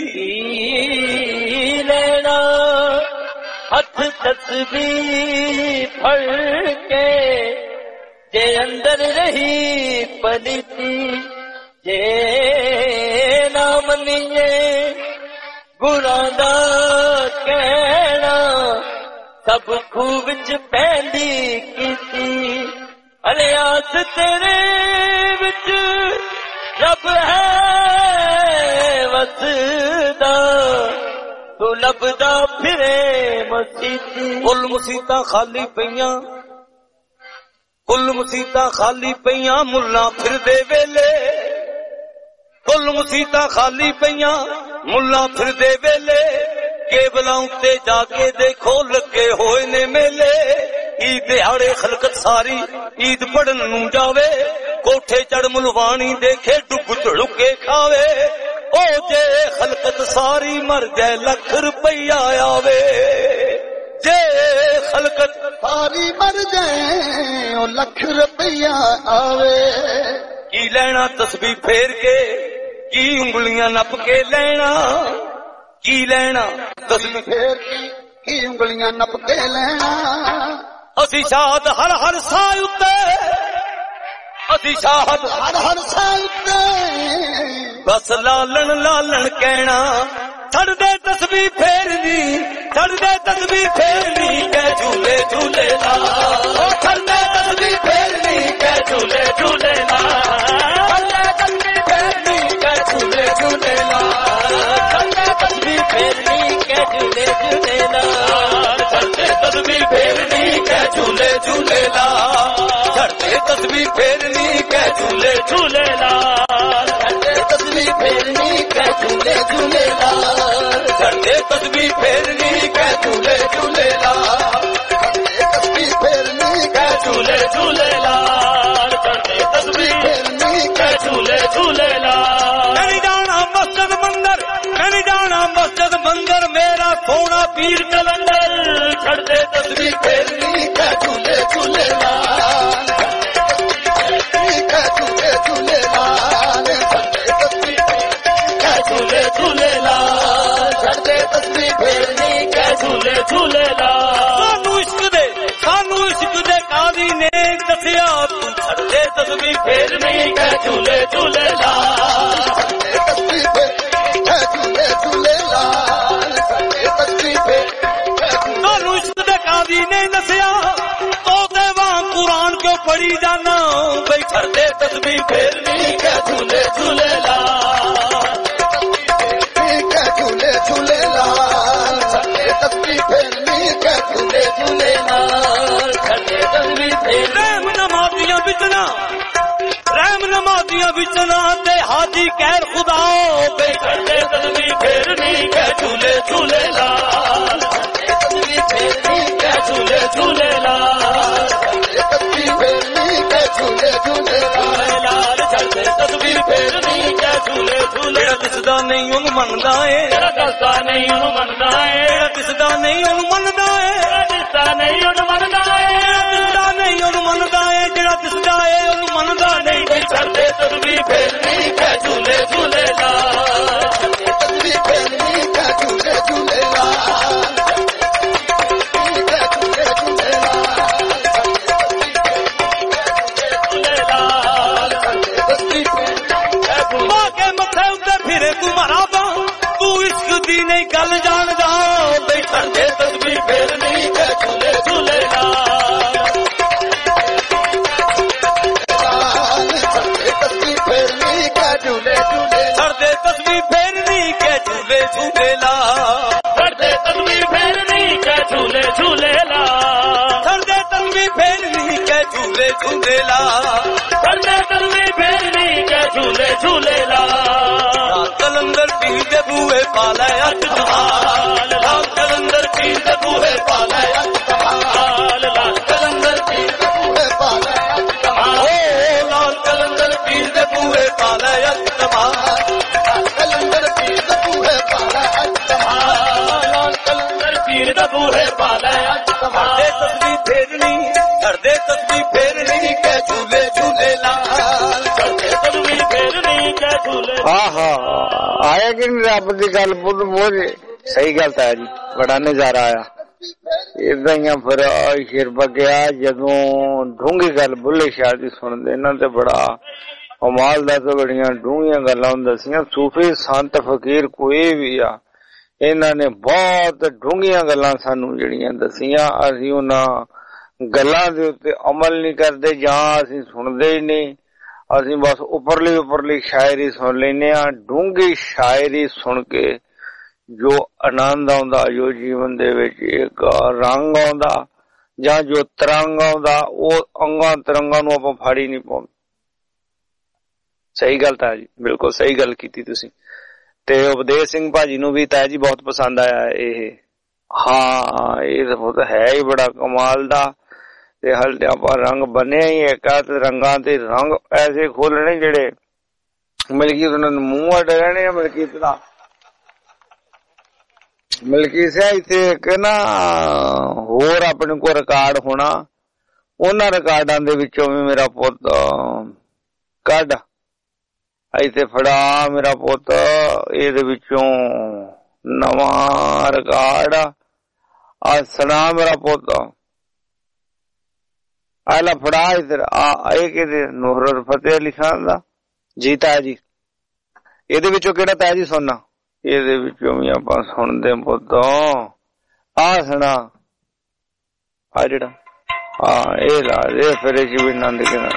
लेना हथ तस्बीह फड़ के जे अंदर रही पलीती। जे ना मनिए गुनाह दा कहना सब खूह विच पैंदी कीती। अरे आस तेरे विच रब है वसदा तू लभदा फिरे मसीती। कुल मुसीतां खाली पईयां कुल मुसीतां खाली पईयां मुल्ला फिरदे वेले। कुल मुसीतां खाली पईयां मुल्ला फिरदे वेले ਕੇਬਲਾਂ ਉੱਤੇ ਜਾ ਕੇ ਦੇਖੋ ਲੱਗੇ ਹੋਏ ਨੇ ਮੇਲੇ ਈਦ ਦਿਹਾੜੇ ਖਲਕਤ ਸਾਰੀ ਈਦ ਪੜਨ ਨੂੰ ਜਾਵੇ ਕੋਠੇ ਚੜ ਮੁਲਵਾਣੀ ਦੇਖੇ ਡੁੱਬ ਝੜੁਕੇ ਖਾਵੇ ਉਹ ਜੇ ਖਲਕਤ ਸਾਰੀ ਮਰ ਜਾਏ ਲੱਖ ਰੁਪਈਆ ਆਵੇ ਜੇ ਖਲਕਤ ਸਾਰੀ ਮਰ ਜਾਏ ਉਹ ਲੱਖ ਰੁਪਈਆ ਆਵੇ ਕੀ ਲੈਣਾ ਤਸਬੀਹ ਫੇਰ ਕੇ ਕੀ ਉਂਗਲੀਆਂ ਨੱਪ ਕੇ ਲੈਣਾ ਕੀ ਲੈਣਾ ਤਸਬੀਹ ਫੇਰ ਕੇ ਕੀ ਉਂਗਲੀਆਂ ਨੱਪ ਕੇ ਲੈਣਾ ਅਸੀਂ ਸ਼ਾਦ ਹਰ ਹਰ ਸਾਹ ਉੱਤੇ ਅਸੀਂ ਸ਼ਾਦ ਹਰ ਹਰ ਸਾਹ ਉੱਤੇ ਬਸ ਲਾਲਣ ਲਾਲਣ ਕਹਿਣਾ ਛੱਡਦੇ ਤਸਬੀਹ ਫੇਰਨੀ ਛੱਡਦੇ ਤਸਬੀਹ ਫੇਰਨੀ ਕਹਿ ਝੂਲੇ ਝੂਲੇ ਲਾ ਉਹ ਛੱਡਦੇ ਤਸਬੀਹ ਫੇਰਨੀ ਕਹਿ ਝੂਲੇ ਝੂਲੇ ਲਾ ਛੱਡਦੇ ਤਸਬੀਹ ਫੇਰਨੀ ਕਹਿ ਝੂਲੇ ਝੂਲੇ ਲਾ ਛੱਡਦੇ ਤਸਬੀਹ ਫੇਰਨੀ ਕਹਿ ਝੂਲੇ ਝੂਲੇ ਲਾ ਛੱਡਦੇ ਤਸਬੀਹ ਫੇਰਨੀ ਕਹਿ ਝੂਲੇ ਝੂਲੇ ਲਾ ਛੱਡਦੇ ਤਸਬੀਹ ਫੇਰਨੀ ਕਹਿ ਝੂਲੇ ਝੂਲੇ ਲਾ ਛੱਡਦੇ ਤਸਬੀਹ ਫੇਰਨੀ ਕਹਿ ਝੂਲੇ ਝੂਲੇ ਲਾ ਛੱਡੇ ਤਸਬੀਹ ਫੇਰਨੀ ਕਹਿ ਝੂਲੇ ਝੂਲੇ ਲਾ ਛੱਡੇ ਤਸਬੀਹ ਫੇਰਨੀ ਕਹਿ ਝੂਲੇ ਝੂਲੇ ਲਾ ਛੱਡੇ ਤਸਬੀਹ ਫੇਰਨੀ ਕਹਿ ਝੂਲੇ ਝੂਲੇ ਲਾ ਮੈਂ ਨਹੀਂ ਜਾਣਾ ਮਸਜਿਦ ਮੰਦਰ ਮੈਂ ਨਹੀਂ ਜਾਣਾ ਮਸਜਿਦ ਮੰਦਰ ਮੇਰਾ ਸੋਹਣਾ ਪੀਰ ਕਲੰਦਰ ਛੱਡੇ ਤਸਬੀਹ ਫੇਰਨੀ ਕਹਿ ਝੂਲੇ ਝੂਲੇ ਲਾ ਕਹਿ ਝੂਲੇ ਝੂਲੇ ਲਾ ਛੱਡੇ ਤਸਬੀਹ ਕਹਿ ਝੂਲੇ ਝੂਲੇ ਲਾ ਛੱਡੇ ਤਸਬੀਹ ਫੇਰਨੀ ਕਹਿ ਝੂਲੇ ਝੂਲੇ ਲਾ ਸਾਨੂੰ ਇਸ਼ਕ ਦੇ ਸਾਨੂੰ ਇਸ਼ਕ ਦੇ ਕਾਜ਼ੀ ਨੇ ਦੱਸਿਆ ਤੂੰ ਛੱਡੇ ਤਸਬੀਹ ਫੇਰਨੀ ਕਹਿ ਝੂਲੇ ਝੂਲੇ ਲਾ ਛੱਡੇ ਤਸਬੀਹ ਫੇਰਨੀ ਕਹਿ ਝੂਲੇ ਝੂਲੇ ਲਾ ਛੱਡੇ ਤਸਬੀਹ ਫੇਰਨੀ ਸਾਨੂੰ ਇਸ਼ਕ ਦੇ ਕਾਜ਼ੀ ਨੇ ਦੱਸਿਆ ਤੋਤੇ ਵਾਂ ਕੁਰਾਨ ਕਿਉਂ ਪੜੀ ਜਾਨਾ ਬਈ ਛੱਡੇ ਤਸਬੀਹ ਫੇਰਨੀ ਕਹਿ ਝੂਲੇ ਝੂਲੇ ਲਾ ਝੂਲੇ ਝੂਲੇ ਲਾਲ ਛੱਡੇ ਤਸਬੀਹ ਫੇਰਨੀ ਕਹਿ ਝੂਲੇ ਝੂਲੇ ਲਾਲ ਛੱਡੇ ਤਸਬੀਹ ਫੇਰ ਰਹਿਮ ਨਮਾਜ਼ੀਆਂ ਵਿੱਚ ਨਾ ਰਹਿਮ ਨਮਾਜ਼ੀਆਂ ਵਿੱਚ ਨਾ ਤੇ ਹਾਜੀ ਕਹਿਰ ਖੁਦਾ ਬਈ ਛੱਡੇ ਤਸਬੀਹ ਫੇਰਨੀ ਕਹਿ ਝੂਲੇ ਝੂਲੇ ਲਾਲ ਛੱਡੇ ਤਸਬੀਹ ਫੇਰਨੀ ਕਹਿ ਝੂਲੇ ਝੂਲੇ ਲਾਲ ਛੱਡੇ ਤਸਬੀਹ ਫੇਰਨੀ ਕਹਿ ਝੂਲੇ ਝੂਲੇ ਲਾਲ ਛੱਡੇ ਤਸਬੀਹ ਫੇਰਨੀ ਕਹਿ ਝੂਲੇ ਝੂਲੇ ਦਿਸਦਾ ਨਹੀਂ ਉਹਨੂੰ ਮੰਨਦਾ ਏ ਜਿਹੜਾ ਦਿਸਦਾ ਨਹੀਂ ਉਹਨੂੰ ਮੰਨਦਾ ਏ ਜਿਹੜਾ ਦਿਸਦਾ ਨਹੀਂ ਉਹਨੂੰ ਮੰਨਦਾ ਏ ਜਿਹੜਾ ਦਿਸਦਾ ਨਹੀਂ ਉਹਨੂੰ ਮੰਨਦਾ ਏ ਦਿਸਦਾ ਨਹੀਂ ਉਹਨੂੰ ਮੰਨਦਾ ਏ ਜਿਹੜਾ ਦਿਸਦਾ ਏ ਉਹਨੂੰ ਮੰਨਦਾ ਨਹੀਂ ਬਈ ਛੱਡੇ ਤਸਬੀਹ ਫੇਰਨੀ ਕਹਿ ਝੂਲੇ ਝੂਲੇ ਲਾ ਛੱਡੇ ਤਸਬੀਹ ਫੇਰਨੀ ਕਹਿ ਝੂਲੇ ਝੂਲੇ ਲਾ ਕਹਿ ਝੂਲੇ ਝੂਲੇ ਲਾ ਕੇ ਮੱਥੇ ਉੱਤੇ ਫਿਰੇ ਤੂੰ ਮਰਾਬਾ ਤੂੰ ਇਸ਼ਕ ਦੀ ਨਹੀਂ ਗੱਲ ਜਾਣਦਾ ਬਈ ਛੱਡੇ ਤਸਬੀਹ ਫੇਰਨੀ ਕਹਿ ਝੂਲੇ ਝੂਲੇ ਲਾ ਛੱਡੇ ਤਸਬੀਹ ਫੇਰਨੀ ਕਹਿ ਝੂਲੇ ਝੂਲੇ ਛੱਡੇ ਤਸਬੀਹ ਫੇਰਨੀ ਕਹਿ ਝੂਲੇ ਝੂਲੇ ਲਾ ਛੱਡੇ ਤਸਬੀਹ ਫੇਰਨੀ ਕਹਿ ਝੂਲੇ ਝੂਲੇ ਲਾ ਛੱਡੇ ਤਸਬੀਹ ਫੇਰਨੀ ਕਹਿ ਝੂਲੇ ਝੂਲੇ ਲਾ ਛੱਡੇ ਤਸਬੀਹ ਫੇਰਨੀ ਕਹਿ ਝੂਲੇ ਝੂਲੇ ਲਾ ਕਲੰਦਰ ਪੀਰ ਦੇ ਬੂਹੇ ਪਾ ਲੈ ਅੱਠ ਕਮਾਲ ਲਾਲ ਕਲੰਦਰ ਪੀਰ ਦੇ ਬੂਹੇ ਪਾ ਲੈ ਅੱਠ ਕਮਾਲ ਲਾਲ ਕਲੰਦਰ ਪੀਰ ਦੇ ਬੂਹੇ ਪਾ ਲੈ ਅੱਠ ਕਮਾਲ ਓ ਲਾਲ ਕਲੰਦਰ ਪੀਰ ਦੇ ਬੂਹੇ ਪਾ ਲੈ ਅੱਠ ਕਮਾਲ ਕਲੰਦਰ ਪੀਰ ਦੇ ਬੂਹੇ ਪਾ ਲੈ ਅੱਠ ਕਮਾਲ ਲਾਲ ਕਲੰਦਰ ਪੀਰ ਦੇ ਬੂਹੇ ਪਾ ਲੈ ਅੱਠ ਕਮਾਲ ਦੇ ਤਸਬੀਹ ਫੇਰਨੀ ਛੱਡੇ ਤਸਬੀਹ ਫੇਰਨੀ ਕਹਿ ਝੂਲੇ ਝੂਲੇ ਲਾਲ ਛੱਡੇ ਤਸਬੀਹ ਫੇਰਨੀ ਕਹਿ ਝੂਲੇ ਆਹਾ ਆਇਆ ਕਿ ਰੱਬ ਦੀ ਗੱਲ ਬੁੱਧ ਬੋਝੇ ਸਹੀ ਗੱਲ ਤਾਂ ਜੀ ਬੜਾ ਨਜ਼ਾਰਾ ਆਇਆ ਇਦਾਂ ਹੀ ਫਿਰ ਸ਼ੇਰ ਬਗਿਆ ਜਦੋਂ ਡੂੰਘੀ ਗੱਲ ਬੁੱਲੇ ਸ਼ਾਹ ਦੀ ਸੁਣਦੇ ਇਹਨਾਂ ਤੇ ਬੜਾ ਕਮਾਲ ਦਾ ਤੇ ਬੜੀਆਂ ਡੂੰਘੀਆਂ ਗੱਲਾਂ ਦੱਸੀਆਂ ਸੂਫੀ ਸੰਤ ਫਕੀਰ ਕੋਈ ਵੀ ਆ ਇਹਨਾਂ ਨੇ ਬਹੁਤ ਡੂੰਘੀਆਂ ਗੱਲਾਂ ਸਾਨੂੰ ਜਿਹੜੀਆਂ ਦੱਸੀਆਂ ਅਸੀਂ ਉਹਨਾਂ ਗੱਲਾਂ ਦੇ ਉੱਤੇ ਅਮਲ ਨਹੀਂ ਕਰਦੇ ਜਾਂ ਅਸੀਂ ਸੁਣਦੇ ਹੀ ਨਹੀਂ ਅਸੀਂ ਬਸ ਉੱਪਰਲੀ ਉੱਪਰਲੀ ਸ਼ਾਇਰੀ ਸੁਣ ਲੈਂਦੇ ਹਾਂ ਡੂੰਘੀ ਸ਼ਾਇਰੀ ਸੁਣ ਕੇ ਜੋ ਆਨੰਦ ਆਉਂਦਾ ਜੋ ਜੀਵਨ ਦੇ ਵਿੱਚ ਇੱਕ ਰੰਗ ਆਉਂਦਾ ਜਾਂ ਜੋ ਤਰੰਗ ਆਉਂਦਾ ਉਹ ਅੰਗਾਂ ਤਰੰਗਾਂ ਨੂੰ ਆਪਾਂ ਫੜ ਹੀ ਨਹੀਂ ਪਾਉਂਦੇ ਸਹੀ ਗੱਲ ਤਾਂ ਜੀ ਬਿਲਕੁਲ ਸਹੀ ਗੱਲ ਕੀਤੀ ਤੁਸੀਂ ਤੇ ਉਪਦੇਸ਼ ਸਿੰਘ ਭਾਜੀ ਨੂੰ ਵੀ ਤਾਇਆ ਜੀ ਬਹੁਤ ਪਸੰਦ ਆਇਆ ਇਹ। ਹਾਂ ਇਹ ਤਾਂ ਹੈ ਹੀ ਬੜਾ ਕਮਾਲ ਦਾ। ਤੇ ਹਲ ਤੇ ਆਪਾਂ ਰੰਗ ਬੰਨਿਆ ਹੀ ਇੱਕ ਆ ਤੇ ਰੰਗਾਂ ਤੇ ਰੰਗ ਐਸੇ ਖੋਲਣੇ ਜਿਹੜੇ ਮਲਕੀਤ ਉਹਨਾਂ ਨੂੰ ਮੂੰਹ ਅੱਡ ਰਹਿਣੇ ਆ। ਮਲਕੀਤ ਦਾ ਮਲਕੀਤ ਸਿਆ ਇੱਥੇ ਇੱਕ ਨਾ ਹੋਰ ਆਪਣੇ ਕੋਲ ਰਿਕਾਰਡ ਹੋਣਾ, ਉਹਨਾਂ ਰਿਕਾਰਡਾਂ ਦੇ ਵਿੱਚੋਂ ਵੀ ਮੇਰਾ ਪੁੱਤ ਕੱਢ ਇੱਥੇ ਫੜਾ ਮੇਰਾ ਪੁੱਤ, ਇਹਦੇ ਵਿੱਚੋਂ ਨਵਾਂ ਰਿਕਾਰਡ ਆ ਸੁਣਾ ਮੇਰਾ ਪੁੱਤ। ਆਲਾ ਫੜਾ ਇਧਰ ਆ ਇਹ ਕਿਹਦੇ ਨੂਰ ਫਤਿਹ ਅਲੀ ਖਾਨ ਦਾ ਜੀ ਤਾਇਆ ਜੀ। ਇਹਦੇ ਵਿੱਚੋਂ ਕਿਹੜਾ ਤਾਇਆ ਜੀ ਸੁਣਨਾ? ਇਹਦੇ ਵਿੱਚੋਂ ਵੀ ਆਪਾਂ ਸੁਣਦੇ ਪੁੱਤ ਆ ਸੁਣਾ ਆ ਜਿਹੜਾ ਹਾਂ ਇਹ ਲਾ ਇਹ ਫਿਰ ਇਹ ਵੀ ਆਨੰਦ ਕਿਨਾ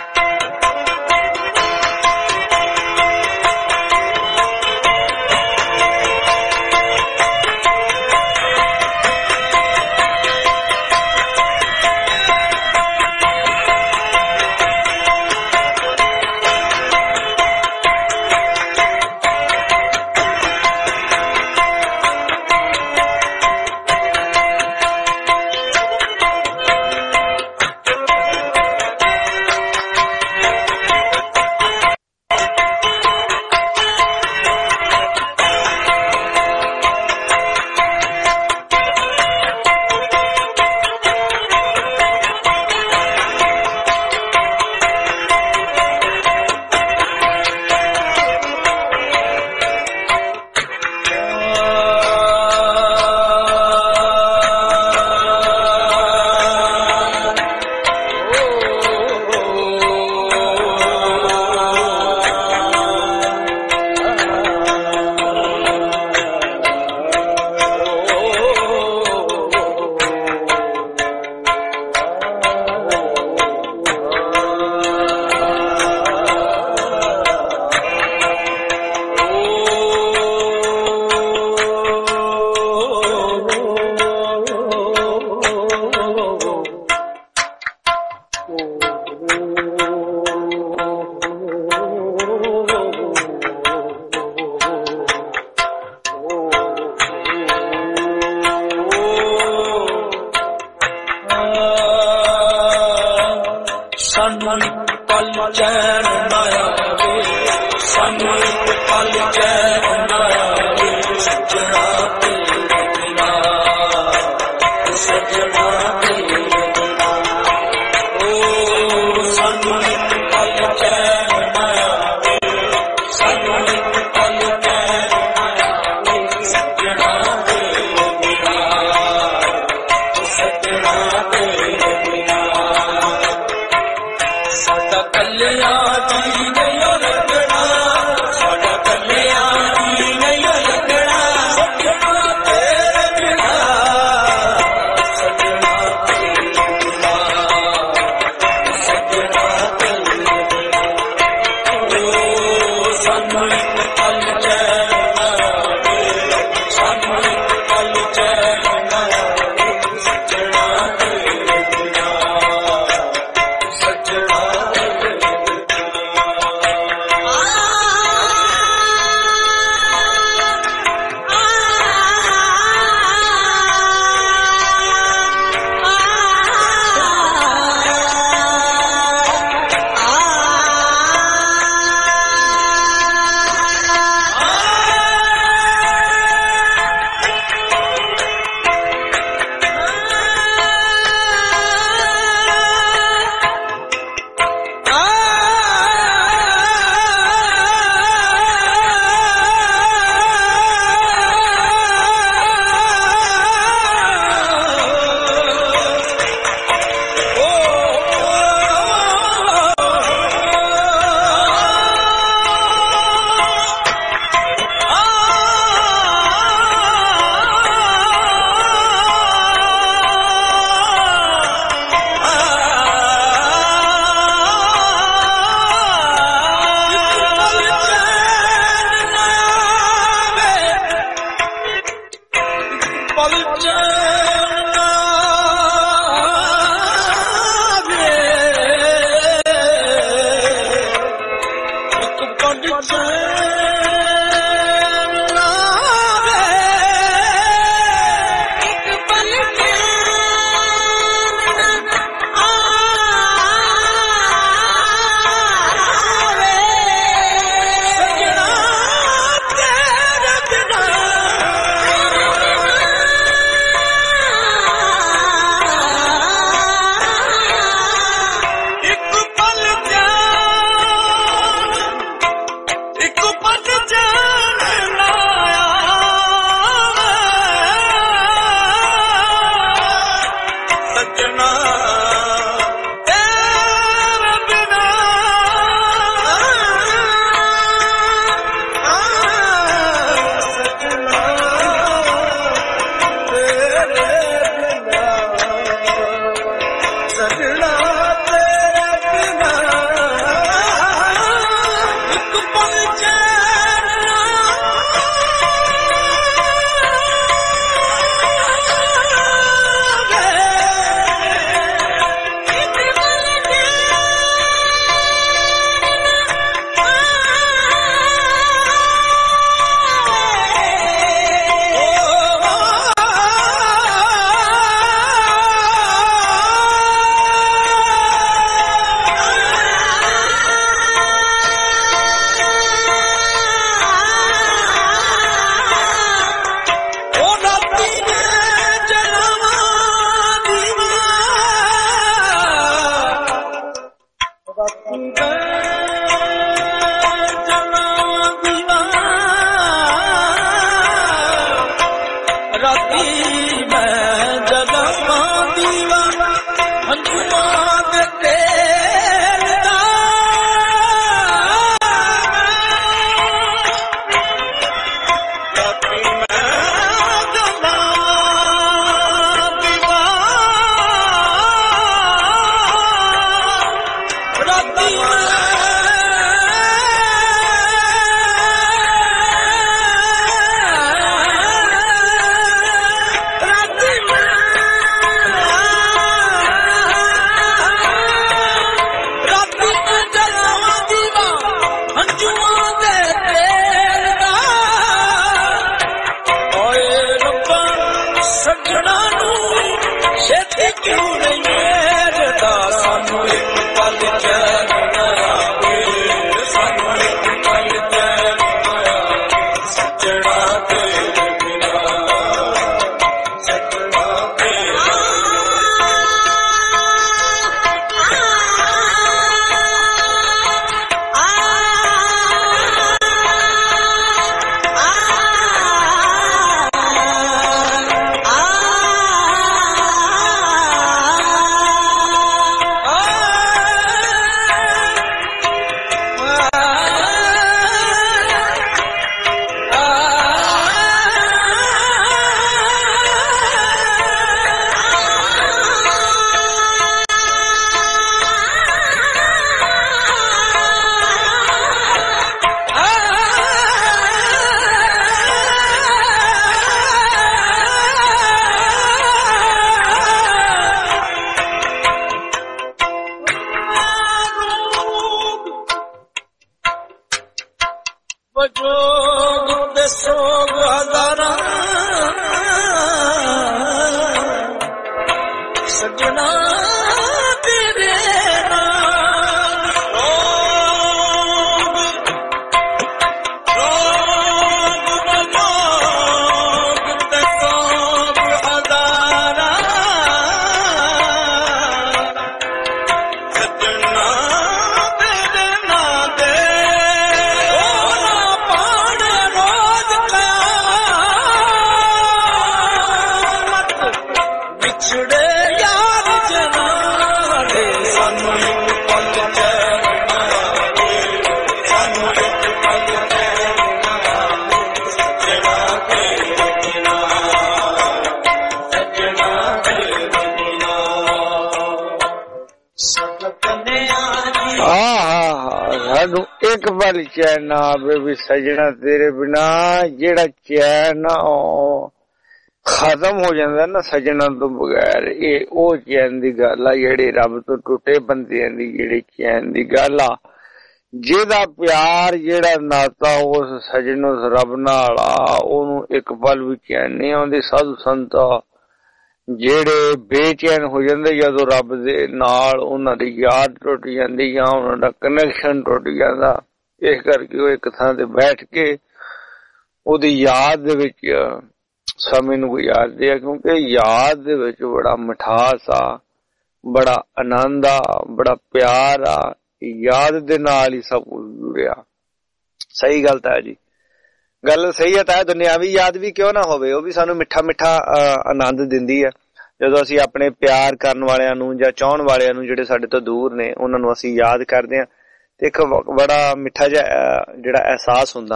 कल्याण जी गयो लगना, साडा कल्याण जी सजना तेरे बिना सजना तेरे एक पल चैन ना आवे भी सजना तेरे बिना जेड़ा चैन खत्म हो जाता ना सजना तो बगैर ये ओ चैन दी गल आ जेड़ी रब तो टुटे बंदियां दी जेड़ी चैन दी गल आ जेदा प्यार जेड़ा नाता उस सजनो रब नाल आ ओनू एक पल भी चैन नहीं आउंदी। साधु संत जेड़े बेचैन हो जाते जदों रब दे नाल उन्हां दी याद टुट जांदी जां उन्हां दा कनैक्शन टुट जांदा। इस करके वो एक थां ते बैठ के ओदी याद दे विच समय नूं गुजारदे आ क्योंकि याद दे विच बड़ा मिठास आ, बड़ा आनंद आ, बड़ा प्यार आ। याद दे नाल ही सब कुछ जुड़िया। सही गल है जी, गल सही है। तां दुनियावी याद भी क्यों ना होवे, वो भी सानू मिठा मिठा आनंद दिंदी है। जदों असीं अपने प्यार करन वालियां नूं जां चाहण वालियां नूं जिहड़े साडे तो दूर ने उन्हां नूं असीं याद करदे हां ते एक बड़ा मिठा जिहा जिहड़ा एहसास हुंदा।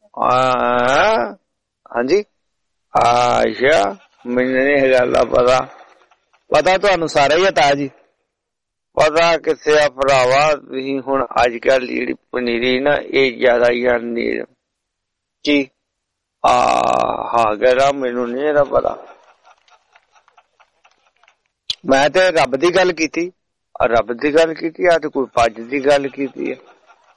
हां जी, अच्छा मैनूं नहीं गल दा पता, पता तुहानूं सारा ही है तां जी। पता किथे आ भरावा, तुसीं हुण अजकल जेहड़ी पनीरी ना ये ज्यादा यानी की आ हा गरा मैनूं नहीं इहदा पता। मैं ते रब दी गल कीती, रब दी गल कीती आ ते कोई पज दी गल कीती है।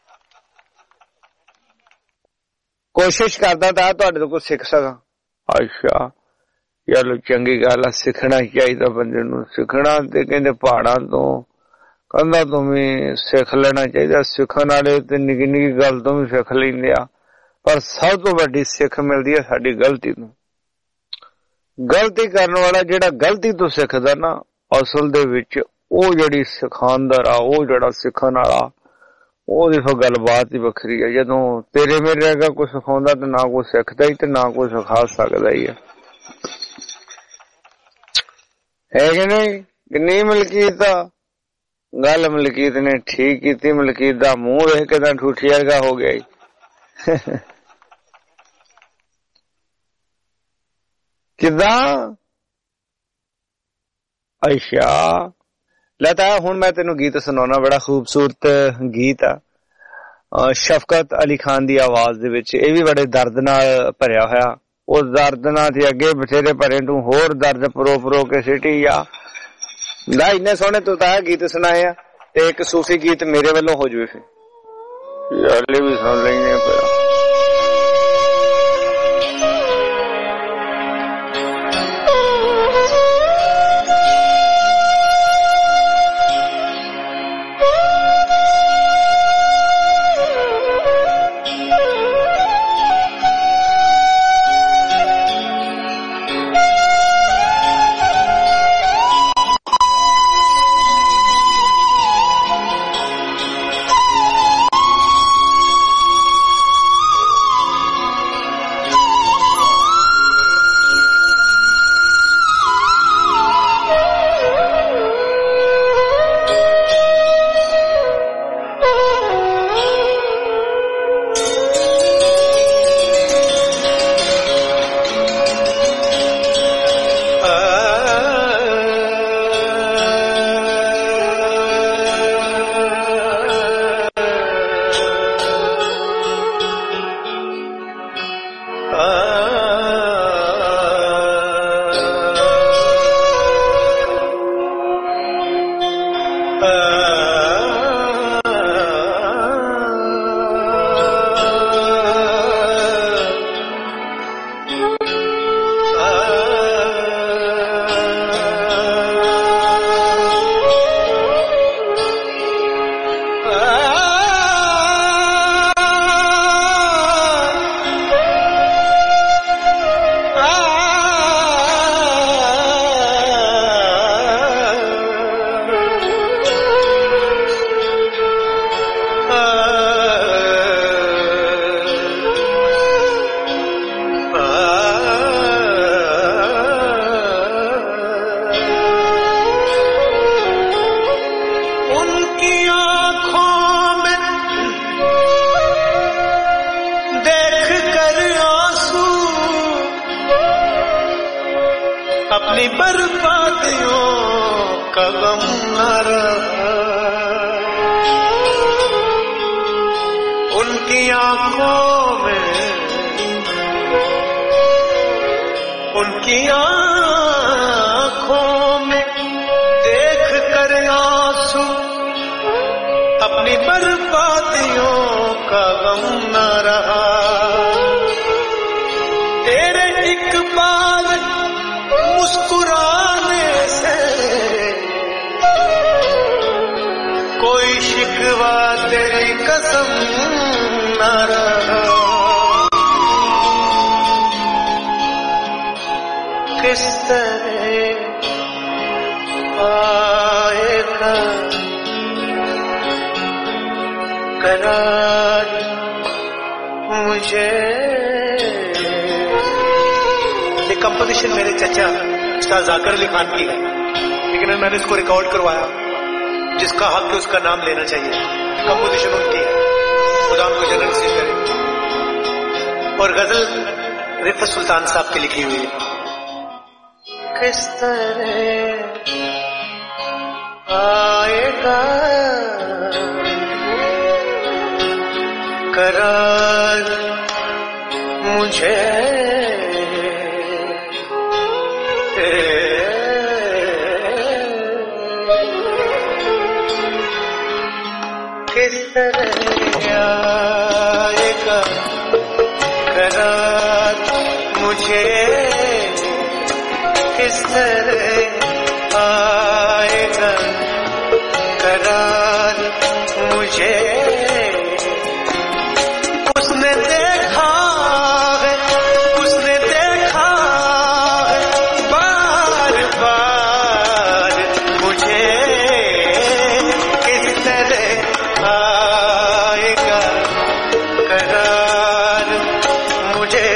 कोशिश करदा तां तुहाडे तो कुछ सिख सकां। अच्छा चलो चंगी गल आ, सिखना चाहिदा बंदे नूं। सिखना ते कहंदे पहाड़ां तो कंधा तो भी सिख लेना चाहिए। सिखण वाले ते निक्की निक्की गल तो भी सिख लैंदे आ, पर सब तो वड्डी सिख मिलदी है साडी गलती तो। गलती करने वाला जेड़ा गलती तो सिखदा ना असल दे विच ओ जेड़ी सिखांदा आ, ओ जेड़ा सिखण वाला ओदी फिर गलबात ही वखरी है। जदों तेरे मेरे अगर कोई सिखाउंदा ते ना कोई सिखदा ही ते ना कोई सिखा सकदा ही है। है कि नहीं? किन्नी मलकीत आ गल मलकीत ने ठीक की। मलकीत दा मुंह वेख के तां ठूठी वर्गा हो गया ही। किदां? अच्छा लता हुण मैं तेनू गीत सुनाना, बड़ा खूबसूरत गीत आ शफकत अली खान दी आवाज दे विच। ये भी बड़े दर्द नाल भरिया होया। उस दर्द नाल ते अगे बथेरे भरे तू होर दर्द परो परो के सिटी आ। ला इन्ने सोहने तू तां गीत सुनाए आ ते एक सूफी गीत मेरे वालों हो जाए फिर यार भी सुन लेंगे फिर। अपनी बर्बादियों का गम न रहा, उनकी आंखों में उनकी आंखों में देख कर आंसू, अपनी बर्बादियों का गम न रहा। तेरे एक बार मुस्कुराने से कोई शिकवा तेरी कसम न रहा। किस तरह आएगा करार मुझे। ये कंपोजिशन मेरे चचा उस्ताद जाकिर अली खान की है, लेकिन मैंने इसको रिकॉर्ड करवाया। जिसका हक है उसका नाम लेना चाहिए। कंपोजिशन उनकी है, खुदा उनको जन्नत नसीब करे। और गजल रिफत सुल्तान साहब की लिखी हुई है। किस तरह आएगा करार मुझे, किस तरह आएगा करार मुझे, किस तरह आएगा करार मुझे। उसने देखा है, उसने देखा है बार बार मुझे। किस तरह आएगा करार मुझे।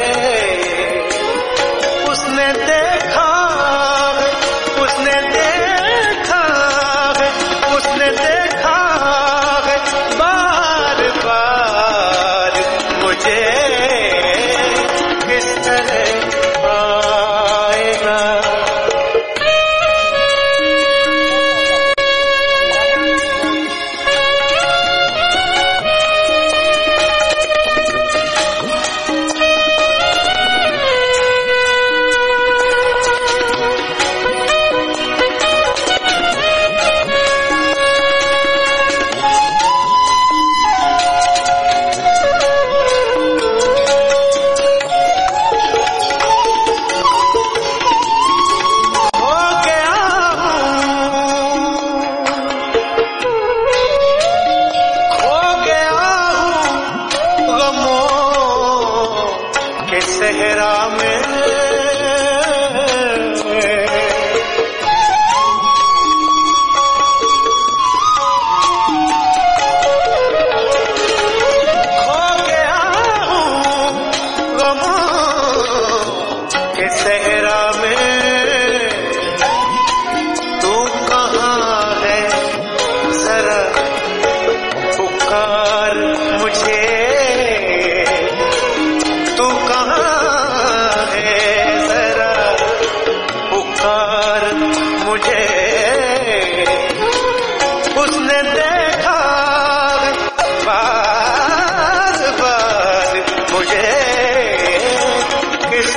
उसने देखा है, उसने देखा है, उसने देखा है बार बार मुझे। किस तरह आएगा सहरा में। खो गया हूँ गमों के सहरा में। तू कहाँ है जरा पुकार मुझे। तू कहाँ है जरा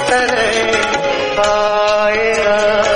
तरह आएगा।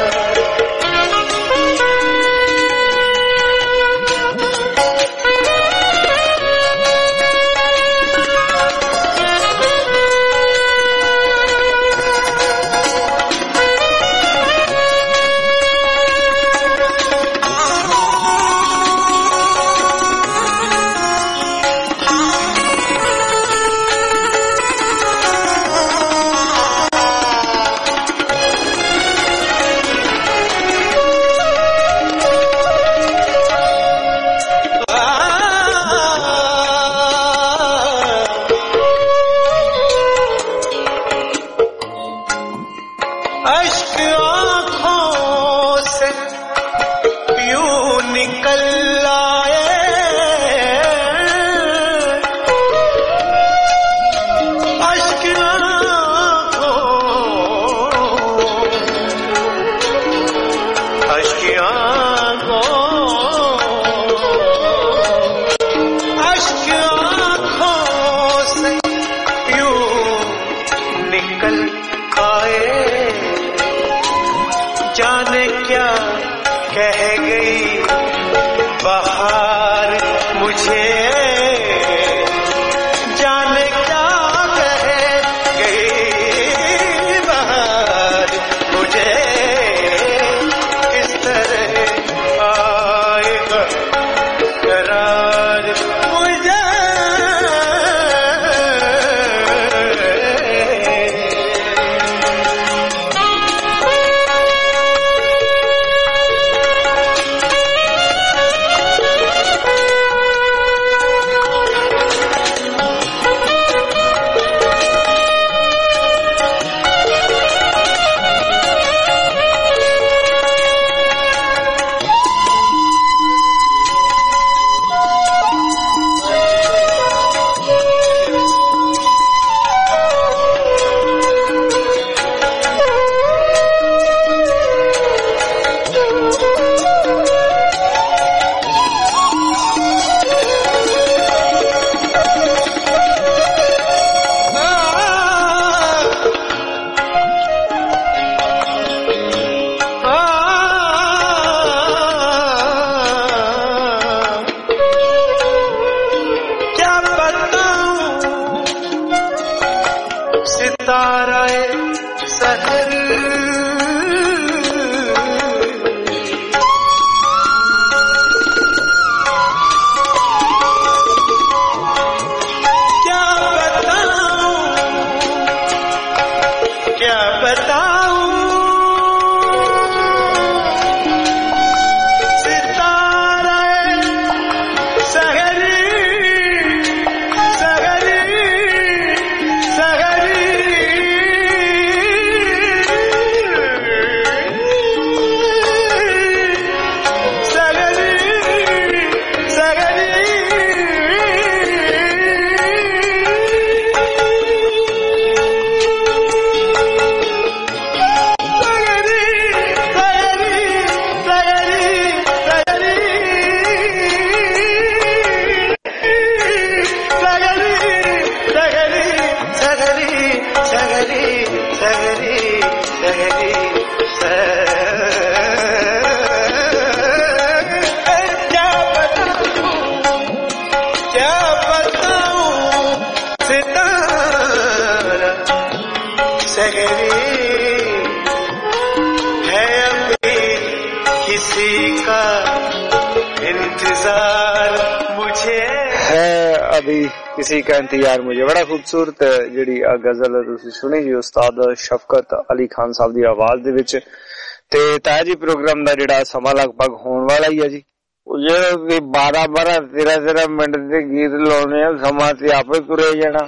किसी का इंतजार मुझे बड़ा खूबसूरत ਜਿਹੜੀ ਆ ਗਜ਼ਲ ਤੁਸੀਂ ਸੁਣੀ ਜੀ ਉਸਤਾਦ ਸ਼ਫਕਤ ਅਲੀ ਖਾਨ ਸਾਹਿਬ ਦੀ ਆਵਾਜ਼ ਦੇ ਵਿੱਚ। ਤੇ ਤਾਇਆ ਜੀ ਪ੍ਰੋਗਰਾਮ ਦਾ ਜਿਹੜਾ ਸਮਾਂ ਲਗਭਗ ਹੋਣ ਵਾਲਾ ਹੀ ਹੈ ਜੀ। ਉਹ ਜਿਹੜੇ ਬਾਰਾਂ ਬਾਰਾਂ ਤੇਰਾਂ ਤੇਰਾਂ ਮਿੰਟ ਦੇ ਗੀਤ ਲਾਉਣੇ ਆ ਸਮਾਂ ਤੇ ਆਪੇ ਤੁਰੇ ਜਾਣਾ।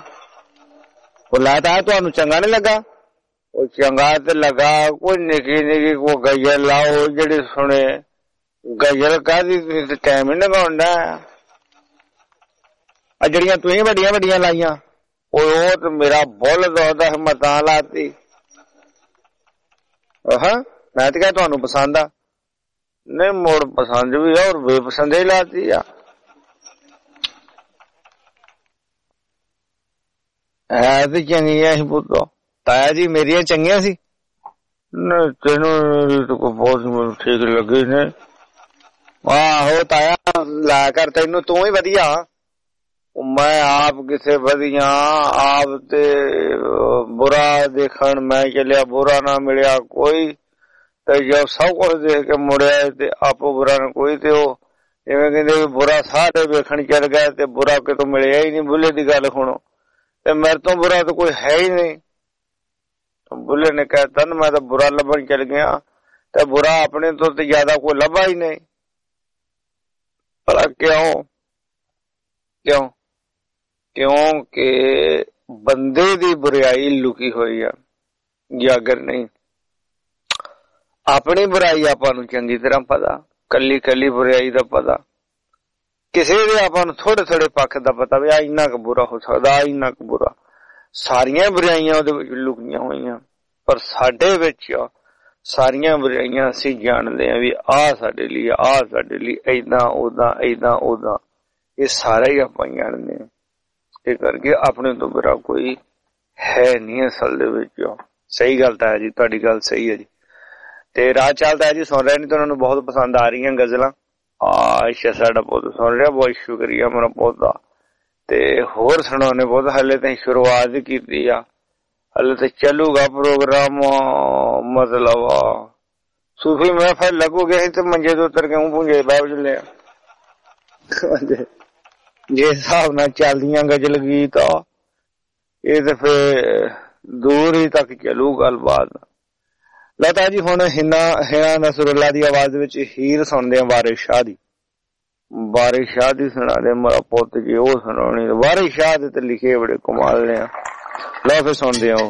ਉਹ ਲਾਤਾ ਤੁਹਾਨੂੰ ਚੰਗਾ ਨਹੀਂ ਲੱਗਾ? ਉਹ ਚੰਗਾ ਤੇ ਲੱਗਾ। ਕੋਈ ਨਿੱਕੀ ਨਿੱਕੀ ਕੋ ਗਜ਼ਲ ਲਾਓ ਜਿਹੜੇ ਸੁਣੇ। ਗਜ਼ਲ ਕਾਹਦੀ ਤੁਸੀਂ ਟਾਈਮ ਹੀ ਲਗਾਉਂਦਾ। ਆ ਜਿਹੜੀਆਂ ਤੁਸੀਂ ਵੱਡੀਆਂ ਵੱਡੀਆਂ ਲਾਈਆਂ ਉਹ ਤੇ ਮੇਰਾ ਬੁੱਲ ਦੋਦਾ ਹਿੰਮਤਾਂ ਲਾਤੀ। ਹਾਂ ਮੈਂ ਤੇ ਕਿਹਾ ਤੁਹਾਨੂੰ ਪਸੰਦ ਆ। ਨਹੀਂ ਮੁੜ ਪਸੰਦ ਵੀ ਆ ਔਰ ਬੇਪਸੰਦ ਹੀ ਲਾਤੀ ਆ। ਹੈ ਤੇ ਚੰਗੀਆਂ ਸੀ ਪੁੱਤੋ ਤਾਇਆ ਜੀ ਮੇਰੀਆਂ ਚੰਗੀਆਂ ਸੀ? ਤੈਨੂੰ ਬਹੁਤ ਠੀਕ ਲੱਗੇ ਨੇ। ਆਹੋ ਤਾਇਆ ਲੈ ਕਰ, ਤੈਨੂੰ ਤੂੰ ਹੀ ਵਧੀਆ। ਮੈਂ ਆਪ ਕਿਸੇ ਵਧੀਆ, ਆਪ ਤੇ ਬੁਰਾ ਦੇਖਣ ਮੈਂ ਚੱਲਿਆ, ਬੁਰਾ ਨਾ ਮਿਲਿਆ ਕੋਈ, ਤੇ ਜਦ ਸਭ ਕੁਛ ਦੇਖ ਕੇ ਮੁੜਿਆ ਤੇ ਆਪੋ ਬੁਰਾ ਨਾ ਕੋਈ। ਤੇ ਉਹ ਜਿਵੇਂ ਕਹਿੰਦੇ ਬੁਰਾ ਸਾਰੇ ਵੇਖਣ ਚੱਲ ਗਿਆ ਤੇ ਬੁਰਾ ਕਿਤੋਂ ਮਿਲਿਆ ਹੀ ਨਹੀਂ। ਬੁੱਲੇ ਦੀ ਗੱਲ ਸੁਣੋ, ਤੇ ਮੇਰੇ ਤੋਂ ਬੁਰਾ ਤਾਂ ਕੋਈ ਹੈ ਹੀ ਨਹੀਂ। ਬੁੱਲੇ ਨੇ ਕਹਿਤਾ ਮੈਂ ਤਾਂ ਬੁਰਾ ਲੱਭਣ ਚੱਲ ਗਿਆ, ਤੇ ਬੁਰਾ ਆਪਣੇ ਤੋਂ ਤੇ ਜ਼ਿਆਦਾ ਕੋਈ ਲੱਭਾ ਹੀ ਨਹੀਂ। ਭਲਾ ਕਿਉਂ? ਕਿਉਂ? ਕਿਉਂਕਿ ਬੰਦੇ ਦੀ ਬੁਰਾਈ ਲੁਕੀ ਹੋਈ ਆ, ਜਾਗਰ ਨਹੀਂ। ਆਪਣੀ ਬੁਰਾਈ ਆਪਾਂ ਨੂੰ ਚੰਗੀ ਤਰ੍ਹਾਂ ਪਤਾ, ਕੱਲੀ ਕੱਲੀ ਬੁਰਾਈ ਦਾ ਪਤਾ। ਕਿਸੇ ਦੇ ਆਪਾਂ ਨੂੰ ਥੋੜੇ ਥੋੜੇ ਪੱਖ ਦਾ ਪਤਾ ਵੀ ਆ ਇੰਨਾ ਕੁ ਬੁਰਾ ਹੋ ਸਕਦਾ, ਆ ਇੰਨਾ ਕੁ ਬੁਰਾ। ਸਾਰੀਆਂ ਬੁਰਾਈਆਂ ਉਹਦੇ ਵਿੱਚ ਲੁਕੀਆਂ ਹੋਈਆਂ, ਪਰ ਸਾਡੇ ਵਿੱਚ ਸਾਰੀਆਂ ਬੁਰਾਈਆਂ ਅਸੀਂ ਜਾਣਦੇ ਹਾਂ ਵੀ ਆਹ ਸਾਡੇ ਲਈ, ਆਹ ਸਾਡੇ ਲਈ, ਏਦਾਂ ਓਦਾਂ, ਏਦਾਂ ਓਦਾਂ, ਇਹ ਸਾਰਾ ਹੀ ਆਪਾਂ ਜਾਣਦੇ ਹਾਂ। ਇਹ ਕਰਕੇ ਆਪਣੇ ਤੋਂ ਬੁਰਾ ਕੋਈ ਹੈ ਨਹੀਂ ਅਸਲ ਦੇ ਵਿੱਚ। ਸਹੀ ਗੱਲ ਤਾਂ ਹੈ ਜੀ, ਤੁਹਾਡੀ ਗੱਲ ਸਹੀ ਹੈ ਜੀ। ਤੇ ਰਾਹ ਚੱਲਦਾ ਹੈ ਜੀ, ਸੁਣ ਰਹੇ ਨਹੀਂ ਤਾਂ ਉਹਨਾਂ ਨੂੰ ਬਹੁਤ ਪਸੰਦ ਆ ਰਹੀਆਂ ਗਜ਼ਲਾਂ। ਅੱਛਾ, ਸਾਡਾ ਬਹੁਤ ਸੁਣ ਰਿਹਾ, ਬਹੁਤ ਸ਼ੁਕਰੀਆ ਮੇਰਾ ਬਹੁਤ ਦਾ। ਤੇ ਹੋਰ ਸੁਣਾਉਣੇ ਬਹੁਤ, ਹਲੇ ਤਾਂ ਸ਼ੁਰੂਆਤ ਕੀਤੀ ਆ, ਹਲੇ ਤਾਂ ਚੱਲੂਗਾ ਪ੍ਰੋਗਰਾਮ। ਮਤਲਬ ਸੂਫੀ ਮਹਿਫਿਲ ਲੱਗੂਗੇ ਤੇ ਮੰਜੇ ਤੋਂ ਉਤਰ ਕੇ ਉਹ ਪੁੰਜੇ ਬਾਹਰ ਚੱਲੇ। ਜੇ ਹਿਸਾਬ ਨਾਲ ਚੱਲਦੀਆਂ ਗਜ਼ਲ ਗੀਤ ਆ ਇਹ ਤੇ ਫਿਰ ਦੂਰ ਹੀ ਤੱਕ ਚੱਲੂ ਗੱਲਬਾਤ। ਲਤਾ ਜੀ ਹੁਣ ਹਿਨਾ ਹਿਨਾ ਨਸਰੁੱਲਾ ਦੀ ਆਵਾਜ਼ ਵਿੱਚ ਹੀਰ ਸੁਣਦੇ ਆ ਵਾਰਿਸ ਸ਼ਾਹ ਦੀ। ਵਾਰਿਸ ਸ਼ਾਹ ਦੀ ਸੁਣਾ ਦੇ ਮੇਰਾ ਪੁੱਤ ਜੀ, ਉਹ ਸੁਣਾਉਣੀ। ਵਾਰਿਸ ਸ਼ਾਹ ਦੇ ਤੇ ਲਿਖੇ ਬੜੇ ਕਮਾਲ ਨੇ। ਲਓ ਫਿਰ ਸੁਣਦੇ ਆ ਉਹ।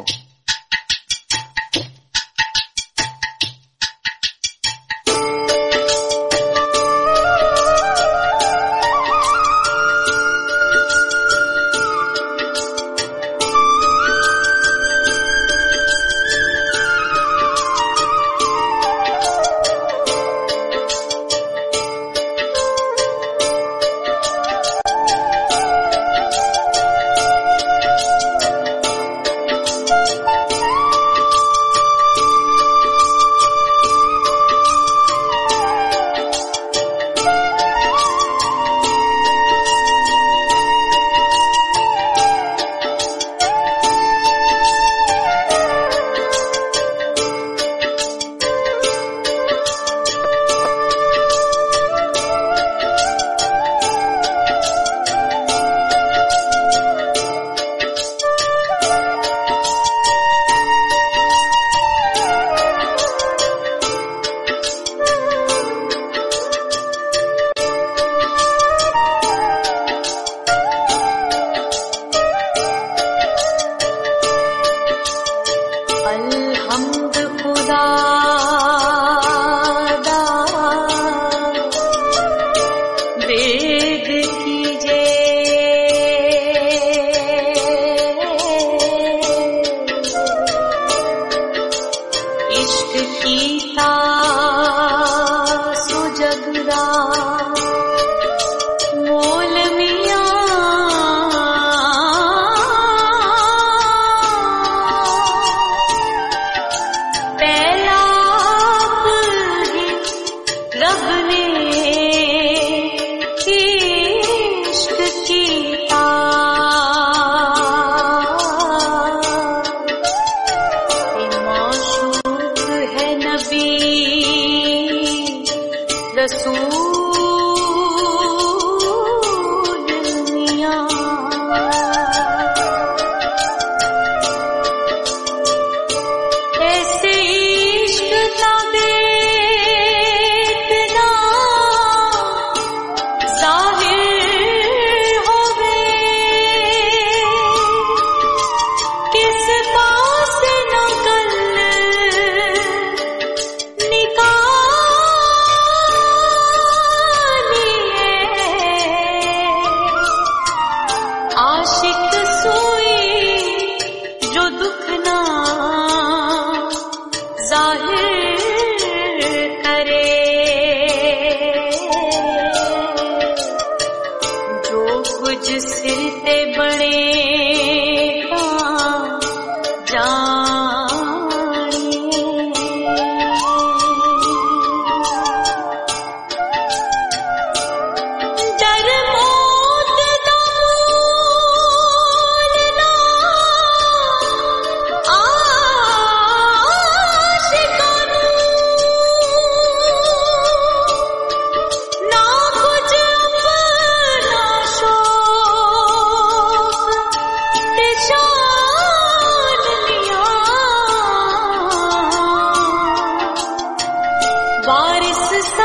निकाल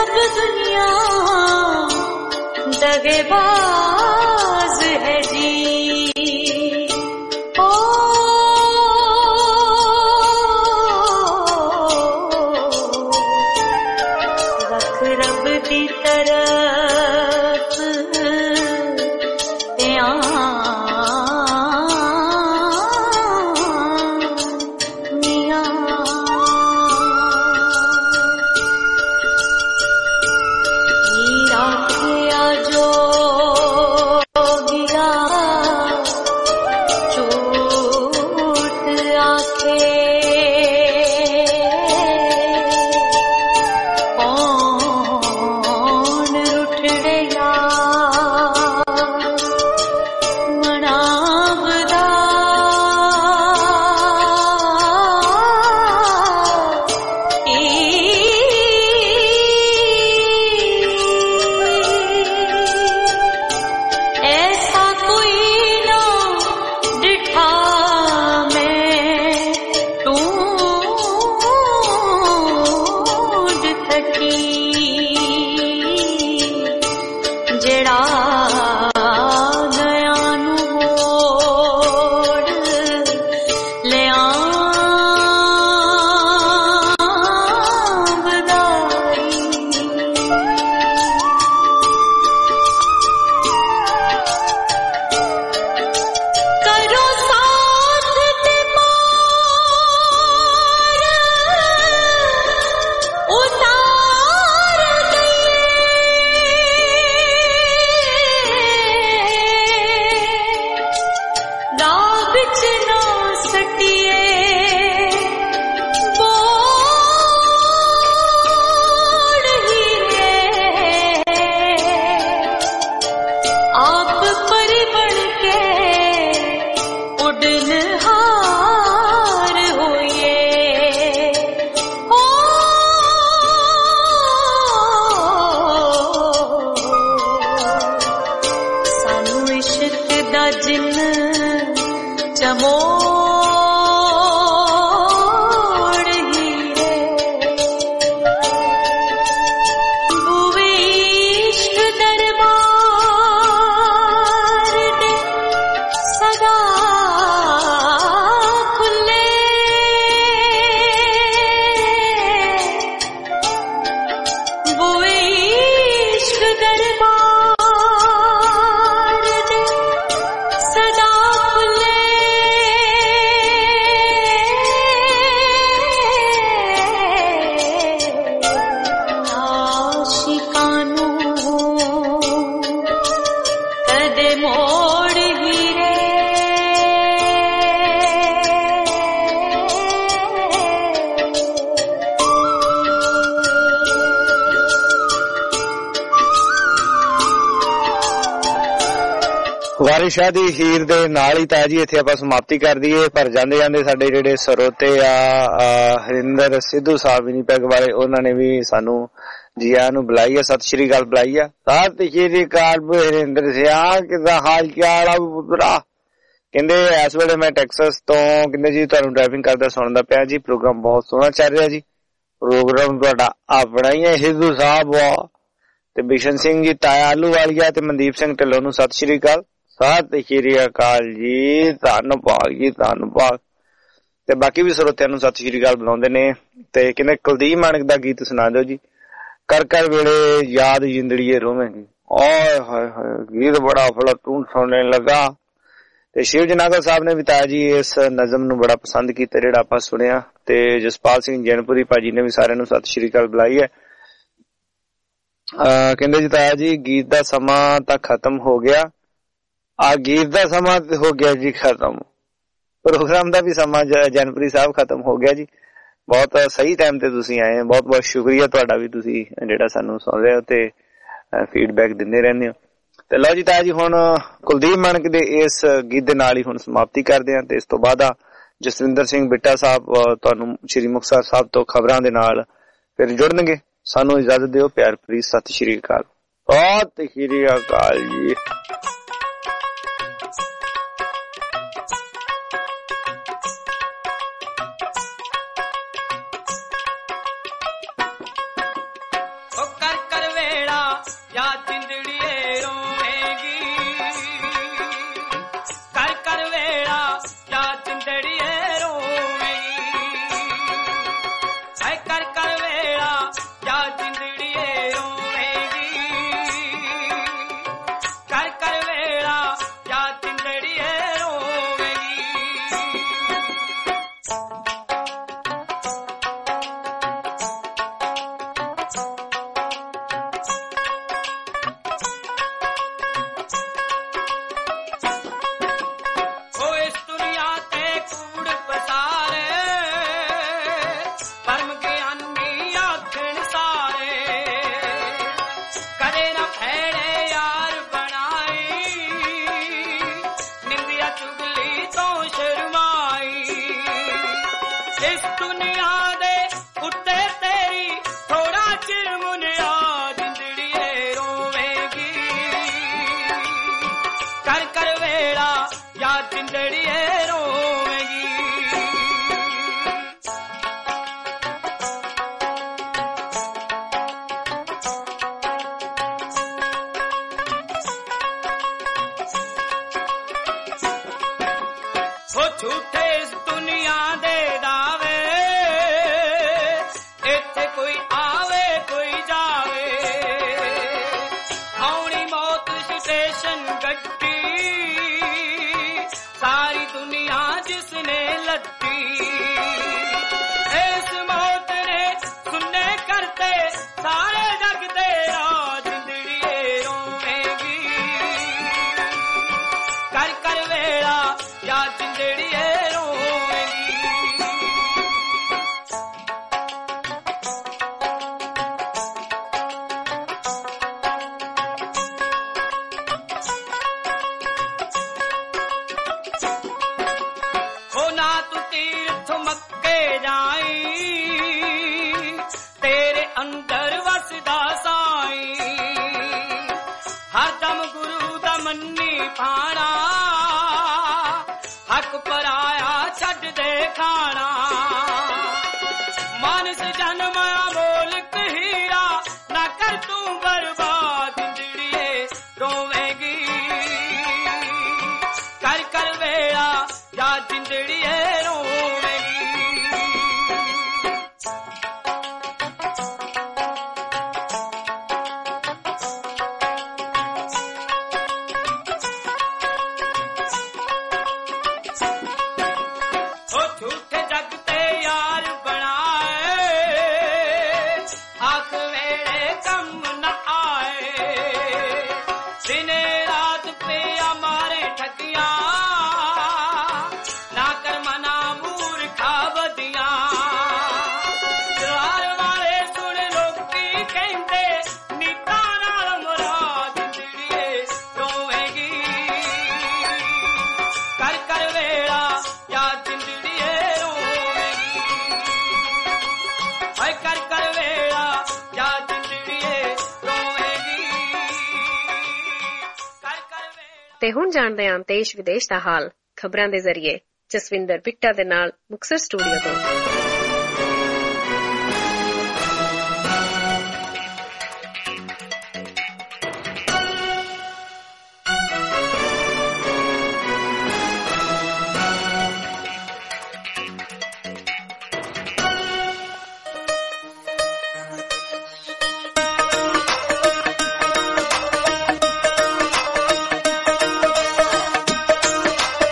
सब दुनिया दगेबाज है जी। ओ रख रब दी तरफ ਵਾਰਿਸ਼ਾ ਦੀ ਹੀਰ ਦੇ ਨਾਲ ਹੀ ਤਾਂ ਜੀ ਇੱਥੇ ਆਪਾਂ ਸਮਾਪਤੀ ਕਰ ਦਈਏ। ਪਰ ਜਾਂਦੇ ਜਾਂਦੇ ਸਾਡੇ ਜਿਹੜੇ ਸਰੋਤੇ ਆ ਹਰਿੰਦਰ ਸਿੱਧੂ ਸਾਹਿਬ ਵੀ ਨਹੀਂ ਪੈਗ ਵਾਲੇ, ਉਹਨਾਂ ਨੇ ਵੀ ਸਾਨੂੰ ਜੀ ਆਇਆਂ ਨੂੰ ਬੁਲਾਈ ਆ, ਸਤਿ ਸ਼੍ਰੀ ਅਕਾਲ ਬੁਲਾਈ ਆ। ਸਤਿ ਸ਼੍ਰੀ ਅਕਾਲ ਹਰਿੰਦਰ ਸਿਆ, ਕਿੱਦਾਂ ਹਾਲ ਚਾਲ ਆ ਪੁੱਤਰਾ? ਕਹਿੰਦੇ ਇਸ ਵੇਲੇ ਮੈਂ ਟੈਕਸਸ ਤੋਂ, ਕਹਿੰਦੇ ਜੀ ਤੁਹਾਨੂੰ ਡਰਾਈਵਿੰਗ ਕਰਦਾ ਸੁਣਦਾ ਪਿਆ ਜੀ, ਪ੍ਰੋਗਰਾਮ ਬਹੁਤ ਸੋਹਣਾ ਚੱਲ ਰਿਹਾ ਜੀ। ਪ੍ਰੋਗਰਾਮ ਤੁਹਾਡਾ ਆਪਣਾ ਹੀ ਹੈ ਸਿੱਧੂ ਸਾਹਿਬ ਤੇ ਬਿਸ਼ਨ ਸਿੰਘ ਜੀ ਤਾਇਆ ਆਲੂ ਵਾਲੀਆ ਤੇ ਮਨਦੀਪ ਸਿੰਘ ਢਿੱਲੋਂ ਨੂੰ ਸਤਿ ਸ਼੍ਰੀ ਅਕਾਲ। ਸਤਿ ਸ਼੍ਰੀ ਅਕਾਲ ਜੀ, ਧੰਨਵਾਦ ਜੀ ਧੰਨਵਾਦ। ਤੇ ਬਾਕੀ ਵੀ ਸਰੋਤਿਆਂ ਨੂੰ ਸਤਿ ਸ਼੍ਰੀ ਅਕਾਲ ਬੁਲਾਉਂਦੇ ਨੇ। ਤੇ ਕਹਿੰਦੇ ਕੁਲਦੀਪ ਮਾਨਕ ਦਾ ਗੀਤ ਸੁਣਾ ਦਿਓ ਜੀ, ਕਰ ਕਰ ਵੇਲੇ ਯਾਦ ਜਿੰਦੜੀਏ ਰੋਵੇਂਗੀ। ਓਏ ਹਾਏ ਹਾਏ, ਗੀਤ ਬੜਾ ਫਲਟੂਨ ਸੁਣਨ ਲੱਗਾ। ਤੇ ਸ਼ਿਵ ਜਨਾਗਲ ਸਾਹਿਬ ਨੇ ਵੀ ਤਾਇਆ ਜੀ ਇਸ ਨਜ਼ਮ ਨੂੰ ਬੜਾ ਪਸੰਦ ਕੀਤਾ ਜਿਹੜਾ ਆਪਾਂ ਸੁਣਿਆ। ਤੇ ਜਸਪਾਲ ਸਿੰਘ ਜੈਨਪੁਰੀ ਭਾਜੀ ਨੇ ਵੀ ਸਾਰਿਆਂ ਨੂੰ ਸਤਿ ਸ਼੍ਰੀ ਅਕਾਲ ਬੁਲਾਈ ਹੈ। ਅਹ ਕਹਿੰਦੇ ਜੀ ਤਾਇਆ ਜੀ ਗੀਤ ਦਾ ਸਮਾਂ ਤਾਂ ਖਤਮ ਹੋ ਗਿਆ, ਆ ਗੀਤ ਦਾ ਸਮਾਂ ਹੋ ਗਿਆ ਜੀ ਖਤਮ, ਪ੍ਰੋਗਰਾਮ ਦਾ ਵੀ ਸਮਾਂ ਜਨਪਰੀ ਸਾਹਿਬ ਖਤਮ ਹੋ ਗਿਆ ਜੀ। ਬਹੁਤ ਸਹੀ ਟਾਈਮ ਤੇ ਤੁਸੀਂ ਆਏ, ਬਹੁਤ ਬਹੁਤ ਸ਼ੁਕਰੀਆ ਤੁਹਾਡਾ ਵੀ, ਤੁਸੀਂ ਜਿਹੜਾ ਸਾਨੂੰ ਸੁਣ ਰਹੇ ਹੋ ਤੇ ਫੀਡਬੈਕ ਦਿੰਦੇ ਰਹਿੰਦੇ ਹੋ। ਤੇ ਲਓ ਜੀ ਤਾਇਆ ਜੀ ਹੁਣ ਕੁਲਦੀਪ ਮਾਨਕ ਦੇ ਇਸ ਗੀਤ ਦੇ ਨਾਲ ਹੀ ਹੁਣ ਸਮਾਪਤੀ ਕਰਦੇ ਹਾਂ। ਤੇ ਇਸ ਤੋਂ ਬਾਅਦ ਆ ਜਸਵਿੰਦਰ ਸਿੰਘ ਬਿੱਟਾ ਸਾਹਿਬ ਤੁਹਾਨੂੰ ਸ਼੍ਰੀ ਮੁਕਤਸਰ ਸਾਹਿਬ ਤੋਂ ਖਬਰਾਂ ਦੇ ਨਾਲ ਫਿਰ ਜੁੜਨਗੇ। ਸਾਨੂੰ ਇਜਾਜ਼ਤ ਦਿਓ, ਪਿਆਰ ਭਰੀ ਸਤਿ ਸ਼੍ਰੀ ਅਕਾਲ। ਸਤਿ ਸ਼੍ਰੀ ਅਕਾਲ ਜੀ। कर इस दुनिया दे उत्ते तेरी थोड़ा चिर मुनिया जिंदड़िए रोवेगी कर कर वेड़ा या जिंदड़िए रोवेगी हो झूठे इस दुनिया दे दावे इत्थे कोई आवे कोई जावे आउणी मौत स्टेशन गड्डी सारी दुनिया जिसने लद्दी इस मौत ने सुनने करते सारे जग तेरा जिंदड़िए रोवेगी कर कर वेड़ा या जिंदड़िए रोवेगी हो ना तू तीर्थ मक्के जाई तेरे अंदर वसदा साई हरदम गुरु दा मन्नी पाना हक पराया छड़ दे खाना मानस जन्माया मोलक हीरा ना कर तू बर्बाद जिंदड़िए रोवेगी कर कर वेड़ा या जिंदड़िए रोवेगी हो झूठे जग ते यार बनाए आख वेड़े कम न आए दिने रात पे हमारे ठगिया ना कर मना मूर्खा बदिया द्वार वाले सुन लोकी कहते नीता नाल मरा जिंदड़िए रोवेगी कर कर वेड़ा या जिंदड़िए रोवेगी हाय कर कर वेड़ा या जिंदड़िए रोवेगी कर कर ਤੇ ਹੁਣ ਜਾਣਦੇ ਹਾਂ ਦੇਸ਼ ਵਿਦੇਸ਼ ਦਾ ਹਾਲ ਖਬਰਾਂ ਦੇ ਜ਼ਰੀਏ ਜਸਵਿੰਦਰ ਬਿੱਟਾ ਦੇ ਨਾਲ ਮੁਕਤਸਰ ਸਟੂਡੀਓ ਤੋਂ।